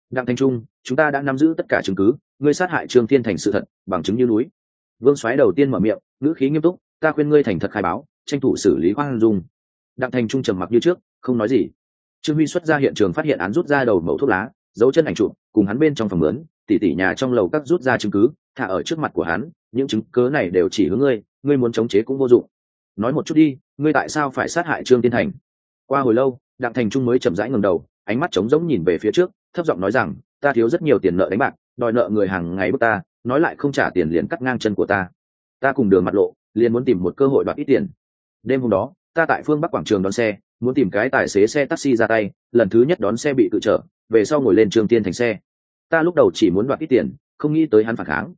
Đặng Thành Trung, chúng ta đã nắm giữ tất cả chứng cứ, ngươi sát hại Trương Thiên Thành sự thật, bằng chứng như núi. Vương Soái đầu tiên mở miệng, ngữ khí nghiêm túc, ta khuyên ngươi thành thật khai báo, tranh thủ xử lý khoan dung. Đặng Thành Trung trầm mặc như trước, không nói gì. Trương Huy xuất ra hiện trường phát hiện án rút ra đầu mẩu thuốc lá, dấu chân ảnh chụp, cùng hắn bên trong phòng mướn, tỉ nhà trong lầu các rút ra chứng cứ, thả ở trước mặt của hắn, những chứng cứ này đều chỉ hướng ngươi, ngươi muốn chống chế cũng vô dụng. Nói một chút đi, ngươi tại sao phải sát hại Trương Thiên Thành? Qua hồi lâu, Đặng Thành Trung mới chậm rãi ngẩng đầu, ánh mắt trống rỗng nhìn về phía trước, thấp giọng nói rằng, ta thiếu rất nhiều tiền nợ đánh bạc, đòi nợ người hàng ngày bức ta, nói lại không trả tiền liền cắt ngang chân của ta. Ta cùng đường mặt lộ, liền muốn tìm một cơ hội đoạt ít tiền. Đêm hôm đó, ta tại phương Bắc quảng trường đón xe, muốn tìm cái tài xế xe taxi ra tay, lần thứ nhất đón xe bị cự trở, về sau ngồi lên Trương Thiên Thành xe. Ta lúc đầu chỉ muốn đoạt ít tiền, không nghĩ tới hắn phản kháng,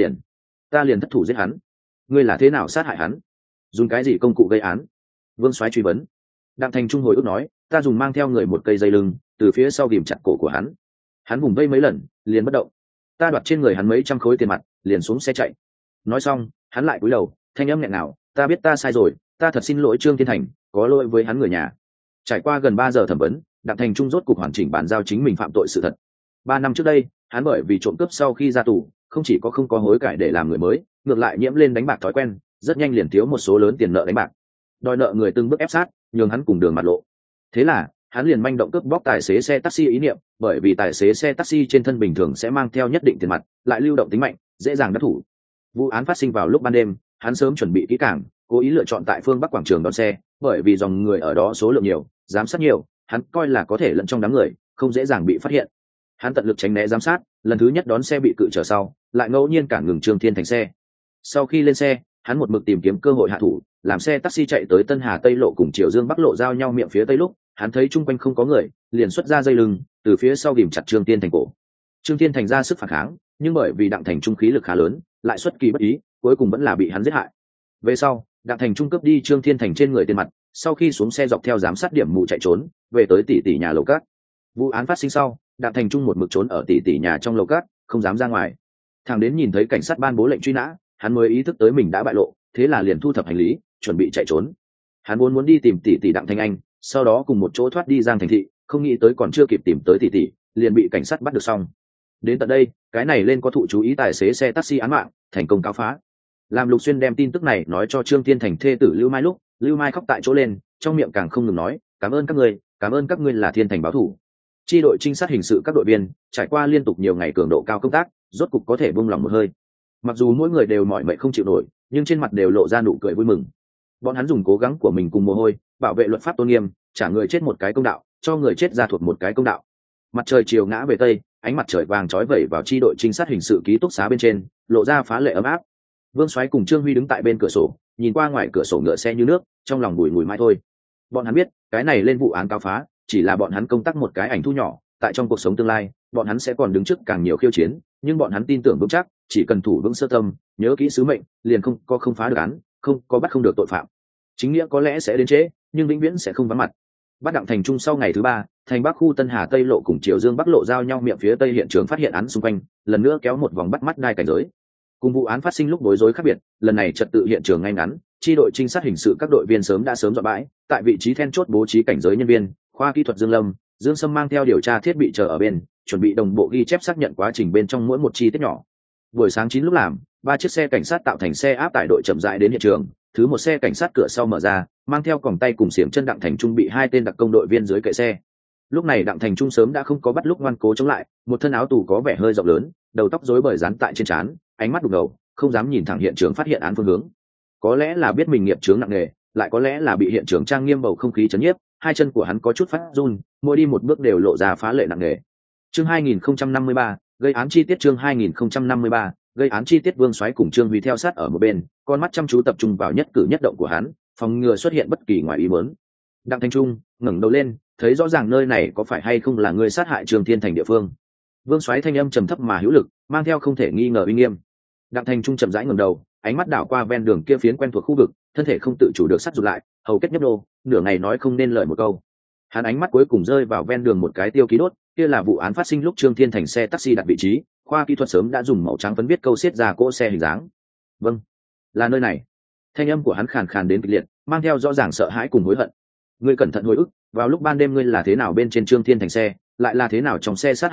ta liền thất thủ giết hắn. Ngươi là thế nào sát hại hắn? Dùng cái gì công cụ gây án? Vương Soái truy vấn. Đặng Thành Trung hồi ức nói, ta dùng mang theo người một cây dây lưng, từ phía sau ghìm chặt cổ của hắn vùng vây mấy lần, liền bất động. Ta đoạt trên người hắn mấy trăm khối tiền mặt, liền xuống xe chạy. Nói xong, hắn lại cúi đầu, thanh âm nghẹn ngào, ta biết ta sai rồi, ta thật xin lỗi Trương Thiên Thành, có lỗi với hắn người nhà. Trải qua gần 3 giờ thẩm vấn, Đặng Thành Trung rốt cục hoàn chỉnh bàn giao chính mình phạm tội sự thật. 3 năm trước đây, hắn bởi vì trộm cướp sau khi ra tù, không chỉ không có hối cải để làm người mới, ngược lại nhiễm lên đánh bạc thói quen, rất nhanh liền thiếu một số lớn tiền nợ đánh bạc. Đòi nợ người từng bước ép sát, nhường hắn cùng đường mặt lộ. Thế là, hắn liền manh động cướp bóc tài xế xe taxi ý niệm, bởi vì tài xế xe taxi trên thân bình thường sẽ mang theo nhất định tiền mặt, lại lưu động tính mạnh, dễ dàng đắc thủ. Vụ án phát sinh vào lúc ban đêm, hắn sớm chuẩn bị kỹ càng, cố ý lựa chọn tại phương Bắc quảng trường đón xe, bởi vì dòng người ở đó số lượng nhiều, giám sát nhiều, hắn coi là có thể lẫn trong đám người, không dễ dàng bị phát hiện. Hắn tận lực tránh né giám sát, lần thứ nhất đón xe bị cự trở sau, lại ngẫu nhiên cản ngừng Trương Thiên Thành xe. Sau khi lên xe, hắn một mực tìm kiếm cơ hội hạ thủ, làm xe taxi chạy tới Tân Hà Tây lộ cùng Triều Dương Bắc lộ giao nhau miệng phía tây lúc, hắn thấy chung quanh không có người, liền xuất ra dây lưng, từ phía sau ghìm chặt Trương Thiên Thành cổ. Trương Thiên Thành ra sức phản kháng, nhưng bởi vì Đặng Thành Trung khí lực khá lớn, lại xuất kỳ bất ý, cuối cùng vẫn là bị hắn giết hại. Về sau, Đặng Thành Trung cướp đi Trương Thiên Thành trên người tiền mặt, sau khi xuống xe dọc theo giám sát điểm mù chạy trốn, về tới tỷ nhà lầu cát. Vụ án phát sinh sau, Đặng Thành Trung một mực trốn ở tỷ nhà trong lầu cát, không dám ra ngoài. Thằng đến nhìn thấy cảnh sát ban bố lệnh truy nã, hắn mới ý thức tới mình đã bại lộ, thế là liền thu thập hành lý, chuẩn bị chạy trốn. Hắn vốn muốn đi tìm tỷ Đặng Thanh Anh, sau đó cùng một chỗ thoát đi Giang Thành thị, không nghĩ tới còn chưa kịp tìm tới tỷ, liền bị cảnh sát bắt được xong. Đến tận đây, cái này lên có thụ chú ý tài xế xe taxi án mạng, thành công cáo phá. Làm Lục Xuyên đem tin tức này nói cho Trương Thiên Thành thê tử Lưu Mai lúc, Lưu Mai khóc tại chỗ lên, trong miệng càng không ngừng nói, cảm ơn các ngươi là Thiên Thành báo thủ. Chi đội trinh sát hình sự các đội viên, trải qua liên tục nhiều ngày cường độ cao công tác, rốt cục có thể buông lòng một hơi. Mặc dù mỗi người đều mỏi mệt không chịu nổi, nhưng trên mặt đều lộ ra nụ cười vui mừng. Bọn hắn dùng cố gắng của mình cùng mồ hôi, bảo vệ luật pháp tôn nghiêm, trả người chết một cái công đạo, cho người chết ra thuộc một cái công đạo. Mặt trời chiều ngã về tây, ánh mặt trời vàng chói vẩy vào chi đội trinh sát hình sự ký túc xá bên trên, lộ ra phá lệ ấm áp. Vương Soái cùng Trương Huy đứng tại bên cửa sổ, nhìn qua ngoài cửa sổ ngựa xe như nước, trong lòng bùi ngùi mãi thôi. Bọn hắn biết, cái này lên vụ án cáo phá, chỉ là bọn hắn công tác một cái ảnh thu nhỏ, tại trong cuộc sống tương lai, bọn hắn sẽ còn đứng trước càng nhiều khiêu chiến, nhưng bọn hắn tin tưởng vững chắc, chỉ cần thủ vững sơ tâm, nhớ kỹ sứ mệnh, liền không phá được án, không có bắt không được tội phạm. Chính nghĩa có lẽ sẽ đến trễ, nhưng vĩnh viễn sẽ không vắng mặt. Bắt Đặng Thành Trung sau ngày thứ 3, thành Bắc khu Tân Hà Tây lộ cùng Triều Dương Bắc lộ giao nhau miệng phía tây hiện trường phát hiện án xung quanh, lần nữa kéo một vòng bắt mắt đai cảnh giới. Cùng vụ án phát sinh lúc bối rối khác biệt, lần này trật tự hiện trường ngay ngắn, chi đội trinh sát hình sự các đội viên sớm dọn bãi, tại vị trí then chốt bố trí cảnh giới nhân viên, khoa kỹ thuật Dương Lâm, Dương Sâm mang theo điều tra thiết bị chờ ở bên, chuẩn bị đồng bộ ghi chép xác nhận quá trình bên trong mỗi một chi tiết nhỏ. Buổi sáng 9 lúc làm, 3 chiếc xe cảnh sát tạo thành xe áp tải đội chậm rãi đến hiện trường, thứ một xe cảnh sát cửa sau mở ra, mang theo còng tay cùng xiềng chân Đặng Thành Trung bị 2 tên đặc công đội viên dưới kệ xe. Lúc này Đặng Thành Trung sớm đã không có bắt lúc ngoan cố chống lại, một thân áo tù có vẻ hơi rộng lớn, đầu tóc rối bời dán tại trên trán, ánh mắt đục ngầu, không dám nhìn thẳng hiện trường phát hiện án phương hướng. Có lẽ là biết mình nghiệp chướng nặng nề, lại có lẽ là bị hiện trường trang nghiêm bầu không khí chấn nhiếp, hai chân của hắn có chút phát run, mỗi đi một bước đều lộ ra phá lệ nặng nề. Chương 2053, gây án chi tiết. Chương 2053, gây án chi tiết. Vương Soái cùng Trương Huy theo sát ở một bên, con mắt chăm chú tập trung vào nhất cử nhất động của hắn, phòng ngừa xuất hiện bất kỳ ngoài ý muốn. Đặng Thành Trung ngẩng đầu lên, thấy rõ ràng nơi này có phải hay không là người sát hại Trương Thiên Thành địa phương. Vương Soái thanh âm trầm thấp mà hữu lực, mang theo không thể nghi ngờ uy nghiêm. Đặng Thành Trung chậm rãi ngẩng đầu, ánh mắt đảo qua ven đường kia phiến quen thuộc khu vực, thân thể không tự chủ được sắt rụt lại, hầu kết nhấp đô, nửa ngày nói không nên lời một câu. Hắn ánh mắt cuối cùng rơi vào ven đường một cái tiêu ký đốt, kia là vụ án phát sinh lúc Trương Thiên Thành xe taxi đặt vị trí, khoa kỹ thuật sớm đã dùng màu trắng phấn viết câu xiết ra cỗ xe hình dáng. Vâng, là nơi này. Thanh âm của hắn khàn khàn đến kịch liệt, mang theo rõ ràng sợ hãi cùng hối hận. Ngươi cẩn thận hồi ức, vào lúc ban đêm ngươi là thế nào bên trên Trương Thiên Thành xe, lại là thế nào trong xe sát hại hắn,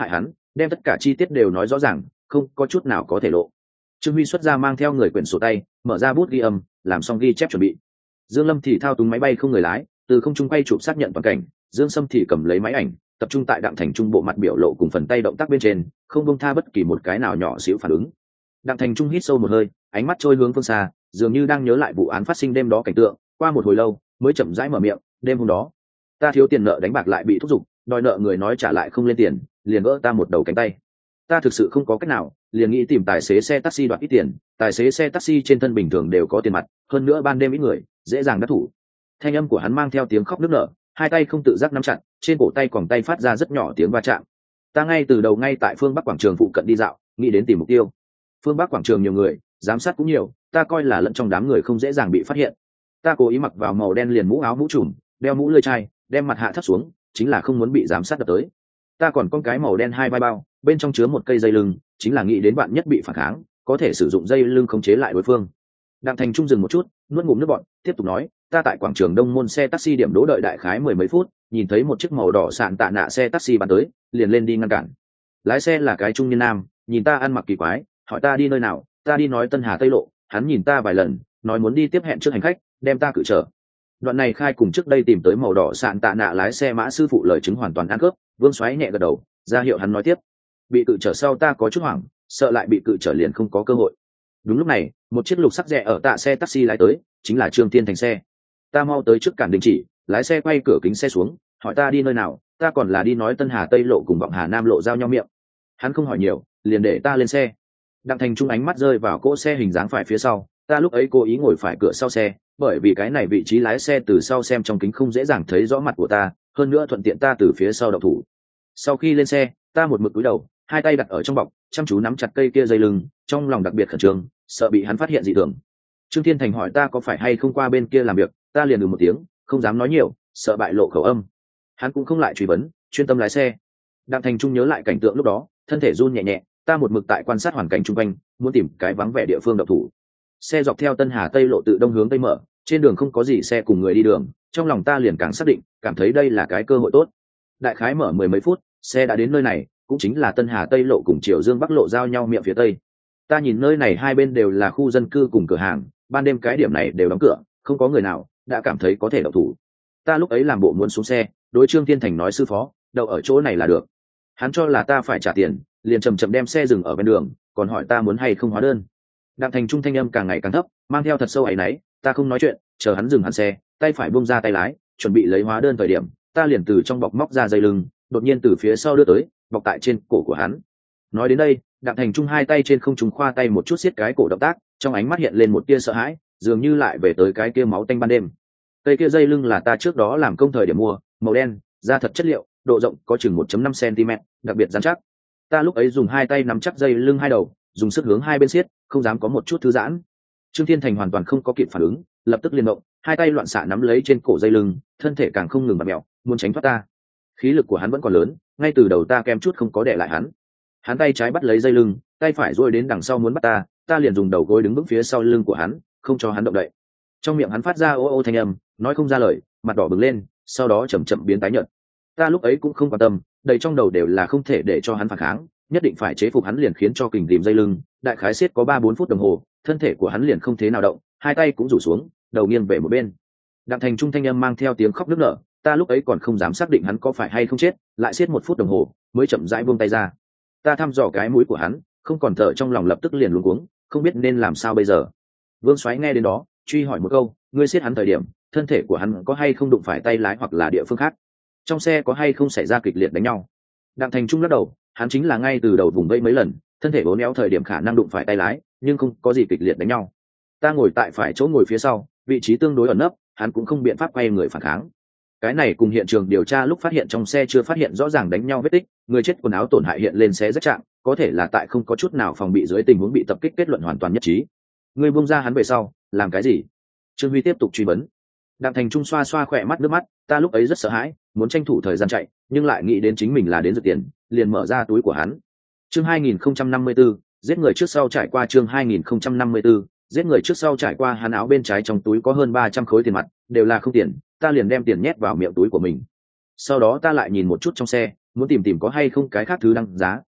đem tất cả chi tiết đều nói rõ ràng, không có chút nào có thể lộ. Trương Huy xuất ra mang theo người quyển sổ tay, mở ra bút ghi âm, làm xong ghi chép chuẩn bị. Dương Lâm thì thao túng máy bay không người lái, từ không trung quay chụp xác nhận toàn cảnh. Dương Sâm thì cầm lấy máy ảnh, tập trung tại Đặng Thành Trung bộ mặt biểu lộ cùng phần tay động tác bên trên, không buông tha bất kỳ một cái nào nhỏ xíu phản ứng. Đặng Thành Trung hít sâu một hơi, ánh mắt trôi hướng phương xa, dường như đang nhớ lại vụ án phát sinh đêm đó cảnh tượng. Qua một hồi lâu, mới chậm rãi mở miệng, đêm hôm đó, ta thiếu tiền nợ đánh bạc lại bị thúc giục, đòi nợ người nói trả lại không lên tiền, liền vỡ ta một đầu cánh tay. Ta thực sự không có cách nào, liền nghĩ tìm tài xế xe taxi đoạt ít tiền. Tài xế xe taxi trên thân bình thường đều có tiền mặt, hơn nữa ban đêm ít người, dễ dàng đắc thủ. Thanh âm của hắn mang theo tiếng khóc nức nở, hai tay không tự giác nắm chặt, trên cổ tay quòng tay phát ra rất nhỏ tiếng va chạm. Ta ngay từ đầu ngay tại phương Bắc quảng trường phụ cận đi dạo, nghĩ đến tìm mục tiêu. Phương Bắc quảng trường nhiều người, giám sát cũng nhiều, ta coi là lẫn trong đám người không dễ dàng bị phát hiện. Ta cố ý mặc vào màu đen liền mũ áo mũ trùm, đeo mũ lưỡi chai, đem mặt hạ thấp xuống, chính là không muốn bị giám sát đập tới. Ta còn con cái màu đen hai vai bao, bên trong chứa một cây dây lưng, chính là nghĩ đến bạn nhất bị phản kháng, có thể sử dụng dây lưng khống chế lại đối phương. Đặng Thành Trung dừng một chút, nuốt ngụm nước bọt, tiếp tục nói, ta tại quảng trường Đông Môn xe taxi điểm đỗ đợi đại khái mười mấy phút, nhìn thấy một chiếc màu đỏ sạn tạ nạ xe taxi bắn tới, liền lên đi ngăn cản. Lái xe là cái trung niên nam, nhìn ta ăn mặc kỳ quái, hỏi ta đi nơi nào, ta đi nói Tân Hà Tây Lộ, hắn nhìn ta vài lần, nói muốn đi tiếp hẹn trước hành khách, đem ta cự trở. Đoạn này khai cùng trước đây tìm tới màu đỏ sạn tạ nạ lái xe mã sư phụ lời chứng hoàn toàn ăn cướp. Vương Soái nhẹ gật đầu, ra hiệu hắn nói tiếp. Bị cự trở sau ta có chút hoảng, sợ lại bị cự trở liền không có cơ hội. Đúng lúc này, một chiếc lục sắc rẻ ở tạ xe taxi lái tới, chính là Trương Thiên Thành xe. Ta mau tới trước cản đình chỉ, lái xe quay cửa kính xe xuống, hỏi ta đi nơi nào, ta còn là đi nói Tân Hà Tây Lộ cùng Vọng Hà Nam Lộ giao nhau miệng. Hắn không hỏi nhiều, liền để ta lên xe. Đặng Thành Trung ánh mắt rơi vào cỗ xe hình dáng phải phía sau, ta lúc ấy cố ý ngồi phải cửa sau xe, bởi vì cái này vị trí lái xe từ sau xem trong kính không dễ dàng thấy rõ mặt của ta, hơn nữa thuận tiện ta từ phía sau động thủ. Sau khi lên xe, ta một mực cúi đầu, hai tay đặt ở trong bọc, chăm chú nắm chặt cây kia dây lưng, trong lòng đặc biệt khẩn trương, sợ bị hắn phát hiện dị thường. Trương Thiên Thành hỏi ta có phải hay không qua bên kia làm việc, ta liền một tiếng, không dám nói nhiều, sợ bại lộ khẩu âm. Hắn cũng không lại truy vấn, chuyên tâm lái xe. Đặng Thành Trung nhớ lại cảnh tượng lúc đó, thân thể run nhẹ nhẹ, ta một mực tại quan sát hoàn cảnh xung quanh, muốn tìm cái vắng vẻ địa phương động thủ. Xe dọc theo Tân Hà Tây Lộ tự đông hướng tây mở, trên đường không có gì xe cùng người đi đường, trong lòng ta liền càng xác định, cảm thấy đây là cái cơ hội tốt. Đại khái mở mười mấy phút, xe đã đến nơi này, cũng chính là Tân Hà Tây Lộ cùng Triều Dương Bắc Lộ giao nhau miệng phía tây. Ta nhìn nơi này hai bên đều là khu dân cư cùng cửa hàng, ban đêm cái điểm này đều đóng cửa, không có người nào, đã cảm thấy có thể động thủ. Ta lúc ấy làm bộ muốn xuống xe, đối Trương Thiên Thành nói sư phó, đậu ở chỗ này là được. Hắn cho là ta phải trả tiền, liền chậm chậm đem xe dừng ở bên đường, còn hỏi ta muốn hay không hóa đơn. Đặng Thành Trung thanh âm càng ngày càng thấp, mang theo thật sâu áy náy, ta không nói chuyện, chờ hắn dừng hẳn xe, tay phải buông ra tay lái, chuẩn bị lấy hóa đơn thời điểm, ta liền từ trong bọc móc ra dây lưng, đột nhiên từ phía sau đưa tới, bọc tại trên cổ của hắn. Nói đến đây, Đặng Thành Trung hai tay trên không trung khoa tay một chút siết cái cổ động tác, trong ánh mắt hiện lên một tia sợ hãi, dường như lại về tới cái kia máu tanh ban đêm. Cây kia dây lưng là ta trước đó làm công thời điểm mua, màu đen, da thật chất liệu, độ rộng có chừng 1.5 cm, đặc biệt rắn chắc. Ta lúc ấy dùng hai tay nắm chắc dây lưng hai đầu, dùng sức hướng hai bên siết, không dám có một chút thư giãn. Trương Thiên Thành hoàn toàn không có kịp phản ứng, lập tức liền động, hai tay loạn xạ nắm lấy trên cổ dây lưng, thân thể càng không ngừng bật mèo, muốn tránh thoát ta. Khí lực của hắn vẫn còn lớn, ngay từ đầu ta kém chút không có đè lại hắn. Hắn tay trái bắt lấy dây lưng, tay phải duỗi đến đằng sau muốn bắt ta, ta liền dùng đầu gối đứng vững phía sau lưng của hắn, không cho hắn động đậy. Trong miệng hắn phát ra ô ô thanh âm, nói không ra lời, mặt đỏ bừng lên, sau đó chậm chậm biến tái nhợt. Ta lúc ấy cũng không quan tâm, đầy trong đầu đều là không thể để cho hắn phản kháng, nhất định phải chế phục hắn, liền khiến cho kình tìm dây lưng, đại khái siết có 3-4 phút đồng hồ, thân thể của hắn liền không thế nào động, hai tay cũng rủ xuống, đầu nghiêng về một bên. Đặng Thành Trung thanh âm mang theo tiếng khóc nức nở, ta lúc ấy còn không dám xác định hắn có phải hay không chết, lại siết 1 phút đồng hồ, mới chậm rãi buông tay ra. Ta thăm dò cái mũi của hắn, không còn thở, trong lòng lập tức liền luống cuống, không biết nên làm sao bây giờ. Vương Soái nghe đến đó, truy hỏi một câu, ngươi siết hắn thời điểm, thân thể của hắn có hay không đụng phải tay lái hoặc là địa phương khác? Trong xe có hay không xảy ra kịch liệt đánh nhau? Đặng Thành Trung lắc đầu, hắn chính là ngay từ đầu vùng vẫy mấy lần, thân thể bốn éo thời điểm khả năng đụng phải tay lái, nhưng không có gì kịch liệt đánh nhau. Ta ngồi tại phải chỗ ngồi phía sau, vị trí tương đối ẩn nấp, hắn cũng không biện pháp quay người phản kháng. Cái này cùng hiện trường điều tra lúc phát hiện trong xe chưa phát hiện rõ ràng đánh nhau vết tích, người chết quần áo tổn hại hiện lên xé rách trạng, có thể là tại không có chút nào phòng bị dưới tình huống bị tập kích, kết luận hoàn toàn nhất trí. Người buông ra hắn về sau, làm cái gì? Trương Huy tiếp tục truy vấn. Đặng Thành Trung xoa xoa khỏe mắt nước mắt, ta lúc ấy rất sợ hãi, muốn tranh thủ thời gian chạy, nhưng lại nghĩ đến chính mình là đến rửa tiền, liền mở ra túi của hắn. Chương 2054, giết người trước sau trải qua. Chương 2054, giết người trước sau trải qua. Hắn áo bên trái trong túi có hơn 300 khối tiền mặt, đều là không tiền, ta liền đem tiền nhét vào miệng túi của mình. Sau đó ta lại nhìn một chút trong xe, muốn tìm có hay không cái khác thứ đăng giá,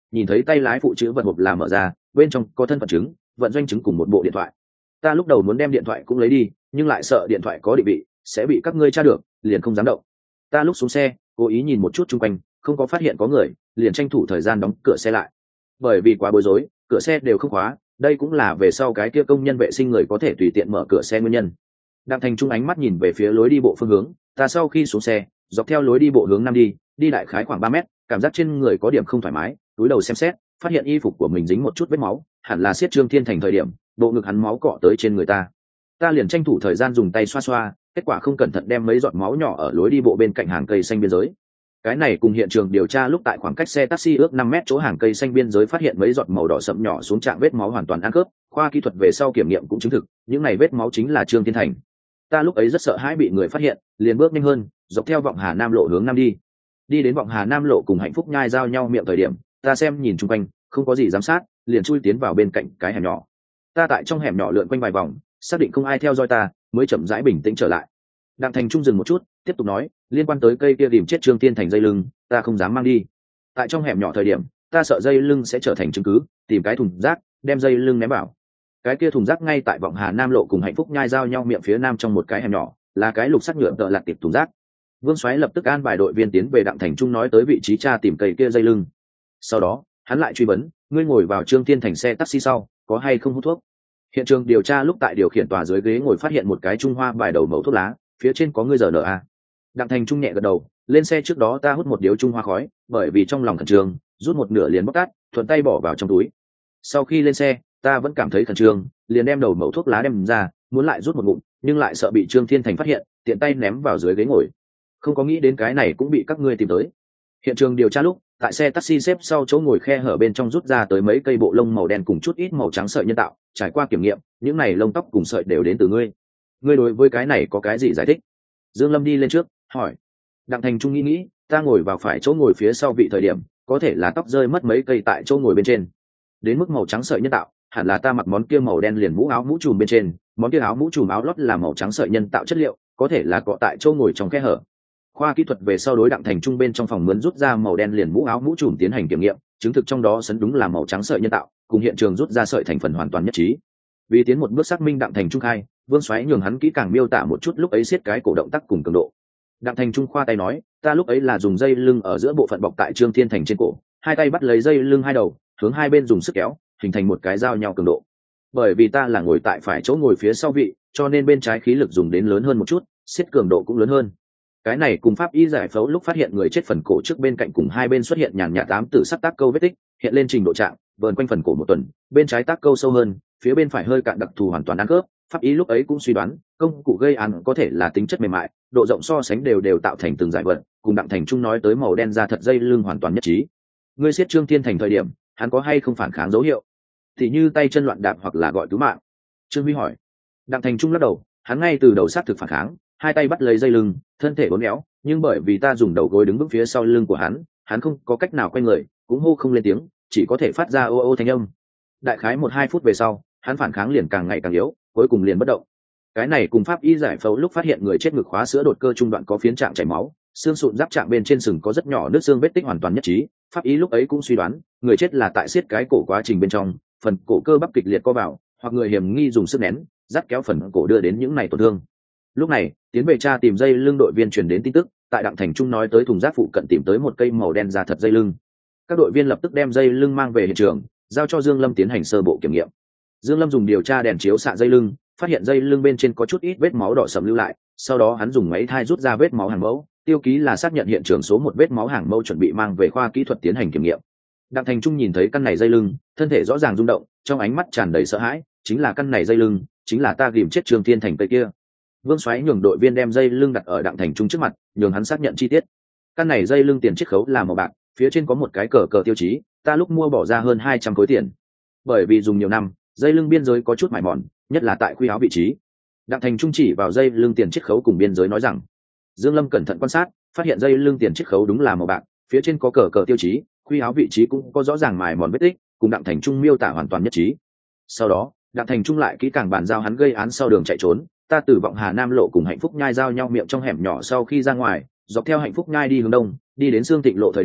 nhìn thấy tay lái phụ chữ vật hộp là mở ra, bên trong có thân phận chứng, vận doanh chứng cùng một bộ điện thoại. Ta lúc đầu muốn đem điện thoại cũng lấy đi, nhưng lại sợ điện thoại có định vị sẽ bị các ngươi tra được, liền không dám động. Ta lúc xuống xe cố ý nhìn một chút chung quanh, không có phát hiện có người, liền tranh thủ thời gian đóng cửa xe lại. Bởi vì quá bối rối, cửa xe đều không khóa, đây cũng là về sau cái kia công nhân vệ sinh người có thể tùy tiện mở cửa xe nguyên nhân. Đặng Thành Trung ánh mắt nhìn về phía lối đi bộ phương hướng, ta sau khi xuống xe dọc theo lối đi bộ hướng nam đi đại khái khoảng 3 mét, cảm giác trên người có điểm không thoải mái, túi đầu xem xét, phát hiện y phục của mình dính một chút vết máu, hẳn là siết Trương Thiên Thành thời điểm bộ ngực hắn máu cọ tới trên người ta liền tranh thủ thời gian dùng tay xoa xoa, kết quả không cẩn thận đem mấy giọt máu nhỏ ở lối đi bộ bên cạnh hàng cây xanh biên giới. Cái này cùng hiện trường điều tra lúc tại khoảng cách xe taxi ước 5 mét chỗ hàng cây xanh biên giới phát hiện mấy giọt màu đỏ sậm nhỏ xuống trạng vết máu hoàn toàn ăn khớp, khoa kỹ thuật về sau kiểm nghiệm cũng chứng thực những này vết máu chính là Trương Thiên Thành. Ta lúc ấy rất sợ hãi bị người phát hiện, liền bước nhanh hơn, dọc theo Vọng Hà Nam lộ hướng nam đi đến Vọng Hà Nam lộ cùng Hạnh Phúc Nhai giao nhau miệng thời điểm, ta xem nhìn chung quanh không có gì giám sát, liền chui tiến vào bên cạnh cái hẻm nhỏ. Ta tại trong hẻm nhỏ lượn quanh vài vòng, xác định không ai theo dõi ta mới chậm rãi bình tĩnh trở lại. Đặng Thành Trung dừng một chút, tiếp tục nói, liên quan tới cây kia tìm chết Trương Thiên Thành dây lưng, ta không dám mang đi. Tại trong hẻm nhỏ thời điểm, ta sợ dây lưng sẽ trở thành chứng cứ, tìm cái thùng rác đem dây lưng ném vào. Cái kia thùng rác ngay tại Vọng Hà Nam lộ cùng Hạnh Phúc Nhai giao nhau miệng phía nam trong một cái hẻm nhỏ, là cái lục sắt nhựa tợ lặt tiệp thùng rác. Vương Soái lập tức an bài đội viên tiến về Đặng Thành Trung nói tới vị trí tra tìm cây kia dây lưng. Sau đó hắn lại truy vấn, ngươi ngồi vào Trương Thiên Thành xe taxi sau có hay không hút thuốc? Hiện trường điều tra lúc tại điều khiển tòa dưới ghế ngồi phát hiện một cái Trung Hoa bài đầu mẩu thuốc lá, phía trên có ngươi RNA. Đặng Thành Trung nhẹ gật đầu, lên xe trước đó ta hút một điếu Trung Hoa khói, bởi vì trong lòng khẩn trương, rút một nửa liền bóc tát, thuận tay bỏ vào trong túi. Sau khi lên xe, ta vẫn cảm thấy khẩn trương, liền đem đầu mẩu thuốc lá đem ra, muốn lại rút một ngụm, nhưng lại sợ bị Trương Thiên Thành phát hiện, tiện tay ném vào dưới ghế ngồi. Không có nghĩ đến cái này cũng bị các ngươi tìm tới. Hiện trường điều tra lúc, tại xe taxi xếp sau chỗ ngồi khe hở bên trong rút ra tới mấy cây bộ lông màu đen cùng chút ít màu trắng sợi nhân tạo, trải qua kiểm nghiệm, những này lông tóc cùng sợi đều đến từ ngươi. Ngươi đối với cái này có cái gì giải thích? Dương Lâm đi lên trước hỏi. Đặng Thành Trung nghĩ, ta ngồi vào phải chỗ ngồi phía sau vị thời điểm, có thể là tóc rơi mất mấy cây tại chỗ ngồi bên trên. Đến mức màu trắng sợi nhân tạo, hẳn là ta mặc món kia màu đen liền mũ áo mũ trùm bên trên, món kia áo mũ trùm áo lót là màu trắng sợi nhân tạo chất liệu, có thể là cọ tại chỗ ngồi trong khe hở. Khoa kỹ thuật về sau đối Đặng Thành Trung bên trong phòng mướn rút ra màu đen liền mũ áo mũ trùm tiến hành kiểm nghiệm, chứng thực trong đó sấn đúng là màu trắng sợi nhân tạo, cùng hiện trường rút ra sợi thành phần hoàn toàn nhất trí. Vì tiến một bước xác minh Đặng Thành Trung khai, Vương Soái nhường hắn kỹ càng miêu tả một chút lúc ấy siết cái cổ động tác cùng cường độ. Đặng Thành Trung khoa tay nói, ta lúc ấy là dùng dây lưng ở giữa bộ phận bọc tại Trương Thiên Thành trên cổ, hai tay bắt lấy dây lưng hai đầu, hướng hai bên dùng sức kéo, hình thành một cái giao nhau cường độ. Bởi vì ta là ngồi tại phải chỗ ngồi phía sau vị, cho nên bên trái khí lực dùng đến lớn hơn một chút, siết cường độ cũng lớn hơn. Cái này cùng pháp y giải phẫu lúc phát hiện người chết phần cổ trước bên cạnh cùng hai bên xuất hiện nhàn nhạt ám tử sắc tác câu vết tích, hiện lên trình độ trạng, vờn quanh phần cổ một tuần, bên trái tác câu sâu hơn, phía bên phải hơi cạn đặc thù hoàn toàn ăn khớp. Pháp y lúc ấy cũng suy đoán công cụ gây án có thể là tính chất mềm mại, độ rộng so sánh đều tạo thành từng giải vật, cùng Đặng Thành Trung nói tới màu đen da thật dây lưng hoàn toàn nhất trí. Ngươi siết Trương Thiên Thành thời điểm, hắn có hay không phản kháng dấu hiệu? Thì như tay chân loạn đạp hoặc là gọi cứu mạng? Trương Huy hỏi. Đặng Thành Trung lắc đầu, hắn ngay từ đầu sát thực phản kháng, hai tay bắt lấy dây lưng, thân thể uốn éo, nhưng bởi vì ta dùng đầu gối đứng vững phía sau lưng của hắn không có cách nào quay người, cũng hô không lên tiếng, chỉ có thể phát ra ô ô thanh âm. Đại khái 1-2 phút về sau, hắn phản kháng liền càng ngày càng yếu, cuối cùng liền bất động. Cái này cùng pháp y giải phẫu lúc phát hiện người chết ngực khóa sữa đột cơ trung đoạn có phiến trạng chảy máu, xương sụn giáp trạng bên trên sừng có rất nhỏ nước xương vết tích hoàn toàn nhất trí. Pháp y lúc ấy cũng suy đoán người chết là tại siết cái cổ quá trình bên trong, phần cổ cơ bắp kịch liệt co vào, hoặc người hiểm nghi dùng sức nén dắt kéo phần cổ đưa đến những này tổn thương. Lúc này tiến về tra tìm dây lưng đội viên truyền đến tin tức, tại Đặng Thành Trung nói tới thùng rác phụ cận tìm tới một cây màu đen da thật dây lưng. Các đội viên lập tức đem dây lưng mang về hiện trường, giao cho Dương Lâm tiến hành sơ bộ kiểm nghiệm. Dương Lâm dùng điều tra đèn chiếu xạ dây lưng, phát hiện dây lưng bên trên có chút ít vết máu đỏ sẫm lưu lại, sau đó hắn dùng máy thai rút ra vết máu hàng mẫu, tiêu ký là xác nhận hiện trường số 1 vết máu hàng mẫu chuẩn bị mang về khoa kỹ thuật tiến hành kiểm nghiệm. Đặng Thành Trung nhìn thấy căn này dây lưng, thân thể rõ ràng rung động, trong ánh mắt tràn đầy sợ hãi, chính là căn này dây lưng, chính là ta ghìm chết Trương Thiên Thành cây kia. Vương Soái nhường đội viên đem dây lưng đặt ở Đặng Thành Trung trước mặt, nhường hắn xác nhận chi tiết. Căn này dây lưng tiền chiết khấu là màu bạc, phía trên có một cái cờ tiêu chí, ta lúc mua bỏ ra hơn 200 khối tiền. Bởi vì dùng nhiều năm, dây lưng biên giới có chút mài mòn, nhất là tại khuy áo vị trí. Đặng Thành Trung chỉ vào dây lưng tiền chiết khấu cùng biên giới nói rằng. Dương Lâm cẩn thận quan sát, phát hiện dây lưng tiền chiết khấu đúng là màu bạc, phía trên có cờ tiêu chí, khuy áo vị trí cũng có rõ ràng mài mòn vết tích, cùng Đặng Thành Trung miêu tả hoàn toàn nhất trí. Sau đó, Đặng Thành Trung lại kỹ càng bàn giao hắn gây án sau đường chạy trốn, ta từ Vọng Hà Nam lộ cùng Hạnh Phúc Nhai giao nhau miệng trong hẻm nhỏ sau khi ra ngoài, dọc theo Hạnh Phúc Nhai đi hướng đông, đi đến Dương Thịnh lộ thời điểm,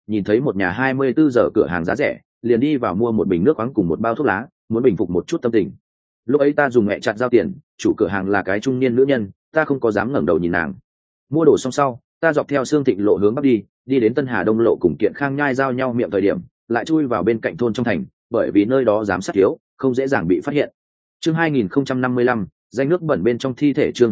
nhìn thấy một nhà 24 giờ cửa hàng giá rẻ, liền đi vào mua một bình nước khoáng cùng một bao thuốc lá, muốn bình phục một chút tâm tình. Lúc ấy ta dùng mẹ chặt giao tiền, chủ cửa hàng là cái trung niên nữ nhân, ta không có dám ngẩng đầu nhìn nàng. Mua đồ xong sau, ta dọc theo Sương Thịnh lộ hướng bắc đi đến Tân Hà Đông lộ cùng Kiện Khang Nhai giao nhau miệng thời điểm, lại chui vào bên cạnh thôn trong thành, bởi vì nơi đó giám sát thiếu, không dễ dàng bị phát hiện. Chương 2055, danh nước bẩn bên trong thi thể. Chương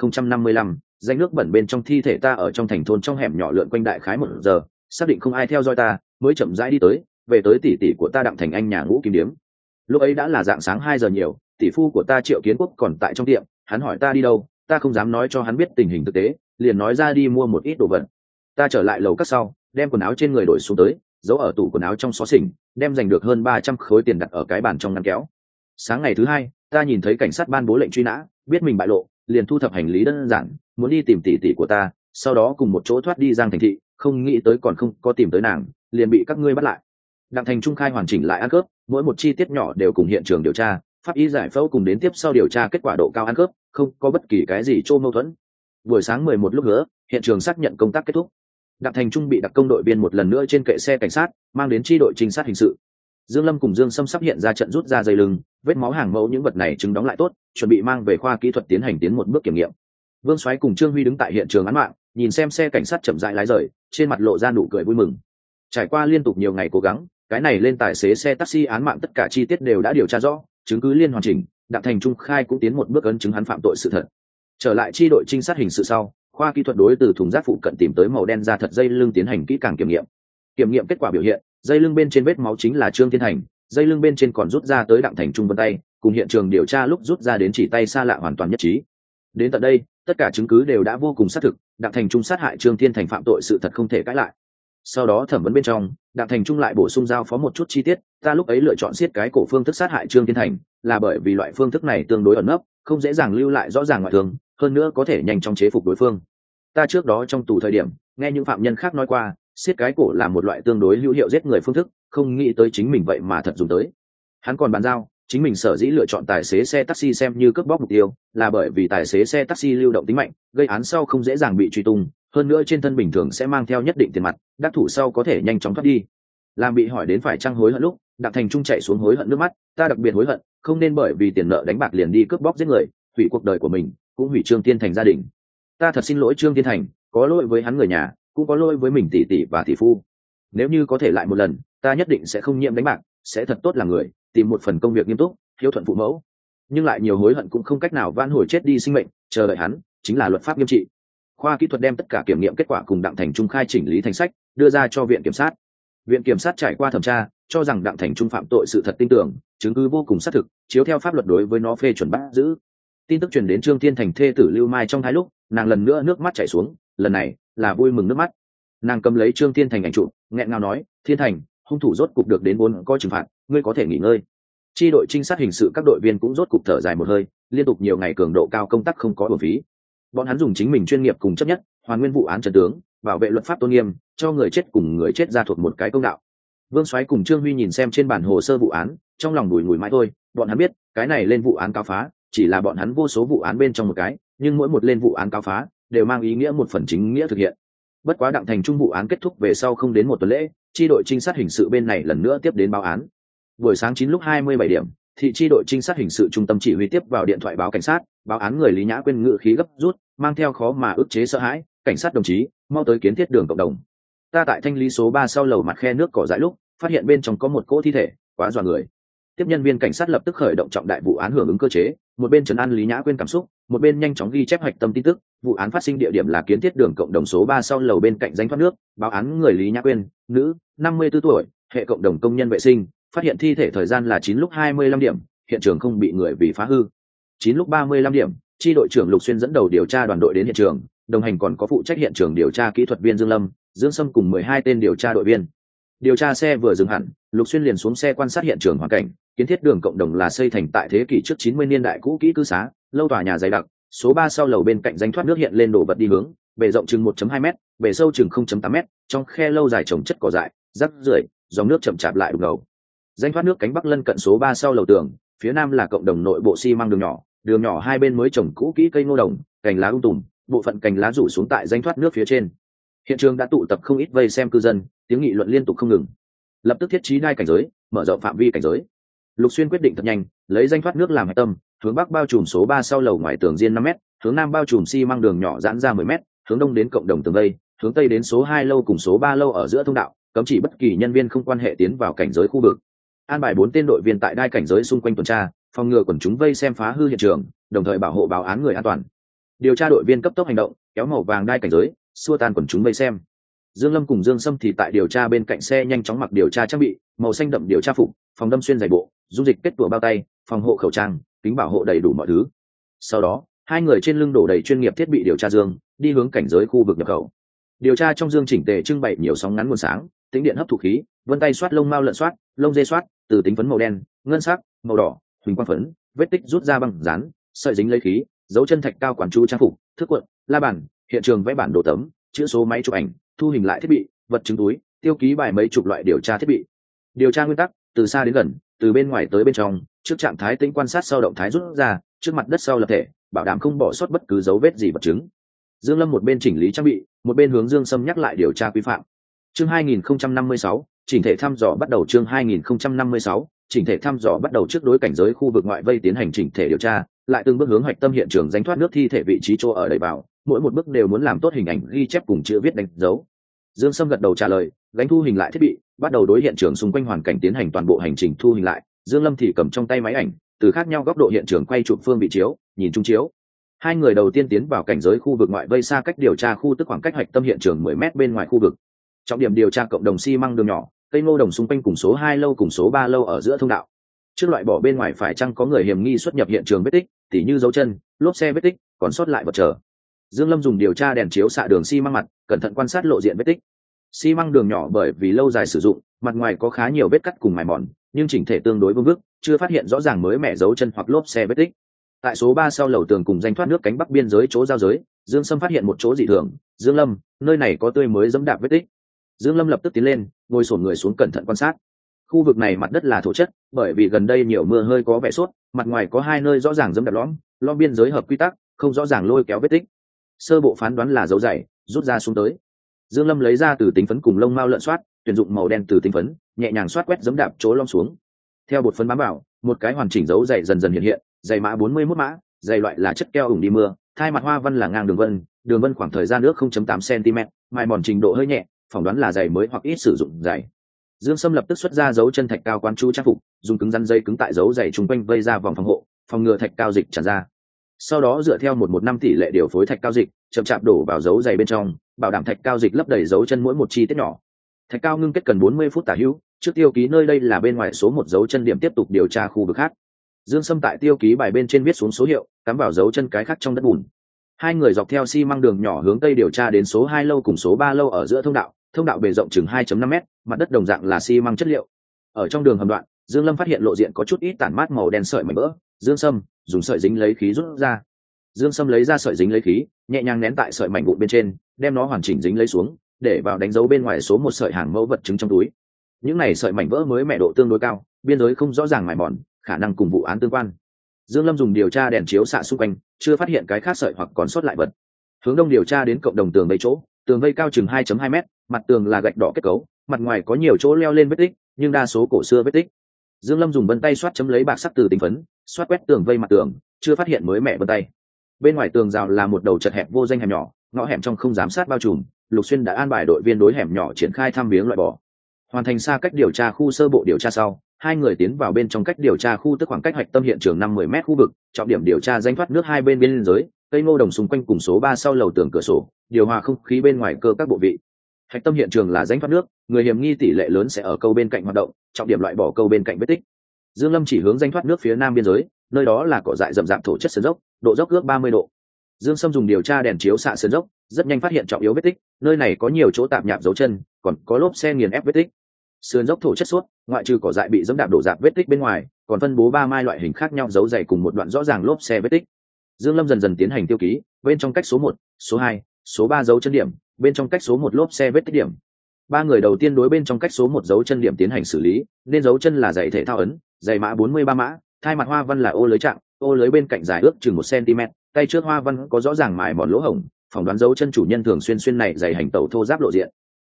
2055, danh nước bẩn bên trong thi thể. Ta ở trong thành thôn trong hẻm nhỏ lượn quanh đại khái 1 giờ, xác định không ai theo dõi ta, mới chậm rãi đi tới, về tới tỷ tỷ của ta Đặng Thành Anh nhà Ngũ Kim Điếm. Lúc ấy đã là dạng sáng 2 giờ nhiều, tỷ phu của ta Triệu Kiến Quốc còn tại trong tiệm, hắn hỏi ta đi đâu, ta không dám nói cho hắn biết tình hình thực tế, liền nói ra đi mua một ít đồ vật. Ta trở lại lầu các sau, đem quần áo trên người đổi xuống tới, giấu ở tủ quần áo trong xó xỉnh, đem giành được hơn 300 khối tiền đặt ở cái bàn trong ngăn kéo. Sáng ngày thứ hai, ta nhìn thấy cảnh sát ban bố lệnh truy nã, biết mình bại lộ, liền thu thập hành lý đơn giản, muốn đi tìm tỷ tỷ của ta, sau đó cùng một chỗ thoát đi Giang Thành thị, không nghĩ tới còn không có tìm tới nàng, liền bị các ngươi bắt lại. Đặng Thành Trung khai hoàn chỉnh lại ăn cướp, mỗi một chi tiết nhỏ đều cùng hiện trường điều tra, pháp y giải phẫu cùng đến tiếp sau điều tra kết quả độ cao ăn cướp, không có bất kỳ cái gì mâu thuẫn. Buổi sáng 11 lúc nữa, hiện trường xác nhận công tác kết thúc. Đặng Thành Trung bị đặc công đội viên một lần nữa trên kệ xe cảnh sát, mang đến chi đội trinh sát hình sự. Dương Lâm cùng Dương Sâm sắp hiện ra trận rút ra dây lưng, vết máu hàng mẫu những vật này chứng đóng lại tốt, chuẩn bị mang về khoa kỹ thuật tiến hành tiến một bước kiểm nghiệm. Vương Soái cùng Trương Huy đứng tại hiện trường án mạng, nhìn xem xe cảnh sát chậm rãi lái rời, trên mặt lộ ra nụ cười vui mừng. Trải qua liên tục nhiều ngày cố gắng, cái này lên tài xế xe taxi án mạng tất cả chi tiết đều đã điều tra rõ, chứng cứ liên hoàn chỉnh, Đặng Thành Trung khai cũng tiến một bước ấn chứng hắn phạm tội sự thật. Trở lại chi đội trinh sát hình sự sau, khoa kỹ thuật đối từ thùng rác phụ cận tìm tới màu đen da thật dây lưng tiến hành kỹ càng kiểm nghiệm. Kiểm nghiệm kết quả biểu hiện, dây lưng bên trên vết máu chính là Trương Thiên Thành, dây lưng bên trên còn rút ra tới Đặng Thành Trung vân tay, cùng hiện trường điều tra lúc rút ra đến chỉ tay xa lạ hoàn toàn nhất trí. Đến tận đây, tất cả chứng cứ đều đã vô cùng xác thực, Đặng Thành Trung sát hại Trương Thiên Thành phạm tội sự thật không thể cãi lại. Sau đó thẩm vấn bên trong, Đặng Thành Trung lại bổ sung giao phó một chút chi tiết, ta lúc ấy lựa chọn siết cái cổ phương thức sát hại Trương Thiên Thành, là bởi vì loại phương thức này tương đối ẩn nấp, không dễ dàng lưu lại rõ ràng ngoại thương, hơn nữa có thể nhanh chóng chế phục đối phương. Ta trước đó trong tù thời điểm, nghe những phạm nhân khác nói qua, siết cái cổ là một loại tương đối hữu hiệu giết người phương thức, không nghĩ tới chính mình vậy mà thật dùng tới. Hắn còn bàn giao, chính mình sở dĩ lựa chọn tài xế xe taxi xem như cướp bóc mục tiêu, là bởi vì tài xế xe taxi lưu động tính mạnh, gây án sau không dễ dàng bị truy tung, hơn nữa trên thân bình thường sẽ mang theo nhất định tiền mặt, đắc thủ sau có thể nhanh chóng thoát đi. Làm bị hỏi đến phải chăng hối hận lúc, Đặng Thành Trung chạy xuống hối hận nước mắt, ta đặc biệt hối hận, không nên bởi vì tiền nợ đánh bạc liền đi cướp bóc giết người, hủy cuộc đời của mình, cũng hủy Trương Thiên Thành gia đình. Ta thật xin lỗi Trương Thiên Thành, có lỗi với hắn người nhà, cũng có lỗi với mình tỷ tỷ và tỷ phu. Nếu như có thể lại một lần, ta nhất định sẽ không nhiễm đánh bạc, sẽ thật tốt làm người, tìm một phần công việc nghiêm túc, hiếu thuận phụ mẫu. Nhưng lại nhiều hối hận cũng không cách nào vãn hồi chết đi sinh mệnh, chờ đợi hắn chính là luật pháp nghiêm trị. Khoa kỹ thuật đem tất cả kiểm nghiệm kết quả cùng Đặng Thành Trung khai chỉnh lý thành sách, đưa ra cho viện kiểm sát. Viện kiểm sát trải qua thẩm tra, cho rằng Đặng Thành Trung phạm tội sự thật tin tưởng, chứng cứ vô cùng xác thực, chiếu theo pháp luật đối với nó phê chuẩn bắt giữ. Tin tức truyền đến Trương Thiên Thành thê tử Lưu Mai trong thái lúc, nàng lần nữa nước mắt chảy xuống, lần này là vui mừng nước mắt. Nàng cầm lấy Trương Thiên Thành ảnh chụp, nghẹn ngào nói, Thiên Thành, hung thủ rốt cục được đến 4 coi trừng phạt, ngươi có thể nghỉ ngơi. Chi đội trinh sát hình sự các đội viên cũng rốt cục thở dài một hơi, liên tục nhiều ngày cường độ cao công tác không có uổng phí. Bọn hắn dùng chính mình chuyên nghiệp cùng chấp nhất, hoàn nguyên vụ án trận tướng, bảo vệ luật pháp tôn nghiêm, cho người chết cùng người chết ra thuộc một cái công đạo. Vương Soái cùng Trương Huy nhìn xem trên bản hồ sơ vụ án, trong lòng bùi ngùi mãi thôi, bọn hắn biết, cái này lên vụ án cáo phá, chỉ là bọn hắn vô số vụ án bên trong một cái, nhưng mỗi một lên vụ án cáo phá, đều mang ý nghĩa một phần chính nghĩa thực hiện. Bất quá Đặng Thành Trung vụ án kết thúc về sau không đến một tuần lễ, chi đội trinh sát hình sự bên này lần nữa tiếp đến báo án. Buổi sáng 9 lúc 27 điểm, thị chi đội trinh sát hình sự trung tâm chỉ huy tiếp vào điện thoại báo cảnh sát, báo án người Lý Nhã Quyên ngự khí gấp rút, mang theo khó mà ức chế sợ hãi, cảnh sát đồng chí, mau tới kiến thiết đường cộng đồng. Ta tại thanh lý số 3 sau lầu mặt khe nước cỏ dại lúc, phát hiện bên trong có một cỗ thi thể, quá dọa người. Tiếp nhân viên cảnh sát lập tức khởi động trọng đại vụ án hưởng ứng cơ chế, một bên trấn an Lý Nhã Quyên cảm xúc, một bên nhanh chóng ghi chép hoạch tâm tin tức. Vụ án phát sinh địa điểm là kiến thiết đường cộng đồng số 3 sau lầu bên cạnh danh thoát nước, báo án người Lý Nhã Quyên, nữ, 54 tuổi, hệ cộng đồng công nhân vệ sinh, phát hiện thi thể thời gian là 9 lúc 25 điểm, hiện trường không bị người vì phá hư. 9 lúc 35 điểm, chi đội trưởng Lục Xuyên dẫn đầu điều tra đoàn đội đến hiện trường, đồng hành còn có phụ trách hiện trường điều tra kỹ thuật viên Dương Lâm, Dương Sâm cùng 12 tên điều tra đội viên. Điều tra xe vừa dừng hẳn, Lục Xuyên liền xuống xe quan sát hiện trường hoàn cảnh. Kiến thiết đường cộng đồng là xây thành tại thế kỷ trước 90 niên đại cũ kỹ cư xá, lâu tòa nhà dày đặc, số 3 sau lầu bên cạnh danh thoát nước hiện lên đổ vật đi hướng, bề rộng chừng 1.2 m, bề sâu chừng 0.8 m, trong khe lâu dài trồng chất cỏ dại, rác rưởi, dòng nước chậm chạp lại đục ngầu. Danh thoát nước cánh bắc lân cận số 3 sau lầu tường, phía nam là cộng đồng nội bộ xi măng đường nhỏ hai bên mới trồng cũ kỹ cây ngô đồng, cành lá tùm, bộ phận cành lá rủ xuống tại danh thoát nước phía trên. Hiện trường đã tụ tập không ít vây xem cư dân, tiếng nghị luận liên tục không ngừng. Lập tức thiết trí đai cảnh giới, mở rộng phạm vi cảnh giới. Lục Xuyên quyết định thật nhanh, lấy danh thoát nước làm hạch tâm, hướng bắc bao trùm số 3 sau lầu ngoài tường diên 5 m, hướng nam bao trùm xi măng đường nhỏ giãn ra 10 m, hướng đông đến cộng đồng tường vây, hướng tây đến số 2 lâu cùng số 3 lâu ở giữa thông đạo, cấm chỉ bất kỳ nhân viên không quan hệ tiến vào cảnh giới khu vực. An bài 4 tên đội viên tại đai cảnh giới xung quanh tuần tra, phòng ngừa quần chúng vây xem phá hư hiện trường, đồng thời bảo hộ báo án người an toàn. Điều tra đội viên cấp tốc hành động, kéo màu vàng đai cảnh giới, xua tan quần chúng vây xem. Dương Lâm cùng Dương Sâm thì tại điều tra bên cạnh xe nhanh chóng mặc điều tra trang bị, màu xanh đậm điều tra phục, phòng đâm xuyên giày bộ, dung dịch kết tủa bao tay, phòng hộ khẩu trang, kính bảo hộ đầy đủ mọi thứ. Sau đó, hai người trên lưng đổ đầy chuyên nghiệp thiết bị điều tra dương, đi hướng cảnh giới khu vực nhập khẩu. Điều tra trong dương chỉnh tề trưng bày nhiều sóng ngắn nguồn sáng, tĩnh điện hấp thụ khí, vân tay xoát lông mao lợn xoát, lông dê xoát, từ tính phấn màu đen, ngân sắc, màu đỏ, huỳnh quang phấn, vết tích rút ra bằng dán, sợi dính lấy khí, dấu chân thạch cao quản chú trang phục, thước cuộn, la bàn, hiện trường vẽ bản đồ tấm, chữ số máy chụp ảnh, thu hình lại thiết bị, vật chứng túi, tiêu ký bài mấy chục loại điều tra thiết bị. Điều tra nguyên tắc: từ xa đến gần, từ bên ngoài tới bên trong, trước trạng thái tĩnh quan sát sau động thái rút ra, trước mặt đất sau lập thể, bảo đảm không bỏ sót bất cứ dấu vết gì vật chứng. Dương Lâm một bên chỉnh lý trang bị, một bên hướng Dương Sâm nhắc lại điều tra quy phạm. Chương 2056, chỉnh thể thăm dò bắt đầu. Chương 2056, chỉnh thể thăm dò bắt đầu. Trước đối cảnh giới khu vực ngoại vây tiến hành chỉnh thể điều tra, lại từng bước hướng hoạch tâm hiện trường danh thoát nước thi thể vị trí chỗ ở đẩy vào, mỗi một bước đều muốn làm tốt hình ảnh ghi chép cùng chữ viết đánh dấu. Dương Sâm gật đầu trả lời, gánh thu hình lại thiết bị, bắt đầu đối hiện trường xung quanh hoàn cảnh tiến hành toàn bộ hành trình thu hình lại. Dương Lâm thì cầm trong tay máy ảnh, từ khác nhau góc độ hiện trường quay chụp phương vị chiếu, nhìn trung chiếu. Hai người đầu tiên tiến vào cảnh giới khu vực ngoại vây xa cách điều tra khu, tức khoảng cách hoạch tâm hiện trường 10 m bên ngoài khu vực. Trọng điểm điều tra cộng đồng xi măng đường nhỏ, cây ngô đồng xung quanh cùng số 2 lâu cùng số 3 lâu ở giữa thông đạo. Trước loại bỏ bên ngoài phải chăng có người hiểm nghi xuất nhập hiện trường vết tích, tỉ như dấu chân, lốp xe vết tích, còn sót lại vật chờ. Dương Lâm dùng điều tra đèn chiếu xạ đường xi măng mặt, cẩn thận quan sát lộ diện vết tích. Xi măng đường nhỏ bởi vì lâu dài sử dụng, mặt ngoài có khá nhiều vết cắt cùng mài mòn, nhưng chỉnh thể tương đối vương vức, chưa phát hiện rõ ràng mới mẻ dấu chân hoặc lốp xe vết tích. Tại số 3 sau lầu tường cùng danh thoát nước cánh bắc biên giới chỗ giao giới, Dương Sâm phát hiện một chỗ dị thường. Dương Lâm, nơi này có tươi mới dẫm đạp vết tích. Dương Lâm lập tức tiến lên, ngồi xổm người xuống cẩn thận quan sát. Khu vực này mặt đất là thổ chất, bởi vì gần đây nhiều mưa hơi có vẻ sốt, mặt ngoài có hai nơi rõ ràng dẫm đạp lõm biên giới hợp quy tắc, không rõ ràng lôi kéo vết tích. Sơ bộ phán đoán là dấu giày, rút ra xuống tới. Dương Lâm lấy ra từ tính phấn cùng lông mao lợn xoát, tuyển dụng màu đen từ tính phấn, nhẹ nhàng xoát quét dẫm đạp chỗ lõm xuống. Theo bột phấn bám vào, một cái hoàn chỉnh dấu giày dần dần hiện hiện, giày mã 41 mã, giày loại là chất keo ủng đi mưa, thai mặt hoa văn là ngang đường vân khoảng thời gian nước 0.8 cm, mài mòn trình độ hơi nhẹ, phỏng đoán là giày mới hoặc ít sử dụng giày. Dương Sâm lập tức xuất ra dấu chân thạch cao quan chú trang phục, dùng cứng rắn dây cứng tại dấu giày trung quanh vây ra vòng phòng hộ, phòng ngừa thạch cao dịch tràn ra. Sau đó dựa theo 1:1:5 tỷ lệ điều phối thạch cao dịch, chậm chạp đổ vào dấu giày bên trong, bảo đảm thạch cao dịch lấp đầy dấu chân mỗi một chi tiết nhỏ. Thạch cao ngưng kết cần 40 phút tả hữu, trước tiêu ký nơi đây là bên ngoài số 1 dấu chân điểm tiếp tục điều tra khu vực khác. Dương Sâm tại tiêu ký bài bên trên viết xuống số hiệu, cắm vào dấu chân cái khác trong đất bùn. Hai người dọc theo xi măng đường nhỏ hướng tây điều tra đến số 2 lâu cùng số 3 lâu ở giữa thông đạo bề rộng chừng 2.5 m, mặt đất đồng dạng là xi măng chất liệu. Ở trong đường hầm đoạn, Dương Lâm phát hiện lộ diện có chút ít tản mát màu đen sợi mảnh vỡ. Dương Sâm dùng sợi dính lấy khí rút ra. Dương Sâm lấy ra sợi dính lấy khí, nhẹ nhàng nén tại sợi mảnh vụn bên trên, đem nó hoàn chỉnh dính lấy xuống, để vào đánh dấu bên ngoài số 1 sợi hàng mẫu vật chứng trong túi. Những này sợi mảnh vỡ mới mẻ độ tương đối cao, biên giới không rõ ràng mài mòn, khả năng cùng vụ án tương quan. Dương Lâm dùng điều tra đèn chiếu xạ xung quanh, chưa phát hiện cái khác sợi hoặc còn sót lại vật. Hướng đông điều tra đến cộng đồng tường vây chỗ, tường vây cao chừng 2.2 m, mặt tường là gạch đỏ kết cấu, mặt ngoài có nhiều chỗ leo lên vết tích, nhưng đa số cổ xưa vết tích. Dương Lâm dùng vân tay xoát chấm lấy bạc sắc từ tính phấn, xoát quét tường vây mặt tường, chưa phát hiện mới mẻ vân tay. Bên ngoài tường rào là một đầu chật hẹp vô danh hẻm nhỏ, ngõ hẻm trong không giám sát bao trùm. Lục Xuyên đã an bài đội viên đối hẻm nhỏ triển khai thăm viếng loại bỏ. Hoàn thành xa cách điều tra khu sơ bộ điều tra sau, hai người tiến vào bên trong cách điều tra khu, tức khoảng cách hoạch tâm hiện trường 50 m khu vực, trọng điểm điều tra danh thoát nước hai bên biên giới, cây ngô đồng xung quanh cùng số 3 sau lầu tường cửa sổ, điều hòa không khí bên ngoài cơ các bộ vị. Hoạch tâm hiện trường là danh thoát nước, người hiểm nghi tỷ lệ lớn sẽ ở câu bên cạnh hoạt động, trọng điểm loại bỏ câu bên cạnh vết tích. Dương Lâm chỉ hướng danh thoát nước phía nam biên giới, nơi đó là cỏ dại rậm rạp thổ chất sườn dốc, độ dốc ước 30 độ. Dương Sâm dùng điều tra đèn chiếu xạ sườn dốc, rất nhanh phát hiện trọng yếu vết tích, nơi này có nhiều chỗ tạp nhạp dấu chân, còn có lốp xe nghiền ép vết tích. Sườn dốc thổ chất suốt, ngoại trừ cỏ dại bị dẫm đạp đổ rạp vết tích bên ngoài, còn phân bố 3 mai loại hình khác nhau dấu dày cùng một đoạn rõ ràng lốp xe vết tích. Dương Lâm dần dần tiến hành tiêu ký, bên trong cách số 1, số 2, số 3 dấu chân điểm, bên trong cách số 1 lốp xe vết tích điểm. Ba người đầu tiên đối bên trong cách số 1 dấu chân điểm tiến hành xử lý, nên dấu chân là giày thể thao ấn, giày mã 43 mã, thai mặt hoa văn là ô lưới chạm, ô lưới bên cạnh dài ước chừng 1 cm, tay trước hoa văn có rõ ràng mài mòn lỗ hổng, phỏng đoán dấu chân chủ nhân thường xuyên này giày hành tẩu thô ráp lộ diện.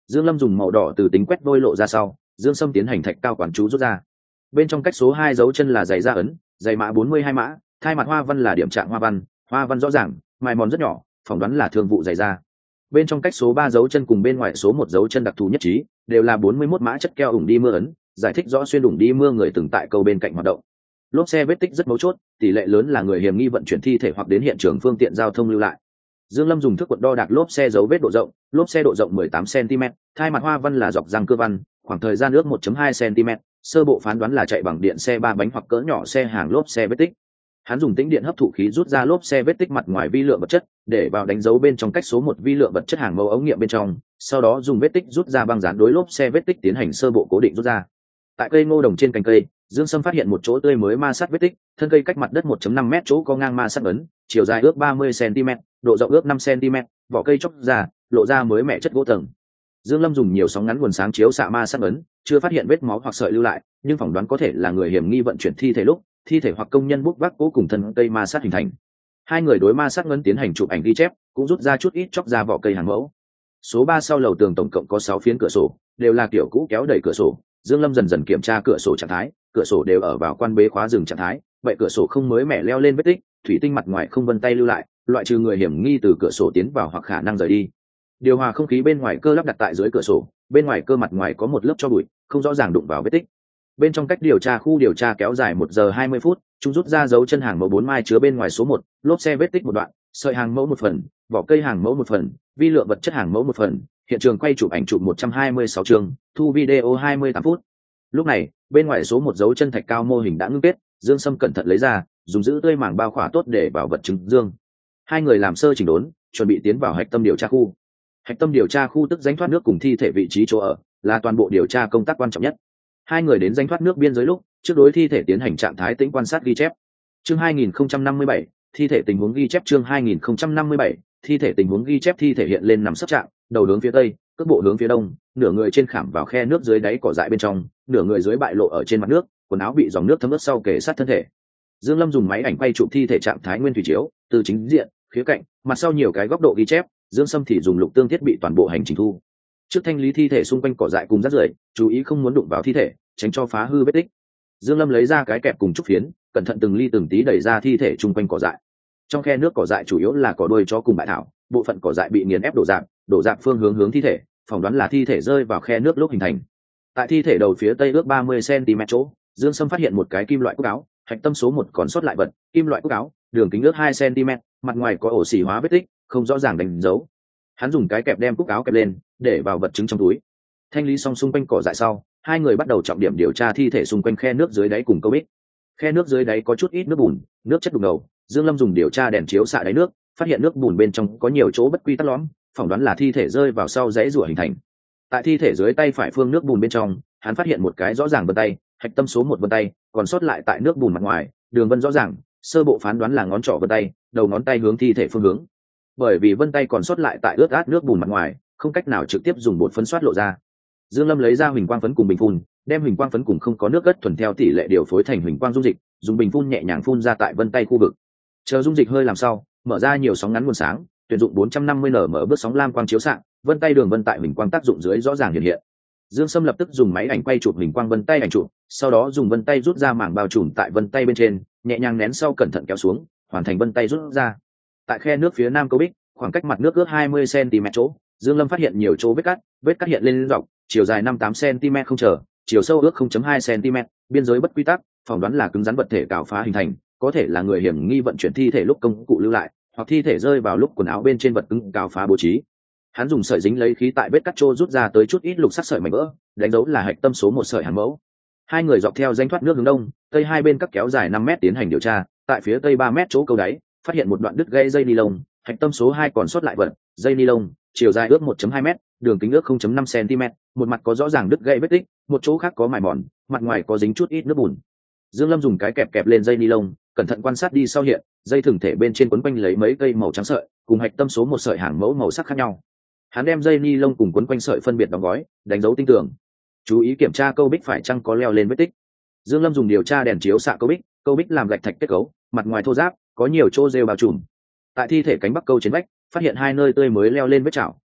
Dương Lâm dùng màu đỏ từ tính quét vôi lộ ra sau, Dương Sâm tiến hành thạch cao quản chú rút ra. Bên trong cách số 2 dấu chân là giày da ấn, giày mã 42 mã, thai mặt hoa văn là điểm trạng hoa văn rõ ràng, mài mòn rất nhỏ, phỏng đoán là thương vụ giày da. Bên trong cách số 3 dấu chân cùng bên ngoài số 1 dấu chân đặc thù nhất trí, đều là 41 mã chất keo ủng đi mưa ấn, giải thích rõ xuyên ủng đi mưa người từng tại cầu bên cạnh hoạt động. Lốp xe vết tích rất mấu chốt, tỷ lệ lớn là người hiểm nghi vận chuyển thi thể hoặc đến hiện trường phương tiện giao thông lưu lại. Dương Lâm dùng thước cuộn đo đạc lốp xe dấu vết độ rộng, lốp xe độ rộng 18 cm, thai mặt hoa văn là dọc răng cưa văn, khoảng thời gian ước 1.2 cm, sơ bộ phán đoán là chạy bằng điện xe 3 bánh hoặc cỡ nhỏ xe hàng lốp xe vết tích. Hắn dùng tĩnh điện hấp thụ khí rút ra lốp xe vết tích mặt ngoài vi lượng vật chất, để vào đánh dấu bên trong cách số 1 vi lượng vật chất hàng mẫu ống nghiệm bên trong, sau đó dùng vết tích rút ra băng dán đối lốp xe vết tích tiến hành sơ bộ cố định rút ra. Tại cây ngô đồng trên cành cây, Dương Sâm phát hiện một chỗ tươi mới ma sát vết tích, thân cây cách mặt đất 1.5 mét chỗ có ngang ma sát ấn, chiều dài ước 30 cm, độ rộng ước 5 cm, vỏ cây chóc ra, lộ ra mới mẻ chất gỗ tầng. Dương Lâm dùng nhiều sóng ngắn nguồn sáng chiếu xạ ma sát ấn, chưa phát hiện vết máu hoặc sợi lưu lại, nhưng phỏng đoán có thể là người hiểm nghi vận chuyển thi thể lúc, thi thể hoặc công nhân bốc vác cố cùng thân cây ma sát hình thành. Hai người đối ma sát ấn tiến hành chụp ảnh ghi chép, cũng rút ra chút ít chóc ra vỏ cây hàng mẫu. Số 3 sau lầu tường tổng cộng có 6 phiến cửa sổ, đều là kiểu cũ kéo đẩy cửa sổ. Dương Lâm dần dần kiểm tra cửa sổ trạng thái, cửa sổ đều ở vào quan bế khóa dừng trạng thái, vậy cửa sổ không mới mẻ leo lên vết tích, thủy tinh mặt ngoài không vân tay lưu lại, loại trừ người hiểm nghi từ cửa sổ tiến vào hoặc khả năng rời đi. Điều hòa không khí bên ngoài cơ lắp đặt tại dưới cửa sổ, bên ngoài cơ mặt ngoài có một lớp tro bụi, không rõ ràng đụng vào vết tích. Bên trong cách điều tra khu điều tra kéo dài 1 giờ 20 phút, chúng rút ra dấu chân hàng mẫu 4 mai chứa bên ngoài số 1, lốp xe vết tích một đoạn, sợi hàng mẫu một phần, vỏ cây hàng mẫu một phần, vi lượng vật chất hàng mẫu một phần, hiện trường quay chụp ảnh chụp 126 chương, thu video 28 phút. Lúc này, bên ngoài số 1 dấu chân thạch cao mô hình đã ngưng kết, Dương Sâm cẩn thận lấy ra, dùng giữ tươi màng bao khỏa tốt để bảo vật chứng dương. Hai người làm sơ chỉnh đốn, chuẩn bị tiến vào hạch tâm điều tra khu. Hạch tâm điều tra khu tức rãnh thoát nước cùng thi thể vị trí chỗ ở, là toàn bộ điều tra công tác quan trọng nhất. Hai người đến rãnh thoát nước biên giới lúc, trước đối thi thể tiến hành trạng thái tĩnh quan sát ghi chép. Chương 2057, thi thể tình huống ghi chép chương 2057, thi thể tình huống ghi chép thi thể hiện lên nằm sấp trạng, đầu hướng phía tây, cước bộ hướng phía đông, nửa người trên khảm vào khe nước dưới đáy cỏ dại bên trong, nửa người dưới bại lộ ở trên mặt nước, quần áo bị dòng nước thấm ướt sau kề sát thân thể. Dương Lâm dùng máy ảnh quay chụp thi thể trạng thái nguyên thủy chiếu, từ chính diện, khía cạnh, mặt sau nhiều cái góc độ ghi chép, Dương Sâm thì dùng lục tương thiết bị toàn bộ hành trình thu. Trước thanh lý thi thể xung quanh cỏ dại cùng rác rưởi, chú ý không muốn đụng vào thi thể, tránh cho phá hư vết tích. Dương Lâm lấy ra cái kẹp cùng trúc phiến, cẩn thận từng ly từng tí đẩy ra thi thể xung quanh cỏ dại. Trong khe nước cỏ dại chủ yếu là cỏ đuôi chó cùng bại thảo, bộ phận cỏ dại bị nghiền ép đổ rạp phương hướng thi thể, phỏng đoán là thi thể rơi vào khe nước lúc hình thành. Tại thi thể đầu phía tây ước 30 cm chỗ, Dương Sâm phát hiện một cái kim loại cúc áo, hạch tâm số 1 còn sót lại vật, kim loại cúc áo, đường kính ước 2 cm, mặt ngoài có ổ xì hóa vết tích, không rõ ràng đánh dấu. Hắn dùng cái kẹp đem cúc áo kẹp lên, để vào vật chứng trong túi. Thanh lý xong xung quanh cỏ dại sau, hai người bắt đầu trọng điểm điều tra thi thể xung quanh khe nước dưới đáy cùng câu bích. Khe nước dưới đáy có chút ít nước bùn, nước chất đục ngầu. Dương Lâm dùng điều tra đèn chiếu xạ đáy nước, phát hiện nước bùn bên trong có nhiều chỗ bất quy tắc lõm, phỏng đoán là thi thể rơi vào sau rãy rủa hình thành. Tại thi thể dưới tay phải phương nước bùn bên trong, hắn phát hiện một cái rõ ràng vân tay, hạch tâm số 1 vân tay, còn sót lại tại nước bùn mặt ngoài, đường vân rõ ràng, sơ bộ phán đoán là ngón trỏ vân tay, đầu ngón tay hướng thi thể phương hướng. Bởi vì vân tay còn sót lại tại ướt át nước bùn mặt ngoài, không cách nào trực tiếp dùng bột phấn soát lộ ra. Dương Lâm lấy ra huỳnh quang phấn cùng bình phun, đem huỳnh quang phấn cùng không có nước cất thuần theo tỷ lệ điều phối thành huỳnh quang dung dịch, dùng bình phun nhẹ nhàng phun ra tại vân tay khu vực. Chờ dung dịch hơi làm sau, mở ra nhiều sóng ngắn nguồn sáng, tuyển dụng 450 nm bước sóng lam quang chiếu xạ, vân tay đường vân tại huỳnh quang tác dụng dưới rõ ràng hiện hiện. Dương Sâm lập tức dùng máy ảnh quay chụp huỳnh quang vân tay ảnh chụp, sau đó dùng vân tay rút ra mảng bao trùm tại vân tay bên trên, nhẹ nhàng nén sau cẩn thận kéo xuống, hoàn thành vân tay rút ra. Tại khe nước phía nam câu bích, khoảng cách mặt nước ước 20 cm chỗ, Dương Lâm phát hiện nhiều chỗ vết cắt hiện lên dọc, chiều dài 5-8 cm không chờ, chiều sâu ước 0.2 cm, biên giới bất quy tắc, phỏng đoán là cứng rắn vật thể cào phá hình thành, có thể là người hiểm nghi vận chuyển thi thể lúc công cụ lưu lại, hoặc thi thể rơi vào lúc quần áo bên trên vật cứng cào phá bố trí. Hắn dùng sợi dính lấy khí tại vết cắt trô rút ra tới chút ít lục sắc sợi mảnh vỡ, đánh dấu là hạch tâm số 1 sợi hàn mẫu. Hai người dọc theo rãnh thoát nước hướng đông, tây hai bên các kéo dài 5 mét tiến hành điều tra, tại phía tây 3 mét chỗ câu đáy, phát hiện một đoạn đứt gãy dây ni lông, hạch tâm số 2 còn sót lại vật, dây ni lông, chiều dài ước 1.2 m, đường kính ước 0.5 cm, một mặt có rõ ràng đứt gãy vết tích, một chỗ khác có mài mòn, mặt ngoài có dính chút ít nước bùn. Dương Lâm dùng cái kẹp lên dây ni lông, cẩn thận quan sát đi sau hiện, dây thừng thể bên trên quấn quanh lấy mấy cây màu trắng sợi, cùng hạch tâm số 1 sợi hàng mẫu màu sắc khác nhau. Hắn đem dây ni lông cùng quấn quanh sợi phân biệt đóng gói, đánh dấu tinh tường. Chú ý kiểm tra câu bích phải chăng có leo lên vết tích. Dương Lâm dùng điều tra đèn chiếu xạ câu bích làm gạch thạch kết cấu, mặt ngoài thô ráp, có nhiều chỗ rêu bao trùm. Tại thi thể cánh bắc câu trên vách, phát hiện hai nơi tươi mới leo lên vết chảo,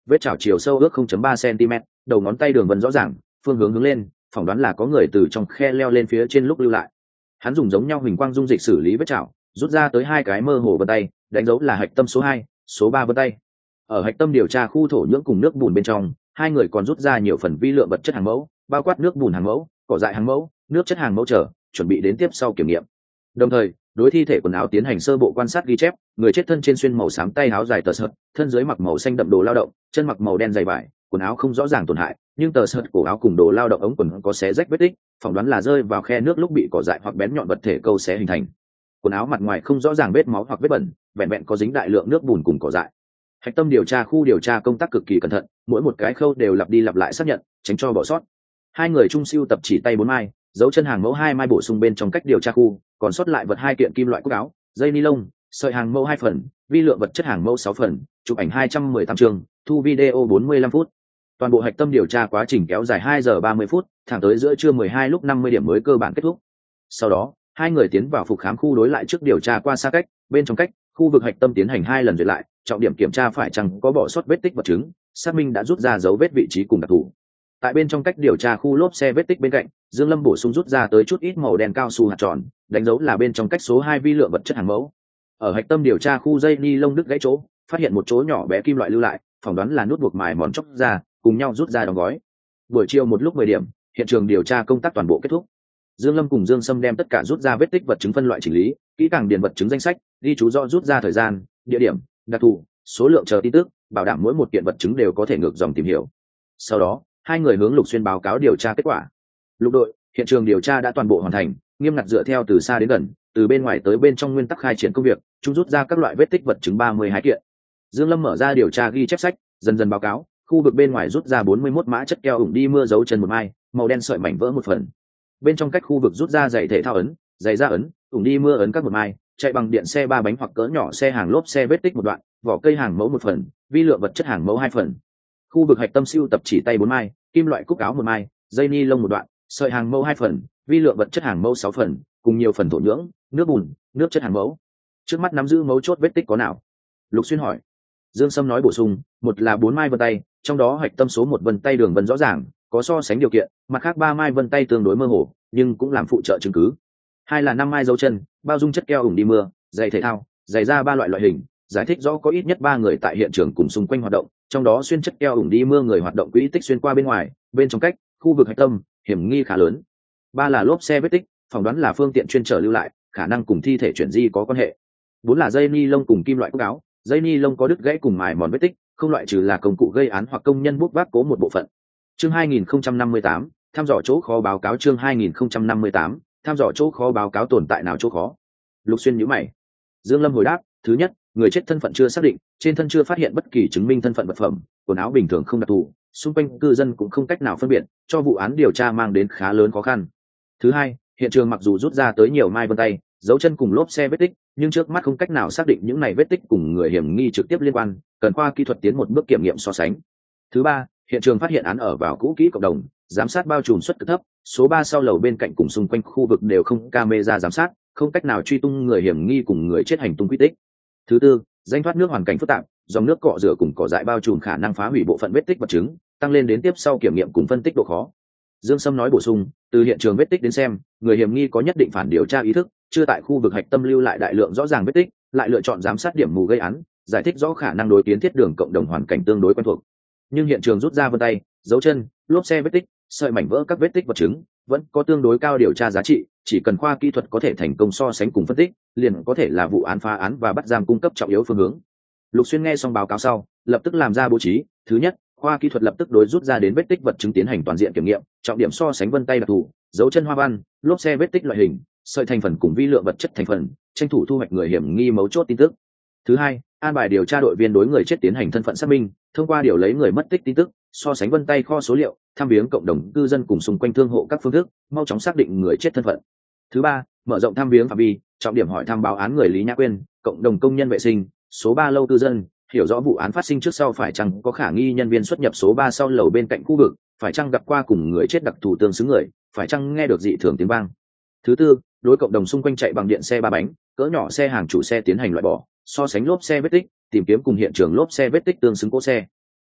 vết chảo chiều sâu ước 0.3 cm, đầu ngón tay đường vân rõ ràng, phương hướng hướng lên, phỏng đoán là có người từ trong khe leo lên phía trên lúc lưu lại. Hắn dùng giống nhau huỳnh quang dung dịch xử lý vết chảo, rút ra tới 2 cái mơ hồ vân tay, đánh dấu là hạch tâm số 2, số 3 vân tay. Ở hạch tâm điều tra khu thổ nhưỡng cùng nước bùn bên trong, hai người còn rút ra nhiều phần vi lượng vật chất hàng mẫu, bao quát nước bùn hàng mẫu, cỏ dại hàng mẫu, nước chất hàng mẫu trở, chuẩn bị đến tiếp sau kiểm nghiệm. Đồng thời, đối thi thể quần áo tiến hành sơ bộ quan sát ghi chép, người chết thân trên xuyên màu xám tay áo dài tờ sợt, thân dưới mặc màu xanh đậm đồ lao động, chân mặc màu đen dày vải, quần áo không rõ ràng tổn hại, nhưng tờ sợt cổ áo cùng đồ lao động ống quần có xé rách vết tích, phỏng đoán là rơi vào khe nước lúc bị cỏ dại hoặc bén nhọn vật thể câu xé hình thành. Quần áo mặt ngoài không rõ ràng vết máu hoặc vết bẩn, vẹn vẹn có dính đại lượng nước bùn cùng cỏ dại. Hạch tâm điều tra khu điều tra công tác cực kỳ cẩn thận, mỗi một cái khâu đều lặp đi lặp lại xác nhận, tránh cho bỏ sót. Hai người chung siêu tập chỉ tay 4 mai, dấu chân hàng mẫu 2 mai bổ sung bên trong cách điều tra khu, còn sót lại vật 2 kiện kim loại cúc áo, dây ni lông, sợi hàng mẫu 2 phần, vi lượng vật chất hàng mẫu 6 phần, chụp ảnh 218 chương, thu video 45 phút. Toàn bộ hạch tâm điều tra quá trình kéo dài 2 giờ 30 phút, thẳng tới giữa trưa 12 lúc 50 điểm mới cơ bản kết thúc. Sau đó, hai người tiến vào phục khám khu đối lại trước điều tra qua xa cách, bên trong cách, khu vực hạch tâm tiến hành 2 lần duyệt lại, trọng điểm kiểm tra phải chăng có bỏ sót vết tích vật chứng, xác minh đã rút ra dấu vết vị trí cùng đặc thù. Tại bên trong cách điều tra khu lốp xe vết tích bên cạnh, Dương Lâm bổ sung rút ra tới chút ít màu đen cao su hạt tròn, đánh dấu là bên trong cách số 2 vi lượng vật chất hàng mẫu. Ở hạch tâm điều tra khu dây ni lông đứt gãy chỗ, phát hiện một chỗ nhỏ bé kim loại lưu lại, phỏng đoán là nút buộc mài mòn chóc ra, cùng nhau rút ra đóng gói. Buổi chiều một lúc 10 điểm, hiện trường điều tra công tác toàn bộ kết thúc. Dương Lâm cùng Dương Sâm đem tất cả rút ra vết tích vật chứng phân loại chỉnh lý, kỹ càng điền vật chứng danh sách, ghi chú rõ rút ra thời gian, địa điểm, đặc thù, số lượng chờ tin tức, bảo đảm mỗi một kiện vật chứng đều có thể ngược dòng tìm hiểu. Sau đó, hai người hướng Lục Xuyên báo cáo điều tra kết quả. Lục đội, hiện trường điều tra đã toàn bộ hoàn thành, nghiêm ngặt dựa theo từ xa đến gần, từ bên ngoài tới bên trong nguyên tắc khai triển công việc, chúng rút ra các loại vết tích vật chứng 32 kiện. Dương Lâm mở ra điều tra ghi chép sách, dần dần báo cáo, khu vực bên ngoài rút ra 41 mã chất keo ủng đi mưa dấu chân 1 mai, màu đen sợi mảnh vỡ 1 phần. Bên trong cách khu vực rút ra giày thể thao ấn, giày da ấn, ủng đi mưa ấn các 1 mai, chạy bằng điện xe 3 bánh hoặc cỡ nhỏ xe hàng lốp xe vết tích 1 đoạn, vỏ cây hàng mẫu 1 phần, vi lượng vật chất hàng mẫu 2 phần. Khu vực hạch tâm siêu tập chỉ tay 4 mai, kim loại cúc áo 1 mai, dây ni lông 1 đoạn, sợi hàng mẫu 2 phần, vi lượng vật chất hàng mẫu 6 phần, cùng nhiều phần thổ nhưỡng, nước bùn, nước chất hàng mẫu. Trước mắt nắm giữ mấu chốt vết tích có nào? Lục Xuyên hỏi. Dương Sâm nói bổ sung, một là 4 mai vân tay, trong đó hạch tâm số 1 vân tay đường vân rõ ràng, có so sánh điều kiện, mặt khác 3 mai vân tay tương đối mơ hồ, nhưng cũng làm phụ trợ chứng cứ. 2 là 5 mai dấu chân, bao dung chất keo ủng đi mưa, giày thể thao, giày da 3 loại hình, giải thích rõ có ít nhất 3 người tại hiện trường cùng xung quanh hoạt động, trong đó xuyên chất keo ủng đi mưa người hoạt động quỹ tích xuyên qua bên ngoài, bên trong cách, khu vực hạch tâm, hiểm nghi khá lớn. 3 là lốp xe vết tích, phỏng đoán là phương tiện chuyên trở lưu lại, khả năng cùng thi thể chuyển di có quan hệ. 4 là dây ni lông cùng kim loại cúc áo, dây ni lông có đứt gãy cùng mài mòn vết tích, không loại trừ là công cụ gây án hoặc công nhân bút vác cố một bộ phận. Chương 2058, thăm dò chỗ khó báo cáo. Chương 2058, thăm dò chỗ khó báo cáo tồn tại nào chỗ khó. Lục Xuyên nhíu mày. Dương Lâm hồi đáp, thứ nhất, người chết thân phận chưa xác định, trên thân chưa phát hiện bất kỳ chứng minh thân phận vật phẩm, quần áo bình thường không đặc thù, xung quanh cư dân cũng không cách nào phân biệt, cho vụ án điều tra mang đến khá lớn khó khăn. Thứ hai, hiện trường mặc dù rút ra tới nhiều mai vân tay, dấu chân cùng lốp xe vết tích, nhưng trước mắt không cách nào xác định những này vết tích cùng người hiểm nghi trực tiếp liên quan, cần khoa kỹ thuật tiến một bước kiểm nghiệm so sánh. Thứ ba, hiện trường phát hiện án ở vào cũ kỹ cộng đồng, giám sát bao trùm suất cực thấp, số 3 sau lầu bên cạnh cùng xung quanh khu vực đều không camera giám sát, không cách nào truy tung người hiểm nghi cùng người chết hành tung quy tích. Thứ tư, danh thoát nước hoàn cảnh phức tạp, dòng nước cọ rửa cùng cỏ dại bao trùm khả năng phá hủy bộ phận vết tích vật chứng, tăng lên đến tiếp sau kiểm nghiệm cùng phân tích độ khó. Dương Sâm nói bổ sung, từ hiện trường vết tích đến xem, người hiểm nghi có nhất định phản điều tra ý thức, chưa tại khu vực hạch tâm lưu lại đại lượng rõ ràng vết tích, lại lựa chọn giám sát điểm mù gây án, giải thích rõ khả năng đối kiến thiết đường cộng đồng hoàn cảnh tương đối quen thuộc. Nhưng hiện trường rút ra vân tay, dấu chân, lốp xe vết tích, sợi mảnh vỡ các vết tích vật chứng, vẫn có tương đối cao điều tra giá trị, chỉ cần khoa kỹ thuật có thể thành công so sánh cùng phân tích, liền có thể là vụ án phá án và bắt giam cung cấp trọng yếu phương hướng. Lục Xuyên nghe xong báo cáo sau, lập tức làm ra bố trí. Thứ nhất, khoa kỹ thuật lập tức đối rút ra đến vết tích vật chứng tiến hành toàn diện kiểm nghiệm, trọng điểm so sánh vân tay đặc thù, dấu chân hoa văn, lốp xe vết tích loại hình, sợi thành phần cùng vi lượng vật chất thành phần, tranh thủ thu hoạch người hiểm nghi mấu chốt tin tức. Thứ hai, an bài điều tra đội viên đối người chết tiến hành thân phận xác minh, thông qua điều lấy người mất tích tin tức, so sánh vân tay kho số liệu, thăm viếng cộng đồng cư dân cùng xung quanh thương hộ các phương thức, mau chóng xác định người chết thân phận. Thứ ba, mở rộng thăm viếng phạm vi, trọng điểm hỏi thăm báo án người Lý Nhã Quyên, cộng đồng công nhân vệ sinh, số 3 lâu cư dân, hiểu rõ vụ án phát sinh trước sau phải chăng có khả nghi nhân viên xuất nhập số 3 sau lầu bên cạnh khu vực, phải chăng gặp qua cùng người chết đặc thù tương xứng người, phải chăng nghe được dị thường tiếng vang. Thứ tư, đối cộng đồng xung quanh chạy bằng điện xe 3 bánh, cỡ nhỏ xe hàng chủ xe tiến hành loại bỏ, so sánh lốp xe vết tích, tìm kiếm cùng hiện trường lốp xe vết tích tương xứng cỗ xe.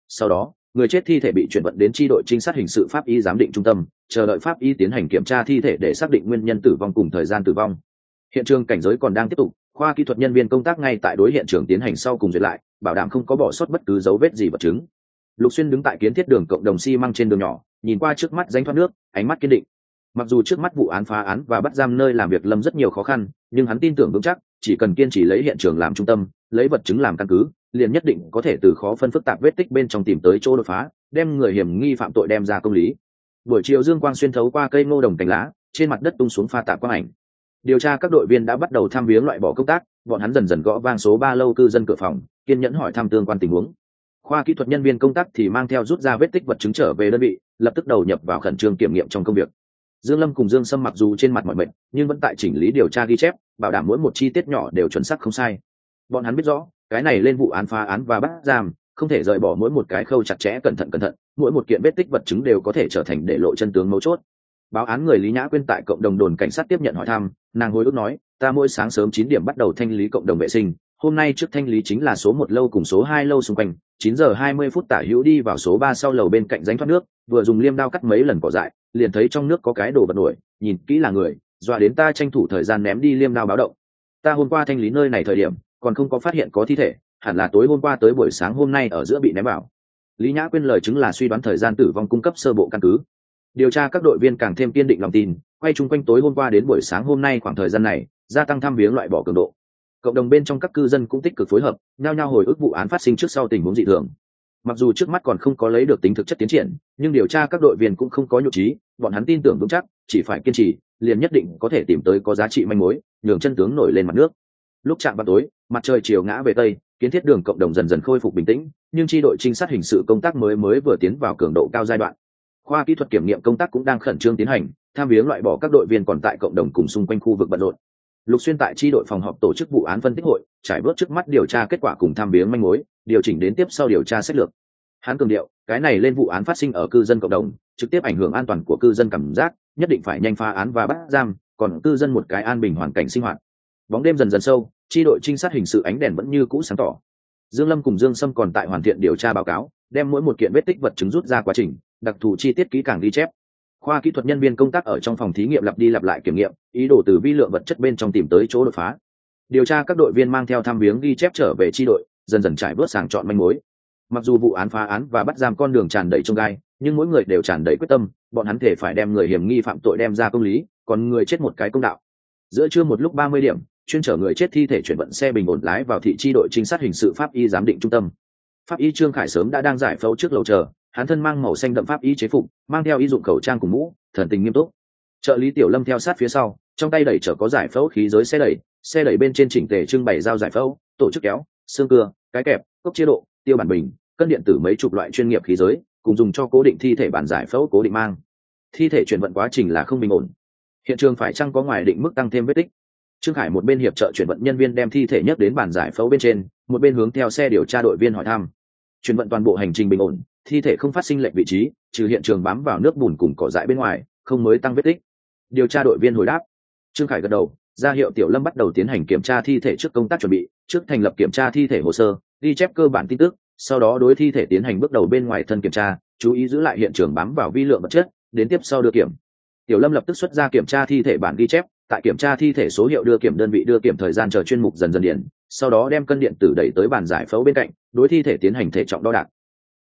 Sau đó người chết thi thể bị chuyển vận đến chi đội trinh sát hình sự pháp y giám định trung tâm, chờ đợi pháp y tiến hành kiểm tra thi thể để xác định nguyên nhân tử vong cùng thời gian tử vong. Hiện trường cảnh giới còn đang tiếp tục, khoa kỹ thuật nhân viên công tác ngay tại đối hiện trường tiến hành sau cùng duyệt lại, bảo đảm không có bỏ sót bất cứ dấu vết gì vật chứng. Lục Xuyên đứng tại kiến thiết đường cộng đồng xi măng trên đường nhỏ, nhìn qua trước mắt rãnh thoát nước, ánh mắt kiên định. Mặc dù trước mắt vụ án phá án và bắt giam nơi làm việc Lâm rất nhiều khó khăn, nhưng hắn tin tưởng vững chắc, chỉ cần kiên trì lấy hiện trường làm trung tâm, lấy vật chứng làm căn cứ, liền nhất định có thể từ khó phân phức tạp vết tích bên trong tìm tới chỗ đột phá, đem người hiểm nghi phạm tội đem ra công lý. Buổi chiều dương quang xuyên thấu qua cây ngô đồng cành lá, trên mặt đất tung xuống pha tạp quang ảnh. Điều tra các đội viên đã bắt đầu thăm viếng loại bỏ công tác, bọn hắn dần dần gõ vang số 3 lâu cư dân cửa phòng, kiên nhẫn hỏi thăm tương quan tình huống. Khoa kỹ thuật nhân viên công tác thì mang theo rút ra vết tích vật chứng trở về đơn vị, lập tức đầu nhập vào khẩn trương kiểm nghiệm trong công việc. Dương Lâm cùng Dương Sâm mặc dù trên mặt mỏi mệt, nhưng vẫn tại chỉnh lý điều tra ghi chép, bảo đảm mỗi một chi tiết nhỏ đều chuẩn xác không sai. Bọn hắn biết rõ, cái này lên vụ án phá án và bắt giam, không thể rời bỏ mỗi một cái khâu chặt chẽ cẩn thận, mỗi một kiện vết tích vật chứng đều có thể trở thành để lộ chân tướng mấu chốt. Báo án người Lý Nhã Quyên tại cộng đồng đồn cảnh sát tiếp nhận hỏi thăm, nàng hồi ức nói, ta mỗi sáng sớm 9 điểm bắt đầu thanh lý cộng đồng vệ sinh, hôm nay trước thanh lý chính là số 1 lâu cùng số 2 lâu xung quanh, 9 giờ 20 phút tả hữu đi vào số 3 sau lầu bên cạnh rãnh thoát nước, vừa dùng liêm đao cắt mấy lần cỏ dại, liền thấy trong nước có cái đồ vật nổi, nhìn kỹ là người, dọa đến ta tranh thủ thời gian ném đi liêm đao báo động. Ta hôm qua thanh lý nơi này thời điểm, còn không có phát hiện có thi thể, hẳn là tối hôm qua tới buổi sáng hôm nay ở giữa bị ném vào. Lý Nhã Quyên lời chứng là suy đoán thời gian tử vong cung cấp sơ bộ căn cứ. Điều tra các đội viên càng thêm kiên định lòng tin, quay chung quanh tối hôm qua đến buổi sáng hôm nay khoảng thời gian này, gia tăng thăm viếng loại bỏ cường độ. Cộng đồng bên trong các cư dân cũng tích cực phối hợp, nhao nhao hồi ức vụ án phát sinh trước sau tình huống dị thường. Mặc dù trước mắt còn không có lấy được tính thực chất tiến triển, nhưng điều tra các đội viên cũng không có nhụt chí, bọn hắn tin tưởng vững chắc, chỉ phải kiên trì, liền nhất định có thể tìm tới có giá trị manh mối, nhường chân tướng nổi lên mặt nước. Lúc chạm vào tối, mặt trời chiều ngã về tây, kiến thiết đường cộng đồng dần dần khôi phục bình tĩnh, nhưng chi đội trinh sát hình sự công tác mới vừa tiến vào cường độ cao giai đoạn. Khoa kỹ thuật kiểm nghiệm công tác cũng đang khẩn trương tiến hành, tham viếng loại bỏ các đội viên còn tại cộng đồng cùng xung quanh khu vực bận rộn. Lục Xuyên tại chi đội phòng họp tổ chức vụ án phân tích hội, trải bớt trước mắt điều tra kết quả cùng tham viếng manh mối, điều chỉnh đến tiếp sau điều tra sách lược. Hắn cường điệu, cái này lên vụ án phát sinh ở cư dân cộng đồng, trực tiếp ảnh hưởng an toàn của cư dân cảm giác, nhất định phải nhanh phá án và bắt giam, còn cư dân một cái an bình hoàn cảnh sinh hoạt. Bóng đêm dần dần sâu, chi đội trinh sát hình sự ánh đèn vẫn như cũ sáng tỏ. Dương Lâm cùng Dương Sâm còn tại hoàn thiện điều tra báo cáo, đem mỗi một kiện vết tích vật chứng rút ra quá trình, đặc thù chi tiết kỹ càng ghi chép. Khoa kỹ thuật nhân viên công tác ở trong phòng thí nghiệm lặp đi lặp lại kiểm nghiệm, ý đồ từ vi lượng vật chất bên trong tìm tới chỗ đột phá. Điều tra các đội viên mang theo thăm viếng ghi chép trở về chi đội, dần dần trải bớt sàng chọn manh mối. Mặc dù vụ án phá án và bắt giam con đường tràn đầy chông gai, nhưng mỗi người đều tràn đầy quyết tâm, bọn hắn thể phải đem người hiểm nghi phạm tội đem ra công lý, còn người chết một cái công đạo. Giữa trưa một lúc 30 điểm, chuyên chở người chết thi thể chuyển vận xe bình ổn lái vào thị chi đội trinh sát hình sự pháp y giám định trung tâm. Pháp y Trương Khải sớm đã đang giải phẫu trước lầu chờ, hắn thân mang màu xanh đậm pháp y chế phục, mang theo y dụng khẩu trang cùng mũ, thần tình nghiêm túc. Trợ lý Tiểu Lâm theo sát phía sau, trong tay đẩy chở có giải phẫu khí giới xe đẩy bên trên chỉnh tề trưng bày dao giải phẫu, tổ chức kéo, xương cưa, cái kẹp, cốc chế độ, tiêu bản bình, cân điện tử mấy chục loại chuyên nghiệp khí giới, cùng dùng cho cố định thi thể bản giải phẫu cố định mang. Thi thể chuyển vận quá trình là không bình ổn. Hiện trường phải chăng có ngoài định mức tăng thêm vết tích. Trương Khải một bên hiệp trợ chuyển vận nhân viên đem thi thể nhấc đến bàn giải phẫu bên trên, một bên hướng theo xe điều tra đội viên hỏi thăm. Chuyển vận toàn bộ hành trình bình ổn, thi thể không phát sinh lệch vị trí, trừ hiện trường bám vào nước bùn cùng cỏ dại bên ngoài, không mới tăng vết tích. Điều tra đội viên hồi đáp. Trương Khải gật đầu, ra hiệu Tiểu Lâm bắt đầu tiến hành kiểm tra thi thể trước công tác chuẩn bị, trước thành lập kiểm tra thi thể hồ sơ, ghi chép cơ bản tin tức, sau đó đối thi thể tiến hành bước đầu bên ngoài thân kiểm tra, chú ý giữ lại hiện trường bám vào vi lượng vật chất, đến tiếp sau đưa kiểm. Tiểu Lâm lập tức xuất ra kiểm tra thi thể bản ghi chép, tại kiểm tra thi thể số hiệu đưa kiểm đơn vị đưa kiểm thời gian chờ chuyên mục dần dần điền, sau đó đem cân điện tử đẩy tới bàn giải phẫu bên cạnh, đối thi thể tiến hành thể trọng đo đạc,